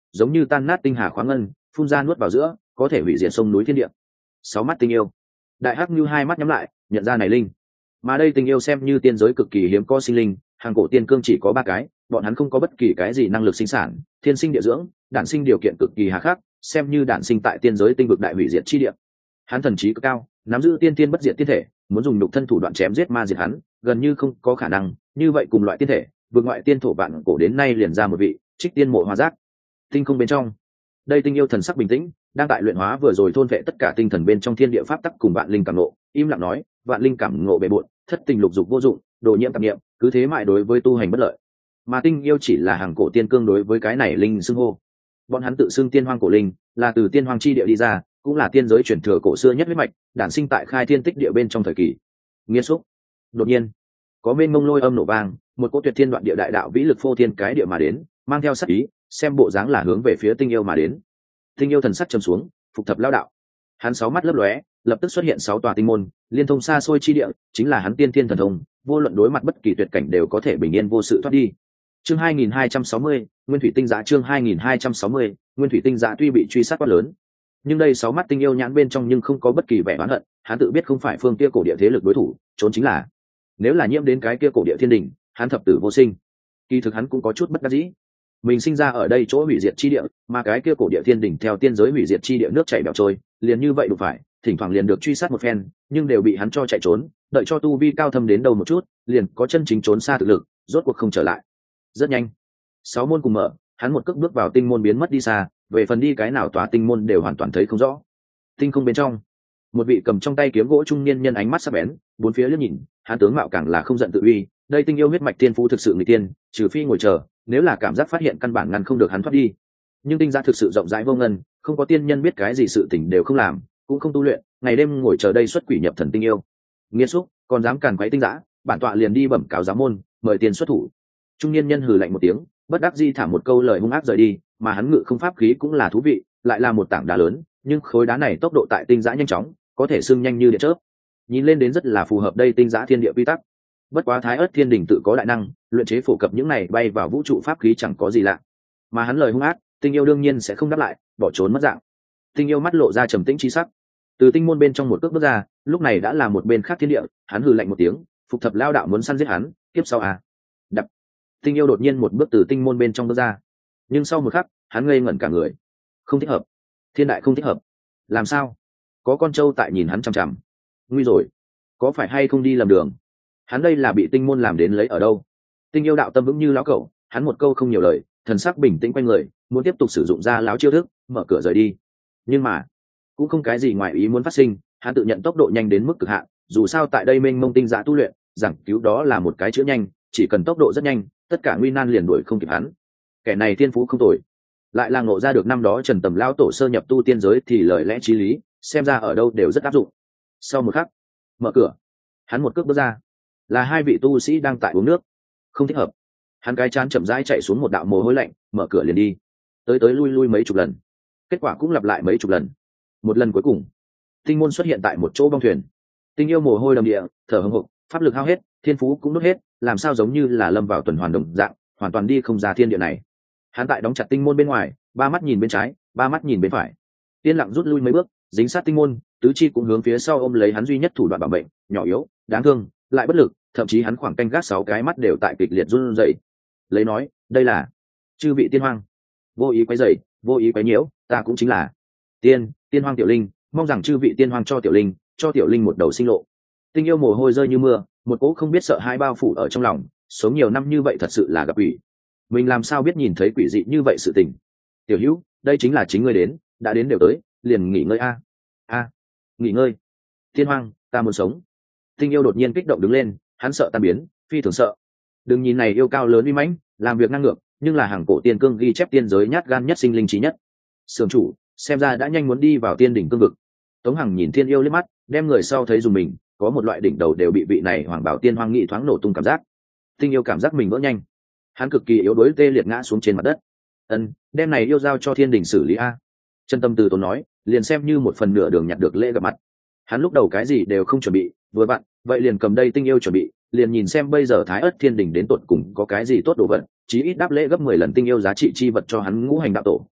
giống như tan nát tinh hà khoáng ngân, phun ra nuốt vào giữa, có thể hủy diệt sông núi thiên địa. 6 mắt tinh yêu. Đại hắc như hai mắt nhắm lại, nhận ra này linh. Mà đây tinh yêu xem như tiên giới cực kỳ hiếm có sinh linh, hàng cổ tiên cương chỉ có 3 cái, bọn hắn không có bất kỳ cái gì năng lực sinh sản, thiên sinh địa dưỡng, đản sinh điều kiện cực kỳ hà khắc, xem như đản sinh tại tiên giới tinh vực đại hủy diệt chi địa. Hắn thần trí cực cao, nắm giữ tiên tiên bất diệt tiên thể, muốn dùng nhục thân thủ đoạn chém giết ma diệt hắn, gần như không có khả năng. Như vậy cùng loại tiên thể, vượt ngoại tiên thổ vạn cổ đến nay liền ra một vị, Trích Tiên Mộ Hoa Giác. Tinh không bên trong, đây tinh yêu thần sắc bình tĩnh, đang tại luyện hóa vừa rồi thôn vệ tất cả tinh thần bên trong thiên địa pháp tắc cùng vạn linh cảm ngộ, im lặng nói, vạn linh cảm ngộ bề bộn, thất tình lục dục vô dụng, đồ nhiễm tạp niệm, cứ thế mãi đối với tu hành bất lợi. Mà tinh yêu chỉ là hàng cổ tiên cương đối với cái này linh xưng hô. Bọn hắn tự xưng tiên hoang cổ linh, là từ tiên hoang chi địa đi ra, cũng là tiên giới truyền thừa cổ xưa nhất huyết mạch, đản sinh tại khai thiên tích địa bên trong thời kỳ. Nghiên xúc. Đột nhiên, có mênh mông lôi âm nổ vang, một cỗ tuyệt thiên đoạn địa đại đạo vĩ lực phô thiên cái địa mà đến, mang theo sát ý, xem bộ dáng là hướng về phía tinh yêu mà đến. Tinh yêu thần sắc trầm xuống, phục thập lao đạo. Hắn 6 mắt lấp lóe, lập tức xuất hiện 6 tòa tinh môn, liên thông xa xôi chi địa, chính là hắn tiên thiên thần thông, vô luận đối mặt bất kỳ tuyệt cảnh đều có thể bình yên vô sự thoát đi. Chương 2260, Nguyên thủy tinh giá. Chương 2260, Nguyên thủy tinh giá tuy bị truy sát quá lớn, nhưng đây 6 mắt tinh yêu nhãn bên trong nhưng không có bất kỳ vẻ oán hận, hắn tự biết không phải phương kia cổ địa thế lực đối thủ, trốn chính là. Nếu là nhiễm đến cái kia cổ địa thiên đình, hắn thập tử vô sinh. Kỳ thực hắn cũng có chút bất đắc dĩ. Mình sinh ra ở đây chỗ hủy diệt chi địa, mà cái kia cổ địa thiên đình theo tiên giới hủy diệt chi địa nước chảy bèo trôi, liền như vậy đụng phải, thỉnh thoảng liền được truy sát một phen, nhưng đều bị hắn cho chạy trốn, đợi cho tu vi cao thâm đến đâu một chút, liền có chân chính trốn xa thực lực, rốt cuộc không trở lại. Rất nhanh, 6 môn cùng mở, hắn một cước bước vào tinh môn biến mất đi xa, về phần đi cái nào tòa tinh môn đều hoàn toàn thấy không rõ. Tinh không bên trong, một vị cầm trong tay kiếm gỗ trung niên nhân ánh mắt sắc bén, bốn phía liếc nhìn, hắn tướng mạo càng là không giận tự uy, đây tinh yêu huyết mạch tiên phú thực sự người tiên, trừ phi ngồi chờ, nếu là cảm giác phát hiện căn bản ngăn không được hắn thoát đi. Nhưng tinh giá thực sự rộng rãi vô ngần, không có tiên nhân biết cái gì sự tình đều không làm, cũng không tu luyện, ngày đêm ngồi chờ đây xuất quỷ nhập thần tinh yêu. Nghiên xúc, còn dám càn quấy tinh giá, bản tọa liền đi bẩm cáo giáo môn, mời tiền xuất thủ. Trung niên nhân hừ lạnh một tiếng, bất đắc dĩ thả một câu lời hung ác rời đi, mà hắn ngự không pháp khí cũng là thú vị, lại là một tảng đá lớn, nhưng khối đá này tốc độ tại tinh giá nhanh chóng, có thể xưng nhanh như điện chớp. Nhìn lên đến rất là phù hợp đây tinh giá thiên địa quy tắc. Bất quá Thái Ức Thiên Đình tự có đại năng, luyện chế phổ cập những này bay vào vũ trụ pháp khí chẳng có gì lạ. Mà hắn lời hung ác, tinh yêu đương nhiên sẽ không đáp lại, bỏ trốn mất dạng. Tinh yêu mắt lộ ra trầm tĩnh chi sắc, từ tinh môn bên trong một cước bước ra, lúc này đã là một bên khác thiên địa, hắn hừ lạnh một tiếng, phục thập lao đạo muốn săn giết hắn, kiếp sau à? Đập. Tinh yêu đột nhiên một bước từ tinh môn bên trong bước ra, nhưng sau một khắc, hắn ngây ngẩn cả người. Không thích hợp, thiên đại không thích hợp. Làm sao? Có con trâu tại nhìn hắn chằm chằm. Nguy rồi, có phải hay không đi lầm đường? Hắn đây là bị tinh môn làm đến lấy ở đâu? Tinh yêu đạo tâm vững như lão cẩu, hắn một câu không nhiều lời, thần sắc bình tĩnh quanh người, muốn tiếp tục sử dụng ra láo chiêu thức, mở cửa rời đi. Nhưng mà cũng không cái gì ngoài ý muốn phát sinh, hắn tự nhận tốc độ nhanh đến mức cực hạn, dù sao tại đây mênh mông tinh giá tu luyện, giảng cứu đó là một cái chữa nhanh, chỉ cần tốc độ rất nhanh, tất cả nguy nan liền đuổi không kịp hắn. Kẻ này thiên phú không tồi, lại là ngộ ra được năm đó Trần Tầm lão tổ sơ nhập tu tiên giới thì lời lẽ chí lý, xem ra ở đâu đều rất áp dụng. Sau một khắc, mở cửa, hắn một cước bước ra, là 2 vị tu sĩ đang tại uống nước. Không thích hợp. Hắn cái chán chậm rãi chạy xuống một đạo mồ hôi lạnh, mở cửa liền đi, tới tới lui lui mấy chục lần, kết quả cũng lặp lại mấy chục lần. Một lần cuối cùng, tinh môn xuất hiện tại một chỗ bong thuyền. Tinh yêu mồ hôi đầm địa, thở hổn hộc, pháp lực hao hết, thiên phú cũng đốt hết, làm sao giống như là lâm vào tuần hoàn đồng dạng, hoàn toàn đi không ra thiên địa này. Hắn tại đóng chặt tinh môn bên ngoài, 3 mắt nhìn bên trái, 3 mắt nhìn bên phải, yên lặng rút lui mấy bước, dính sát tinh môn, tứ chi cũng hướng phía sau ôm lấy hắn duy nhất thủ đoạn bảo mệnh, nhỏ yếu, đáng thương, lại bất lực, thậm chí hắn khoảng canh gác 6 cái mắt đều tại kịch liệt run rẩy. Lấy nói, đây là chư vị tiên hoang, vô ý quấy rầy, vô ý quấy nhiễu, ta cũng chính là tiên hoang tiểu linh, mong rằng chư vị tiên hoang cho tiểu linh một đầu sinh lộ. Tinh yêu mồ hôi rơi như mưa, một cỗ không biết sợ hãi bao phủ ở trong lòng, sống nhiều năm như vậy thật sự là gặp quỷ. Mình làm sao biết nhìn thấy quỷ dị như vậy sự tình. Tiểu hữu, đây chính là chính ngươi đến, đã đến đều tới, liền nghỉ ngơi a. Nghỉ ngơi. Tiên hoang, ta muốn sống. Tinh yêu đột nhiên kích động đứng lên, hắn sợ tan biến, phi thường sợ. Đừng nhìn này yêu cao lớn uy mãnh, làm việc ngang ngược, nhưng là hàng cổ tiên cương ghi chép tiên giới nhát gan nhất sinh linh trí nhất. Sưởng chủ, xem ra đã nhanh muốn đi vào tiên đỉnh cương vực. Tống Hằng nhìn Thiên yêu liếc mắt, đem người sau thấy dùng mình, có một loại đỉnh đầu đều bị vị này hoàng bảo tiên hoang nghị thoáng nổ tung cảm giác. Tinh yêu cảm giác mình vỡ nhanh, hắn cực kỳ yếu đuối tê liệt ngã xuống trên mặt đất. Đem này yêu giao cho thiên đình xử lý a. Chân tâm từ tốn nói, liền xem như một phần nửa đường nhặt được lễ gặp mặt. Hắn lúc đầu cái gì đều không chuẩn bị, vừa vặn, vậy liền cầm đây tinh yêu chuẩn bị, liền nhìn xem bây giờ Thái Ức Thiên Đình đến tột cùng có cái gì tốt đồ vật, chí ít đáp lễ gấp 10 lần tinh yêu giá trị chi vật cho hắn ngũ hành đạo tổ,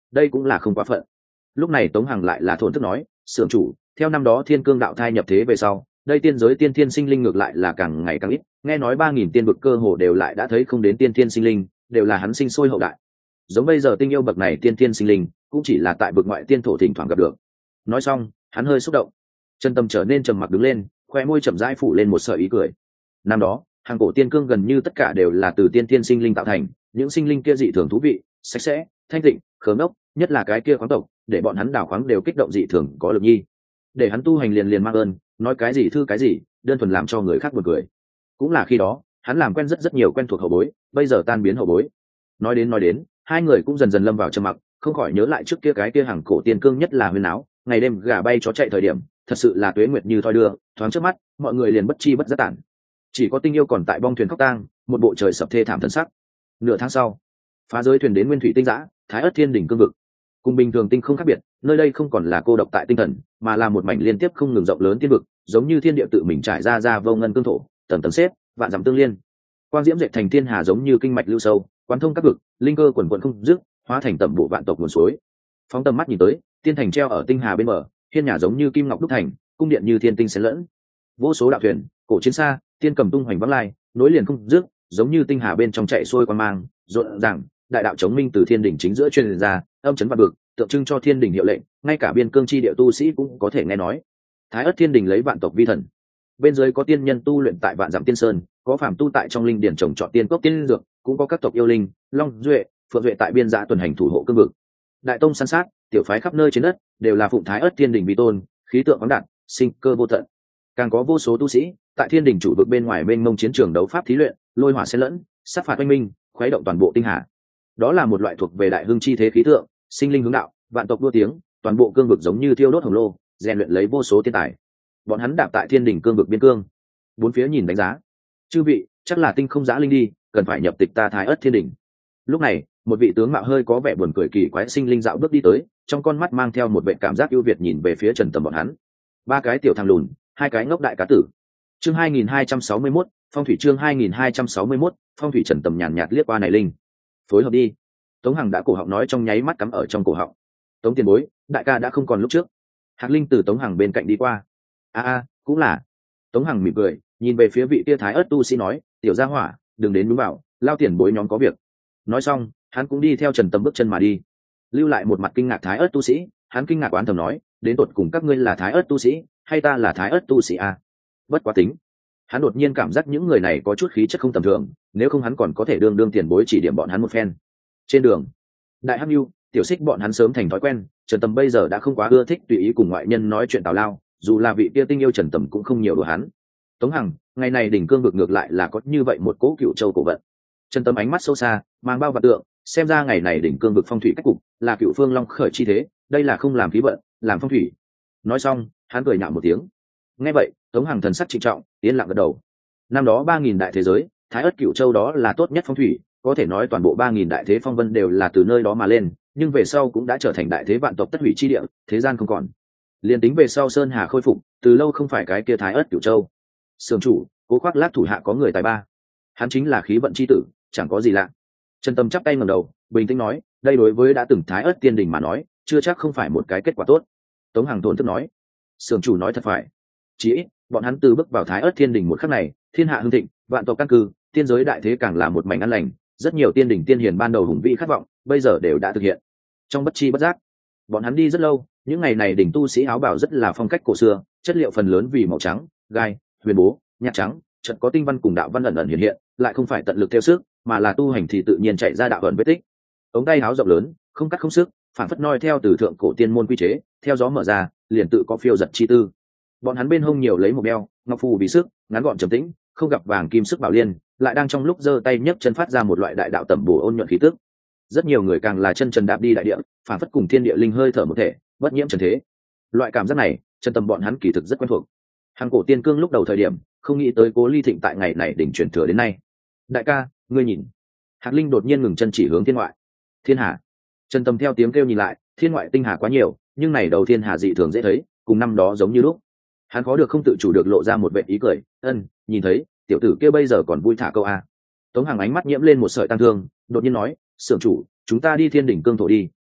đây cũng là không quá phận. Lúc này Tống Hằng lại là thổn thức nói, xưởng chủ, theo năm đó thiên cương đạo thai nhập thế về sau, đây tiên giới tiên thiên sinh linh ngược lại là càng ngày càng ít, nghe nói 3.000 tiên vực cơ hồ đều lại đã thấy không đến tiên thiên sinh linh, đều là hắn sinh sôi hậu đại. Giống bây giờ tinh yêu bậc này tiên thiên sinh linh cũng chỉ là tại vực ngoại tiên thổ thỉnh thoảng gặp được. Nói xong hắn hơi xúc động, chân tâm trở nên trầm mặc đứng lên, khoe môi chậm rãi phủ lên một sợi ý cười. Năm đó hàng cổ tiên cương gần như tất cả đều là từ tiên thiên sinh linh tạo thành, những sinh linh kia dị thường thú vị, sạch sẽ, thanh tịnh, khớm ốc, nhất là cái kia khoáng tộc, để bọn hắn đào khoáng đều kích động dị thường có lực nhi. Để hắn tu hành liền liền mang ơn, nói cái gì thư cái gì, đơn thuần làm cho người khác buồn cười. Cũng là khi đó hắn làm quen rất nhiều quen thuộc hậu bối, bây giờ tan biến hậu bối. Nói đến hai người cũng dần dần lâm vào trầm mặc, không khỏi nhớ lại trước kia cái kia hàng cổ tiên cương nhất là huyên áo, ngày đêm gà bay chó chạy thời điểm, thật sự là tuế nguyệt như thoi đưa, thoáng trước mắt mọi người liền bất chi bất giác tản. Chỉ có tinh yêu còn tại bong thuyền khóc tang, một bộ trời sập thê thảm thân sắc. Nửa tháng sau, phá giới thuyền đến nguyên thủy tinh giã, thái ất thiên đỉnh cương vực. Cùng bình thường tinh không khác biệt, nơi đây không còn là cô độc tại tinh thần, mà là một mảnh liên tiếp không ngừng rộng lớn tiên vực, giống như thiên địa tự mình trải ra vô ngân cương thổ, tầng tầng xếp, vạn dặm tương liên. Quang diễm dệt thành thiên hà giống như kinh mạch lưu sâu, quán thông các vực, linh cơ quần quần không dứt, hóa thành tầm bộ vạn tộc nguồn suối. Phóng tầm mắt nhìn tới, tiên thành treo ở tinh hà bên bờ, thiên nhà giống như kim ngọc đúc thành, cung điện như thiên tinh xen lẫn. Vô số đạo thuyền, cổ chiến xa, tiên cầm tung hoành vắng lai, nối liền không dứt, giống như tinh hà bên trong chạy xuôi quan mang, rộn ràng, đại đạo chống minh từ thiên đỉnh chính giữa truyền ra, âm chấn vạn vực, tượng trưng cho thiên đỉnh hiệu lệnh, ngay cả biên cương chi địa tu sĩ cũng có thể nghe nói. Thái ất thiên đỉnh lấy vạn tộc vi thần, bên dưới có tiên nhân tu luyện tại vạn dặm tiên sơn, có phàm tu tại trong linh điển trồng trọt tiên cốc tiên dược, cũng có các tộc yêu linh, long duệ, phượng duệ tại biên giã tuần hành thủ hộ cương vực. Đại tông san sát, tiểu phái khắp nơi trên đất đều là phụng thái ất thiên đỉnh vi tôn, khí tượng khoáng đạt, sinh cơ vô tận. Càng có vô số tu sĩ tại thiên đỉnh chủ vực bên ngoài mênh mông chiến trường đấu pháp thí luyện, lôi hỏa xen lẫn, sát phạt oanh minh, khuấy động toàn bộ tinh hà. Đó là một loại thuộc về đại hưng chi thế khí tượng, sinh linh hướng đạo, vạn tộc đua tiếng, toàn bộ cương vực giống như thiêu đốt hồng lô, rèn luyện lấy vô số tiên tài. Bọn hắn đạp tại thiên đỉnh cương vực biên cương, bốn phía nhìn đánh giá. Chư vị, chắc là tinh không giã linh đi, cần phải nhập tịch ta thái ất thiên đỉnh. Lúc này, một vị tướng mạo hơi có vẻ buồn cười kỳ quái sinh linh dạo bước đi tới, trong con mắt mang theo một vẻ cảm giác ưu việt nhìn về phía Trần Tầm bọn hắn. Ba cái tiểu thằng lùn, hai cái ngốc đại cá tử. Chương 2261, phong thủy chương 2261, phong thủy. Trần Tầm nhàn nhạt liếc qua này linh. Phối hợp đi. Tống Hằng đã cổ họng nói trong nháy mắt cắm ở trong cổ họng. Tống tiền bối, đại ca đã không còn lúc trước. Hạc Linh từ Tống Hằng bên cạnh đi qua. Cũng là. Tống Hằng mỉm cười, nhìn về phía vị tia thái ớt tu sĩ nói, tiểu gia hỏa, đừng đến đúng bảo, lao tiền bối nhóm có việc. Nói xong, hắn cũng đi theo Trần Tầm bước chân mà đi. Lưu lại một mặt kinh ngạc thái ớt tu sĩ, hắn kinh ngạc oán thầm nói, đến tột cùng các ngươi là thái ớt tu sĩ, hay ta là thái ớt tu sĩ à? Bất quá tính. Hắn đột nhiên cảm giác những người này có chút khí chất không tầm thường, nếu không hắn còn có thể đương tiền bối chỉ điểm bọn hắn một phen. Trên đường, đại hắc nhu, tiểu xích bọn hắn sớm thành thói quen, Trần Tầm bây giờ đã không quá ưa thích tùy ý cùng ngoại nhân nói chuyện tào lao, dù là vị kia tinh yêu Trần Tầm cũng không nhiều đùa hắn. Tống Hằng, ngày này đỉnh cương vực ngược lại là có như vậy một cố cựu châu cổ vận. Trần Tầm ánh mắt sâu xa, mang bao vạn tượng, xem ra ngày này đỉnh cương vực phong thủy cách cục là cựu phương long khởi chi thế, đây là không làm khí vận, làm phong thủy. Nói xong, hắn cười nhạo một tiếng. Nghe vậy, Tống Hằng thần sắc trịnh trọng, yên lặng gật đầu. Năm đó 3.000 đại thế giới, thái ất cựu châu đó là tốt nhất phong thủy, có thể nói toàn bộ 3.000 đại thế phong vân đều là từ nơi đó mà lên, nhưng về sau cũng đã trở thành đại thế vạn tộc tất hủy chi địa, thế gian không còn. Liên tính về sau sơn hà khôi phục, từ lâu không phải cái kia thái ất cửu châu. Sưởng chủ, Cố Khoác Lác thủ hạ có người tài ba, hắn chính là khí vận chi tử, chẳng có gì lạ. Trần Tâm chắp tay ngẩng đầu, bình tĩnh nói, đây đối với đã từng thái ất tiên đình mà nói, chưa chắc không phải một cái kết quả tốt. Tống Hằng thổn thức nói, sưởng chủ nói thật phải, chỉ ít bọn hắn từ bước vào thái ất thiên đình một khắc này, thiên hạ hưng thịnh, vạn tộc căn cư, tiên giới đại thế càng là một mảnh an lành, rất nhiều tiên đỉnh tiên hiền ban đầu hùng vĩ khát vọng, bây giờ đều đã thực hiện. Trong bất chi bất giác, bọn hắn đi rất lâu, những ngày này đỉnh tu sĩ áo bào rất là phong cách cổ xưa, chất liệu phần lớn vì màu trắng, gai, huyền bố, nhạt trắng, chợt có tinh văn cùng đạo văn ẩn ẩn hiện hiện, lại không phải tận lực theo sức, mà là tu hành thì tự nhiên chạy ra đạo ẩn vết tích. Ống tay áo rộng lớn, không cắt không sức, phản phất noi theo từ thượng cổ tiên môn quy chế, theo gió mở ra, liền tự có phiêu giật chi tư. Bọn hắn bên hông nhiều lấy một đeo, ngọc phù vì sức, ngắn gọn trầm tĩnh, không gặp vàng kim sức bảo liên, lại đang trong lúc giơ tay nhấc chân phát ra một loại đại đạo tẩm bổ ôn nhuận khí tức. Rất nhiều người càng là chân trần đạp đi đại địa, phản phất cùng thiên địa linh hơi thở một thể, bất nhiễm trần thế. Loại cảm giác này, chân tâm bọn hắn kỳ thực rất quen thuộc. Hàng cổ tiên cương lúc đầu thời điểm, không nghĩ tới Cố Ly Thịnh tại ngày này đỉnh truyền thừa đến nay. Đại ca, ngươi nhìn. Hạc Linh đột nhiên ngừng chân chỉ hướng thiên ngoại. Thiên hà. Chân tâm theo tiếng kêu nhìn lại, thiên ngoại tinh hà quá nhiều, nhưng này đầu thiên hà dị thường dễ thấy, cùng năm đó giống như lúc. Hắn khó được không tự chủ được lộ ra một vẻ ý cười, nhìn thấy, tiểu tử kia bây giờ còn vui thả câu a. Tống Hằng ánh mắt nhiễm lên một sợi tăng thương, đột nhiên nói, sưởng chủ, chúng ta đi thiên đỉnh cương thổ đi,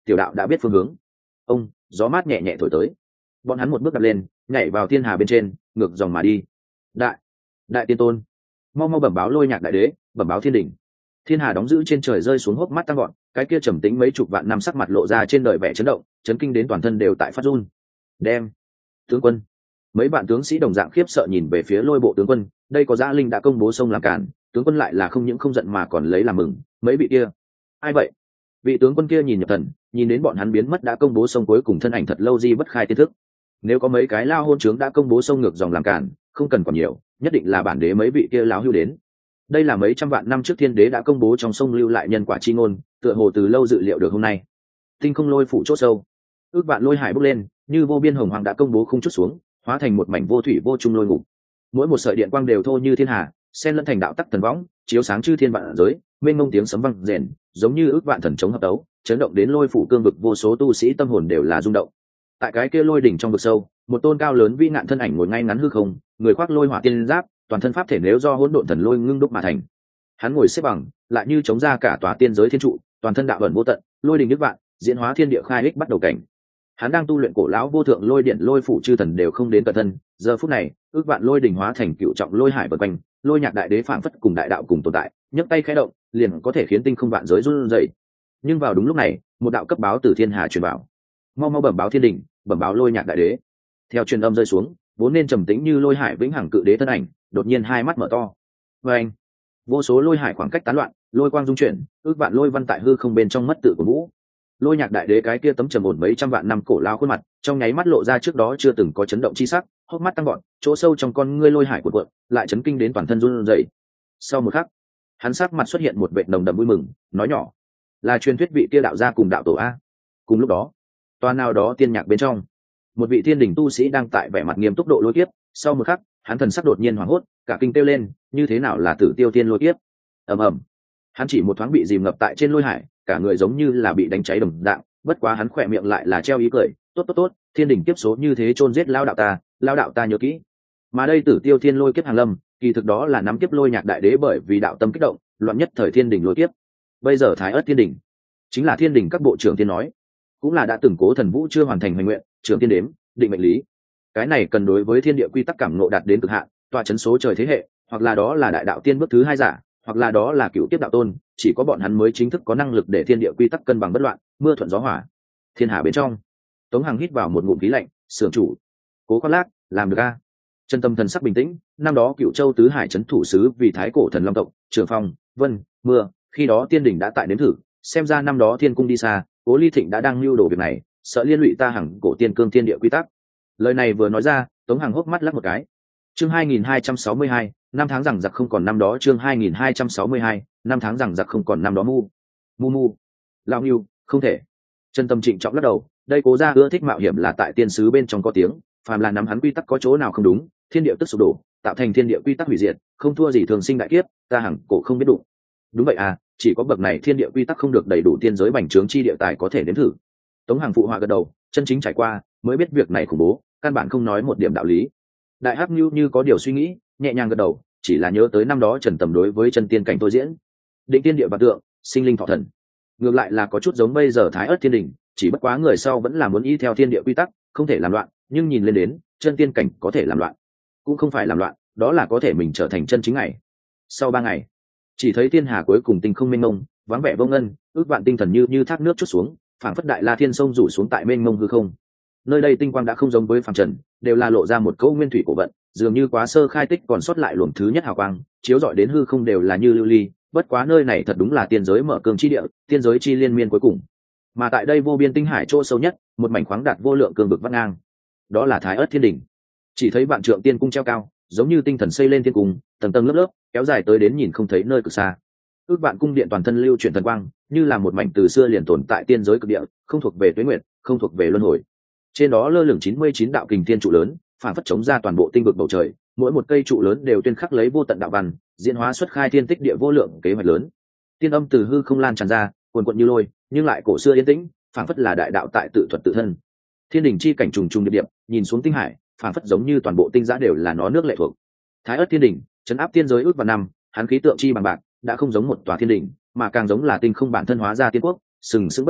tiểu đạo đã biết phương hướng. Ông gió mát nhẹ nhẹ thổi tới, bọn hắn một bước đặt lên, nhảy vào thiên hà bên trên, ngược dòng mà đi. Đại tiên tôn, mau mau bẩm báo Lôi Nhạc đại đế, bẩm báo thiên đình. Thiên hà đóng giữ trên trời rơi xuống hốc mắt tăng gọn, cái kia trầm tĩnh mấy chục vạn năm sắc mặt lộ ra trên đời vẻ chấn động, chấn kinh đến toàn thân đều tại phát run. Đem tướng quân, mấy bạn tướng sĩ đồng dạng khiếp sợ nhìn về phía Lôi bộ tướng quân. Đây có Dã Linh đã công bố sông làm cản, tướng quân lại là không những không giận mà còn lấy làm mừng. Mấy vị kia, ai vậy? Vị tướng quân kia nhìn nhập thần, nhìn đến bọn hắn biến mất đã công bố sông cuối cùng thân ảnh thật lâu di bất khai tiên thức. Nếu có mấy cái lao hôn trướng đã công bố sông ngược dòng làm cản, không cần còn nhiều, nhất định là bản đế mấy vị kia láo hưu đến. Đây là mấy trăm vạn năm trước thiên đế đã công bố trong sông lưu lại nhân quả chi ngôn, tựa hồ từ lâu dự liệu được hôm nay. Tinh không lôi phủ chốt sâu, ước vạn lôi hải bốc lên, như vô biên hồng hoàng đã công bố không chút xuống, hóa thành một mảnh vô thủy vô trung lôi ngục. Mỗi một sợi điện quang đều thô như thiên hà, xen lẫn thành đạo tắc thần võng, chiếu sáng chư thiên vạn giới, mênh mông tiếng sấm vang rền, giống như ước vạn thần chống hợp tấu, chấn động đến lôi phủ cương vực, vô số tu sĩ tâm hồn đều là rung động. Tại cái kia lôi đỉnh trong vực sâu, một tôn cao lớn vĩ ngạn thân ảnh ngồi ngay ngắn hư không, người khoác lôi hỏa tiên giáp, toàn thân pháp thể nếu do hỗn độn thần lôi ngưng đúc mà thành. Hắn ngồi xếp bằng, lại như chống ra cả tòa tiên giới thiên trụ, toàn thân đạo ẩn vô tận, lôi đình nước vạn, diễn hóa thiên địa khai ích bắt đầu cảnh. Hắn đang tu luyện cổ lão vô thượng lôi điện lôi phủ chư thần đều không đến cận thân, giờ phút này, ước vạn lôi đình hóa thành cựu trọng lôi hải vần quanh, Lôi Nhạc đại đế phảng phất cùng đại đạo cùng tồn tại, nhấc tay khẽ động, liền có thể khiến tinh không vạn giới run rẩy. Nhưng vào đúng lúc này, một đạo cấp báo từ thiên hà truyền vào. Mau mau bẩm báo thiên đình, bẩm báo Lôi Nhạc đại đế. Theo truyền âm rơi xuống, vốn nên trầm tĩnh như lôi hải vĩnh hằng cự đế thân ảnh, đột nhiên hai mắt mở to. Vâng, vô số lôi hải khoảng cách tán loạn, lôi quang dung chuyển, ước vạn lôi văn tại hư không bên trong mất tự của vũ. Lôi Nhạc đại đế cái kia tấm trầm ổn mấy trăm vạn năm cổ lao khuôn mặt, trong nháy mắt lộ ra trước đó chưa từng có chấn động chi sắc, hốc mắt tăng gọn, chỗ sâu trong con ngươi lôi hải cuộn cuộn, lại chấn kinh đến toàn thân run rẩy. Sau một khắc, hắn sắc mặt xuất hiện một vệt nồng đậm vui mừng, nói nhỏ: "Là truyền thuyết vị kia đạo gia cùng đạo tổ a." Cùng lúc đó, tòa nào đó tiên nhạc bên trong, một vị thiên đình tu sĩ đang tại vẻ mặt nghiêm túc độ lôi kiếp. Sau một khắc, hắn thần sắc đột nhiên hoảng hốt, cả kinh kêu lên: "Như thế nào là Tử Tiêu Tiên lôi kiếp?" Ầm ầm, hắn chỉ một thoáng bị dìm ngập tại trên lôi hải, cả người giống như là bị đánh cháy đồng dạng. Bất quá hắn khỏe miệng lại là treo ý cười: tốt, thiên đình kiếp số như thế chôn giết lao đạo ta nhớ kỹ. Mà đây Tử Tiêu Thiên lôi kiếp hàng lâm, kỳ thực đó là nắm kiếp Lôi Nhạc đại đế bởi vì đạo tâm kích động, loạn nhất thời thiên đình lôi kiếp. Bây giờ Thái Ức thiên đình, chính là thiên đình các bộ trưởng tiên nói, cũng là đã từng Cố Thần Vũ chưa hoàn thành hoành nguyện, trưởng tiên đếm, định mệnh lý. Cái này cần đối với thiên địa quy tắc cảm ngộ đạt đến cực hạn, tọa chấn số trời thế hệ, hoặc là đó là đại đạo tiên bước thứ hai giả, hoặc là đó là cựu kiếp đạo tôn, chỉ có bọn hắn mới chính thức có năng lực để thiên địa quy tắc cân bằng bất loạn, mưa thuận gió hòa. Thiên hà bên trong, Tống Hằng hít vào một ngụm khí lạnh, sưởng chủ, Cố Khoác Lác, làm được a. Chân tâm thần sắc bình tĩnh, năm đó Cựu Châu tứ hải trấn thủ sứ vì thái cổ thần long tộc, Trường Phong, Vân, Mưa, khi đó tiên đỉnh đã tại đến thử, xem ra năm đó thiên cung đi xa, Cố Ly Thịnh đã đang lưu đồ việc này, sợ liên lụy ta Hằng cổ tiên cương thiên địa quy tắc. Lời này vừa nói ra, Tống Hằng hốc mắt lắc một cái. Chương 2262, năm tháng rằng giặc không còn năm đó. Chương 2262, năm tháng rằng giặc không còn năm đó. Mu lao nghiêu, không thể. Chân tâm trịnh trọng lắc đầu, đây Cố gia ưa thích mạo hiểm là tại tiên sứ bên trong có tiếng, phàm là nắm hắn quy tắc có chỗ nào không đúng, thiên địa tức sụp đổ, tạo thành thiên địa quy tắc hủy diệt, không thua gì thường sinh đại kiếp, ta Hằng cổ không biết đủ. Đúng vậy à, chỉ có bậc này thiên địa quy tắc không được đầy đủ tiên giới bành trướng chi địa tài có thể đến thử. Tống Hằng phụ họa gật đầu, chân chính trải qua mới biết việc này khủng bố, căn bản không nói một điểm đạo lý. Đại Hắc như có điều suy nghĩ, nhẹ nhàng gật đầu, chỉ là nhớ tới năm đó Trần Tầm đối với chân tiên cảnh tôi diễn, định tiên địa và tượng, sinh linh thọ thần, ngược lại là có chút giống bây giờ Thái Ức thiên đình, chỉ bất quá người sau vẫn là muốn y theo thiên địa quy tắc, không thể làm loạn, nhưng nhìn lên đến chân tiên cảnh có thể làm loạn, cũng không phải làm loạn, đó là có thể mình trở thành chân chính ngày. Sau 3 ngày, chỉ thấy thiên hà cuối cùng tinh không mênh mông, vắng vẻ vô ngân, ước vạn tinh thần như thác nước chút xuống, phảng phất đại la thiên sông rủ xuống tại mênh mông hư không. Nơi đây tinh quang đã không giống với phàm trần, đều là lộ ra một câu nguyên thủy cổ vận, dường như quá sơ khai tích còn sót lại luồng thứ nhất hào quang, chiếu rọi đến hư không đều là như lưu ly. Bất quá nơi này thật đúng là tiên giới mở cương chi địa, tiên giới chi liên miên cuối cùng. Mà tại đây vô biên tinh hải chỗ sâu nhất, một mảnh khoáng đạt vô lượng cương vực vắt ngang, đó là Thái Ức thiên đỉnh. Chỉ thấy vạn trượng tiên cung treo cao, giống như tinh thần xây lên tiên cung, tầng tầng lớp lớp, kéo dài tới đến nhìn không thấy nơi cực xa. Ước vạn cung điện toàn thân lưu chuyển thần quang, như là một mảnh từ xưa liền tồn tại tiên giới cực địa, không thuộc về tuế nguyệt, không thuộc về luân hồi. Trên đó lơ lửng 99 đạo kình thiên trụ lớn, phản phất chống ra toàn bộ tinh vực bầu trời, mỗi một cây trụ lớn đều tuyên khắc lấy vô tận đạo văn, diễn hóa xuất khai thiên tích địa vô lượng kế hoạch lớn. Tiên âm từ hư không lan tràn ra, cuồn cuộn như lôi, nhưng lại cổ xưa yên tĩnh, phản phất là đại đạo tại tự thuật tự thân. Thiên đình chi cảnh trùng trùng điệp điệp, nhìn xuống tinh hải, phản phất giống như toàn bộ tinh giã đều là nó nước lệ thuộc. Thái Ức thiên đình, trấn áp tiên giới ước vạn năm, hắn khí tượng chi bằng bạc, đã không giống một tòa thiên đình, mà càng giống là tinh không bản thân hóa ra tiên quốc, sừng sững bất động,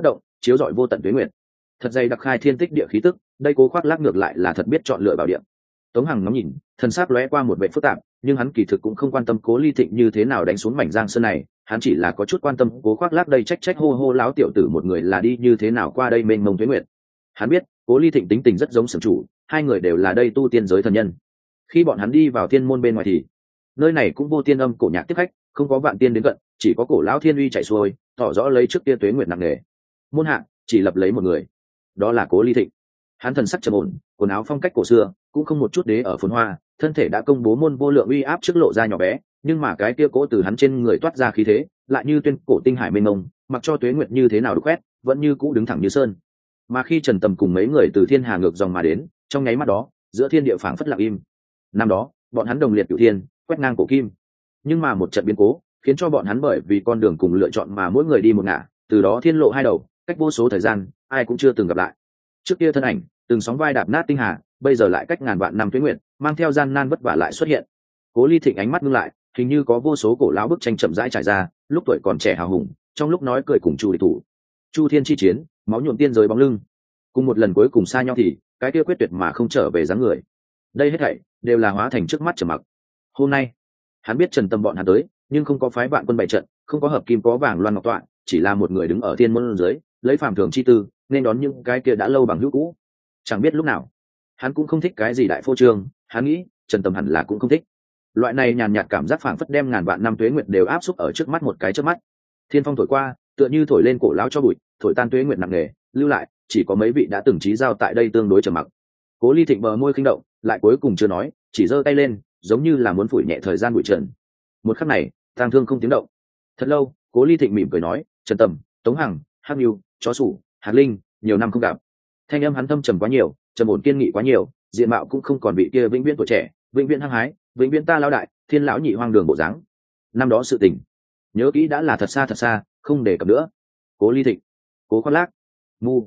chiếu rọi vô tận tuế nguyệt. Thật dày đặc khai thiên tích địa khí tức, đây Cố Khoác Lác ngược lại là thật biết chọn lựa bảo địa. Tống Hằng ngắm nhìn, thần sắc lóe qua một vẻ phức tạp, nhưng hắn kỳ thực cũng không quan tâm Cố Ly Thịnh như thế nào đánh xuống mảnh giang sơn này, hắn chỉ là có chút quan tâm Cố Khoác Lác đây trách hô hô láo tiểu tử một người là đi như thế nào qua đây mênh mông tuế nguyệt. Hắn biết, Cố Ly Thịnh tính tình rất giống Sưởng Chủ, hai người đều là đây tu tiên giới thần nhân. Khi bọn hắn đi vào thiên môn bên ngoài thì nơi này cũng vô tiên âm cổ nhạc tiếp khách, không có vạn tiên đến cận, chỉ có cổ lão thiên uy chạy xuôi, tỏ rõ lấy trước kia tuế nguyệt nặng nề. Môn hạ chỉ lập lấy một người, đó là Cố Ly Thịnh. Hắn thần sắc trầm ổn, quần áo phong cách cổ xưa, cũng không một chút đế ở phồn hoa, thân thể đã công bố môn vô lượng uy áp trước lộ ra nhỏ bé, nhưng mà cái kia cố từ hắn trên người toát ra khí thế, lại như tuyên cổ tinh hải mênh mông, mặc cho tuế nguyệt như thế nào đục quét, vẫn như cũ đứng thẳng như sơn. Mà khi Trần Tầm cùng mấy người từ thiên hà ngược dòng mà đến, trong nháy mắt đó, giữa thiên địa phảng phất lặng im. Năm đó, bọn hắn đồng liệt cửu thiên, quét ngang cổ kim. Nhưng mà một trận biến cố, khiến cho bọn hắn bởi vì con đường cùng lựa chọn mà mỗi người đi một ngả, từ đó thiên lộ hai đầu, cách vô số thời gian, ai cũng chưa từng gặp lại. Trước kia thân ảnh, từng sóng vai đạp nát tinh hà, bây giờ lại cách ngàn vạn năm tuế nguyệt, mang theo gian nan vất vả lại xuất hiện. Cố Ly Thịnh ánh mắt ngưng lại, hình như có vô số cổ lão bức tranh chậm rãi trải ra, lúc tuổi còn trẻ hào hùng, trong lúc nói cười cùng Chu địch thủ. Chu thiên chi chiến, máu nhuộm tiên giới bóng lưng. Cùng một lần cuối cùng xa nhau thì, cái kia quyết tuyệt mà không trở về dáng người. Đây hết thảy đều là hóa thành trước mắt trầm mặc. Hôm nay, hắn biết Trần Tâm bọn hắn tới, nhưng không có phái vạn quân bày trận, không có hợp kim có vàng loan ngọc tọa, chỉ là một người đứng ở thiên môn dưới, lấy phàm thường chi tư, nên đón những cái kia đã lâu bằng hữu cũ. Chẳng biết lúc nào, hắn cũng không thích cái gì đại phô trương, hắn nghĩ Trần Tâm hẳn là cũng không thích loại này nhàn nhạt cảm giác phảng phất đem ngàn vạn năm tuế nguyệt đều áp xúc ở trước mắt một cái trước mắt. Thiên phong thổi qua, tựa như thổi lên cổ lão cho bụi, thổi tan tuế nguyệt nặng nề, lưu lại chỉ có mấy vị đã từng trí giao tại đây tương đối trầm mặc. Cố Ly Thịnh bờ môi khinh động, lại cuối cùng chưa nói, chỉ giơ tay lên, giống như là muốn phủi nhẹ thời gian bụi trần. Một khắc này, tang thương không tiếng động. Thật lâu, Cố Ly Thịnh mỉm cười nói, Trần Tầm, Tống Hằng, Hắc Nhu, Chó Sủ, Hạt Linh, nhiều năm không gặp. Thanh âm hắn thâm trầm quá nhiều, trầm ổn kiên nghị quá nhiều, diện mạo cũng không còn bị kia vĩnh viễn tuổi trẻ, vĩnh viễn hăng hái, vĩnh viễn ta lão đại, thiên lão nhị hoang đường bộ dáng. Năm đó sự tình, nhớ kỹ đã là thật xa, không để cập nữa. Cố Ly Thịnh, Cố Khoác Lác, mu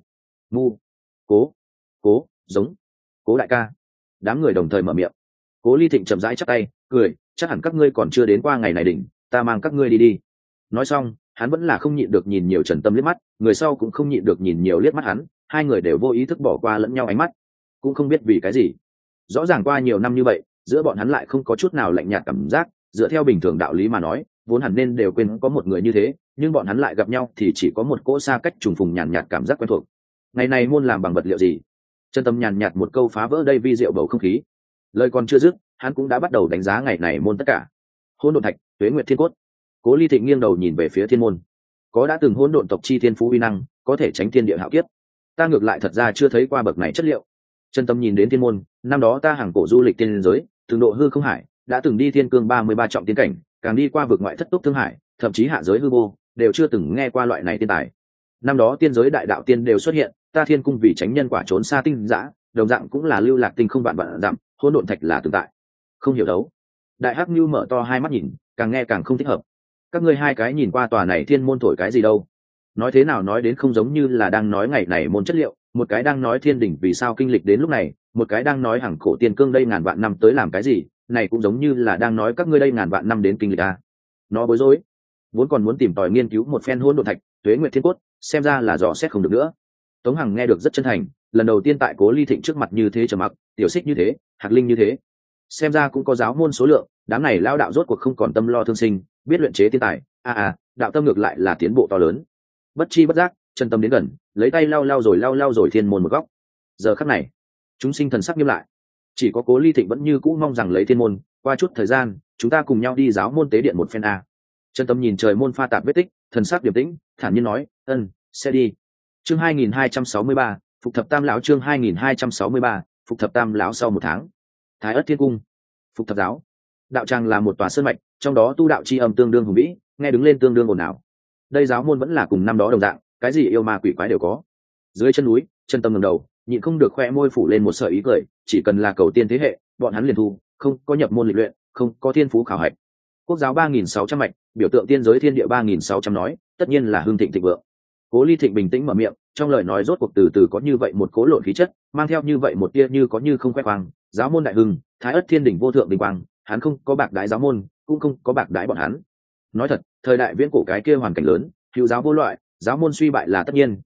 cố giống Cố đại ca. Đám người đồng thời mở miệng. Cố Ly Thịnh chậm rãi chắp tay, cười, chắc hẳn các ngươi còn chưa đến qua ngày này đỉnh, ta mang các ngươi đi. Nói xong, hắn vẫn là không nhịn được nhìn nhiều Trần Tâm liếc mắt, người sau cũng không nhịn được nhìn nhiều liếc mắt hắn, hai người đều vô ý thức bỏ qua lẫn nhau ánh mắt, cũng không biết vì cái gì. Rõ ràng qua nhiều năm như vậy, giữa bọn hắn lại không có chút nào lạnh nhạt cảm giác, dựa theo bình thường đạo lý mà nói, vốn hẳn nên đều quên có một người như thế, nhưng bọn hắn lại gặp nhau thì chỉ có một cỗ xa cách trùng phùng nhàn nhạt cảm giác quen thuộc. Ngày này môn làm bằng vật liệu gì? Trần Tâm nhàn nhạt một câu phá vỡ đây vi diệu bầu không khí. Lời còn chưa dứt, hắn cũng đã bắt đầu đánh giá ngày này môn tất cả. Hỗn độn thạch, tuế nguyệt thiên cốt. Cố Ly Thịnh nghiêng đầu nhìn về phía thiên môn. Có đã từng hỗn độn tộc chi thiên phú uy năng, có thể tránh thiên địa hạo kiếp. Ta ngược lại thật ra chưa thấy qua bậc này chất liệu. Trần Tâm nhìn đến thiên môn, năm đó ta hàng cổ du lịch tiên giới, từng độ hư không hải, đã từng đi thiên cương 33 trọng tiên cảnh, càng đi qua vực ngoại thất túc thương hải, thậm chí hạ giới hư vô, đều chưa từng nghe qua loại này tiên tài. Năm đó tiên giới đại đạo tiên đều xuất hiện, ta thiên cung vì tránh nhân quả trốn xa tinh dã, đồng dạng cũng là lưu lạc tinh không vạn vạn dặm, hỗn độn thạch là tồn tại. Không hiểu đấu. Đại Hắc Nhu mở to hai mắt nhìn, càng nghe càng không thích hợp. Các ngươi hai cái nhìn qua tòa này thiên môn thổi cái gì đâu? Nói thế nào nói đến không giống như là đang nói ngày này môn chất liệu, một cái đang nói thiên đỉnh vì sao kinh lịch đến lúc này, một cái đang nói hàng cổ tiên cương đây ngàn vạn năm tới làm cái gì, này cũng giống như là đang nói các ngươi đây ngàn vạn năm đến kinh lịch à. Nó bối rối, vốn còn muốn tìm tòi nghiên cứu một phen hỗn độn thạch, tuế nguyệt thiên cốt, xem ra là dò xét không được nữa. Tống Hằng nghe được rất chân thành, lần đầu tiên tại Cố Ly Thịnh trước mặt như thế trầm mặc, Tiểu Xích như thế, Hạt Linh như thế, xem ra cũng có giáo môn số lượng, đám này lao đạo rốt cuộc không còn tâm lo thương sinh, biết luyện chế tiên tài, đạo tâm ngược lại là tiến bộ to lớn. Bất chi bất giác, Trần Tâm đến gần, lấy tay lau lau rồi thiên môn một góc. Giờ khắc này, chúng sinh thần sắc nghiêm lại, chỉ có Cố Ly Thịnh vẫn như cũ mong rằng lấy thiên môn, qua chút thời gian, chúng ta cùng nhau đi giáo môn tế điện một phen a. Trần Tâm nhìn trời môn pha tạp vết tích, thần sắc điềm tĩnh, thản nhiên nói, sẽ đi. Chương 2263, phục thập tam lão. Chương 2263, phục thập tam lão. Sau một tháng, Thái Ất Thiên Cung, phục thập giáo đạo tràng là một tòa sơn mạch, trong đó tu đạo chi âm tương đương hùng vĩ, nghe đứng lên tương đương ồn ào. Đây giáo môn vẫn là cùng năm đó đồng dạng, cái gì yêu ma quỷ quái đều có. Dưới chân núi, Trần Tâm ngẩng đầu, nhịn không được khoe môi phủ lên một sợi ý cười, chỉ cần là cầu tiên thế hệ, bọn hắn liền thu, không có nhập môn lịch luyện, không có thiên phú khảo hạch. Quốc giáo 3600 mạch, biểu tượng tiên giới thiên địa 3600 nói, tất nhiên là hưng thịnh thịnh vượng. Cố Ly Thịnh bình tĩnh mở miệng, trong lời nói rốt cuộc từ từ có như vậy một cố lộn khí chất, mang theo như vậy một tia như có như không khoe khoang. Giáo môn đại hưng, Thái Ất Thiên đỉnh vô thượng đình quang, hắn không có bạc đái giáo môn, cũng không có bạc đái bọn hắn. Nói thật, thời đại viễn cổ cái kia hoàn cảnh lớn, hữu giáo vô loại, giáo môn suy bại là tất nhiên,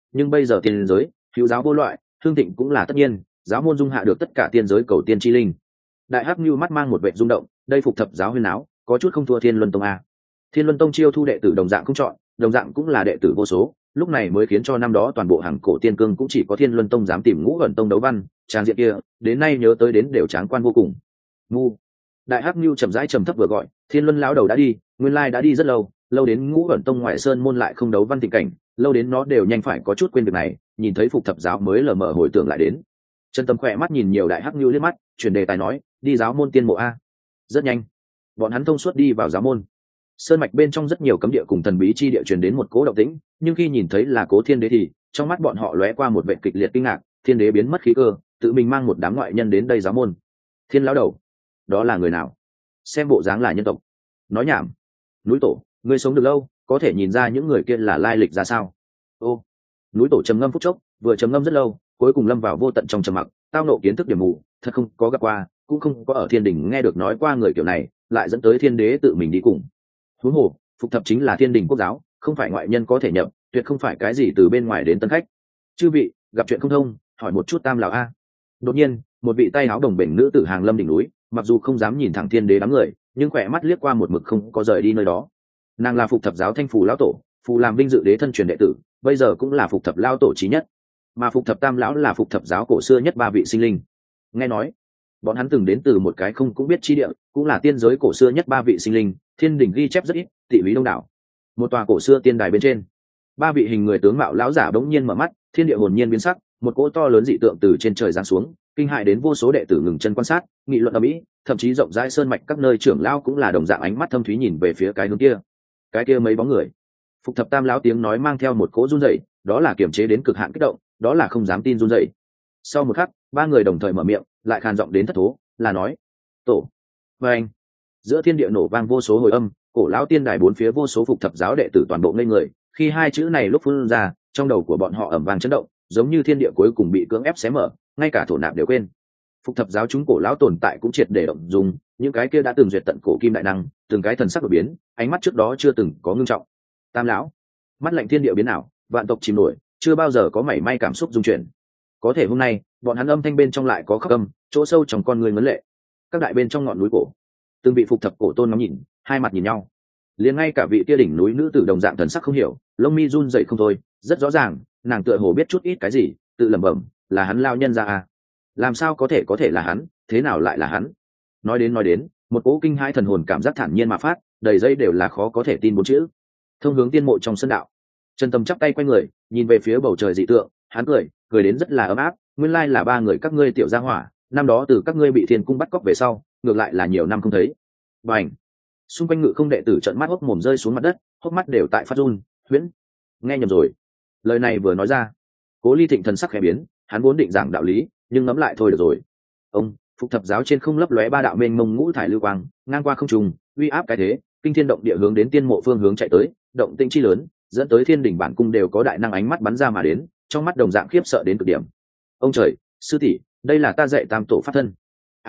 nhưng bây giờ tiên giới hữu giáo vô loại, hương thịnh cũng là tất nhiên, giáo môn dung hạ được tất cả tiên giới cầu tiên chi linh. Đại hắc như mắt mang một vệ rung động, đây phục thập giáo huyên áo có chút không thua Thiên Luân Tông a. Thiên Luân Tông chiêu thu đệ tử đồng dạng không chọn, đồng dạng cũng là đệ tử vô số, lúc này mới khiến cho năm đó toàn bộ hàng cổ tiên cương cũng chỉ có Thiên Luân Tông dám tìm Ngũ Ẩn Tông đấu văn, trang diện kia đến nay nhớ tới đến đều tráng quan vô cùng. Ngu. Đại hắc như chậm rãi trầm thấp vừa gọi, Thiên Luân lão đầu đã đi, nguyên lai đã đi rất lâu, lâu đến Ngũ Ẩn Tông ngoại sơn môn lại không đấu văn tình cảnh, lâu đến nó đều nhanh phải có chút quên việc này, nhìn thấy phục thập giáo mới lờ mờ hồi tưởng lại đến. Trần Tâm khỏe mắt nhìn nhiều đại hắc như liếc mắt, chuyển đề tài nói, đi giáo môn tiên mộ a. Rất nhanh, bọn hắn thông suốt đi vào giáo môn. Sơn mạch bên trong rất nhiều cấm địa cùng thần bí chi địa truyền đến một cố động tĩnh, nhưng khi nhìn thấy là Cố Thiên Đế thì trong mắt bọn họ lóe qua một vẻ kịch liệt kinh ngạc. Thiên Đế biến mất khí cơ, tự mình mang một đám ngoại nhân đến đây giáo môn. Thiên lão đầu, đó là người nào? Xem bộ dáng là nhân tộc. Nói nhảm. Núi Tổ, ngươi sống được lâu, có thể nhìn ra những người kia là lai lịch ra sao? Ô. Núi Tổ trầm ngâm phút chốc, vừa trầm ngâm rất lâu, cuối cùng lâm vào vô tận trong trầm mặc. Tao nộ kiến thức điểm mù, thật không có gặp qua, cũng không có ở Thiên Đình nghe được nói qua người kiểu này, lại dẫn tới Thiên Đế tự mình đi cùng. Huống hồ, phục thập chính là Thiên Đình quốc giáo, không phải ngoại nhân có thể nhập, tuyệt không phải cái gì từ bên ngoài đến tân khách. Chư vị, gặp chuyện không thông, hỏi một chút Tam lão a. Đột nhiên, một vị tay áo đồng bền nữ tử hàng lâm đỉnh núi, mặc dù không dám nhìn thẳng Thiên Đế đám người, nhưng khỏe mắt liếc qua một mực không có rời đi nơi đó. Nàng là phục thập giáo Thanh Phù lão tổ, phù làm vinh dự đế thân truyền đệ tử, bây giờ cũng là phục thập lão tổ chí nhất, mà phục thập tam lão là phục thập giáo cổ xưa nhất ba vị sinh linh. Nghe nói bọn hắn từng đến từ một cái không cũng biết chi địa, cũng là tiên giới cổ xưa nhất ba vị sinh linh, Thiên Đình ghi chép rất ít, tỉ bí đông đảo. Một tòa cổ xưa tiên đài bên trên, ba vị hình người tướng mạo lão giả bỗng nhiên mở mắt, thiên địa hồn nhiên biến sắc, một cỗ to lớn dị tượng từ trên trời giáng xuống, kinh hại đến vô số đệ tử ngừng chân quan sát, nghị luận ầm ĩ, thậm chí rộng rãi sơn mạch các nơi trưởng lão cũng là đồng dạng ánh mắt thâm thúy nhìn về phía cái hướng kia. Cái kia mấy bóng người. Phục thập tam lão tiếng nói mang theo một cỗ run rẩy, đó là kiềm chế đến cực hạn kích động, đó là không dám tin run rẩy. Sau một khắc, ba người đồng thời mở miệng, lại khàn giọng đến thất thố, là nói: "Tổ." Và anh. Giữa thiên địa nổ vang vô số hồi âm, cổ lão tiên đài bốn phía vô số phục thập giáo đệ tử toàn bộ ngây người, khi hai chữ này lúc phun ra, trong đầu của bọn họ ầm vang chấn động, giống như thiên địa cuối cùng bị cưỡng ép xé mở, ngay cả thổ nạp đều quên. Phục thập giáo chúng cổ lão tồn tại cũng triệt để động dung, những cái kia đã từng duyệt tận cổ kim đại năng, từng cái thần sắc đổi biến, ánh mắt trước đó chưa từng có ngưng trọng. Tam lão, mắt lạnh thiên địa biến ảo, vạn tộc chìm nổi, chưa bao giờ có mảy may cảm xúc dung chuyển. Có thể hôm nay, bọn hắn âm thanh bên trong lại có khắc âm, chỗ sâu trong con người ngấn lệ. Các đại bên trong ngọn núi cổ, từng vị phục thập cổ tôn ngắm nhìn, hai mặt nhìn nhau. Liền ngay cả vị kia đỉnh núi nữ tử đồng dạng thần sắc không hiểu, lông mi run dậy không thôi, rất rõ ràng, nàng tựa hồ biết chút ít cái gì, tự lẩm bẩm, là hắn lao nhân ra à? Làm sao có thể là hắn, thế nào lại là hắn? Nói đến, một cỗ kinh hãi thần hồn cảm giác thản nhiên mà phát, đầy dây đều là khó có thể tin bốn chữ. Thông hướng tiên mộ trong sân đạo. Trần Tâm chắp tay quay người, nhìn về phía bầu trời dị tượng, hắn cười đến rất là ấm áp, nguyên lai là ba người các ngươi tiểu gia hỏa, năm đó từ các ngươi bị thiên cung bắt cóc về sau, ngược lại là nhiều năm không thấy. Bành! Xung quanh ngự không đệ tử trợn mắt hốc mồm rơi xuống mặt đất, hốc mắt đều tại phát run. Huyễn, nghe nhầm rồi. Lời này vừa nói ra, Cố Ly Thịnh thần sắc khẽ biến, hắn vốn định giảng đạo lý, nhưng ngẫm lại thôi được rồi. Ông, phục thập giáo trên không lấp lóe ba đạo mênh mông ngũ thải lưu quang, ngang qua không trung, uy áp cái thế, kinh thiên động địa hướng đến tiên mộ phương hướng chạy tới, động tĩnh chi lớn, dẫn tới thiên đỉnh bản cung đều có đại năng ánh mắt bắn ra mà đến, trong mắt đồng dạng khiếp sợ đến cực điểm. Ông trời, sư tỷ, đây là ta dạy tam tổ pháp thân.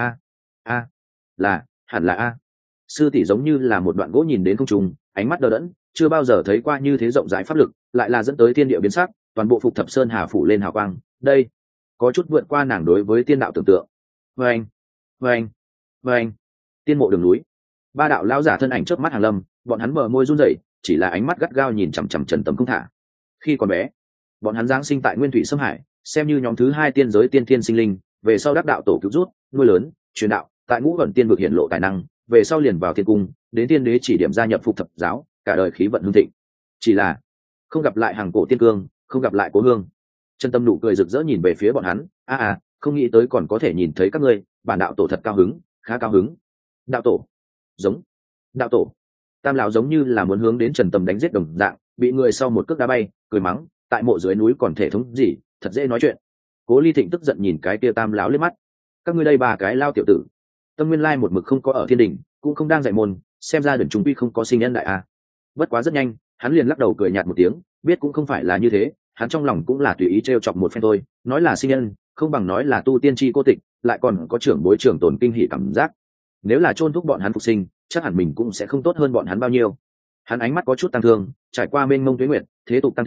Hẳn là a. Sư tỷ giống như là một đoạn gỗ nhìn đến không trung, ánh mắt đờ đẫn, chưa bao giờ thấy qua như thế rộng rãi pháp lực, lại là dẫn tới thiên địa biến sắc, toàn bộ phục thập sơn hà phủ lên hào quang, đây có chút vượt qua nàng đối với tiên đạo tưởng tượng. Vâng. Tiên mộ đường núi, ba đạo lão giả thân ảnh chớp mắt hàng lâm, bọn hắn bờ môi run rẩy, chỉ là ánh mắt gắt gao nhìn chằm chằm Trần Tầm không thả. Khi còn bé, bọn hắn giáng sinh tại Nguyên Thủy Sâm Hải, xem như nhóm thứ hai tiên giới tiên thiên sinh linh, về sau đắc đạo tổ cứu rút, nuôi lớn, truyền đạo, tại Ngũ Ẩn Tiên vực hiện lộ tài năng, về sau liền vào thiên cung, đến tiên đế chỉ điểm gia nhập phục thập giáo, cả đời khí vận hưng thịnh. Chỉ là không gặp lại hàng cổ tiên cương, không gặp lại Cố Hương. Trần Tâm nụ cười rực rỡ nhìn về phía bọn hắn, không nghĩ tới còn có thể nhìn thấy các ngươi, bản đạo tổ thật cao hứng, khá cao hứng. Đạo tổ, giống, đạo tổ. Tam lão giống như là muốn hướng đến Trần Tâm đánh giết đồng dạng, bị người sau một cước đá bay, cười mắng, tại mộ dưới núi còn thể thống gì, thật dễ nói chuyện. Cố Ly Thịnh tức giận nhìn cái kia Tam lão liếc mắt, các ngươi đây ba cái lao tiểu tử, tâm nguyên lai một mực không có ở thiên đình, cũng không đang dạy môn, xem ra đường chúng quy không có sinh nhân đại a. Bất quá rất nhanh, hắn liền lắc đầu cười nhạt một tiếng, biết cũng không phải là như thế, hắn trong lòng cũng là tùy ý trêu chọc một phen thôi, nói là sinh nhân, không bằng nói là tu tiên chi cô tịch, lại còn có trưởng bối trưởng tồn kinh hỉ cảm giác. Nếu là chôn thúc bọn hắn phục sinh, chắc hẳn mình cũng sẽ không tốt hơn bọn hắn bao nhiêu. Hắn ánh mắt có chút tăng thương, trải qua mênh mông tuế nguyệt, thế tục tăng thương,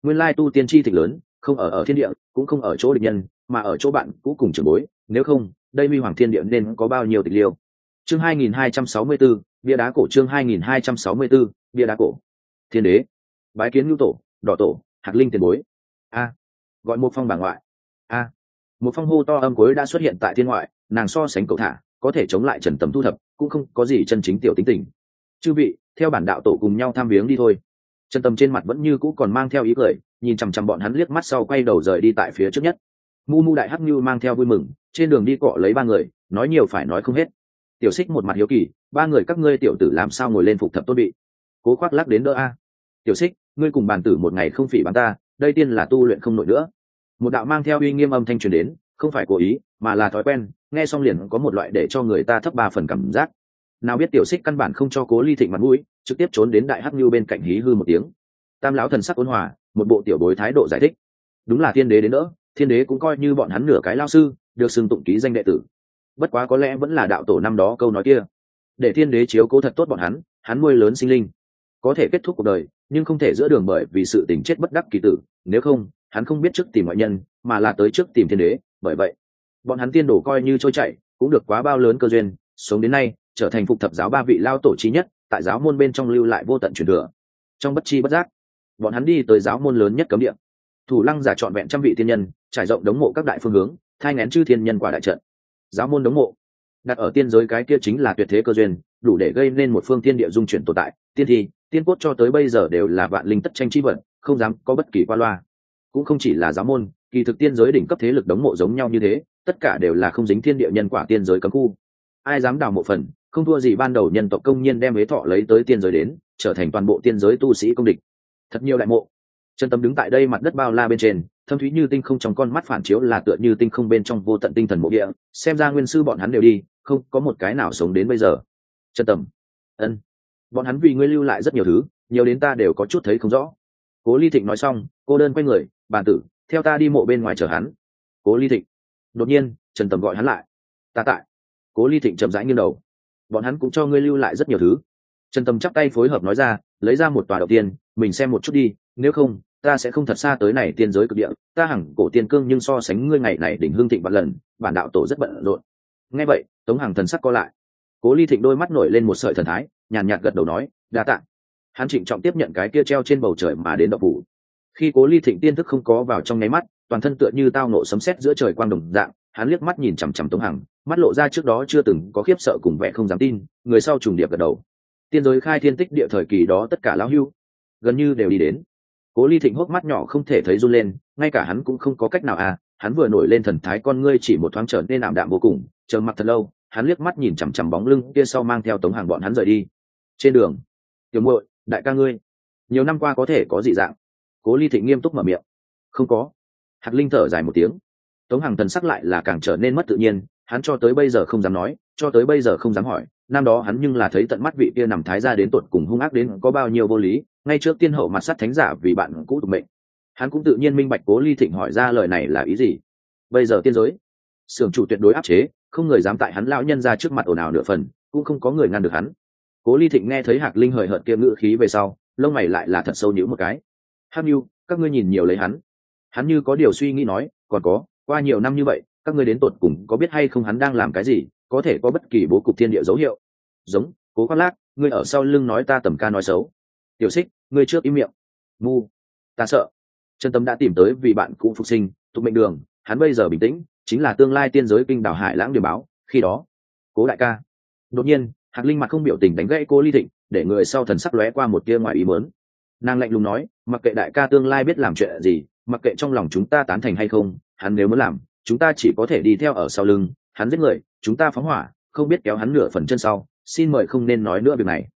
nguyên lai tu tiên chi thịnh lớn không ở thiên địa, cũng không ở chỗ địch nhân, mà ở chỗ bạn cũ cùng trưởng bối, nếu không đây huy hoàng thiên địa nên có bao nhiêu tịch liêu. Chương 2264, bia đá cổ. Chương 2264, bia đá cổ. Thiên đế bái kiến ngưu tổ, đỏ tổ, hạt linh tiền bối. A, gọi một phong bà ngoại. A, một phong hô to âm cuối đã xuất hiện tại thiên ngoại, nàng so sánh cậu thả, có thể chống lại Trần Tầm thu thập, cũng không có gì chân chính tiểu tính tình. Chư vị, theo bản đạo tổ cùng nhau tham viếng đi thôi. Trần Tầm trên mặt vẫn như cũ còn mang theo ý cười, nhìn chằm chằm bọn hắn liếc mắt sau quay đầu rời đi tại phía trước nhất. Mu Mu đại hắc như mang theo vui mừng, trên đường đi cọ lấy ba người, nói nhiều phải nói không hết. Tiểu Xích một mặt hiếu kỳ, ba người các ngươi tiểu tử làm sao ngồi lên phục thập tôn bị? Cố Khoác lắc đến đỡ a. Tiểu Xích, ngươi cùng bàn tử một ngày không phỉ bắn ta, đây tiên là tu luyện không nổi nữa. Một đạo mang theo uy nghiêm âm thanh truyền đến, không phải cố ý, mà là thói quen, nghe xong liền có một loại để cho người ta thấp ba phần cảm giác. Nào biết Tiểu Xích căn bản không cho Cố Ly Thịnh mặt mũi, trực tiếp trốn đến đại hắc như bên cạnh hí hư một tiếng. Tam lão thần sắc ôn hòa, một bộ tiểu bối thái độ giải thích. Đúng là thiên đế đến đỡ, thiên đế cũng coi như bọn hắn nửa cái lao sư, được xưng tụng ký danh đệ tử. Bất quá có lẽ vẫn là đạo tổ năm đó câu nói kia, để thiên đế chiếu cố thật tốt bọn hắn nuôi lớn sinh linh, có thể kết thúc cuộc đời, nhưng không thể giữa đường bởi vì sự tình chết bất đắc kỳ tử, nếu không hắn không biết trước tìm ngoại nhân, mà là tới trước tìm thiên đế. Bởi vậy bọn hắn tiên đổ coi như trôi chảy, cũng được quá bao lớn cơ duyên, sống đến nay trở thành phục thập giáo ba vị lao tổ trí nhất, tại giáo môn bên trong lưu lại vô tận truyền thừa. Trong bất chi bất giác, bọn hắn đi tới giáo môn lớn nhất cấm địa. Thủ lăng giả trọn vẹn trăm vị tiên nhân, trải rộng đống mộ các đại phương hướng, thai nghén chư thiên nhân quả đại trận. Giáo môn đống mộ đặt ở tiên giới, cái kia chính là tuyệt thế cơ duyên, đủ để gây nên một phương tiên địa dung chuyển tồn tại. Tiên thi, tiên cốt cho tới bây giờ đều là vạn linh tất tranh chi vật, không dám có bất kỳ qua loa. Cũng không chỉ là giáo môn, kỳ thực tiên giới đỉnh cấp thế lực đống mộ giống nhau như thế, tất cả đều là không dính thiên địa nhân quả tiên giới cấm khu. Ai dám đào mộ phần, không thua gì ban đầu nhân tộc công nhiên đem ế thọ lấy tới tiên giới đến, trở thành toàn bộ tiên giới tu sĩ công địch. Thật nhiều đại mộ. Trần Tâm đứng tại đây mặt đất bao la bên trên, thâm thúy như tinh không, trong con mắt phản chiếu là tựa như tinh không bên trong vô tận tinh thần mộ địa, xem ra nguyên sư bọn hắn đều đi, không có một cái nào sống đến bây giờ. Trần Tầm, ân, bọn hắn vì ngươi lưu lại rất nhiều thứ, nhiều đến ta đều có chút thấy không rõ. Cố Ly Thịnh nói xong, cô đơn quay người, bàn tử, theo ta đi mộ bên ngoài chờ hắn. Cố Ly Thịnh. Đột nhiên, Trần Tầm gọi hắn lại. Ta tại. Cố Ly Thịnh chậm rãi nghiêng đầu. Bọn hắn cũng cho ngươi lưu lại rất nhiều thứ. Trần Tầm chắp tay phối hợp nói ra, lấy ra một tòa đầu tiên, mình xem một chút đi, nếu không ta sẽ không thật xa tới này tiên giới cực địa, ta hằng cổ tiên cương nhưng so sánh ngươi ngày này đỉnh hương thịnh vạn lần, bản đạo tổ rất bận rộn. Nghe vậy, Tống Hằng thần sắc co lại. Cố Ly Thịnh đôi mắt nổi lên một sợi thần thái, nhàn nhạt gật đầu nói, đa tạ. Hắn trịnh trọng tiếp nhận cái kia treo trên bầu trời mà đến động phủ. Khi Cố Ly Thịnh tiên thức không có vào trong nháy mắt, toàn thân tựa như tao nộ sấm sét giữa trời quang đồng dạng, hắn liếc mắt nhìn chằm chằm Tống Hằng, mắt lộ ra trước đó chưa từng có khiếp sợ cùng vẻ không dám tin, người sau trùng điệp gật đầu. Tiên giới khai thiên tích địa thời kỳ đó tất cả lão hưu gần như đều đi đến. Cố Ly Thịnh hốc mắt nhỏ không thể thấy run lên, ngay cả hắn cũng không có cách nào hắn vừa nổi lên thần thái, con ngươi chỉ một thoáng trở nên ảm đạm vô cùng, chờ mặc thật lâu, hắn liếc mắt nhìn chằm chằm bóng lưng kia sau mang theo Tống Hàng bọn hắn rời đi. Trên đường, tiểu muội, đại ca ngươi, nhiều năm qua có thể có dị dạng? Cố Ly Thịnh nghiêm túc mở miệng. Không có. Hạt Linh thở dài một tiếng. Tống Hàng thần sắc lại là càng trở nên mất tự nhiên, hắn cho tới bây giờ không dám nói, cho tới bây giờ không dám hỏi, năm đó hắn nhưng là thấy tận mắt vị kia nằm thái ra đến tột cùng hung ác đến có bao nhiêu vô lý, ngay trước tiên hậu mặt sát thánh giả vì bạn cũ tục mệnh. Hắn cũng tự nhiên minh bạch Cố Ly Thịnh hỏi ra lời này là ý gì. Bây giờ tiên giới, xưởng chủ tuyệt đối áp chế, không người dám tại hắn lão nhân ra trước mặt ồn ào nửa phần, cũng không có người ngăn được hắn. Cố Ly Thịnh nghe thấy Hạc Linh hời hợt kia ngữ khí về sau, lông mày lại là thật sâu nhíu một cái. Hắc Nưu, các ngươi nhìn nhiều lấy hắn. Hắn như có điều suy nghĩ nói, còn có, qua nhiều năm như vậy, các ngươi đến tột cùng có biết hay không hắn đang làm cái gì, có thể có bất kỳ bố cục thiên địa dấu hiệu. Giống, Cố Khoác Lác, ngươi ở sau lưng nói ta tầm ca nói xấu. Tiểu Xích, ngươi trước im miệng. Mu, ta sợ. Trần Tâm đã tìm tới vì bạn cũ phục sinh, tục mệnh đường, hắn bây giờ bình tĩnh, chính là tương lai tiên giới kinh đảo hải lãng điều báo, khi đó. Cố đại ca. Đột nhiên, Hạc Linh mặt không biểu tình đánh gãy Cố Ly Thịnh, để người sau thần sắc lóe qua một tia ngoài ý muốn. Nàng lạnh lùng nói, mặc kệ đại ca tương lai biết làm chuyện gì, mặc kệ trong lòng chúng ta tán thành hay không, hắn nếu muốn làm, chúng ta chỉ có thể đi theo ở sau lưng, hắn giết người, chúng ta phóng hỏa, không biết kéo hắn nửa phần chân sau, xin mời không nên nói nữa việc này.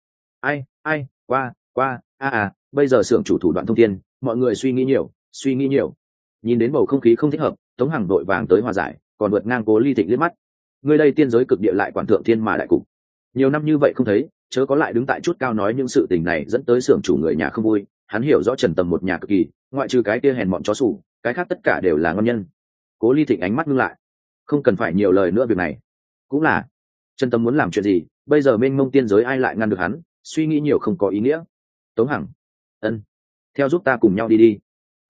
Ai, qua, bây giờ xưởng chủ thủ đoạn thông thiên, mọi người suy nghĩ nhiều. Nhìn đến bầu không khí không thích hợp, Tống Hằng đội vàng tới hòa giải, còn vượt ngang Cố Ly Thịnh liếc mắt. Người đây tiên giới cực địa lại quản thượng thiên mà đại cục. Nhiều năm như vậy không thấy, chớ có lại đứng tại chút cao nói những sự tình này dẫn tới xưởng chủ người nhà không vui. Hắn hiểu rõ Trần Tầm một nhà cực kỳ, ngoại trừ cái kia hèn mọn chó sủ, cái khác tất cả đều là ngon nhân. Cố Ly Thịnh ánh mắt ngưng lại, không cần phải nhiều lời nữa, việc này cũng là Trần Tầm muốn làm chuyện gì, bây giờ mênh mông tiên giới ai lại ngăn được hắn, suy nghĩ nhiều không có ý nghĩa. Tống Hằng, ân, theo giúp ta cùng nhau đi.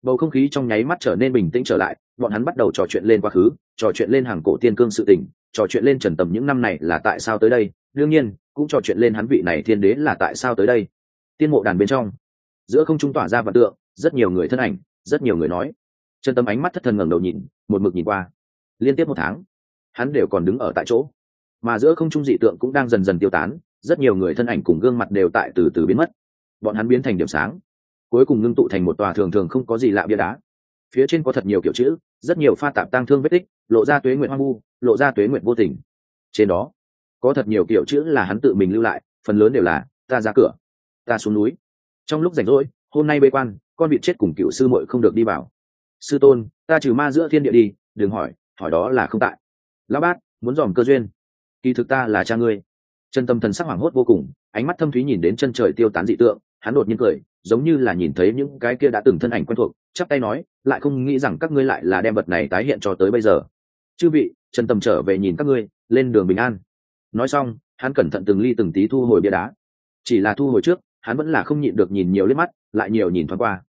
Bầu không khí trong nháy mắt trở nên bình tĩnh trở lại, bọn hắn bắt đầu trò chuyện lên quá khứ, trò chuyện lên hàng cổ tiên cương sự tình, trò chuyện lên Trần Tầm những năm này là tại sao tới đây, đương nhiên cũng trò chuyện lên hắn vị này thiên đế là tại sao tới đây. Tiên mộ đàn bên trong, giữa không trung tỏa ra vạn tượng, rất nhiều người thân ảnh, rất nhiều người nói. Trần Tầm ánh mắt thất thần ngẩng đầu nhìn, một mực nhìn qua. Liên tiếp 1 tháng, hắn đều còn đứng ở tại chỗ, mà giữa không trung dị tượng cũng đang dần dần tiêu tán, rất nhiều người thân ảnh cùng gương mặt đều tại từ từ biến mất. Bọn hắn biến thành điểm sáng, cuối cùng ngưng tụ thành một tòa thường thường không có gì lạ bia đá. Phía trên có thật nhiều kiểu chữ, rất nhiều pha tạp tang thương vết tích, lộ ra tuế nguyện hoang vu, lộ ra tuế nguyện vô tình. Trên đó có thật nhiều kiểu chữ là hắn tự mình lưu lại, phần lớn đều là ta ra cửa, ta xuống núi, trong lúc rảnh rỗi, hôm nay bế quan, con vịt chết cùng cựu sư muội không được đi vào. Sư tôn, ta trừ ma giữa thiên địa đi, đừng hỏi, hỏi đó là không tại. Lão bát, muốn dòm cơ duyên, kỳ thực ta là cha ngươi. Chân tâm thần sắc hoảng hốt vô cùng, ánh mắt thâm thúy nhìn đến chân trời tiêu tán dị tượng, hắn đột nhiên cười, giống như là nhìn thấy những cái kia đã từng thân ảnh quen thuộc, chắp tay nói, lại không nghĩ rằng các ngươi lại là đem vật này tái hiện cho tới bây giờ. Chư vị, Trần Tầm trở về nhìn các ngươi, lên đường bình an. Nói xong, hắn cẩn thận từng ly từng tí thu hồi bia đá. Chỉ là thu hồi trước, hắn vẫn là không nhịn được nhìn nhiều liếc mắt, lại nhiều nhìn thoáng qua.